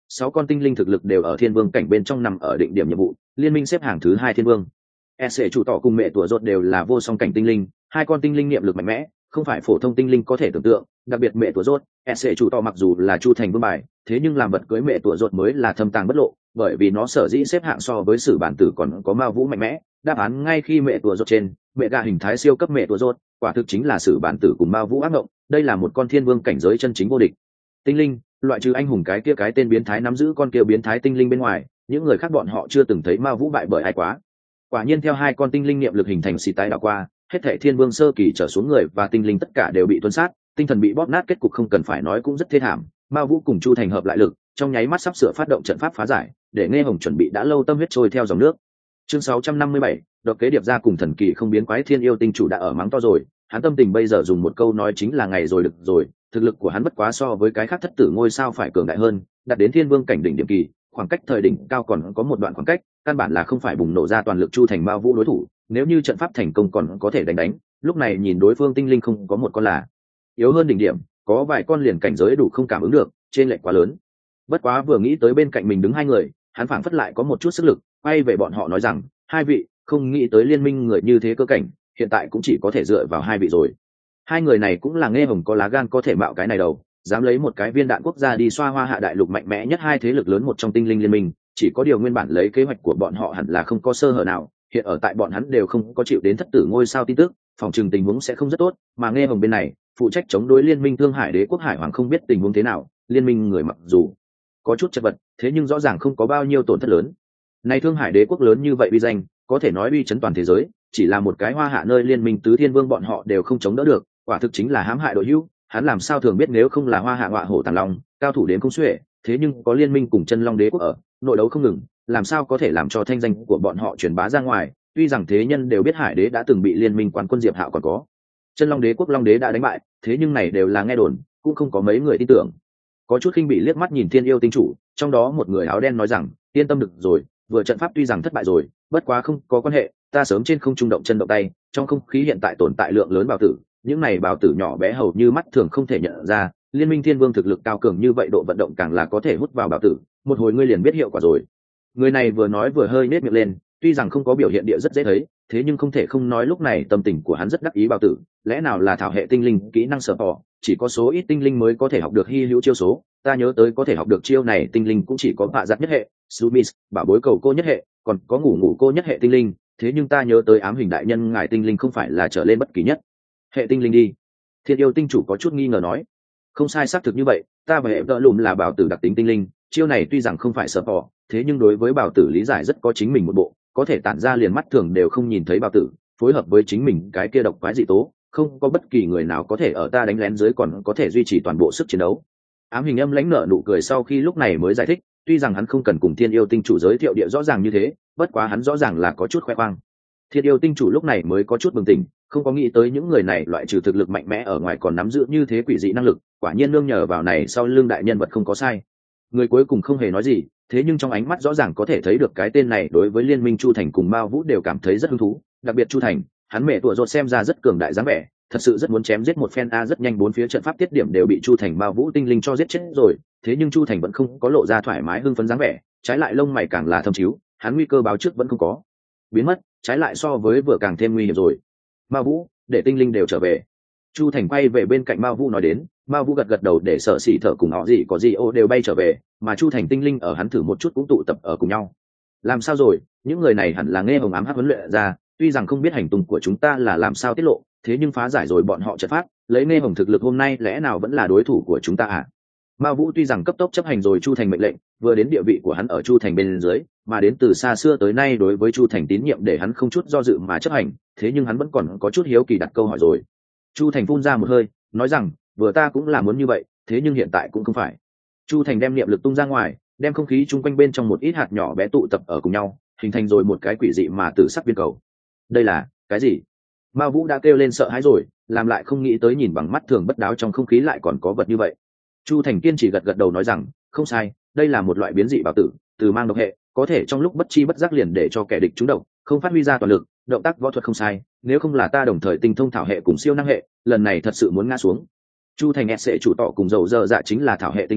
Speaker 1: sáu con tinh linh thực lực đều ở thiên vương cảnh bên trong, nằm ở định điểm nhiệm vụ, liên minh xếp hàng thứ hai thiên vương. S chủ tỏ cùng mẹ tủa rột đều là vô song cảnh tinh linh, hai con tinh linh niệm lực mạnh mẽ, không phải phổ thông tinh linh có thể tưởng tượng. Đặc biệt mẹ tủa rột, S chủ tỏ mặc dù là chu thành vương bài, thế nhưng làm vật cưới mẹ tủa rột mới là thâm tàng bất lộ, bởi vì nó sở dĩ xếp hạng so với sử bản tử còn có ma vũ mạnh mẽ. Đáp án ngay khi mẹ tủa rột trên, mẹ gà hình thái siêu cấp mẹ tủa rột, quả thực chính là sử bản tử cùng ma vũ ác ngộng. Đây là một con thiên vương cảnh giới chân chính vô địch tinh linh, loại trừ anh hùng cái kia cái tên biến thái nắm giữ con kia biến thái tinh linh bên ngoài, những người khác bọn họ chưa từng thấy ma vũ bại bởi ai quá. Quả nhiên theo hai con tinh linh niệm lực hình thành xì tái đảo qua, hết thảy thiên vương sơ kỳ trở xuống người và tinh linh tất cả đều bị tuân sát, tinh thần bị bóp nát, kết cục không cần phải nói cũng rất thê thảm. Ma vũ cùng chu thành hợp lại lực, trong nháy mắt sắp sửa phát động trận pháp phá giải, để nghe hồng chuẩn bị đã lâu tâm huyết trôi theo dòng nước. Chương sáu trăm năm mươi bảy, độc kế điệp ra cùng thần kỳ không biến quái thiên yêu tinh chủ đã ở mắng to rồi, hắn tâm tình bây giờ dùng một câu nói chính là ngày rồi được rồi. Thực lực của hắn bất quá so với cái khác thất tử ngôi sao phải cường đại hơn, đạt đến thiên vương cảnh đỉnh điểm kỳ, khoảng cách thời đỉnh cao còn có một đoạn khoảng cách, căn bản là không phải bùng nổ ra toàn lực chu thành ma vũ đối thủ. Nếu như trận pháp thành công còn có thể đánh đánh, lúc này nhìn đối phương tinh linh không có một con là yếu hơn đỉnh điểm, có vài con liền cảnh giới đủ không cảm ứng được, trên lệch quá lớn. Bất quá vừa nghĩ tới bên cạnh mình đứng hai người, hắn phảng phất lại có một chút sức lực, quay về bọn họ nói rằng, hai vị, không nghĩ tới liên minh người như thế cơ cảnh, hiện tại cũng chỉ có thể dựa vào hai vị rồi. Hai người này cũng là nghe hồng có lá gan có thể mạo cái này đầu, dám lấy một cái viên đạn quốc gia đi xoa hoa hạ đại lục mạnh mẽ nhất hai thế lực lớn một trong tinh linh liên minh. Chỉ có điều nguyên bản lấy kế hoạch của bọn họ hẳn là không có sơ hở nào, hiện ở tại bọn hắn đều không có chịu đến thất tử ngôi sao tin tức, phòng trừng tình huống sẽ không rất tốt. Mà nghe hồng bên này phụ trách chống đối liên minh Thương Hải Đế quốc Hải Hoàng không biết tình huống thế nào, liên minh người mặc dù có chút chật vật, thế nhưng rõ ràng không có bao nhiêu tổn thất lớn. Này Thương Hải Đế quốc lớn như vậy uy danh, có thể nói uy chấn toàn thế giới, chỉ là một cái hoa hạ nơi liên minh tứ thiên vương bọn họ đều không chống đỡ được, quả thực chính là hãm hại đội hữu. Hắn làm sao thường biết nếu không là hoa hạ ngọa hổ tàng long, cao thủ đến không xuể, thế nhưng có liên minh cùng chân long đế quốc ở, nội đấu không ngừng, làm sao có thể làm cho thanh danh của bọn họ truyền bá ra ngoài. Tuy rằng thế nhân đều biết Hải đế đã từng bị liên minh quán quân Diệp Hạo còn có chân long đế quốc long đế đã đánh bại, thế nhưng này đều là nghe đồn, cũng không có mấy người tin tưởng. Có chút khinh bị liếc mắt nhìn thiên yêu tinh chủ, trong đó một người áo đen nói rằng, yên tâm được rồi, vừa trận pháp tuy rằng thất bại rồi, bất quá không có quan hệ, ta sớm trên không trung động chân động tay, trong không khí hiện tại tồn tại lượng lớn bào tử, những này bào tử nhỏ bé hầu như mắt thường không thể nhận ra, liên minh thiên vương thực lực cao cường như vậy, độ vận động càng là có thể hút vào bào tử, một hồi ngươi liền biết hiệu quả rồi. Người này vừa nói vừa hơi nết miệng lên, tuy rằng không có biểu hiện địa rất dễ thấy, thế nhưng không thể không nói lúc này tâm tình của hắn rất đắc ý. Bào tử lẽ nào là thảo hệ tinh linh kỹ năng sở tỏ, chỉ có số ít tinh linh mới có thể học được hy hữu chiêu số, ta nhớ tới có thể học được chiêu này tinh linh cũng chỉ có bạ giặt nhất hệ, Sumis, bảo bối cầu cô nhất hệ, còn có ngủ ngủ cô nhất hệ tinh linh, thế nhưng ta nhớ tới ám hình đại nhân ngài tinh linh không phải là trở lên bất kỳ nhất hệ tinh linh đi. Thiên yêu tinh chủ có chút nghi ngờ nói, không sai, xác thực như vậy, ta và hệ vợ lùm là bảo tử đặc tính tinh linh, chiêu này tuy rằng không phải sở tỏ, thế nhưng đối với bảo tử lý giải rất có chính mình một bộ, có thể tản ra liền mắt thường đều không nhìn thấy bảo tử, phối hợp với chính mình cái kia độc quái dị tố, không có bất kỳ người nào có thể ở ta đánh lén dưới còn có thể duy trì toàn bộ sức chiến đấu. Ám hình âm lãnh nở nụ cười sau khi lúc này mới giải thích, tuy rằng hắn không cần cùng thiên yêu tinh chủ giới thiệu địa rõ ràng như thế, bất quá hắn rõ ràng là có chút khoe khoang. Thiên yêu tinh chủ lúc này mới có chút bừng tỉnh, không có nghĩ tới những người này loại trừ thực lực mạnh mẽ ở ngoài còn nắm giữ như thế quỷ dị năng lực, quả nhiên nương nhờ vào này sau lưng đại nhân vật không có sai. Người cuối cùng không hề nói gì, thế nhưng trong ánh mắt rõ ràng có thể thấy được cái tên này đối với liên minh Chu Thành cùng Mao Vũ đều cảm thấy rất hứng thú, đặc biệt Chu Thành, hắn mẹ tuổi rột xem ra rất cường đại dáng vẻ, thật sự rất muốn chém giết một phen. A rất nhanh bốn phía trận pháp tiết điểm đều bị Chu Thành Mao Vũ tinh linh cho giết chết rồi, thế nhưng Chu Thành vẫn không có lộ ra thoải mái hưng phấn dáng vẻ, trái lại lông mày càng là thâm chiếu, hắn nguy cơ báo trước vẫn không có biến mất, trái lại so với vừa càng thêm nguy hiểm rồi. Mao Vũ, để tinh linh đều trở về. Chu Thành quay về bên cạnh Mao Vũ nói đến, Mao Vũ gật gật đầu để Sở Sĩ Thở cùng họ gì có gì ô đều bay trở về, mà Chu Thành tinh linh ở hắn thử một chút cũng tụ tập ở cùng nhau. Làm sao rồi, những người này hẳn là nghe hồng ám hắc huấn luyện ra, tuy rằng không biết hành tung của chúng ta là làm sao tiết lộ, thế nhưng phá giải rồi bọn họ trận pháp, lấy nghe hồng thực lực hôm nay lẽ nào vẫn là đối thủ của chúng ta à? Mao Vũ tuy rằng cấp tốc chấp hành rồi Chu Thành mệnh lệnh, vừa đến địa vị của hắn ở Chu Thành bên dưới, mà đến từ xa xưa tới nay đối với Chu Thành tín nhiệm để hắn không chút do dự mà chấp hành, thế nhưng hắn vẫn còn có chút hiếu kỳ đặt câu hỏi rồi. Chu Thành phun ra một hơi, nói rằng, vừa ta cũng là muốn như vậy, thế nhưng hiện tại cũng không phải. Chu Thành đem niệm lực tung ra ngoài, đem không khí chung quanh bên trong một ít hạt nhỏ bé tụ tập ở cùng nhau, hình thành rồi một cái quỷ dị mà tử sắc viên cầu. Đây là cái gì? Mao Vũ đã kêu lên sợ hãi rồi, làm lại không nghĩ tới nhìn bằng mắt thường bất đáo trong không khí lại còn có vật như vậy. Chu Thành kiên trì gật gật đầu nói rằng, không sai, đây là một loại biến dị bảo tử, từ mang độc hệ, có thể trong lúc bất chi bất giác liền để cho kẻ địch trúng độc, không phát huy ra toàn lực, động tác võ thuật không sai, nếu không là ta đồng thời tinh thông thảo hệ cùng siêu năng hệ, lần này thật sự muốn ngã xuống. Chu Thành sẽ chủ tọ cùng dầu dơ dạ chính là thảo hệ tinh linh,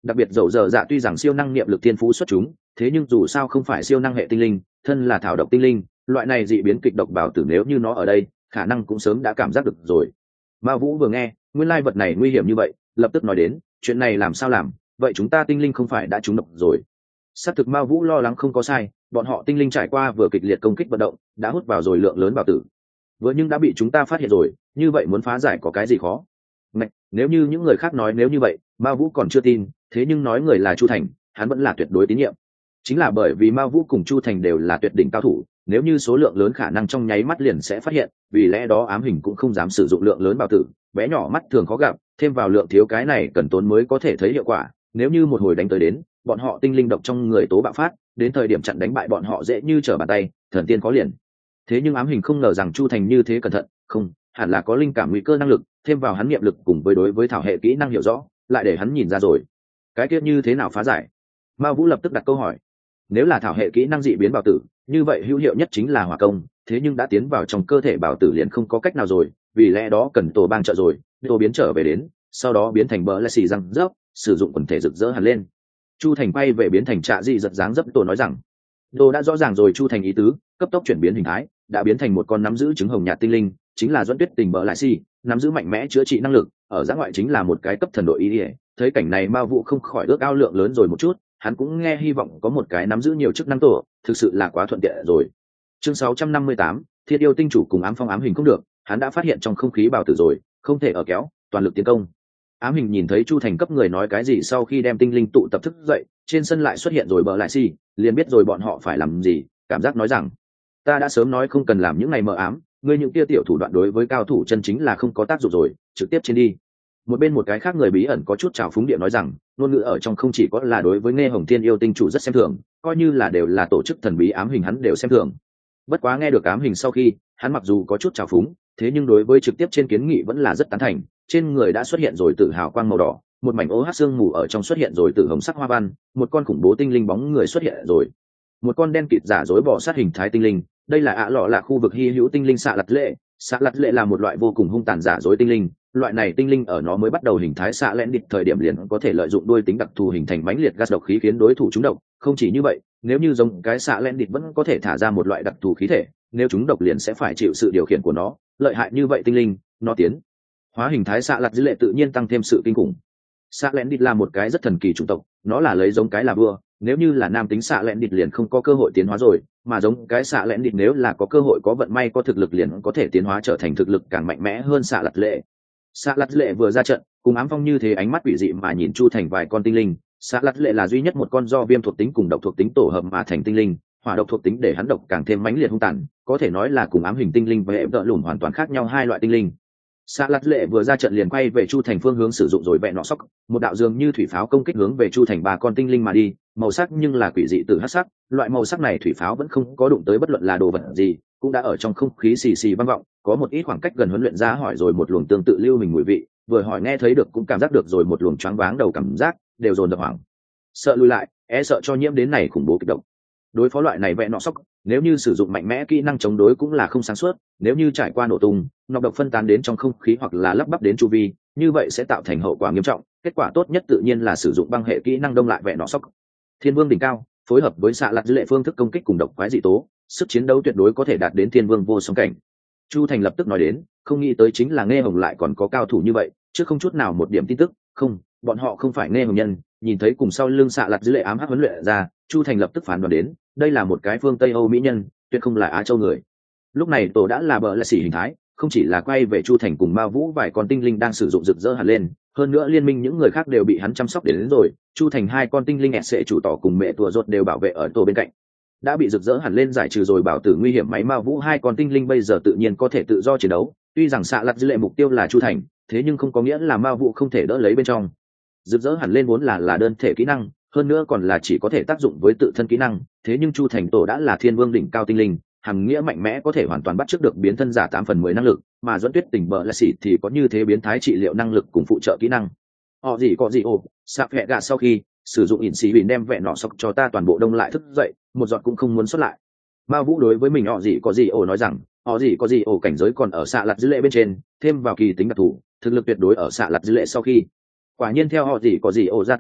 Speaker 1: đặc biệt dầu dở dạ tuy rằng siêu năng niệm lực thiên phú xuất chúng, thế nhưng dù sao không phải siêu năng hệ tinh linh, thân là thảo độc tinh linh, loại này dị biến kịch độc bảo tử nếu như nó ở đây khả năng cũng sớm đã cảm giác được rồi. Ma Vũ vừa nghe nguyên lai vật này nguy hiểm như vậy, lập tức nói đến, chuyện này làm sao làm, vậy chúng ta tinh linh không phải đã trúng độc rồi. Xác thực Ma Vũ lo lắng không có sai, bọn họ tinh linh trải qua vừa kịch liệt công kích vận động đã hút vào rồi lượng lớn bảo tử, vừa nhưng đã bị chúng ta phát hiện rồi, như vậy muốn phá giải có cái gì khó. Này, nếu như những người khác nói nếu như vậy, Ma Vũ còn chưa tin, thế nhưng nói người là Chu Thành, hắn vẫn là tuyệt đối tín nhiệm. Chính là bởi vì Ma Vũ cùng Chu Thành đều là tuyệt đỉnh cao thủ, nếu như số lượng lớn khả năng trong nháy mắt liền sẽ phát hiện, vì lẽ đó ám hình cũng không dám sử dụng lượng lớn bảo tử, bé nhỏ mắt thường khó gặp, thêm vào lượng thiếu cái này cần tốn mới có thể thấy hiệu quả, nếu như một hồi đánh tới đến, bọn họ tinh linh độc trong người tố bạo phát, đến thời điểm chặn đánh bại bọn họ dễ như trở bàn tay, thần tiên có liền. Thế nhưng ám hình không ngờ rằng Chu Thành như thế cẩn thận, không, hẳn là có linh cảm nguy cơ năng lực, thêm vào hắn niệm lực cùng với đối với thảo hệ kỹ năng hiểu rõ, lại để hắn nhìn ra rồi. Cái kia như thế nào phá giải? Ma Vũ lập tức đặt câu hỏi. Nếu là thảo hệ kỹ năng dị biến bảo tử, như vậy hữu hiệu nhất chính là hỏa công, thế nhưng đã tiến vào trong cơ thể bảo tử liền không có cách nào rồi, vì lẽ đó cần tổ bang trợ rồi, tổ biến trở về đến, sau đó biến thành bờ lê xì răng rớp, sử dụng quần thể rực rỡ hẳn lên. Chu Thành bay về biến thành trạ dị giật dáng dấp tổ nói rằng, đồ đã rõ ràng rồi. Chu Thành ý tứ, cấp tốc chuyển biến hình thái, đã biến thành một con nắm giữ trứng hồng nhạt tinh linh, chính là Duẫn Tuyết Tình bờ lại xì, nắm giữ mạnh mẽ chữa trị năng lực, ở giã ngoại chính là một cái cấp thần đội ý ỉa. Thấy cảnh này Ma Vũ không khỏi ước ao lượng lớn rồi một chút, hắn cũng nghe hy vọng có một cái nắm giữ nhiều chức năng tổ, thực sự là quá thuận tiện rồi. Chương sáu trăm năm mươi tám, Thiết yêu tinh chủ cùng ám phong ám hình không được, hắn đã phát hiện trong không khí bảo tử rồi, không thể ở kéo, toàn lực tiến công. Ám hình nhìn thấy Chu Thành cấp người nói cái gì, sau khi đem tinh linh tụ tập thức dậy, trên sân lại xuất hiện rồi bờ lại xì, liền biết rồi bọn họ phải làm gì, cảm giác nói rằng, ta đã sớm nói không cần làm những ngày mờ ám, ngươi những kia tiểu thủ đoạn đối với cao thủ chân chính là không có tác dụng rồi, trực tiếp trên đi. Một bên một cái khác người bí ẩn có chút trào phúng địa nói rằng, ngôn ngữ ở trong không chỉ có là đối với Nghe Hồng Thiên yêu tinh chủ rất xem thường, coi như là đều là tổ chức thần bí ám hình hắn đều xem thường. Bất quá nghe được ám hình sau khi, hắn mặc dù có chút trào phúng, thế nhưng đối với trực tiếp trên kiến nghị vẫn là rất tán thành. Trên người đã xuất hiện rồi tự hào quang màu đỏ, một mảnh ô hát xương mù ở trong xuất hiện rồi tự hồng sắc hoa văn, một con khủng bố tinh linh bóng người xuất hiện rồi, một con đen kịt giả dối bò sát hình thái tinh linh. Đây là ạ lọ là khu vực hy hữu tinh linh xạ lật lệ. Xạ lật lệ là một loại vô cùng hung tàn giả dối tinh linh, loại này tinh linh ở nó mới bắt đầu hình thái xạ lẽn địch thời điểm liền có thể lợi dụng đuôi tính đặc thù hình thành mãnh liệt gas độc khí khiến đối thủ trúng độc. Không chỉ như vậy, nếu như giống cái xạ lẽn địch vẫn có thể thả ra một loại đặc thù khí thể, nếu trúng độc liền sẽ phải chịu sự điều khiển của nó. Lợi hại như vậy tinh linh, nó tiến hóa hình thái xạ lật lệ tự nhiên tăng thêm sự kinh khủng. Xạ lẽn địch là một cái rất thần kỳ chủng tộc, nó là lấy giống cái là vua, nếu như là nam tính xạ lẽn địch liền không có cơ hội tiến hóa rồi, mà giống cái xạ lẽn địch nếu là có cơ hội có vận may có thực lực liền có thể tiến hóa trở thành thực lực càng mạnh mẽ hơn xạ lật lệ. Xạ lật lệ vừa ra trận cùng ám phong như thế ánh mắt quỷ dị mà nhìn Chu Thành vài con tinh linh. Xạ lật lệ là duy nhất một con do viêm thuộc tính cùng độc thuộc tính tổ hợp mà thành tinh linh, hỏa độc thuộc tính để hắn độc càng thêm mãnh liệt hung tàn, có thể nói là cùng ám hình tinh linh và hệ vợ lùn hoàn toàn khác nhau hai loại tinh linh. Xạ lật lệ vừa ra trận liền quay về Chu Thành phương hướng sử dụng rồi vẹn nọ sóc, một đạo dường như thủy pháo công kích hướng về Chu Thành ba con tinh linh mà đi, màu sắc nhưng là quỷ dị từ hắc sắc, loại màu sắc này thủy pháo vẫn không có đụng tới bất luận là đồ vật gì, cũng đã ở trong không khí xì xì vang vọng, có một ít khoảng cách gần huấn luyện ra hỏi rồi một luồng tương tự lưu mình mùi vị, vừa hỏi nghe thấy được cũng cảm giác được rồi một luồng choáng váng đầu cảm giác, đều dồn dập hoảng sợ lùi lại, e sợ cho nhiễm đến này khủng bố kịch độc. Đối phó loại này vẹn nọ sóc, nếu như sử dụng mạnh mẽ kỹ năng chống đối cũng là không sáng suốt, nếu như trải qua nổ tung, nọc độc phân tán đến trong không khí hoặc là lắp bắp đến chu vi, như vậy sẽ tạo thành hậu quả nghiêm trọng. Kết quả tốt nhất tự nhiên là sử dụng băng hệ kỹ năng đông lại vẹn nọ sóc. Thiên Vương đỉnh cao, phối hợp với xạ lật dữ lệ phương thức công kích cùng độc quái dị tố, sức chiến đấu tuyệt đối có thể đạt đến Thiên Vương vô song cảnh. Chu Thành lập tức nói đến, không nghĩ tới chính là Nghe Hồng lại còn có cao thủ như vậy, chứ không chút nào một điểm tin tức, không, bọn họ không phải Nghe Hồng nhân. Nhìn thấy cùng sau lưng xạ lật dữ lệ ám hắc huấn luyện ra, Chu Thành lập tức phán đoán đến, đây là một cái phương Tây Âu mỹ nhân, tuyệt không là Á Châu người. Lúc này tổ đã là bờ lệ xỉ hình thái, không chỉ là quay về Chu Thành cùng Ma Vũ vài con tinh linh đang sử dụng rực rỡ hẳn lên, hơn nữa liên minh những người khác đều bị hắn chăm sóc đến, đến rồi. Chu Thành hai con tinh linh ẹt sẽ chủ tỏ cùng mẹ tùa ruột đều bảo vệ ở tổ bên cạnh, đã bị rực rỡ hẳn lên giải trừ rồi bảo tử nguy hiểm. Máy Ma Vũ hai con tinh linh bây giờ tự nhiên có thể tự do chiến đấu. Tuy rằng xạ lật dữ lệ mục tiêu là Chu Thành, thế nhưng không có nghĩa là Ma Vũ không thể đỡ lấy bên trong. Rực rỡ hẳn lên vốn là là đơn thể kỹ năng, hơn nữa còn là chỉ có thể tác dụng với tự thân kỹ năng, thế nhưng Chu Thành tổ đã là Thiên Vương đỉnh cao tinh linh, hằng nghĩa mạnh mẽ có thể hoàn toàn bắt chước được biến thân giả tám phần mười năng lực, mà Duẫn Tuyết Tình bờ lệ xỉ thì có như thế biến thái trị liệu năng lực cùng phụ trợ kỹ năng. Họ gì có gì ồ, sạp hẹ gà sau khi sử dụng ỉn xì bình đem vẹn nọ sọc cho ta toàn bộ đông lại thức dậy, một giọt cũng không muốn xuất lại. Ma Vũ đối với mình họ gì có gì ồ nói rằng, họ gì có gì ồ cảnh giới còn ở xạ lật dữ lệ bên trên, thêm vào kỳ tính đặc thù, thực lực tuyệt đối ở xạ lật dữ lệ sau khi. Quả nhiên theo họ gì có gì ồ ra tay,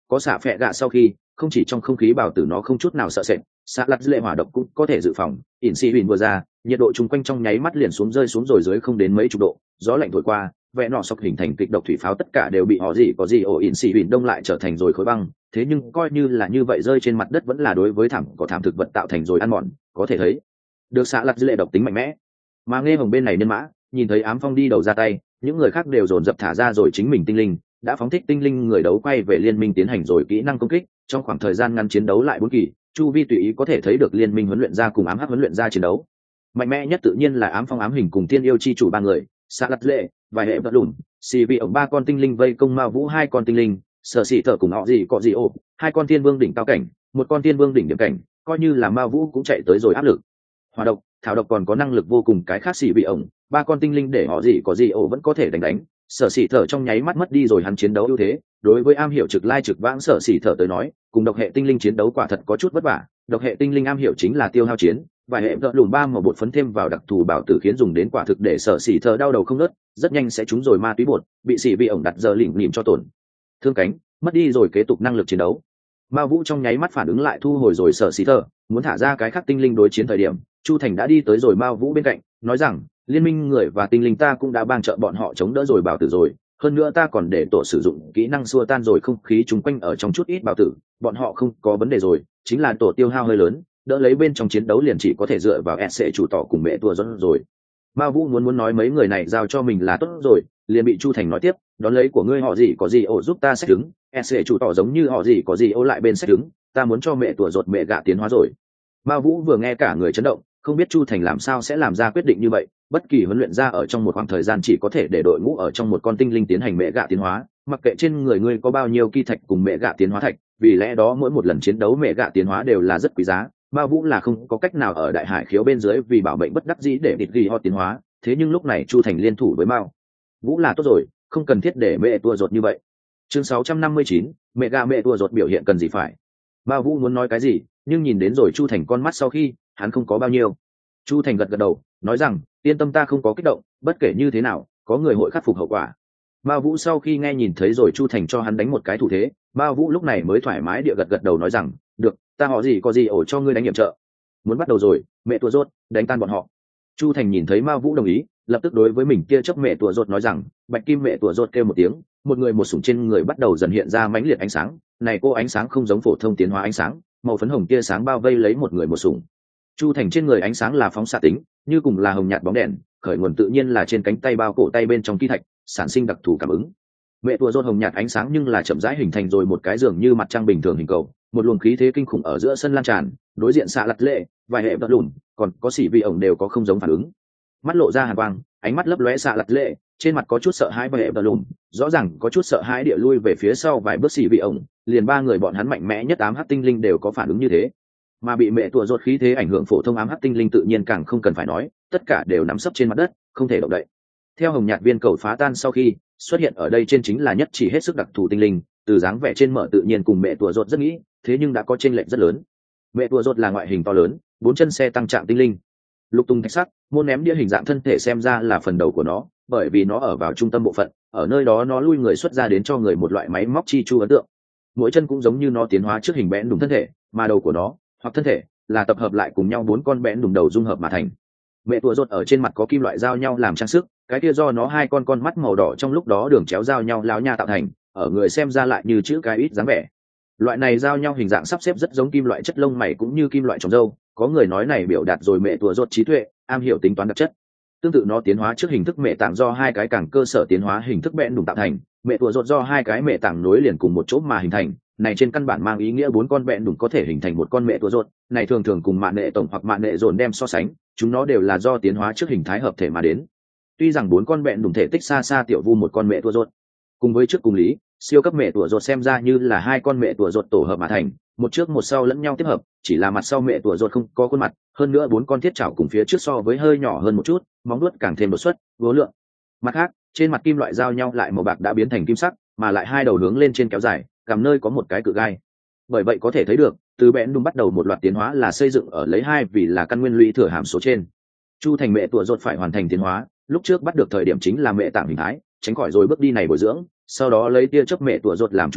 Speaker 1: có xạ phẹ gạ sau khi không chỉ trong không khí bào tử nó không chút nào sợ sệt, xạ lặt lệ hỏa độc cũng có thể dự phòng. ỉn xì huỳnh vừa ra, nhiệt độ chung quanh trong nháy mắt liền xuống rơi xuống rồi dưới không đến mấy chục độ, gió lạnh thổi qua, vẽ nọ sọc hình thành kịch độc thủy pháo tất cả đều bị họ gì có gì ổ ỉn xì huỳnh đông lại trở thành rồi khối băng. Thế nhưng coi như là như vậy rơi trên mặt đất vẫn là đối với thảm có thảm thực vật tạo thành rồi ăn mòn, có thể thấy được xạ lặt lệ độc tính mạnh mẽ. Mà nghe hồng bên này nhân mã nhìn thấy ám phong đi đầu ra tay, những người khác đều dồn dập thả ra rồi chính mình tinh linh, đã phóng thích tinh linh người đấu quay về liên minh tiến hành rồi kỹ năng công kích. Trong khoảng thời gian ngắn chiến đấu lại bốn kỳ, chu vi tùy ý có thể thấy được liên minh huấn luyện ra cùng ám hắc huấn luyện ra chiến đấu. Mạnh mẽ nhất tự nhiên là ám phong ám hình cùng tiên yêu chi chủ ba người, xạ lặt lệ và hệ vật lùn xì vị ổng ba con tinh linh vây công ma vũ hai con tinh linh, sở xỉ thở cùng họ gì có gì ô hai con tiên vương đỉnh cao cảnh, một con tiên vương đỉnh điểm cảnh, coi như là ma vũ cũng chạy tới rồi áp lực. Hỏa độc, thảo độc còn có năng lực vô cùng cái khác xì vị ổng, ba con tinh linh để họ gì có gì ô vẫn có thể đánh đánh. Sở xỉ thở trong nháy mắt mất đi rồi hắn chiến đấu ưu thế. Đối với am hiểu trực lai trực vãng sở xỉ thở tới nói, cùng độc hệ tinh linh chiến đấu quả thật có chút vất vả. Độc hệ tinh linh am hiểu chính là tiêu hao chiến, và hệ vợ lùn ba mà bột phấn thêm vào đặc thù bảo tử khiến dùng đến quả thực để sở xỉ thở đau đầu không ngớt, rất nhanh sẽ trúng rồi ma túy bột, bị xỉ vị ổng đặt giờ lỉnh lìm cho tổn thương cánh, mất đi rồi kế tục năng lực chiến đấu. Ma vũ trong nháy mắt phản ứng lại thu hồi rồi sở xỉ thở, muốn thả ra cái khác tinh linh đối chiến thời điểm, Chu Thành đã đi tới rồi Ma vũ bên cạnh, nói rằng liên minh người và tinh linh ta cũng đã ban trợ bọn họ chống đỡ rồi bảo tử rồi, hơn nữa ta còn để tổ sử dụng kỹ năng xua tan rồi không khí chung quanh ở trong chút ít bảo tử, bọn họ không có vấn đề rồi, chính là tổ tiêu hao hơi lớn, đỡ lấy bên trong chiến đấu liền chỉ có thể dựa vào s chủ tỏ cùng mẹ tua dẫn rồi. Ma vũ muốn muốn nói mấy người này giao cho mình là tốt rồi, liền bị Chu Thành nói tiếp, đón lấy của ngươi họ gì có gì ổ giúp ta sách đứng, s chủ tỏ giống như họ gì có gì ổ lại bên sách đứng, ta muốn cho mẹ tua rột mẹ gạ tiến hóa rồi. Ma vũ vừa nghe cả người chấn động, không biết Chu Thành làm sao sẽ làm ra quyết định như vậy. Bất kỳ huấn luyện ra ở trong một khoảng thời gian chỉ có thể để đội ngũ ở trong một con tinh linh tiến hành mẹ gạ tiến hóa, mặc kệ trên người ngươi có bao nhiêu ki thạch cùng mẹ gạ tiến hóa thạch, vì lẽ đó mỗi một lần chiến đấu mẹ gạ tiến hóa đều là rất quý giá. Ma vũ là không có cách nào ở đại hải khiếu bên dưới vì bảo mệnh bất đắc dĩ để địt ghi ho tiến hóa, thế nhưng lúc này Chu Thành liên thủ với Mao vũ là tốt rồi, không cần thiết để mẹ tua rột như vậy. Chương sáu trăm năm mươi chín, mẹ gạ mẹ tua rột biểu hiện cần gì phải. Ma vũ muốn nói cái gì, nhưng nhìn đến rồi Chu Thành con mắt sau khi, hắn không có bao nhiêu. Chu Thành gật gật đầu, nói rằng yên tâm, ta không có kích động, bất kể như thế nào có người hội khắc phục hậu quả. Ma vũ sau khi nghe nhìn thấy rồi Chu Thành cho hắn đánh một cái thủ thế, Ma vũ lúc này mới thoải mái địa gật gật đầu nói rằng được, ta họ gì có gì ổ cho ngươi đánh nhiệm trợ. Muốn bắt đầu rồi, mẹ tua rốt đánh tan bọn họ. Chu Thành nhìn thấy Ma vũ đồng ý, lập tức đối với mình kia chấp mẹ tua rốt nói rằng bạch kim mẹ tua rốt kêu một tiếng, một người một sủng trên người bắt đầu dần hiện ra mãnh liệt ánh sáng. Này cô ánh sáng không giống phổ thông tiến hóa ánh sáng, màu phấn hồng kia sáng bao vây lấy một người một sủng. Chu Thành trên người ánh sáng là phóng xạ tính, như cùng là hồng nhạt bóng đèn, khởi nguồn tự nhiên là trên cánh tay bao cổ tay bên trong ki thạch, sản sinh đặc thù cảm ứng. Mẹ tua rốt hồng nhạt ánh sáng nhưng là chậm rãi hình thành rồi một cái giường như mặt trăng bình thường hình cầu, một luồng khí thế kinh khủng ở giữa sân lan tràn, đối diện xạ lật lệ, vài hệ vật lùn, còn có xỉ vị ổng đều có không giống phản ứng. Mắt lộ ra hàn quang, ánh mắt lấp lóe xạ lật lệ, trên mặt có chút sợ hãi vài hệ vật lùn, rõ ràng có chút sợ hãi địa lui về phía sau vài bước xỉ vị ổng, liền ba người bọn hắn mạnh mẽ nhất ám hắc tinh linh đều có phản ứng như thế. Mà bị mẹ tua rốt khí thế ảnh hưởng phổ thông ám hắc tinh linh tự nhiên càng không cần phải nói, tất cả đều nằm sấp trên mặt đất, không thể động đậy. Theo hồng nhạt viên cầu phá tan sau khi xuất hiện ở đây trên chính là nhất chỉ hết sức đặc thù tinh linh, từ dáng vẻ trên mở tự nhiên cùng mẹ tua rốt rất nghĩ, thế nhưng đã có chênh lệch rất lớn. Mẹ tua rốt là ngoại hình to lớn, bốn chân xe tăng trạng tinh linh, lục tung thạch sắc, môn ném đĩa hình dạng thân thể xem ra là phần đầu của nó, bởi vì nó ở vào trung tâm bộ phận, ở nơi đó nó lui người xuất ra đến cho người một loại máy móc chi chu ấn tượng. Mỗi chân cũng giống như nó tiến hóa trước hình bẽn đùng thân thể, mà đầu của nó hoặc thân thể là tập hợp lại cùng nhau bốn con bẽn đùng đầu dung hợp mà thành. Mẹ tua rốt ở trên mặt có kim loại giao nhau làm trang sức, cái kia do nó hai con con mắt màu đỏ trong lúc đó đường chéo giao nhau lao nha tạo thành, ở người xem ra lại như chữ cái ít dáng vẻ. Loại này giao nhau hình dạng sắp xếp rất giống kim loại chất lông mày cũng như kim loại trồng râu, có người nói này biểu đạt rồi mẹ tua rốt trí tuệ, am hiểu tính toán đặc chất. Tương tự nó tiến hóa trước hình thức mẹ tạng do hai cái càng cơ sở tiến hóa hình thức bẽn đùng tạo thành, mẹ tua rốt do hai cái mẹ tạng nối liền cùng một chỗ mà hình thành, này trên căn bản mang ý nghĩa bốn con bẽn đùng có thể hình thành một con mẹ tua rốt, này thường thường cùng mạn nệ tổng hoặc mạn nệ dồn đem so sánh, chúng nó đều là do tiến hóa trước hình thái hợp thể mà đến. Tuy rằng bốn con bẽn đùng thể tích xa xa tiểu vu một con mẹ tua rốt, cùng với trước cùng lý, siêu cấp mẹ tua rốt xem ra như là hai con mẹ tua rốt tổ hợp mà thành, một trước một sau lẫn nhau tiếp hợp, chỉ là mặt sau mẹ tua rốt không có khuôn mặt, hơn nữa bốn con thiết chảo cùng phía trước so với hơi nhỏ hơn một chút, móng vuốt càng thêm đột xuất, vô lượng. Mặt khác, trên mặt kim loại giao nhau lại màu bạc đã biến thành kim sắc, mà lại hai đầu hướng lên trên kéo dài, cằm nơi có một cái cự gai. Bởi vậy có thể thấy được, từ bẽn đùng bắt đầu một loạt tiến hóa là xây dựng ở lấy hai vì là căn nguyên lũy thừa hàm số trên. Chu Thành mẹ tua rốt phải hoàn thành tiến hóa, lúc trước bắt được thời điểm chính là mẹ tạng hình thái, tránh khỏi rồi bước đi này bồi dưỡng, sau đó lấy tia chớp mẹ tua rốt làm chủ đạo,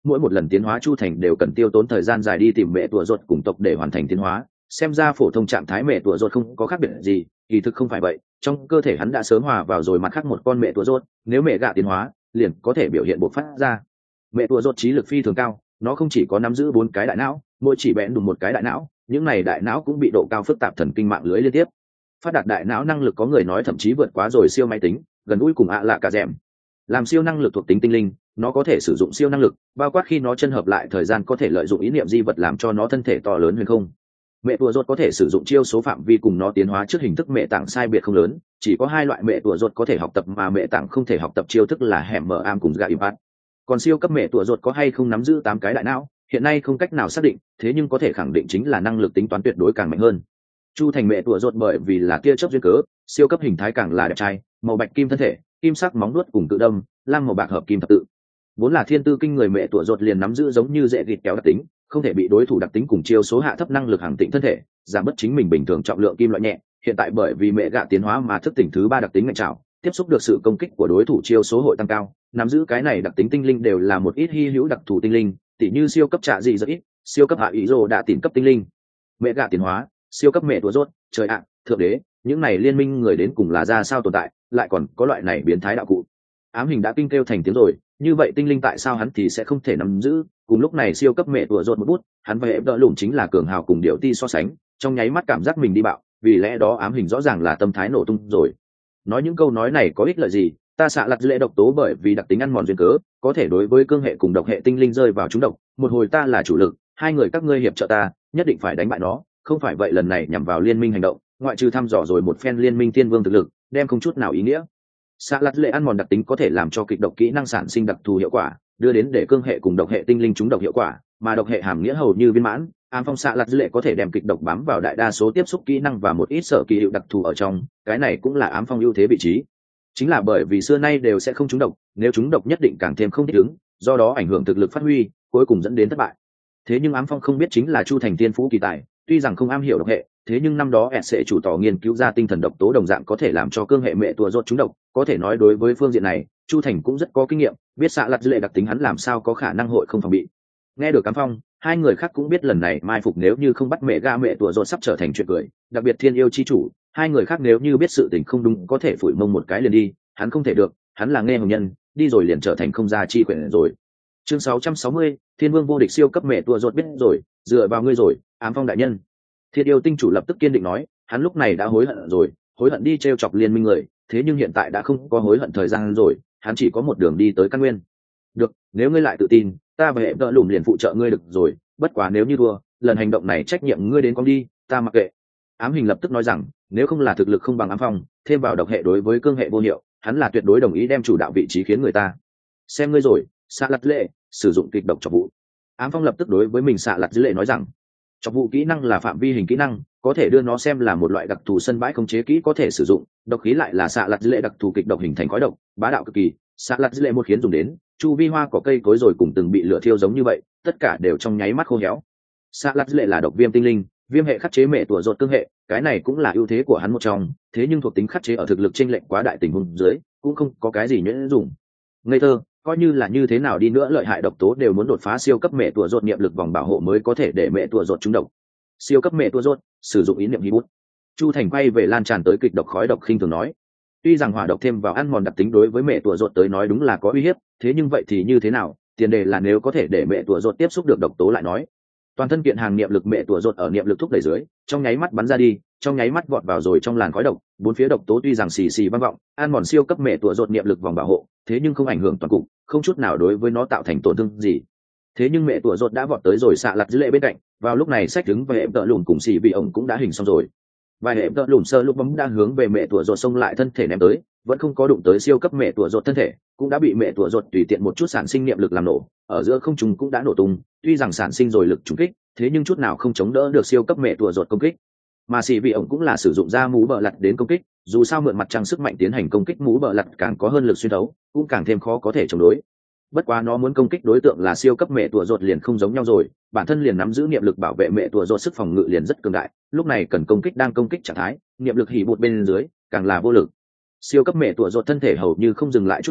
Speaker 1: mỗi một lần tiến hóa chu thành đều cần tiêu tốn thời gian dài đi tìm mẹ tùa ruột cùng tộc để hoàn thành tiến hóa. Xem ra phổ thông trạng thái mẹ tùa ruột không có khác biệt gì, kỳ thực không phải vậy, trong cơ thể hắn đã sớm hòa vào rồi mặt khác một con mẹ tùa ruột, nếu mẹ gạ tiến hóa liền có thể biểu hiện bộc phát ra. Mẹ tùa ruột trí lực phi thường cao, nó không chỉ có nắm giữ bốn cái đại não, mỗi chỉ bẽn đùm một cái đại não, những này đại não cũng bị độ cao phức tạp thần kinh mạng lưới liên tiếp phát đạt. Đại não năng lực có người nói thậm chí vượt quá rồi siêu máy tính, gần gũi cùng ạ lạ cả dẻm. Làm siêu năng lực thuộc tính tinh linh, nó có thể sử dụng siêu năng lực, bao quát khi nó chân hợp lại thời gian có thể lợi dụng ý niệm di vật làm cho nó thân thể to lớn hơn không. Mẹ tùa ruột có thể sử dụng chiêu số phạm vi cùng nó tiến hóa trước hình thức mẹ tảng sai biệt không lớn, chỉ có hai loại mẹ tùa ruột có thể học tập mà mẹ tảng không thể học tập chiêu thức là hẻm mở am cùng gà impact. Còn siêu cấp mẹ tùa ruột có hay không nắm giữ tám cái đại não, hiện nay không cách nào xác định, thế nhưng có thể khẳng định chính là năng lực tính toán tuyệt đối càng mạnh hơn. Chu thành mẹ tùa ruột bởi vì là tia chớp duyên cớ, siêu cấp hình thái càng là đẹp trai, màu bạch kim thân thể, kim sắc móng vuốt cùng tự đâm, lam màu bạc hợp kim thập tự. Vốn là thiên tư kinh người mẹ tùa ruột liền nắm giữ giống như dễ gịt kéo đặc tính, không thể bị đối thủ đặc tính cùng chiêu số hạ thấp năng lực hàng tịnh thân thể, giảm bất chính mình bình thường trọng lượng kim loại nhẹ. Hiện tại bởi vì mẹ gạ tiến hóa mà thức tỉnh thứ ba đặc tính mạnh trảo, tiếp xúc được sự công kích của đối thủ chiêu số hội tăng cao. Nắm giữ cái này đặc tính tinh linh đều là một ít hy hữu đặc thù tinh linh, tỉ như siêu cấp trạ dị rất ít, siêu cấp hạ ý rồ đã tìm cấp tinh linh. Mẹ gạ tiến hóa, siêu cấp mẹ tùa ruột, trời ạ, thượng đế, những này liên minh người đến cùng là ra sao tồn tại, lại còn có loại này biến thái đạo cụ. Ám hình đã kinh kêu thành tiếng rồi, như vậy tinh linh tại sao hắn thì sẽ không thể nắm giữ? Cùng lúc này siêu cấp mẹ tùa ruột một bút, hắn và hệ đỡ lùm chính là cường hào cùng điệu ti so sánh, trong nháy mắt cảm giác mình đi bạo, vì lẽ đó ám hình rõ ràng là tâm thái nổ tung rồi. Nói những câu nói này có ích lợi gì? Ta xạ lặt dễ độc tố bởi vì đặc tính ăn mòn duyên cớ, có thể đối với cương hệ cùng độc hệ tinh linh rơi vào trúng độc. Một hồi ta là chủ lực, hai người các ngươi hiệp trợ ta, nhất định phải đánh bại nó, không phải vậy lần này nhằm vào liên minh hành động, ngoại trừ thăm dò rồi một phen liên minh tiên vương thực lực, đem không chút nào ý nghĩa. Xạ lặt lệ ăn mòn đặc tính có thể làm cho kịch độc kỹ năng sản sinh đặc thù hiệu quả, đưa đến để cương hệ cùng độc hệ tinh linh trúng độc hiệu quả, mà độc hệ hàm nghĩa hầu như viên mãn. Ám phong xạ lặt lệ có thể đem kịch độc bám vào đại đa số tiếp xúc kỹ năng và một ít sở kỳ hiệu đặc thù ở trong, cái này cũng là ám phong ưu thế vị trí. Chính là bởi vì xưa nay đều sẽ không trúng độc, nếu trúng độc nhất định càng thêm không thích ứng, do đó ảnh hưởng thực lực phát huy, cuối cùng dẫn đến thất bại. Thế nhưng ám phong không biết chính là Chu thành tiên phú kỳ tài, tuy rằng không am hiểu độc hệ, thế nhưng năm đó s sẽ chủ tỏ nghiên cứu ra tinh thần độc tố đồng dạng có thể làm cho cương hệ mẹ tùa ruột trúng độc, có thể nói đối với phương diện này Chu thành cũng rất có kinh nghiệm, biết xạ lặt lệ đặc tính hắn làm sao có khả năng hội không phòng bị. Nghe được ám phong, hai người khác cũng biết lần này mai phục nếu như không bắt mẹ ga mẹ tùa ruột sắp trở thành chuyện cười, đặc biệt thiên yêu chi chủ, hai người khác nếu như biết sự tình không đúng có thể phủi mông một cái liền đi, hắn không thể được, hắn là nghe hồng nhân, đi rồi liền trở thành không gia chi quyển rồi. Chương sáu trăm sáu mươi, Thiên Vương vô địch siêu cấp mẹ tùa ruột biết rồi, dựa vào ngươi rồi, ám phong đại nhân. Thiên yêu tinh chủ lập tức kiên định nói, hắn lúc này đã hối hận rồi, hối hận đi trêu chọc liên minh người, thế nhưng hiện tại đã không có hối hận thời gian rồi, hắn chỉ có một đường đi tới căn nguyên. Được, nếu ngươi lại tự tin, ta và hệ đỡ lùm liền phụ trợ ngươi được rồi, bất quá nếu như thua, lần hành động này trách nhiệm ngươi đến con đi, ta mặc kệ. Ám hình lập tức nói rằng, nếu không là thực lực không bằng ám phong, thêm vào độc hệ đối với cương hệ vô hiệu, hắn là tuyệt đối đồng ý đem chủ đạo vị trí khiến người ta. Xem ngươi rồi, xạ lặt lệ, sử dụng kịch độc chọc vụ. Ám phong lập tức đối với mình xạ lặt lệ nói rằng, chọc vụ kỹ năng là phạm vi hình kỹ năng, có thể đưa nó xem là một loại đặc thù sân bãi khống chế kỹ có thể sử dụng, độc khí lại là xạ lặt lệ đặc thù kịch độc hình thành khói độc, bá đạo cực kỳ. Xạ lặt lệ một khiến dùng đến, chu vi hoa có cây cối rồi cùng từng bị lửa thiêu giống như vậy, tất cả đều trong nháy mắt khô héo. Xạ lặt lệ là độc viêm tinh linh, viêm hệ khắc chế mẹ tùa ruột cương hệ, cái này cũng là ưu thế của hắn một trong, thế nhưng thuộc tính khắc chế ở thực lực chênh lệch quá đại tình huống dưới, cũng không có cái gì nhuyễn dùng. Ngây thơ, coi như là như thế nào đi nữa lợi hại độc tố đều muốn đột phá siêu cấp mẹ tùa ruột niệm lực vòng bảo hộ mới có thể để mẹ tùa ruột trúng độc. Siêu cấp mẹ tùa ruột, sử dụng ý niệm hí bút. Chu thành quay về lan tràn tới kịch độc khói độc khinh thường nói, tuy rằng hỏa độc thêm vào ăn mòn đặc tính đối với mẹ tùa ruột tới nói đúng là có uy hiếp, thế nhưng vậy thì như thế nào, tiền đề là nếu có thể để mẹ tùa ruột tiếp xúc được độc tố lại nói. Toàn thân kiện hàng niệm lực mẹ tùa ruột ở niệm lực thúc đẩy dưới, trong nháy mắt bắn ra đi, trong nháy mắt vọt vào rồi trong làn khói độc, bốn phía độc tố tuy rằng xì xì vang vọng, ăn mòn siêu cấp mẹ tùa ruột niệm lực vòng bảo hộ, thế nhưng không ảnh hưởng toàn cục, không chút nào đối với nó tạo thành tổn thương gì. Thế nhưng mẹ tùa ruột đã vọt tới rồi xạ lặt dưới lệ bên cạnh, vào lúc này sách đứng và hệ tợ lùn cùng xì vị ổng cũng đã hình xong rồi. Vài hệ tợ lùn sơ lúc bấm đang hướng về mẹ tùa ruột xông lại thân thể ném tới, vẫn không có đụng tới siêu cấp mẹ tùa ruột thân thể, cũng đã bị mẹ tùa ruột tùy tiện một chút sản sinh niệm lực làm nổ, ở giữa không trung cũng đã nổ tung, tuy rằng sản sinh rồi lực trùng kích, thế nhưng chút nào không chống đỡ được siêu cấp mẹ tùa ruột công kích. Mà xì vị ổng cũng là sử dụng ra mũ bờ lặt đến công kích, dù sao mượn mặt trăng sức mạnh tiến hành công kích mũ bờ lặt càng có hơn lực xuyên thấu, cũng càng thêm khó có thể chống đối. Bất quá nó muốn công kích đối tượng là siêu cấp mẹ tùa ruột liền không giống nhau rồi, bản thân liền nắm giữ niệm lực bảo vệ mẹ tùa ruột, sức phòng ngự liền rất cường đại, lúc này cần công kích đang công kích trạng thái, niệm lực hỉ bụt bên dưới càng là vô lực. Siêu cấp mẹ tùa ruột thân thể hầu như không dừng lại chút nào,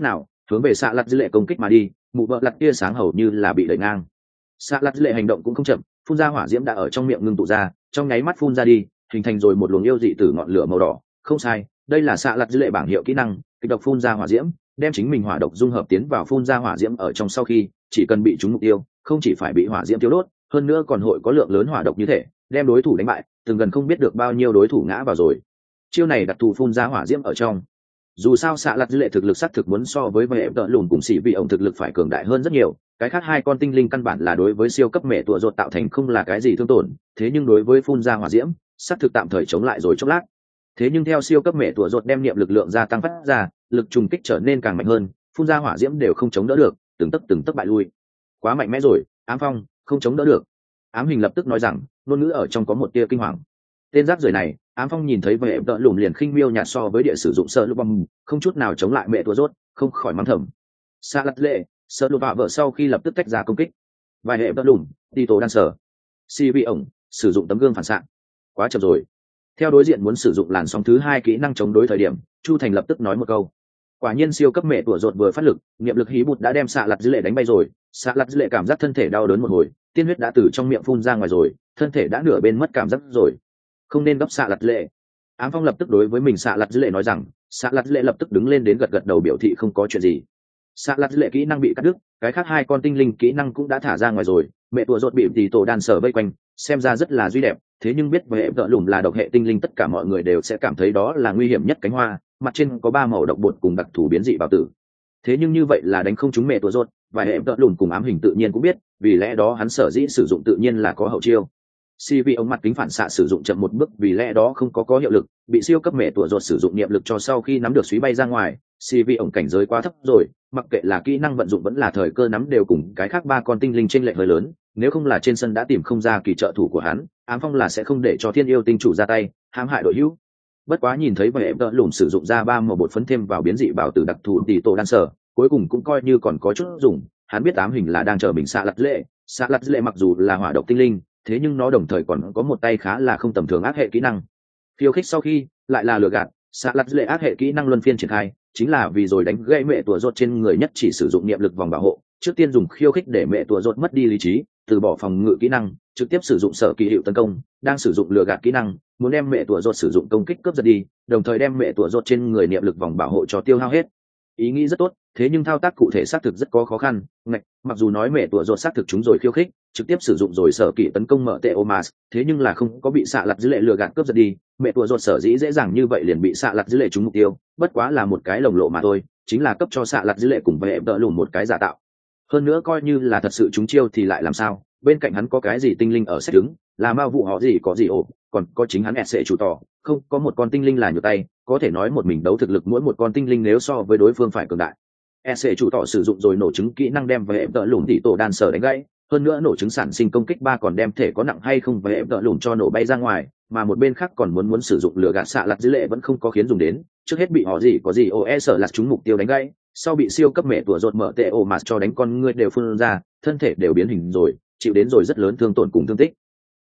Speaker 1: hướng về xạ lặt dư lệ công kích mà đi. Mụ vợ lặt tia sáng hầu như là bị đẩy ngang. Xạ lặt dư lệ hành động cũng không chậm, phun ra hỏa diễm đã ở trong miệng ngưng tụ ra, trong nháy mắt phun ra đi, hình thành rồi một luồng yêu dị từ ngọn lửa màu đỏ. Không sai, đây là xạ lặt dư lệ bảng hiệu kỹ năng, kịch độc phun ra hỏa diễm, đem chính mình hỏa độc dung hợp tiến vào phun ra hỏa diễm ở trong, sau khi chỉ cần bị trúng mục tiêu, không chỉ phải bị hỏa diễm tiêu đốt, hơn nữa còn hội có lượng lớn hỏa độc như thể đem đối thủ đánh bại, từng gần không biết được bao nhiêu đối thủ ngã vào rồi. Chiêu này đặc thù phun ra hỏa diễm ở trong, dù sao xạ lặt dư lệ thực lực xác thực muốn so với vệ tợ lùn cùng xỉ vị ổng thực lực phải cường đại hơn rất nhiều, cái khác hai con tinh linh căn bản là đối với siêu cấp mẹ tụa ruột tạo thành không là cái gì thương tổn, thế nhưng đối với phun ra hỏa diễm xác thực tạm thời chống lại rồi chốc lát. Thế nhưng theo siêu cấp mẹ tụa ruột đem niệm lực lượng gia tăng phát ra, lực trùng kích trở nên càng mạnh hơn, phun ra hỏa diễm đều không chống đỡ được, từng tấc từng tấc bại lui. Quá mạnh mẽ rồi, Ám Phong không chống đỡ được. Ám Hình lập tức nói rằng, ngôn ngữ ở trong có một tia kinh hoàng. Tên rác rưởi này, Ám Phong nhìn thấy vệ tợ lùm liền khinh miêu nhạt so với địa sử dụng sơ lục bom, không chút nào chống lại mẹ tụa rốt, không khỏi mắng thầm. Xa lật lệ, sơ lục vợ sau khi lập tức tách ra công kích. Vài hệ tợ lùm, đi tổ đan sở. Si vị ổng, sử dụng tấm gương phản xạ. Quá chậm rồi. Theo đối diện muốn sử dụng làn sóng thứ hai kỹ năng chống đối thời điểm, Chu Thành lập tức nói một câu. Quả nhiên siêu cấp mẹ tụa rốt vừa phát lực, niệm lực hí bụt đã đem xạ lật dư lệ đánh bay rồi. Xạ lật dư lệ cảm giác thân thể đau đớn một hồi, tiên huyết đã từ trong miệng phun ra ngoài rồi, thân thể đã nửa bên mất cảm giác rồi. Không nên gấp xạ lật lệ. Ám Phong lập tức đối với mình xạ lật dư lệ nói rằng, xạ lật dư lệ lập tức đứng lên đến gật gật đầu biểu thị không có chuyện gì. Xạ lật dư lệ kỹ năng bị cắt đứt, cái khác hai con tinh linh kỹ năng cũng đã thả ra ngoài rồi, mẹ tụa rốt bị tỷ tổ đan sở vây quanh, xem ra rất là duy đẹp, thế nhưng biết về hệ vợ lùm là độc hệ tinh linh, tất cả mọi người đều sẽ cảm thấy đó là nguy hiểm nhất cánh hoa, mặt trên có ba màu độc bột cùng đặc thù biến dị bào tử. Thế nhưng như vậy là đánh không trúng mẹ tụa rốt, và hệ vợ lùm cùng Ám Hình tự nhiên cũng biết, vì lẽ đó hắn sở dĩ sử dụng tự nhiên là có hậu chiêu. Si vi ống mặt kính phản xạ sử dụng chậm một bước, vì lẽ đó không có có hiệu lực, bị siêu cấp mẹ tụa ruột sử dụng niệm lực cho sau khi nắm được suý bay ra ngoài. Si vi ống cảnh giới quá thấp rồi, mặc kệ là kỹ năng vận dụng vẫn là thời cơ nắm đều cùng cái khác ba con tinh linh chênh lệch hơi lớn, nếu không là trên sân đã tìm không ra kỳ trợ thủ của hắn, Ám Phong là sẽ không để cho Thiên Yêu tinh chủ ra tay hãm hại đội hữu. Bất quá nhìn thấy vệ tợ lùm sử dụng ra ba màu bột phấn thêm vào biến dị bảo tử đặc thù tỷ tổ đan sở, cuối cùng cũng coi như còn có chút dùng. Hắn biết Ám Hình là đang chờ mình xạ lật lệ, xạ lật lệ mặc dù là hỏa độc tinh linh, thế nhưng nó đồng thời còn có một tay khá là không tầm thường ác hệ kỹ năng. Khiêu khích sau khi lại là lừa gạt, xạ lật lệ ác hệ kỹ năng luân phiên triển khai, chính là vì rồi đánh gãy mẹ tụa rốt trên người nhất chỉ sử dụng niệm lực vòng bảo hộ, trước tiên dùng khiêu khích để mẹ tụa rốt mất đi lý trí, từ bỏ phòng ngự kỹ năng, trực tiếp sử dụng sở kỳ hiệu tấn công, đang sử dụng lừa gạt kỹ năng, muốn đem mẹ tụa rốt sử dụng công kích cướp giật đi, đồng thời đem mẹ tụa rốt trên người niệm lực vòng bảo hộ cho tiêu hao hết. Ý nghĩ rất tốt, thế nhưng thao tác cụ thể xác thực rất có khó khăn. Ngạch, mặc dù nói mẹ tụa rốt xác thực chúng rồi khiêu khích, trực tiếp sử dụng rồi sở kỳ tấn công mở tệ omas, thế nhưng là không có bị xạ lật dữ lệ lừa gạt cướp giật đi, mẹ tụa rốt sở dĩ dễ dàng như vậy liền bị xạ lật dữ lệ trúng mục tiêu, bất quá là một cái lồng lộ mà thôi, chính là cấp cho xạ lật dữ lệ cùng với đỡ lùm một cái giả tạo. Hơn nữa coi như là thật sự trúng chiêu thì lại làm sao, bên cạnh hắn có cái gì tinh linh ở sách đứng, là ma vụ họ gì có gì ổ, còn có chính hắn sẽ chủ tỏ, không có một con tinh linh là nhiều tay, có thể nói một mình đấu thực lực mỗi một con tinh linh nếu so với đối phương phải cường đại. sẽ chủ tỏ sử dụng rồi nổ trứng kỹ năng đem về đỡ lùm tỷ tổ đan sở đánh gãy, hơn nữa nổ trứng sản sinh công kích ba còn đem thể có nặng hay không về đỡ lùm cho nổ bay ra ngoài, mà một bên khác còn muốn muốn sử dụng lửa gạt xạ lật dữ lệ vẫn không có khiến dùng đến, trước hết bị họ gì có gì ô e sở lật trúng mục tiêu đánh gãy, sau bị siêu cấp mẹ tủa rột mở tệ ổ mà cho đánh con người đều phun ra, thân thể đều biến hình rồi, chịu đến rồi rất lớn thương tổn cùng thương tích.